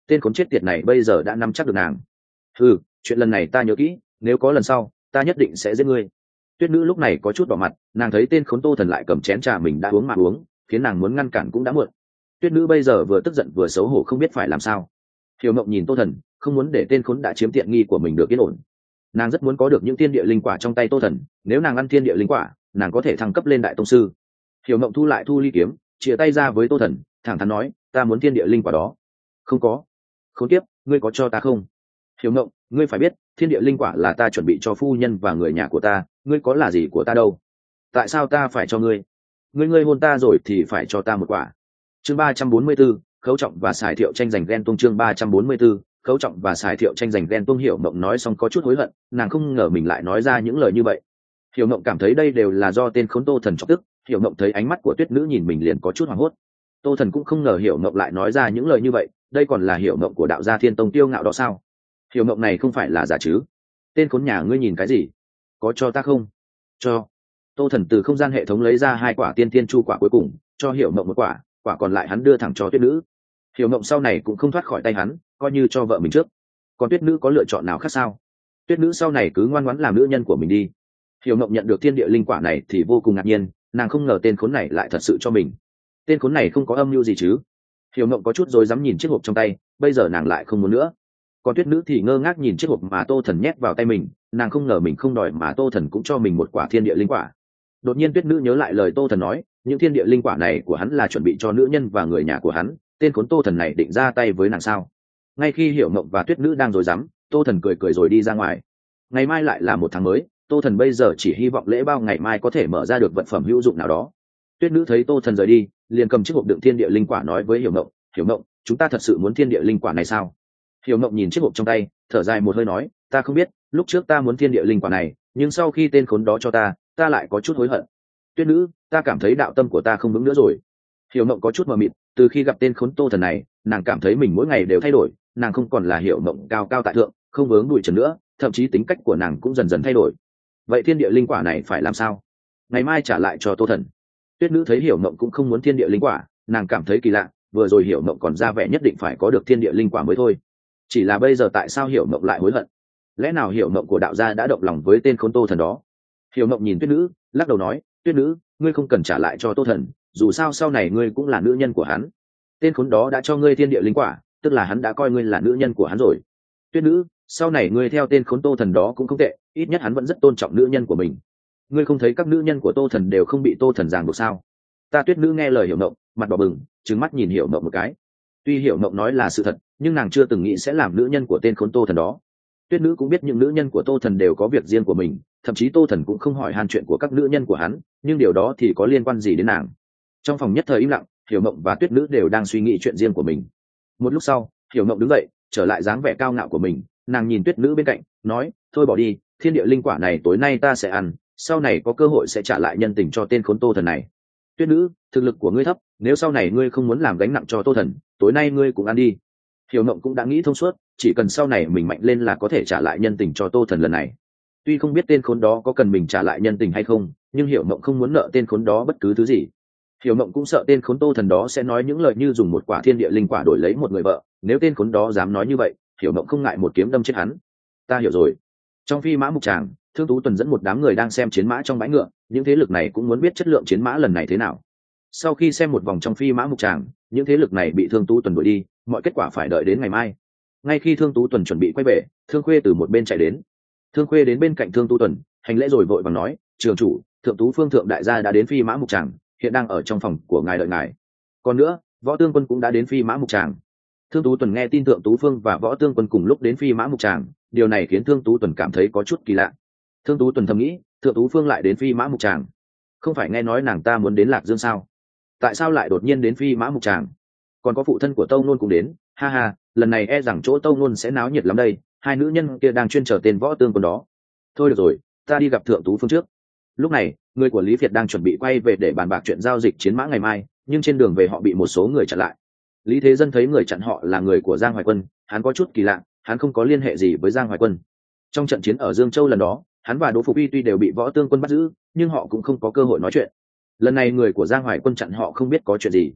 tên khốn chết tiệt này bây giờ đã nắm chắc được nàng. Ừ, chuyện lần này ta nhớ kỹ, nếu có lần sau ta nhất định sẽ giết ngươi. Tuyết nữ lúc này có chút đỏ mặt, nàng thấy tên khốn Tô Thần lại cầm chén trà mình đã uống mà uống, khiến nàng muốn ngăn cản cũng đã muộn. Tuyết nữ bây giờ vừa tức giận vừa xấu hổ không biết phải làm sao. Hiểu Mộng nhìn Tô Thần, không muốn để tên khốn đã chiếm tiện nghi của mình được yên ổn. Nàng rất muốn có được những thiên địa linh quả trong tay Tô Thần, nếu nàng ăn thiên địa linh quả, nàng có thể thăng cấp lên đại tông sư. Hiểu Mộng thu lại thu ly kiếm, chia tay ra với Tô Thần, thẳng thắn nói, ta muốn thiên địa linh quả đó. Không có. Khốn kiếp, ngươi có cho ta không? Hiểu Mộng, ngươi phải biết, thiên địa linh quả là ta chuẩn bị cho phu nhân và người nhà của ta, ngươi có là gì của ta đâu? Tại sao ta phải cho ngươi? Ngươi ngươi hôn ta rồi thì phải cho ta một quả. Chương ba trăm bốn mươi 4, Khấu Trọng và Sải Thiệu tranh giành ghen tuông. Chương ba trăm bốn mươi 4, Khấu Trọng và Sải Thiệu tranh giành ghen tuông. Hiểu Mộng nói xong có chút hối hận, nàng không ngờ mình lại nói ra những lời như vậy. Hiểu Mộng cảm thấy đây đều là do tên khốn Tô Thần chọc tức. Hiểu Mộng thấy ánh mắt của Tuyết nữ nhìn mình liền có chút hoảng hốt. Tô Thần cũng không ngờ Hiểu Mộng lại nói ra những lời như vậy, đây còn là Hiểu Mộng của đạo gia Thiên Tông tiêu ngạo đó sao? Hiểu Mộng này không phải là giả chứ? Tên khốn nhà ngươi nhìn cái gì? Có cho ta không? Cho. Tô Thần từ không gian hệ thống lấy ra hai quả tiên tiên chu quả cuối cùng, cho Hiểu Mộng một quả, quả còn lại hắn đưa thẳng cho Tuyết nữ. Hiểu Mộng sau này cũng không thoát khỏi tay hắn, coi như cho vợ mình trước. Còn Tuyết nữ có lựa chọn nào khác sao? Tuyết nữ sau này cứ ngoan ngoãn làm nữ nhân của mình đi. Hiểu Mộng nhận được thiên địa linh quả này thì vô cùng ngạc nhiên, nàng không ngờ tên khốn này lại thật sự cho mình. Tên khốn này không có âm mưu gì chứ? Hiểu Mộng có chút rồi dám nhìn chiếc hộp trong tay, bây giờ nàng lại không muốn nữa. Còn Tuyết nữ thì ngơ ngác nhìn chiếc hộp mà Tô Thần nhét vào tay mình, nàng không ngờ mình không đòi mà Tô Thần cũng cho mình một quả thiên địa linh quả. Đột nhiên Tuyết nữ nhớ lại lời Tô Thần nói, những thiên địa linh quả này của hắn là chuẩn bị cho nữ nhân và người nhà của hắn, tên khốn Tô Thần này định ra tay với nàng sao? Ngay khi Hiểu Mộng và Tuyết nữ đang rối rắm, Tô Thần cười cười rồi đi ra ngoài. Ngày mai lại là một tháng mới, Tô Thần bây giờ chỉ hy vọng lễ bao ngày mai có thể mở ra được vật phẩm hữu dụng nào đó. Tuyết nữ thấy Tô Thần rời đi, liền cầm chiếc hộp đựng thiên địa linh quả nói với Hiểu Mộng, Hiểu Mộng, chúng ta thật sự muốn thiên địa linh quả này sao? Hiểu Mộng nhìn chiếc hộp trong tay, thở dài một hơi nói, ta không biết, lúc trước ta muốn thiên địa linh quả này, nhưng sau khi tên khốn đó cho ta, ta lại có chút hối hận. Tuyết nữ, ta cảm thấy đạo tâm của ta không vững nữa rồi. Hiểu Mộng có chút mờ mịt, từ khi gặp tên khốn Tô Thần này, nàng cảm thấy mình mỗi ngày đều thay đổi, nàng không còn là Hiểu Mộng cao cao tại thượng, không vướng bụi trần nữa, thậm chí tính cách của nàng cũng dần dần thay đổi. Vậy thiên địa linh quả này phải làm sao? Ngày mai trả lại cho Tô Thần. Tuyết nữ thấy Hiểu Mộng cũng không muốn thiên địa linh quả, nàng cảm thấy kỳ lạ, vừa rồi Hiểu Mộng còn ra vẻ nhất định phải có được thiên địa linh quả mới thôi. Chỉ là bây giờ tại sao Hiểu Mộng lại hối hận? Lẽ nào Hiểu Mộng của đạo gia đã động lòng với tên khốn Tô Thần đó? Hiểu Mộng nhìn Tuyết nữ, lắc đầu nói, Tuyết nữ, ngươi không cần trả lại cho Tô Thần, dù sao sau này ngươi cũng là nữ nhân của hắn. Tên khốn đó đã cho ngươi thiên địa linh quả, tức là hắn đã coi ngươi là nữ nhân của hắn rồi. Tuyết nữ, sau này ngươi theo tên khốn Tô Thần đó cũng không tệ, ít nhất hắn vẫn rất tôn trọng nữ nhân của mình. Ngươi không thấy các nữ nhân của Tô Thần đều không bị Tô Thần ràng buộc sao? Ta Tuyết nữ nghe lời Hiểu Mộng, mặt đỏ bừng, trừng mắt nhìn Hiểu Mộng một cái. Tuy Hiểu Mộng nói là sự thật, nhưng nàng chưa từng nghĩ sẽ làm nữ nhân của tên khốn Tô Thần đó. Tuyết nữ cũng biết những nữ nhân của Tô Thần đều có việc riêng của mình, thậm chí Tô Thần cũng không hỏi han chuyện của các nữ nhân của hắn, nhưng điều đó thì có liên quan gì đến nàng? Trong phòng nhất thời im lặng, Hiểu Mộng và Tuyết nữ đều đang suy nghĩ chuyện riêng của mình. Một lúc sau, Hiểu Mộng đứng dậy, trở lại dáng vẻ cao ngạo của mình, nàng nhìn Tuyết nữ bên cạnh, nói, thôi bỏ đi, thiên địa linh quả này tối nay ta sẽ ăn, sau này có cơ hội sẽ trả lại nhân tình cho tên khốn Tô Thần này. Tuyết nữ, thực lực của ngươi thấp, nếu sau này ngươi không muốn làm gánh nặng cho Tô Thần, tối nay ngươi cũng ăn đi. Hiểu Mộng cũng đã nghĩ thông suốt, chỉ cần sau này mình mạnh lên là có thể trả lại nhân tình cho Tô Thần lần này. Tuy không biết tên khốn đó có cần mình trả lại nhân tình hay không, nhưng Hiểu Mộng không muốn nợ tên khốn đó bất cứ thứ gì. Hiểu Mộng cũng sợ tên khốn Tô Thần đó sẽ nói những lời như dùng một quả thiên địa linh quả đổi lấy một người vợ, nếu tên khốn đó dám nói như vậy, Hiểu Mộng không ngại một kiếm đâm chết hắn. Ta hiểu rồi. Trong phi mã mục tràng, Thương Tú Tuần dẫn một đám người đang xem chiến mã trong bãi ngựa, những thế lực này cũng muốn biết chất lượng chiến mã lần này thế nào. Sau khi xem một vòng trong phi mã mục tràng, những thế lực này bị Thương Tú Tuần đuổi đi, mọi kết quả phải đợi đến ngày mai. Ngay khi Thương Tú Tuần chuẩn bị quay về, Thương Khuê từ một bên chạy đến. Thương Khuê đến bên cạnh Thương Tú Tuần, hành lễ rồi vội vàng nói, trường chủ, Thượng Tú Phương thượng đại gia đã đến phi mã mục tràng, hiện đang ở trong phòng của ngài đợi ngài. Còn nữa, Võ Tương Quân cũng đã đến phi mã mục tràng. Thương Tú Tuần nghe tin Thượng Tú Phương và Võ Tương Quân cùng lúc đến phi mã mục tràng, điều này khiến Thương Tú Tuần cảm thấy có chút kỳ lạ. Thương Tú Tuần thầm nghĩ, Thượng Tú Phương lại đến phi mã mục tràng, không phải nghe nói nàng ta muốn đến Lạc Dương sao? Tại sao lại đột nhiên đến phi mã mục tràng? Còn có phụ thân của Tâu Nôn cũng đến, ha ha, lần này e rằng chỗ Tâu Nôn sẽ náo nhiệt lắm đây, hai nữ nhân kia đang chuyên chờ tên Võ Tương Quân đó. Thôi được rồi, ta đi gặp Thượng Tú Phương trước. Lúc này, người của Lý Việt đang chuẩn bị quay về để bàn bạc chuyện giao dịch chiến mã ngày mai, nhưng trên đường về họ bị một số người chặn lại. Lý Thế Dân thấy người chặn họ là người của Giang Hoài Quân, hắn có chút kỳ lạ, hắn không có liên hệ gì với Giang Hoài Quân. Trong trận chiến ở Dương Châu lần đó, hắn và Đỗ Phục Uy tuy đều bị Võ Tương Quân bắt giữ, nhưng họ cũng không có cơ hội nói chuyện. Lần này người của Giang Hoài Quân chặn họ không biết có chuyện gì.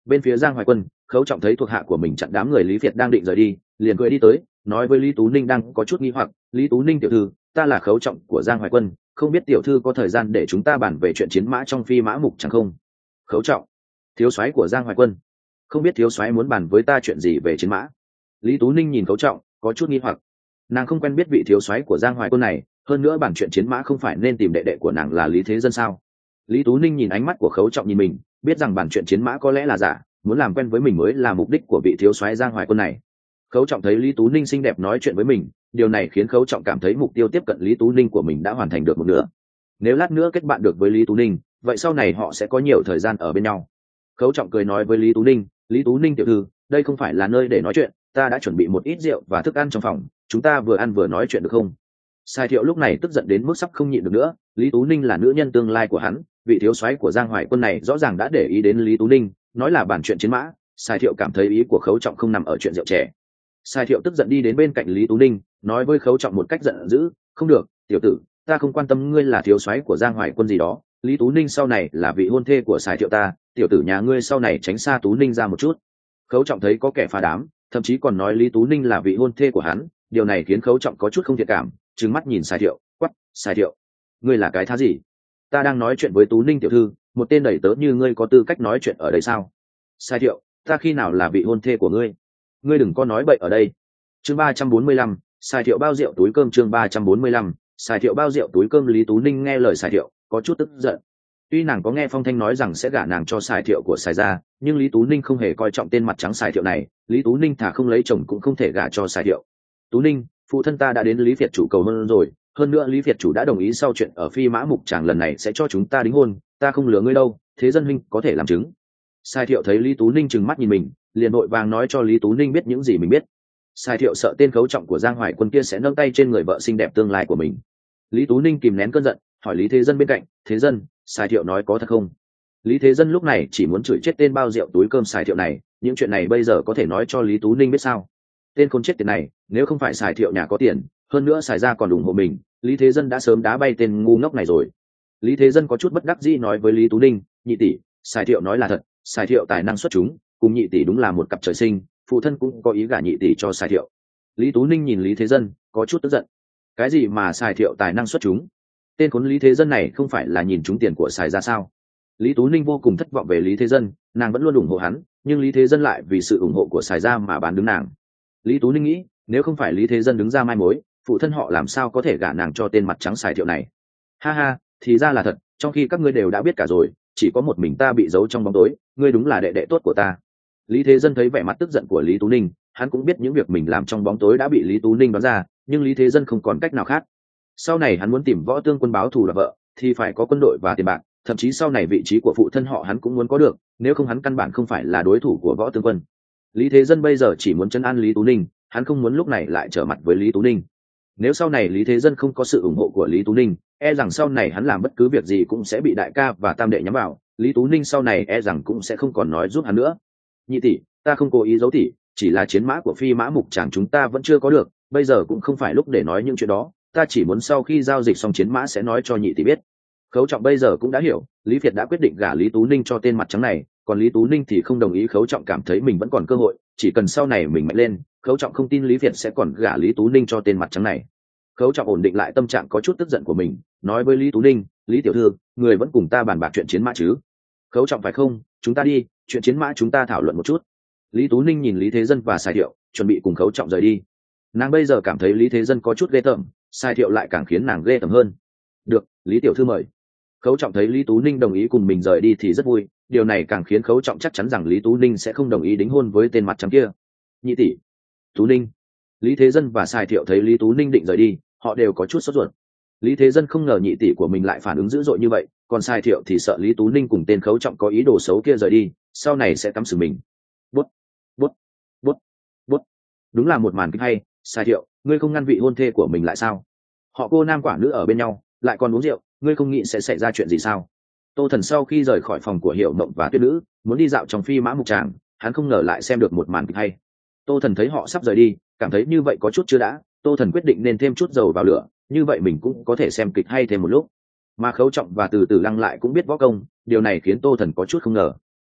Bên phía Giang Hoài Quân, Khấu Trọng thấy thuộc hạ của mình chặn đám người Lý Việt đang định rời đi, liền cười đi tới, nói với Lý Tú Ninh đang có chút nghi hoặc, Lý Tú Ninh tiểu thư, ta là Khấu Trọng của Giang Hoài Quân, không biết tiểu thư có thời gian để chúng ta bàn về chuyện chiến mã trong phi mã mục chẳng không? Khấu Trọng, thiếu soái của Giang Hoài Quân, không biết thiếu soái muốn bàn với ta chuyện gì về chiến mã? Lý Tú Ninh nhìn Khấu Trọng, có chút nghi hoặc. Nàng không quen biết vị thiếu soái của Giang Hoài Quân này, hơn nữa bản chuyện chiến mã không phải nên tìm đệ đệ của nàng là Lý Thế Dân sao? Lý Tú Ninh nhìn ánh mắt của Khấu Trọng nhìn mình, biết rằng bản chuyện chiến mã có lẽ là giả, muốn làm quen với mình mới là mục đích của vị thiếu soái Giang Hoài Quân này. Khấu Trọng thấy Lý Tú Ninh xinh đẹp nói chuyện với mình, điều này khiến Khấu Trọng cảm thấy mục tiêu tiếp cận Lý Tú Ninh của mình đã hoàn thành được một nửa. Nếu lát nữa kết bạn được với Lý Tú Ninh, vậy sau này họ sẽ có nhiều thời gian ở bên nhau. Khấu Trọng cười nói với Lý Tú Ninh, Lý Tú Ninh tiểu thư, đây không phải là nơi để nói chuyện, ta đã chuẩn bị một ít rượu và thức ăn trong phòng, chúng ta vừa ăn vừa nói chuyện được không? Sai Thiệu lúc này tức giận đến mức sắp không nhịn được nữa, Lý Tú Ninh là nữ nhân tương lai của hắn, vị thiếu soái của Giang Hoài Quân này rõ ràng đã để ý đến Lý Tú Ninh, nói là bản chuyện chiến mã. Sai Thiệu cảm thấy ý của Khấu Trọng không nằm ở chuyện rượu chè. Sai Thiệu tức giận đi đến bên cạnh Lý Tú Ninh, nói với Khấu Trọng một cách giận dữ, không được, tiểu tử, ta không quan tâm ngươi là thiếu soái của Giang Hoài Quân gì đó, Lý Tú Ninh sau này là vị hôn thê của Sai Thiệu ta, tiểu tử nhà ngươi sau này tránh xa Tú Ninh ra một chút. Khấu Trọng thấy có kẻ phá đám, thậm chí còn nói Lý Tú Ninh là vị hôn thê của hắn, điều này khiến Khấu Trọng có chút không thiện cảm, trừng mắt nhìn Sai Thiệu, quắc, Sai Thiệu, ngươi là cái thá gì? Ta đang nói chuyện với Tú Ninh tiểu thư, một tên đẩy tớ như ngươi có tư cách nói chuyện ở đây sao? Sai Thiệu, ta khi nào là vị hôn thê của ngươi? Ngươi đừng có nói bậy ở đây. Chương ba trăm bốn mươi lăm, Sai Thiệu bao rượu túi cơm. Chương ba trăm bốn mươi lăm, Sai Thiệu bao rượu túi cơm. Lý Tú Ninh nghe lời Sai Thiệu, có chút tức giận. Tuy nàng có nghe Phong Thanh nói rằng sẽ gả nàng cho Sai Thiệu của Sai gia, nhưng Lý Tú Ninh không hề coi trọng tên mặt trắng Sai Thiệu này, Lý Tú Ninh thà không lấy chồng cũng không thể gả cho Sai Thiệu. Tú Ninh, phụ thân ta đã đến Lý Việt chủ cầu hôn rồi, hơn nữa Lý Việt chủ đã đồng ý sau chuyện ở phi mã mục tràng lần này sẽ cho chúng ta đính hôn, ta không lừa ngươi đâu, Thế Dân huynh có thể làm chứng. Sai Thiệu thấy Lý Tú Ninh trừng mắt nhìn mình, liền vội vàng nói cho Lý Tú Ninh biết những gì mình biết. Sai Thiệu sợ tên Khấu Trọng của Giang Hoài Quân kia sẽ nâng tay trên người vợ xinh đẹp tương lai của mình. Lý Tú Ninh kìm nén cơn giận, hỏi Lý Thế Dân bên cạnh, Thế Dân, Sai Thiệu nói có thật không? Lý Thế Dân lúc này chỉ muốn chửi chết tên bao rượu túi cơm Sai Thiệu này, những chuyện này bây giờ có thể nói cho Lý Tú Ninh biết sao? Tên khốn chết tiền này, nếu không phải Sai Thiệu nhà có tiền, hơn nữa Sai gia còn ủng hộ mình, Lý Thế Dân đã sớm đá bay tên ngu ngốc này rồi. Lý Thế Dân có chút bất đắc dĩ nói với Lý Tú Ninh, nhị tỷ, Sai Thiệu nói là thật, Sai Thiệu tài năng xuất chúng, cùng nhị tỷ đúng là một cặp trời sinh, phụ thân cũng có ý gả nhị tỷ cho Sai Thiệu. Lý Tú Ninh nhìn Lý Thế Dân, có chút tức giận. Cái gì mà Sai Thiệu tài năng xuất chúng? Tên khốn Lý Thế Dân này không phải là nhìn trúng tiền của Sai ra sao? Lý Tú Ninh vô cùng thất vọng về Lý Thế Dân, nàng vẫn luôn ủng hộ hắn, nhưng Lý Thế Dân lại vì sự ủng hộ của Sai ra mà bán đứng nàng. Lý Tú Ninh nghĩ, nếu không phải Lý Thế Dân đứng ra mai mối, phụ thân họ làm sao có thể gả nàng cho tên mặt trắng Sai Thiệu này? Ha ha, thì ra là thật, trong khi các ngươi đều đã biết cả rồi, chỉ có một mình ta bị giấu trong bóng tối, ngươi đúng là đệ đệ tốt của ta. Lý Thế Dân thấy vẻ mặt tức giận của Lý Tú Ninh, hắn cũng biết những việc mình làm trong bóng tối đã bị Lý Tú Ninh đoán ra, nhưng Lý Thế Dân không còn cách nào khác. Sau này hắn muốn tìm Võ Tương Quân báo thù là vợ, thì phải có quân đội và tiền bạc, thậm chí sau này vị trí của phụ thân họ hắn cũng muốn có được, nếu không hắn căn bản không phải là đối thủ của Võ Tương Quân. Lý Thế Dân bây giờ chỉ muốn trấn an Lý Tú Ninh, hắn không muốn lúc này lại trở mặt với Lý Tú Ninh. Nếu sau này Lý Thế Dân không có sự ủng hộ của Lý Tú Ninh, e rằng sau này hắn làm bất cứ việc gì cũng sẽ bị đại ca và tam đệ nhắm vào, Lý Tú Ninh sau này e rằng cũng sẽ không còn nói giúp hắn nữa. Nhị tỷ, ta không cố ý giấu tỷ, chỉ là chiến mã của phi mã mục tràng chúng ta vẫn chưa có được, bây giờ cũng không phải lúc để nói những chuyện đó, ta chỉ muốn sau khi giao dịch xong chiến mã sẽ nói cho nhị tỷ biết. Khấu Trọng bây giờ cũng đã hiểu, Lý Việt đã quyết định gả Lý Tú Ninh cho tên mặt trắng này, còn Lý Tú Ninh thì không đồng ý. Khấu Trọng cảm thấy mình vẫn còn cơ hội, chỉ cần sau này mình mạnh lên, Khấu Trọng không tin Lý Việt sẽ còn gả Lý Tú Ninh cho tên mặt trắng này. Khấu Trọng ổn định lại tâm trạng có chút tức giận của mình, nói với Lý Tú Ninh, Lý tiểu thư, người vẫn cùng ta bàn bạc chuyện chiến mã chứ? Khấu Trọng phải không? Chúng ta đi, chuyện chiến mã chúng ta thảo luận một chút. Lý Tú Ninh nhìn Lý Thế Dân và Sai Thiệu, chuẩn bị cùng Khấu Trọng rời đi. Nàng bây giờ cảm thấy Lý Thế Dân có chút ghê tởm, Sai Thiệu lại càng khiến nàng ghê tởm hơn. Được, Lý tiểu thư mời. Khấu Trọng thấy Lý Tú Ninh đồng ý cùng mình rời đi thì rất vui, điều này càng khiến Khấu Trọng chắc chắn rằng Lý Tú Ninh sẽ không đồng ý đính hôn với tên mặt trắng kia. Nhị tỷ, Tú Ninh. Lý Thế Dân và Sai Thiệu thấy Lý Tú Ninh định rời đi, họ đều có chút sốt ruột. Lý Thế Dân không ngờ nhị tỷ của mình lại phản ứng dữ dội như vậy, còn Sai Thiệu thì sợ Lý Tú Ninh cùng tên Khấu Trọng có ý đồ xấu kia rời đi, sau này sẽ cắm xử mình. Bút, bút, bút, bút. Đúng là một màn kịch hay. Sai Thiệu, ngươi không ngăn vị hôn thê của mình lại sao? Họ cô nam quả nữ ở bên nhau, lại còn uống rượu, ngươi không nghĩ sẽ xảy ra chuyện gì sao? Tô Thần sau khi rời khỏi phòng của Hiểu Mộng và Tuyết Nữ, muốn đi dạo trong phi mã mục tràng, hắn không ngờ lại xem được một màn kịch hay. Tô Thần thấy họ sắp rời đi, cảm thấy như vậy có chút chưa đã, Tô Thần quyết định nên thêm chút dầu vào lửa, như vậy mình cũng có thể xem kịch hay thêm một lúc. Mà Khấu Trọng và Từ Từ Lăng lại cũng biết võ công, điều này khiến Tô Thần có chút không ngờ.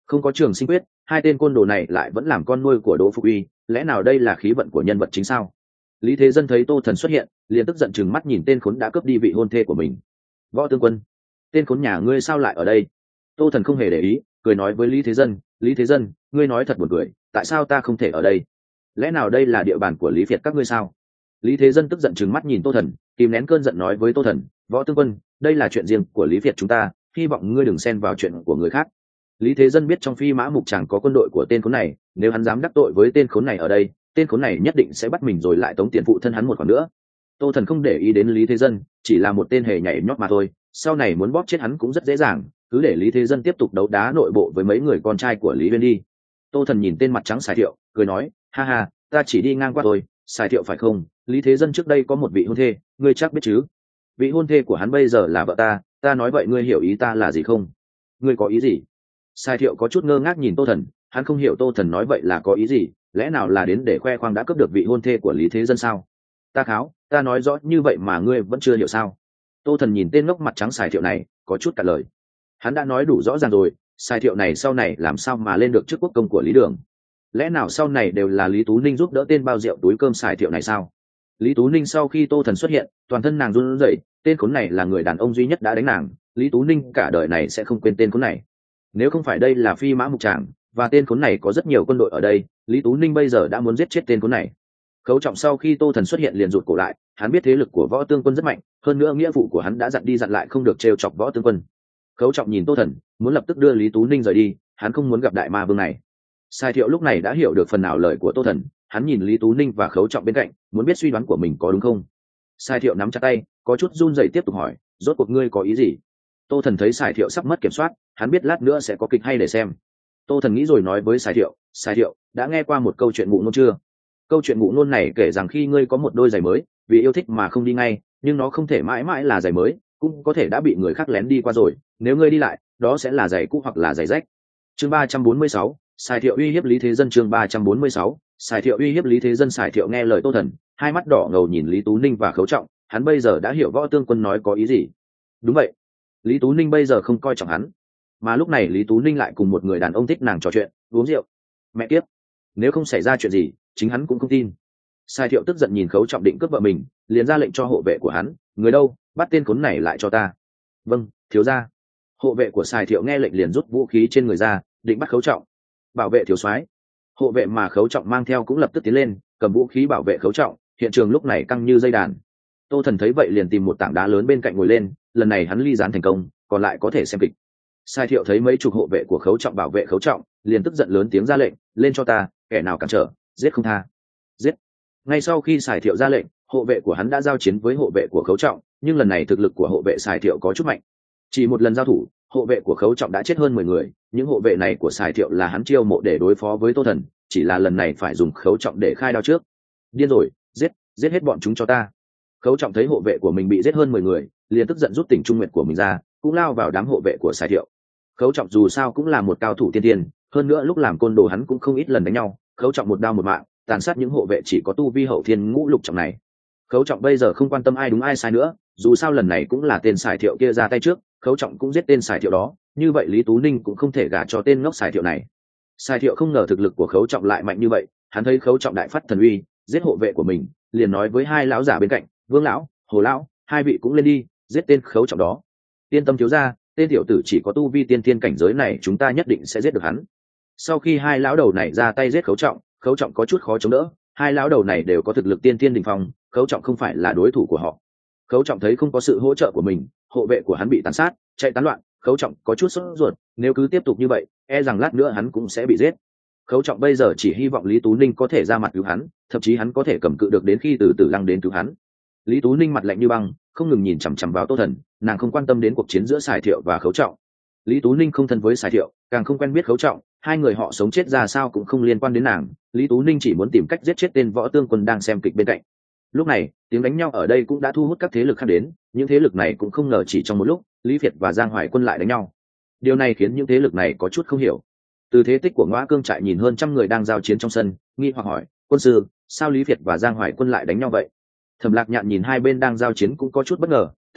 Không có trường sinh quyết, hai tên côn đồ này lại vẫn làm con nuôi của Đỗ Phục Uy, lẽ nào đây là khí vận của nhân vật chính sao? Lý Thế Dân thấy Tô Thần xuất hiện, liền tức giận chừng mắt nhìn tên khốn đã cướp đi vị hôn thê của mình. Võ Tương Quân, tên khốn nhà ngươi sao lại ở đây? Tô Thần không hề để ý, cười nói với Lý Thế Dân, Lý Thế Dân, ngươi nói thật buồn cười, tại sao ta không thể ở đây? Lẽ nào đây là địa bàn của Lý Việt các ngươi sao? Lý Thế Dân tức giận chừng mắt nhìn Tô Thần, kìm nén cơn giận nói với Tô Thần, Võ Tương Quân, đây là chuyện riêng của Lý Việt chúng ta, hy vọng ngươi đừng xen vào chuyện của người khác. Lý Thế Dân biết trong Phi Mã Mục Tràng có quân đội của tên khốn này, nếu hắn dám đắc tội với tên khốn này ở đây, tên khốn này nhất định sẽ bắt mình rồi lại tống tiền phụ thân hắn một khoản nữa. Tô Thần không để ý đến Lý Thế Dân, chỉ là một tên hề nhảy nhót mà thôi, sau này muốn bóp chết hắn cũng rất dễ dàng, cứ để Lý Thế Dân tiếp tục đấu đá nội bộ với mấy người con trai của Lý Uyên đi. Tô Thần nhìn tên mặt trắng Sài Thiệu, cười nói, ha ha, ta chỉ đi ngang qua thôi, Sài Thiệu phải không? Lý Thế Dân trước đây có một vị hôn thê, ngươi chắc biết chứ? Vị hôn thê của hắn bây giờ là vợ ta, ta nói vậy ngươi hiểu ý ta là gì không? Ngươi có ý gì? Sài Thiệu có chút ngơ ngác nhìn Tô Thần, hắn không hiểu Tô Thần nói vậy là có ý gì, lẽ nào là đến để khoe khoang đã cướp được vị hôn thê của Lý Thế Dân sao? Ta kháo, ta nói rõ như vậy mà ngươi vẫn chưa hiểu sao? Tô Thần nhìn tên ngốc mặt trắng Sài Thiệu này, có chút cả lời. Hắn đã nói đủ rõ ràng rồi, Sài Thiệu này sau này làm sao mà lên được chức quốc công của Lý Đường? Lẽ nào sau này đều là Lý Tú Ninh giúp đỡ tên bao rượu túi cơm Sài Thiệu này sao? Lý Tú Ninh sau khi Tô Thần xuất hiện, toàn thân nàng run rẩy, tên khốn này là người đàn ông duy nhất đã đánh nàng, Lý Tú Ninh cả đời này sẽ không quên tên khốn này. Nếu không phải đây là Phi Mã Mục Tràng và tên khốn này có rất nhiều quân đội ở đây, Lý Tú Ninh bây giờ đã muốn giết chết tên khốn này. Khấu Trọng sau khi Tô Thần xuất hiện liền rụt cổ lại, hắn biết thế lực của Võ Tương Quân rất mạnh, hơn nữa nghĩa vụ của hắn đã dặn đi dặn lại không được trêu chọc Võ Tương Quân. Khấu Trọng nhìn Tô Thần, muốn lập tức đưa Lý Tú Ninh rời đi, hắn không muốn gặp đại ma vương này. Sài Thiệu lúc này đã hiểu được phần nào lời của Tô Thần, hắn nhìn Lý Tú Ninh và Khấu Trọng bên cạnh, muốn biết suy đoán của mình có đúng không. Sài Thiệu nắm chặt tay, có chút run rẩy tiếp tục hỏi, rốt cuộc ngươi có ý gì? Tô Thần thấy Sài Thiệu sắp mất kiểm soát, hắn biết lát nữa sẽ có kịch hay để xem. Tô Thần nghĩ rồi nói với Sài Thiệu, Sài Thiệu, đã nghe qua một câu chuyện ngụ ngôn chưa? Câu chuyện ngụ ngôn này kể rằng khi ngươi có một đôi giày mới, vì yêu thích mà không đi ngay, nhưng nó không thể mãi mãi là giày mới, cũng có thể đã bị người khác lén đi qua rồi, nếu ngươi đi lại, đó sẽ là giày cũ hoặc là giày rách. Chương ba trăm bốn mươi sáu, Sài Thiệu uy hiếp Lý Thế Dân. Chương ba trăm bốn mươi sáu, Sài Thiệu uy hiếp Lý Thế Dân. Sài Thiệu nghe lời Tô Thần, hai mắt đỏ ngầu nhìn Lý Tú Ninh và Khấu Trọng, hắn bây giờ đã hiểu Võ Tương Quân nói có ý gì. Đúng vậy, Lý Tú Ninh bây giờ không coi trọng hắn, mà lúc này Lý Tú Ninh lại cùng một người đàn ông thích nàng trò chuyện, uống rượu. Mẹ kiếp, nếu không xảy ra chuyện gì, chính hắn cũng không tin. Sài Thiệu tức giận nhìn Khấu Trọng định cướp vợ mình, liền ra lệnh cho hộ vệ của hắn, người đâu, bắt tên khốn này lại cho ta. Vâng, thiếu gia. Hộ vệ của Sài Thiệu nghe lệnh liền rút vũ khí trên người ra, định bắt Khấu Trọng. Bảo vệ thiếu soái. Hộ vệ mà Khấu Trọng mang theo cũng lập tức tiến lên, cầm vũ khí bảo vệ Khấu Trọng, hiện trường lúc này căng như dây đàn. Tô Thần thấy vậy liền tìm một tảng đá lớn bên cạnh ngồi lên, lần này hắn ly gián thành công, còn lại có thể xem kịch. Sài Thiệu thấy mấy chục hộ vệ của Khấu Trọng bảo vệ Khấu Trọng, liền tức giận lớn tiếng ra lệnh, lên cho ta, kẻ nào cản trở, giết không tha. Giết. Ngay sau khi Sài Thiệu ra lệnh, hộ vệ của hắn đã giao chiến với hộ vệ của Khấu Trọng, nhưng lần này thực lực của hộ vệ Sài Thiệu có chút mạnh. Chỉ một lần giao thủ, hộ vệ của Khấu Trọng đã chết hơn mười người, những hộ vệ này của Sài Thiệu là hắn chiêu mộ để đối phó với Tô Thần, chỉ là lần này phải dùng Khấu Trọng để khai đao trước. Điên rồi, giết, giết hết bọn chúng cho ta. Khấu Trọng thấy hộ vệ của mình bị giết hơn mười người, liền tức giận rút tỉnh trung nguyện của mình ra, cũng lao vào đám hộ vệ của Sài Thiệu. Khấu Trọng dù sao cũng là một cao thủ tiên tiên, hơn nữa lúc làm côn đồ hắn cũng không ít lần đánh nhau, Khấu Trọng một đao một mạng, tàn sát những hộ vệ chỉ có tu vi hậu thiên ngũ lục trọng này. Khấu Trọng bây giờ không quan tâm ai đúng ai sai nữa, dù sao lần này cũng là tên Sài Thiệu kia ra tay trước, Khấu Trọng cũng giết tên Sài Thiệu đó, như vậy Lý Tú Ninh cũng không thể gả cho tên ngốc Sài Thiệu này. Sài Thiệu không ngờ thực lực của Khấu Trọng lại mạnh như vậy, hắn thấy Khấu Trọng đại phát thần uy, giết hộ vệ của mình, liền nói với hai lão giả bên cạnh, Vương lão, Hồ lão, hai vị cũng lên đi, giết tên Khấu Trọng đó. Yên tâm thiếu gia, tên tiểu tử chỉ có tu vi tiên thiên cảnh giới này, chúng ta nhất định sẽ giết được hắn. Sau khi hai lão đầu này ra tay giết Khấu Trọng, Khấu Trọng có chút khó chống đỡ, hai lão đầu này đều có thực lực tiên thiên đỉnh phong, Khấu Trọng không phải là đối thủ của họ. Khấu Trọng thấy không có sự hỗ trợ của mình, hộ vệ của hắn bị tàn sát, chạy tán loạn, Khấu Trọng có chút sốt ruột, nếu cứ tiếp tục như vậy, e rằng lát nữa hắn cũng sẽ bị giết. Khấu Trọng bây giờ chỉ hy vọng Lý Tú Ninh có thể ra mặt cứu hắn, thậm chí hắn có thể cầm cự được đến khi từ Tử Lăng đến cứu hắn. Lý Tú Ninh mặt lạnh như băng, không ngừng nhìn chằm chằm vào Tô Thần, nàng không quan tâm đến cuộc chiến giữa Sài Thiệu và Khấu Trọng. Lý Tú Ninh không thân với Sài Thiệu, càng không quen biết Khấu Trọng, hai người họ sống chết ra sao cũng không liên quan đến nàng. Lý Tú Ninh chỉ muốn tìm cách giết chết tên Võ Tương Quân đang xem kịch bên cạnh. Lúc này, tiếng đánh nhau ở đây cũng đã thu hút các thế lực khác đến, những thế lực này cũng không ngờ chỉ trong một lúc, Lý Việt và Giang Hoài Quân lại đánh nhau. Điều này khiến những thế lực này có chút không hiểu. Từ thế tích của Ngõa Cương trại nhìn hơn trăm người đang giao chiến trong sân, nghi hoặc hỏi, quân sư, sao Lý Việt và Giang Hoài Quân lại đánh nhau vậy? Thẩm Lạc Nhạn nhìn hai bên đang giao chiến cũng có chút bất ngờ,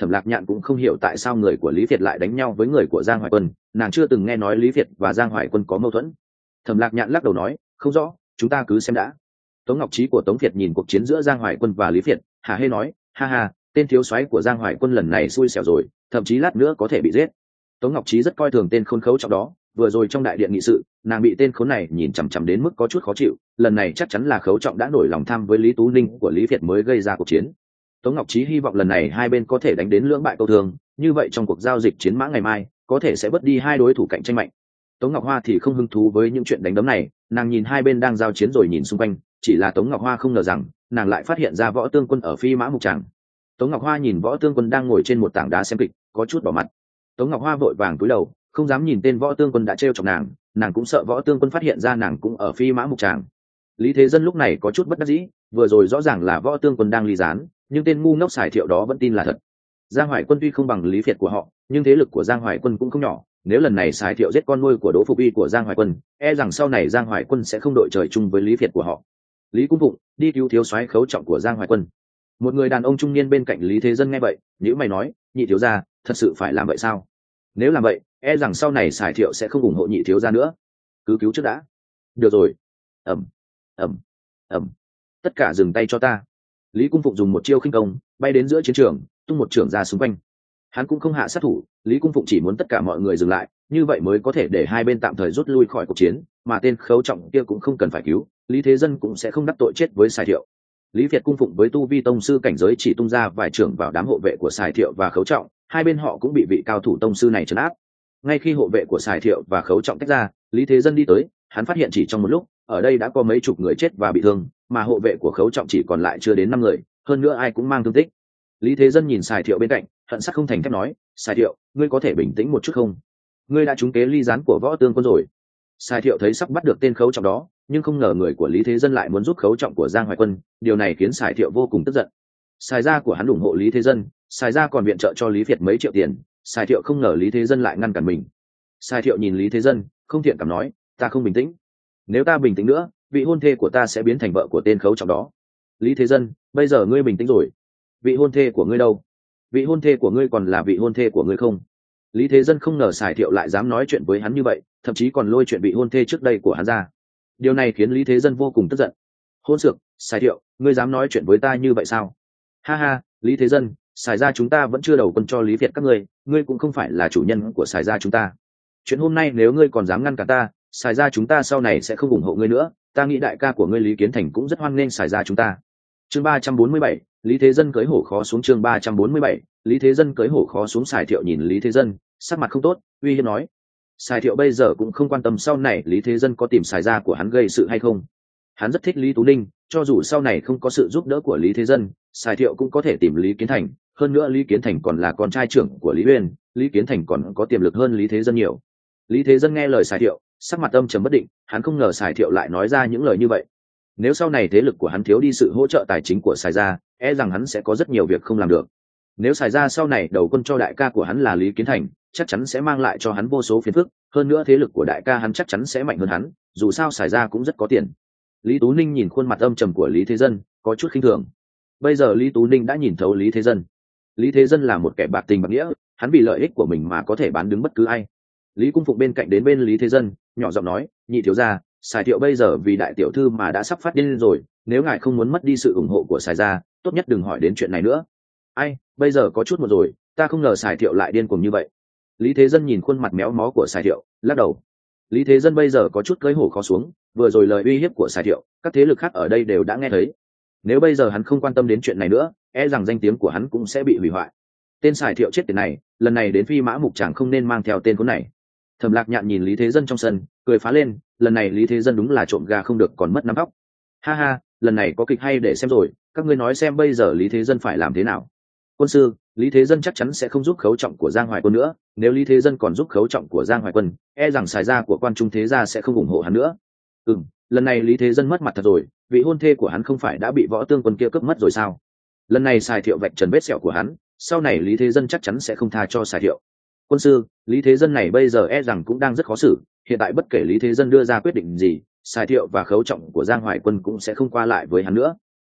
Thẩm Lạc Nhạn cũng không hiểu tại sao người của Lý Việt lại đánh nhau với người của Giang Hoài Quân, nàng chưa từng nghe nói Lý Việt và Giang Hoài Quân có mâu thuẫn. Thẩm Lạc Nhạn lắc đầu nói, không rõ, chúng ta cứ xem đã. Tống Ngọc Trí của Tống Việt nhìn cuộc chiến giữa Giang Hoài Quân và Lý Việt, hả hê nói, ha ha, tên thiếu soái của Giang Hoài Quân lần này xui xẻo rồi, thậm chí lát nữa có thể bị giết. Tống Ngọc Trí rất coi thường tên khốn khấu trong đó, vừa rồi trong đại điện nghị sự, nàng bị tên khốn này nhìn chằm chằm đến mức có chút khó chịu, lần này chắc chắn là khấu trọng đã nổi lòng tham với Lý Tú Ninh của Lý Việt mới gây ra cuộc chiến. Tống Ngọc Trí hy vọng lần này hai bên có thể đánh đến lưỡng bại câu thương, như vậy trong cuộc giao dịch chiến mã ngày mai có thể sẽ bớt đi hai đối thủ cạnh tranh mạnh. Tống Ngọc Hoa thì không hứng thú với những chuyện đánh đấm này, nàng nhìn hai bên đang giao chiến rồi nhìn xung quanh, chỉ là Tống Ngọc Hoa không ngờ rằng nàng lại phát hiện ra Võ Tương Quân ở phi mã mục tràng. Tống Ngọc Hoa nhìn Võ Tương Quân đang ngồi trên một tảng đá xem kịch, có chút đỏ mặt. Tống Ngọc Hoa vội vàng cúi đầu, không dám nhìn tên Võ Tương Quân đã trêu chọc nàng, nàng cũng sợ Võ Tương Quân phát hiện ra nàng cũng ở phi mã mục tràng. Lý Thế Dân lúc này có chút bất đắc dĩ, vừa rồi rõ ràng là Võ Tương Quân đang ly gián, nhưng tên ngu ngốc xài thiệu đó vẫn tin là thật. Giang Hoài Quân tuy không bằng Lý Việt của họ, nhưng thế lực của Giang Hoài Quân cũng không nhỏ, nếu lần này xài thiệu giết con nuôi của Đỗ Phục Y của Giang Hoài Quân, e rằng sau này Giang Hoài Quân sẽ không đội trời chung với Lý Việt của họ. Lý Cung Phụng, đi cứu thiếu soái khấu trọng của Giang Hoài Quân. Một người đàn ông trung niên bên cạnh Lý Thế Dân nghe vậy, nhíu mày nói, nhị thiếu gia, thật sự phải làm vậy sao? Nếu làm vậy, e rằng sau này xài thiệu sẽ không ủng hộ nhị thiếu gia nữa. Cứ cứu trước đã. Được rồi. Ẩm, ẩm, ẩm. Tất cả dừng tay cho ta. Lý Cung Phụng dùng một chiêu khinh công, bay đến giữa chiến trường, tung một chưởng ra xung quanh. Hắn cũng không hạ sát thủ, Lý Cung Phụng chỉ muốn tất cả mọi người dừng lại, như vậy mới có thể để hai bên tạm thời rút lui khỏi cuộc chiến, mà tên khấu trọng kia cũng không cần phải cứu, Lý Thế Dân cũng sẽ không đắc tội chết với Sài Thiệu. Lý Việt Cung Phụng với tu vi tông sư cảnh giới chỉ tung ra vài trưởng vào đám hộ vệ của Sài Thiệu và khấu trọng, hai bên họ cũng bị vị cao thủ tông sư này trấn áp. Ngay khi hộ vệ của Sài Thiệu và khấu trọng tách ra, Lý Thế Dân đi tới, hắn phát hiện chỉ trong một lúc, ở đây đã có mấy chục người chết và bị thương, mà hộ vệ của khấu trọng chỉ còn lại chưa đến năm người, hơn nữa ai cũng mang thương tích. Lý Thế Dân nhìn Sài Thiệu bên cạnh, hận sắc không thành thép nói, Sài Thiệu, ngươi có thể bình tĩnh một chút không? Ngươi đã trúng kế ly gián của Võ Tương Quân rồi. Sài Thiệu thấy sắp bắt được tên khấu trọng đó, nhưng không ngờ người của Lý Thế Dân lại muốn giúp khấu trọng của Giang Hoài Quân, điều này khiến Sài Thiệu vô cùng tức giận. Sài gia của hắn ủng hộ Lý Thế Dân, Sài gia còn viện trợ cho Lý Việt mấy triệu tiền, Sài Thiệu không ngờ Lý Thế Dân lại ngăn cản mình. Sài Thiệu nhìn Lý Thế Dân, không thiện cảm nói, ta không bình tĩnh. Nếu ta bình tĩnh nữa, vị hôn thê của ta sẽ biến thành vợ của tên khấu trọng đó. Lý Thế Dân, bây giờ ngươi bình tĩnh rồi. Vị hôn thê của ngươi đâu? Vị hôn thê của ngươi còn là vị hôn thê của ngươi không? Lý Thế Dân không ngờ Sài Thiệu lại dám nói chuyện với hắn như vậy, thậm chí còn lôi chuyện vị hôn thê trước đây của hắn ra. Điều này khiến Lý Thế Dân vô cùng tức giận. Hôn sược, Sài Thiệu, ngươi dám nói chuyện với ta như vậy sao? Ha ha, Lý Thế Dân, Sài gia chúng ta vẫn chưa đầu quân cho Lý Việt các ngươi, ngươi cũng không phải là chủ nhân của Sài gia chúng ta. Chuyện hôm nay nếu ngươi còn dám ngăn cản ta, Sài gia chúng ta sau này sẽ không ủng hộ ngươi nữa, ta nghĩ đại ca của ngươi Lý Kiến Thành cũng rất hoan nghênh Sài gia chúng ta. Chương ba trăm bốn mươi bảy, Lý Thế Dân cưỡi hổ khó xuống. Chương ba trăm bốn mươi bảy, Lý Thế Dân cưỡi hổ khó xuống. Sài Thiệu nhìn Lý Thế Dân, sắc mặt không tốt, uy hiếp nói. Sài Thiệu bây giờ cũng không quan tâm sau này Lý Thế Dân có tìm Sài gia của hắn gây sự hay không. Hắn rất thích Lý Tú Ninh, cho dù sau này không có sự giúp đỡ của Lý Thế Dân, Sài Thiệu cũng có thể tìm Lý Kiến Thành, hơn nữa Lý Kiến Thành còn là con trai trưởng của Lý Uyên, Lý Kiến Thành còn có tiềm lực hơn Lý Thế Dân nhiều. Lý Thế Dân nghe lời Sài Thiệu, sắc mặt âm trầm bất định, hắn không ngờ Sài Thiệu lại nói ra những lời như vậy. Nếu sau này thế lực của hắn thiếu đi sự hỗ trợ tài chính của Sài gia, e rằng hắn sẽ có rất nhiều việc không làm được. Nếu Sài gia sau này đầu quân cho đại ca của hắn là Lý Kiến Thành, chắc chắn sẽ mang lại cho hắn vô số phiền phức, hơn nữa thế lực của đại ca hắn chắc chắn sẽ mạnh hơn hắn, dù sao Sài gia cũng rất có tiền. Lý Tú Ninh nhìn khuôn mặt âm trầm của Lý Thế Dân, có chút khinh thường. Bây giờ Lý Tú Ninh đã nhìn thấu Lý Thế Dân. Lý Thế Dân là một kẻ bạc tình bạc nghĩa, hắn vì lợi ích của mình mà có thể bán đứng bất cứ ai. Lý Cung Phụng bên cạnh đến bên Lý Thế Dân, nhỏ giọng nói, nhị thiếu gia, Sài Thiệu bây giờ vì đại tiểu thư mà đã sắp phát điên rồi, nếu ngài không muốn mất đi sự ủng hộ của Sài gia, tốt nhất đừng hỏi đến chuyện này nữa. Ai, bây giờ có chút một rồi, ta không ngờ Sài Thiệu lại điên cuồng như vậy. Lý Thế Dân nhìn khuôn mặt méo mó của Sài Thiệu, lắc đầu. Lý Thế Dân bây giờ có chút cưỡi hổ khó xuống, vừa rồi lời uy hiếp của Sài Thiệu, các thế lực khác ở đây đều đã nghe thấy. Nếu bây giờ hắn không quan tâm đến chuyện này nữa, e rằng danh tiếng của hắn cũng sẽ bị hủy hoại. Tên Sài Thiệu chết tiệt này, lần này đến phi mã mục chàng không nên mang theo tên khốn này. Thẩm Lạc Nhạn nhìn Lý Thế Dân trong sân, cười phá lên, lần này Lý Thế Dân đúng là trộm gà không được còn mất nắm tóc. Ha ha, lần này có kịch hay để xem rồi, các ngươi nói xem bây giờ Lý Thế Dân phải làm thế nào. Quân sư, Lý Thế Dân chắc chắn sẽ không giúp khấu trọng của Giang Hoài Quân nữa, nếu Lý Thế Dân còn giúp khấu trọng của Giang Hoài Quân, e rằng Sài gia của Quan Trung thế gia sẽ không ủng hộ hắn nữa. Ừm, lần này Lý Thế Dân mất mặt thật rồi, vị hôn thê của hắn không phải đã bị Võ Tương Quân kia cướp mất rồi sao? Lần này Sài Thiệu vạch trần vết sẹo của hắn, sau này Lý Thế Dân chắc chắn sẽ không tha cho Sài Thiệu. Quân sư, Lý Thế Dân này bây giờ e rằng cũng đang rất khó xử, hiện tại bất kể Lý Thế Dân đưa ra quyết định gì, Sài Thiệu và khấu trọng của Giang Hoài Quân cũng sẽ không qua lại với hắn nữa.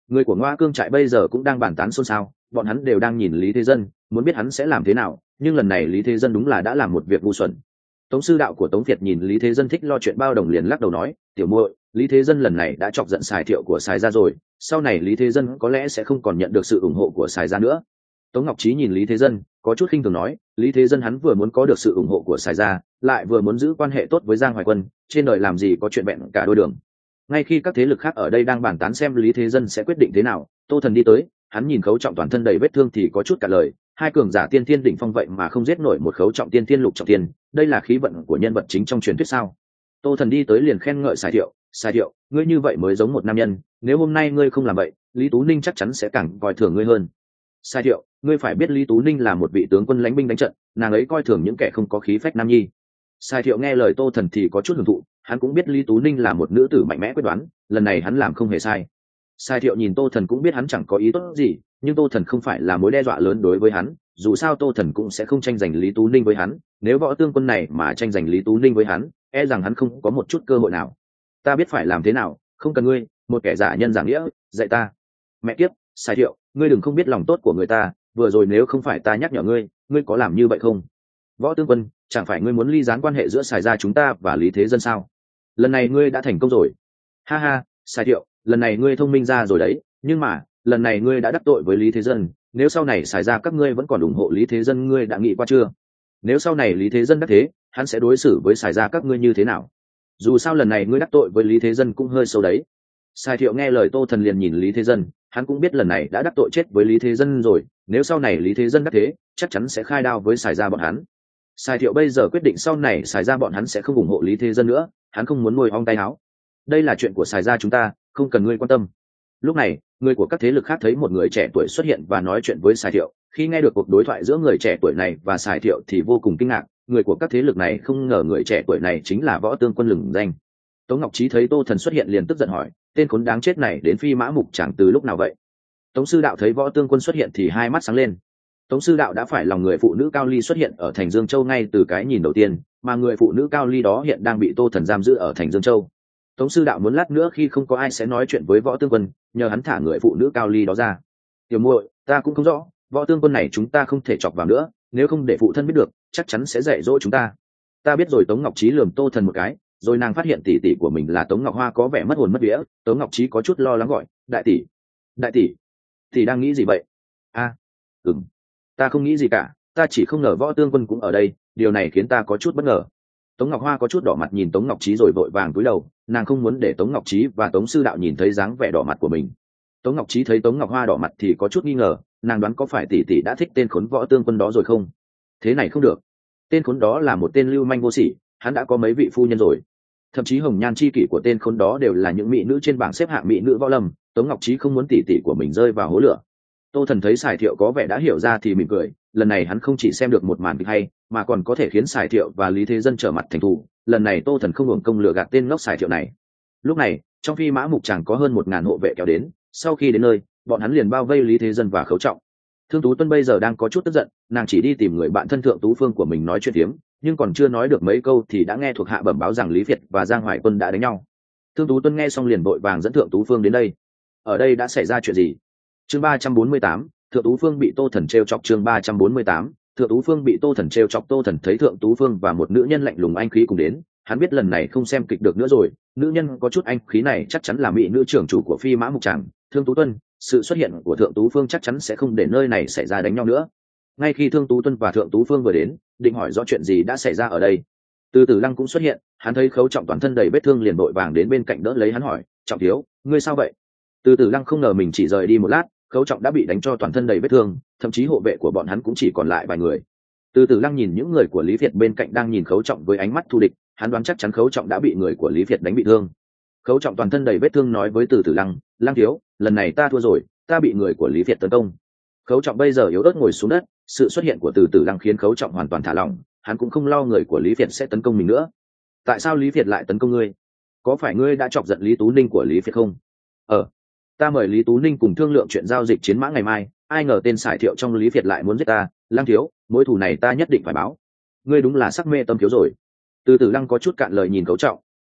Người của Ngoa Cương trại bây giờ cũng đang bàn tán xôn xao, bọn hắn đều đang nhìn Lý Thế Dân, muốn biết hắn sẽ làm thế nào, nhưng lần này Lý Thế Dân đúng là đã làm một việc ngu xuẩn. Tống sư đạo của Tống Việt nhìn Lý Thế Dân thích lo chuyện bao đồng liền lắc đầu nói, tiểu muội, Lý Thế Dân lần này đã chọc giận Sài Thiệu của Sài gia rồi, sau này Lý Thế Dân có lẽ sẽ không còn nhận được sự ủng hộ của Sài gia nữa. Tống Ngọc Trí nhìn Lý Thế Dân, có chút khinh thường nói, Lý Thế Dân hắn vừa muốn có được sự ủng hộ của Sài gia, lại vừa muốn giữ quan hệ tốt với Giang Hoài Quân, trên đời làm gì có chuyện vẹn cả đôi đường. Ngay khi các thế lực khác ở đây đang bàn tán xem Lý Thế Dân sẽ quyết định thế nào, Tô Thần đi tới, hắn nhìn Khấu Trọng toàn thân đầy vết thương thì có chút cả lời, hai cường giả tiên thiên đỉnh phong vậy mà không giết nổi một Khấu Trọng tiên thiên lục trọng tiên, đây là khí vận của nhân vật chính trong truyền thuyết sao? Tô Thần đi tới liền khen ngợi Sài Thiệu, Sài Thiệu, ngươi như vậy mới giống một nam nhân, nếu hôm nay ngươi không làm vậy, Lý Tú Ninh chắc chắn sẽ càng coi thường ngươi hơn. Sài Thiệu, ngươi phải biết Lý Tú Ninh là một vị tướng quân lãnh binh đánh trận, nàng ấy coi thường những kẻ không có khí phách nam nhi. Sài Thiệu nghe lời Tô Thần thì có chút hưởng thụ, hắn cũng biết Lý Tú Ninh là một nữ tử mạnh mẽ quyết đoán, lần này hắn làm không hề sai. Sài Thiệu nhìn Tô Thần cũng biết hắn chẳng có ý tốt gì, nhưng Tô Thần không phải là mối đe dọa lớn đối với hắn, dù sao Tô Thần cũng sẽ không tranh giành Lý Tú Ninh với hắn, nếu võ tướng quân này mà tranh giành Lý Tú Ninh với hắn, e rằng hắn không có một chút cơ hội nào. Ta biết phải làm thế nào, không cần ngươi, một kẻ giả nhân giả nghĩa, dạy ta. Mẹ kiếp, Sài Thiệu, ngươi đừng không biết lòng tốt của người ta, vừa rồi nếu không phải ta nhắc nhở ngươi, ngươi có làm như vậy không? Võ tướng quân, chẳng phải ngươi muốn ly gián quan hệ giữa Sài gia chúng ta và Lý Thế Dân sao? Lần này ngươi đã thành công rồi. Ha ha, Sài Thiệu, lần này ngươi thông minh ra rồi đấy, nhưng mà lần này ngươi đã đắc tội với Lý Thế Dân, nếu sau này Sài gia các ngươi vẫn còn ủng hộ Lý Thế Dân, ngươi đã nghĩ qua chưa? Nếu sau này Lý Thế Dân đắc thế, hắn sẽ đối xử với Sài gia các ngươi như thế nào? Dù sao lần này ngươi đắc tội với Lý Thế Dân cũng hơi sâu đấy. Sài Thiệu nghe lời Tô Thần liền nhìn Lý Thế Dân, hắn cũng biết lần này đã đắc tội chết với Lý Thế Dân rồi, nếu sau này Lý Thế Dân đắc thế, chắc chắn sẽ khai đao với Sài gia bọn hắn. Sài Thiệu bây giờ quyết định sau này Sài gia bọn hắn sẽ không ủng hộ Lý Thế Dân nữa, hắn không muốn nuôi ong tay áo. Đây là chuyện của Sài gia chúng ta, không cần ngươi quan tâm. Lúc này, người của các thế lực khác thấy một người trẻ tuổi xuất hiện và nói chuyện với Sài Thiệu, khi nghe được cuộc đối thoại giữa người trẻ tuổi này và Sài Thiệu thì vô cùng kinh ngạc, người của các thế lực này không ngờ người trẻ tuổi này chính là võ tướng quân lừng danh. Tống Ngọc Trí thấy Tô Thần xuất hiện liền tức giận hỏi, tên khốn đáng chết này đến Phi Mã Mục Tràng từ lúc nào vậy? Tống sư đạo thấy võ tướng quân xuất hiện thì hai mắt sáng lên. Tống sư đạo đã phải lòng người phụ nữ Cao Ly xuất hiện ở thành Dương Châu ngay từ cái nhìn đầu tiên, mà người phụ nữ Cao Ly đó hiện đang bị Tô Thần giam giữ ở thành Dương Châu. Tống sư đạo muốn lát nữa khi không có ai sẽ nói chuyện với võ tướng quân, nhờ hắn thả người phụ nữ Cao Ly đó ra. Tiểu muội, ta cũng không rõ, võ tướng quân này chúng ta không thể chọc vào nữa, nếu không để phụ thân biết được, chắc chắn sẽ dạy dỗ chúng ta. Ta biết rồi. Tống Ngọc Trí lườm Tô Thần một cái, rồi nàng phát hiện tỷ tỷ của mình là Tống Ngọc Hoa có vẻ mất hồn mất vía. Tống Ngọc Trí có chút lo lắng gọi, đại tỷ, đại tỷ, tỷ đang nghĩ gì vậy? A, à, ừm, ta không nghĩ gì cả, ta chỉ không ngờ võ tướng quân cũng ở đây, điều này khiến ta có chút bất ngờ. Tống Ngọc Hoa có chút đỏ mặt nhìn Tống Ngọc Trí rồi vội vàng cúi đầu, nàng không muốn để Tống Ngọc Trí và Tống sư đạo nhìn thấy dáng vẻ đỏ mặt của mình. Tống Ngọc Trí thấy Tống Ngọc Hoa đỏ mặt thì có chút nghi ngờ, nàng đoán có phải tỷ tỷ đã thích tên khốn võ tướng quân đó rồi không? Thế này không được, tên khốn đó là một tên lưu manh vô sỉ, hắn đã có mấy vị phu nhân rồi, thậm chí hồng nhan chi kỷ của tên khốn đó đều là những mỹ nữ trên bảng xếp hạng mỹ nữ võ lâm. Tống Ngọc Trí không muốn tỷ tỷ của mình rơi vào hố lửa. Tô Thần thấy Sài Thiệu có vẻ đã hiểu ra thì mỉm cười, lần này hắn không chỉ xem được một màn kịch hay mà còn có thể khiến Sài Thiệu và Lý Thế Dân trở mặt thành thù, lần này Tô Thần không hưởng công lừa gạt tên ngốc Sài Thiệu này. Lúc này trong Phi Mã Mục Tràng có hơn một ngàn hộ vệ kéo đến, sau khi đến nơi bọn hắn liền bao vây Lý Thế Dân và Khấu Trọng. Thương Tú Tuân bây giờ đang có chút tức giận, nàng chỉ đi tìm người bạn thân Thượng Tú Phương của mình nói chuyện tiếm, nhưng còn chưa nói được mấy câu thì đã nghe thuộc hạ bẩm báo rằng Lý Việt và Giang Hoài Quân đã đánh nhau. Thương Tú Tuân nghe xong liền vội vàng dẫn Thượng Tú Phương đến đây. Ở đây đã xảy ra chuyện gì? Chương ba trăm bốn mươi tám, Thượng Tú Phương bị Tô Thần trêu chọc. Chương ba trăm bốn mươi tám, Thượng Tú Phương bị Tô Thần trêu chọc. Tô Thần thấy Thượng Tú Phương và một nữ nhân lạnh lùng anh khí cùng đến, hắn biết lần này không xem kịch được nữa rồi, nữ nhân có chút anh khí này chắc chắn là mỹ nữ trưởng chủ của Phi Mã Mục Tràng, Thương Tú Tuân, sự xuất hiện của Thượng Tú Phương chắc chắn sẽ không để nơi này xảy ra đánh nhau nữa. Ngay khi Thương Tú Tuân và Thượng Tú Phương vừa đến, định hỏi rõ chuyện gì đã xảy ra ở đây, Từ Tử Lăng cũng xuất hiện, hắn thấy Khấu Trọng toàn thân đầy vết thương liền vội vàng đến bên cạnh đỡ lấy hắn hỏi, Trọng thiếu, ngươi sao vậy? Từ Tử Lăng không ngờ mình chỉ rời đi một lát, Khấu Trọng đã bị đánh cho toàn thân đầy vết thương, thậm chí hộ vệ của bọn hắn cũng chỉ còn lại vài người. Từ Tử Lăng nhìn những người của Lý Việt bên cạnh đang nhìn Khấu Trọng với ánh mắt thù địch, hắn đoán chắc chắn Khấu Trọng đã bị người của Lý Việt đánh bị thương. Khấu Trọng toàn thân đầy vết thương nói với Từ Tử Lăng, Lăng thiếu, lần này ta thua rồi, ta bị người của Lý Việt tấn công. Khấu Trọng bây giờ yếu ớt ngồi xuống đất, sự xuất hiện của Từ Tử Lăng khiến Khấu Trọng hoàn toàn thả lỏng, hắn cũng không lo người của Lý Việt sẽ tấn công mình nữa. Tại sao Lý Việt lại tấn công ngươi? Có phải ngươi đã chọc giận Lý Tú Ninh của Lý Việt không? Ờ, ta mời Lý Tú Ninh cùng thương lượng chuyện giao dịch chiến mã ngày mai, ai ngờ tên Sải Thiệu trong Lý Việt lại muốn giết ta. Lăng thiếu, mối thù này ta nhất định phải báo. Ngươi đúng là sắc mê tâm thiếu rồi. Từ Tử Lăng có chút cạn lời nhìn Khấu Trọng.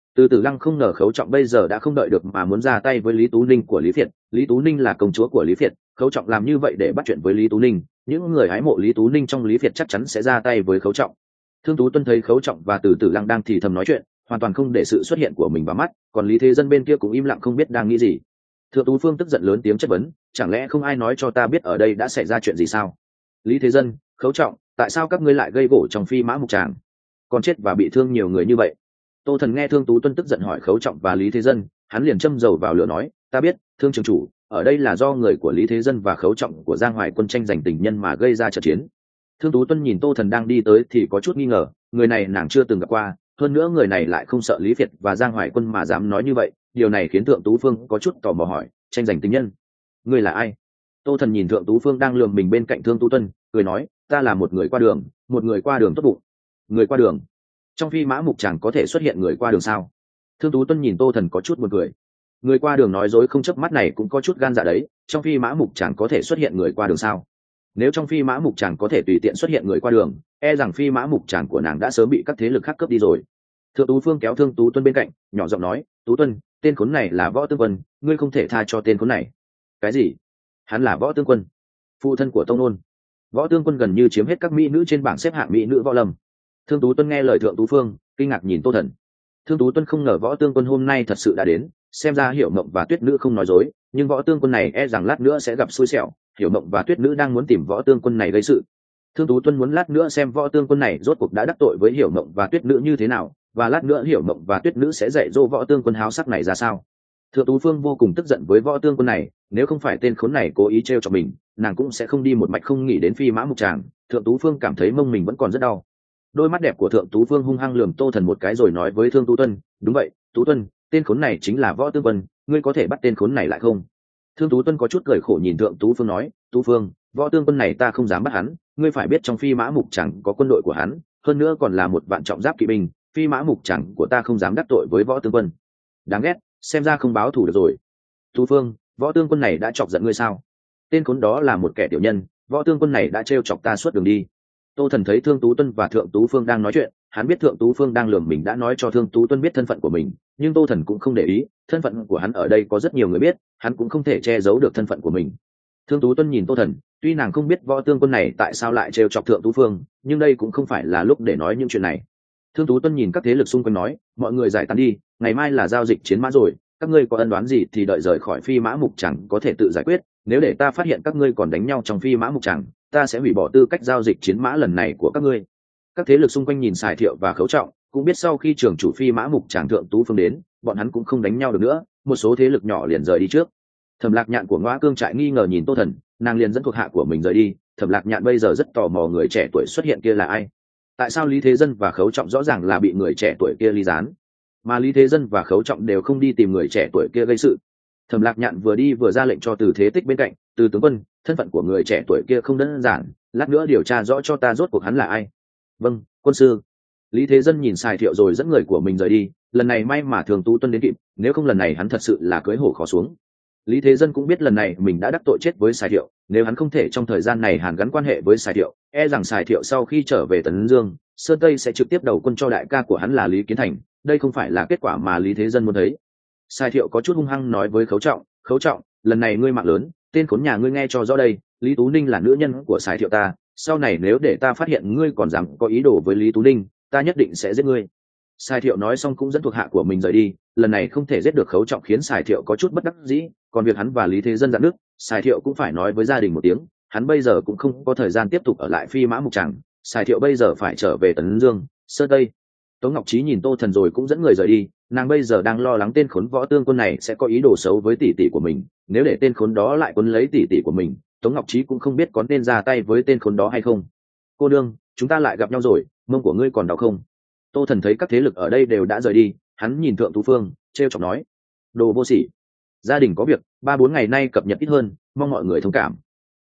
Từ Tử Lăng không ngờ Khấu Trọng bây giờ đã không đợi được mà muốn ra tay với Lý Tú Ninh của Lý Việt. Lý Tú Ninh là công chúa của Lý Việt, Khấu Trọng làm như vậy để bắt chuyện với Lý Tú Ninh, những người hái mộ Lý Tú Ninh trong Lý Việt chắc chắn sẽ ra tay với Khấu Trọng. Thương Tú Tuân thấy Khấu Trọng và Từ Tử Lăng đang thì thầm nói chuyện, hoàn toàn không để sự xuất hiện của mình vào mắt, còn Lý Thế Dân bên kia cũng im lặng không biết đang nghĩ gì. Thượng Tú Phương tức giận lớn tiếng chất vấn, chẳng lẽ không ai nói cho ta biết ở đây đã xảy ra chuyện gì sao? Lý Thế Dân, Khấu Trọng, tại sao các ngươi lại gây gổ trong Phi Mã Mục Tràng, còn chết và bị thương nhiều người như vậy? Tô Thần nghe Thương Tú Tuân tức giận hỏi Khấu Trọng và Lý Thế Dân, hắn liền châm dầu vào lửa nói, ta biết, Thương trường chủ, ở đây là do người của Lý Thế Dân và Khấu Trọng của Giang Hoài Quân tranh giành tình nhân mà gây ra trận chiến. Thương Tú Tuân nhìn Tô Thần đang đi tới thì có chút nghi ngờ, người này nàng chưa từng gặp qua, hơn nữa người này lại không sợ Lý Việt và Giang Hoài Quân mà dám nói như vậy, điều này khiến Thượng Tú Phương có chút tò mò hỏi, tranh giành tình nhân, ngươi là ai? Tô Thần nhìn Thượng Tú Phương đang lườm mình bên cạnh Thương Tú Tuân, cười nói, ta là một người qua đường, một người qua đường tốt bụng. Người qua đường? Trong Phi Mã Mục Tràng có thể xuất hiện người qua đường sao? Thương Tú Tuân nhìn Tô Thần có chút buồn cười. Người qua đường nói dối không chớp mắt này cũng có chút gan dạ đấy, trong Phi Mã Mục Tràng có thể xuất hiện người qua đường sao? Nếu trong Phi Mã Mục Tràng có thể tùy tiện xuất hiện người qua đường, e rằng Phi Mã Mục Tràng của nàng đã sớm bị các thế lực khác cướp đi rồi. Thượng Tú Phương kéo Thương Tú Tuân bên cạnh, nhỏ giọng nói, Tú Tuân, tên khốn này là Võ Tương Quân, ngươi không thể tha cho tên khốn này. Cái gì? Hắn là Võ Tương Quân, phụ thân của Tông Nôn? Võ Tương Quân gần như chiếm hết các mỹ nữ trên bảng xếp hạng mỹ nữ võ lâm. Thương Tú Tuân nghe lời Thượng Tú Phương, kinh ngạc nhìn Tô Thần. Thương Tú Tuân không ngờ Võ Tương Quân hôm nay thật sự đã đến, xem ra Hiểu Mộng và Tuyết Nữ không nói dối, nhưng Võ Tương Quân này e rằng lát nữa sẽ gặp xui xẻo, Hiểu Mộng và Tuyết Nữ đang muốn tìm Võ Tương Quân này gây sự. Thương Tú Tuân muốn lát nữa xem Võ Tương Quân này rốt cuộc đã đắc tội với Hiểu Mộng và Tuyết Nữ như thế nào, và lát nữa Hiểu Mộng và Tuyết Nữ sẽ dạy dỗ Võ Tương Quân háo sắc này ra sao. Thượng Tú Phương vô cùng tức giận với Võ Tương Quân này, nếu không phải tên khốn này cố ý trêu cho mình, nàng cũng sẽ không đi một mạch không nghĩ đến Phi Mã Mục Tràng. Thượng Tú Phương cảm thấy mông mình vẫn còn rất đau. Đôi mắt đẹp của Thượng Tú Phương hung hăng lườm Tô Thần một cái rồi nói với Thương Tú Tuân, đúng vậy, Tú Tuân, tên khốn này chính là Võ Tương Quân, ngươi có thể bắt tên khốn này lại không? Thương Tú Tuân có chút cười khổ nhìn Thượng Tú Phương nói, Tú Phương, Võ Tương Quân này ta không dám bắt hắn, ngươi phải biết trong Phi Mã Mục Tràng có quân đội của hắn, hơn nữa còn là một vạn trọng giáp kỵ binh, Phi Mã Mục Tràng của ta không dám đắc tội với Võ Tương Quân. Đáng ghét, xem ra không báo thù được rồi. Tú Phương, Võ Tương Quân này đã chọc giận ngươi sao? Tên khốn đó là một kẻ tiểu nhân, Võ Tương Quân này đã trêu chọc ta suốt đường đi. Tô Thần thấy Thương Tú Tuân và Thượng Tú Phương đang nói chuyện, hắn biết Thượng Tú Phương đang lườm mình đã nói cho Thương Tú Tuân biết thân phận của mình, nhưng Tô Thần cũng không để ý, thân phận của hắn ở đây có rất nhiều người biết, hắn cũng không thể che giấu được thân phận của mình. Thương Tú Tuân nhìn Tô Thần, tuy nàng không biết Võ Tương Quân này tại sao lại trêu chọc Thượng Tú Phương, nhưng đây cũng không phải là lúc để nói những chuyện này. Thương Tú Tuân nhìn các thế lực xung quanh nói, mọi người giải tán đi, ngày mai là giao dịch chiến mã rồi, các ngươi có ân đoán gì thì đợi rời khỏi Phi Mã Mục Tràng có thể tự giải quyết, nếu để ta phát hiện các ngươi còn đánh nhau trong Phi Mã Mục Tràng, ta sẽ hủy bỏ tư cách giao dịch chiến mã lần này của các ngươi. Các thế lực xung quanh nhìn Sài Thiệu và Khấu Trọng, cũng biết sau khi trưởng chủ Phi Mã Mục Tràng Thượng Tú Phương đến, bọn hắn cũng không đánh nhau được nữa, một số thế lực nhỏ liền rời đi trước. Thẩm Lạc Nhạn của Ngõa Cương trại nghi ngờ nhìn Tô Thần, nàng liền dẫn thuộc hạ của mình rời đi. Thẩm Lạc Nhạn bây giờ rất tò mò người trẻ tuổi xuất hiện kia là ai. Tại sao Lý Thế Dân và Khấu Trọng rõ ràng là bị người trẻ tuổi kia ly gián, mà Lý Thế Dân và Khấu Trọng đều không đi tìm người trẻ tuổi kia gây sự? Thẩm Lạc Nhạn vừa đi vừa ra lệnh cho Từ Thế Tích bên cạnh, Từ tướng quân, thân phận của người trẻ tuổi kia không đơn giản, lát nữa điều tra rõ cho ta rốt cuộc hắn là ai. Vâng, quân sư. Lý Thế Dân nhìn Sài Thiệu rồi dẫn người của mình rời đi, lần này may mà Thường Tú Tuân đến kịp, nếu không lần này hắn thật sự là cưới hổ khó xuống. Lý Thế Dân cũng biết lần này mình đã đắc tội chết với Sài Thiệu, nếu hắn không thể trong thời gian này hàn gắn quan hệ với Sài Thiệu, e rằng Sài Thiệu sau khi trở về Tấn Dương, Sơn Tây sẽ trực tiếp đầu quân cho đại ca của hắn là Lý Kiến Thành, đây không phải là kết quả mà Lý Thế Dân muốn thấy. Sài Thiệu có chút hung hăng nói với Khấu Trọng, Khấu Trọng, lần này ngươi mạng lớn, tên khốn nhà ngươi nghe cho rõ đây, Lý Tú Ninh là nữ nhân của Sài Thiệu ta, sau này nếu để ta phát hiện ngươi còn dám có ý đồ với Lý Tú Ninh, ta nhất định sẽ giết ngươi. Sài Thiệu nói xong cũng dẫn thuộc hạ của mình rời đi, lần này không thể giết được Khấu Trọng khiến Sài Thiệu có chút bất đắc dĩ, còn việc hắn và Lý Thế Dân dặn nước, Sài Thiệu cũng phải nói với gia đình một tiếng, hắn bây giờ cũng không có thời gian tiếp tục ở lại Phi Mã Mục Tràng, Sài Thiệu bây giờ phải trở về Tấn Dương, Sơn Tây. Tống Ngọc Trí nhìn Tô Thần rồi cũng dẫn người rời đi, nàng bây giờ đang lo lắng tên khốn Võ Tương Quân này sẽ có ý đồ xấu với tỷ tỷ của mình, nếu để tên khốn đó lại quấn lấy tỷ tỷ của mình, Tống Ngọc Trí cũng không biết có nên ra tay với tên khốn đó hay không. Cô đương, chúng ta lại gặp nhau rồi, mông của ngươi còn đau không? Tô Thần thấy các thế lực ở đây đều đã rời đi, hắn nhìn Thượng Tú Phương, trêu chọc nói, đồ vô sỉ, gia đình có việc, ba bốn ngày nay cập nhật ít hơn, mong mọi người thông cảm.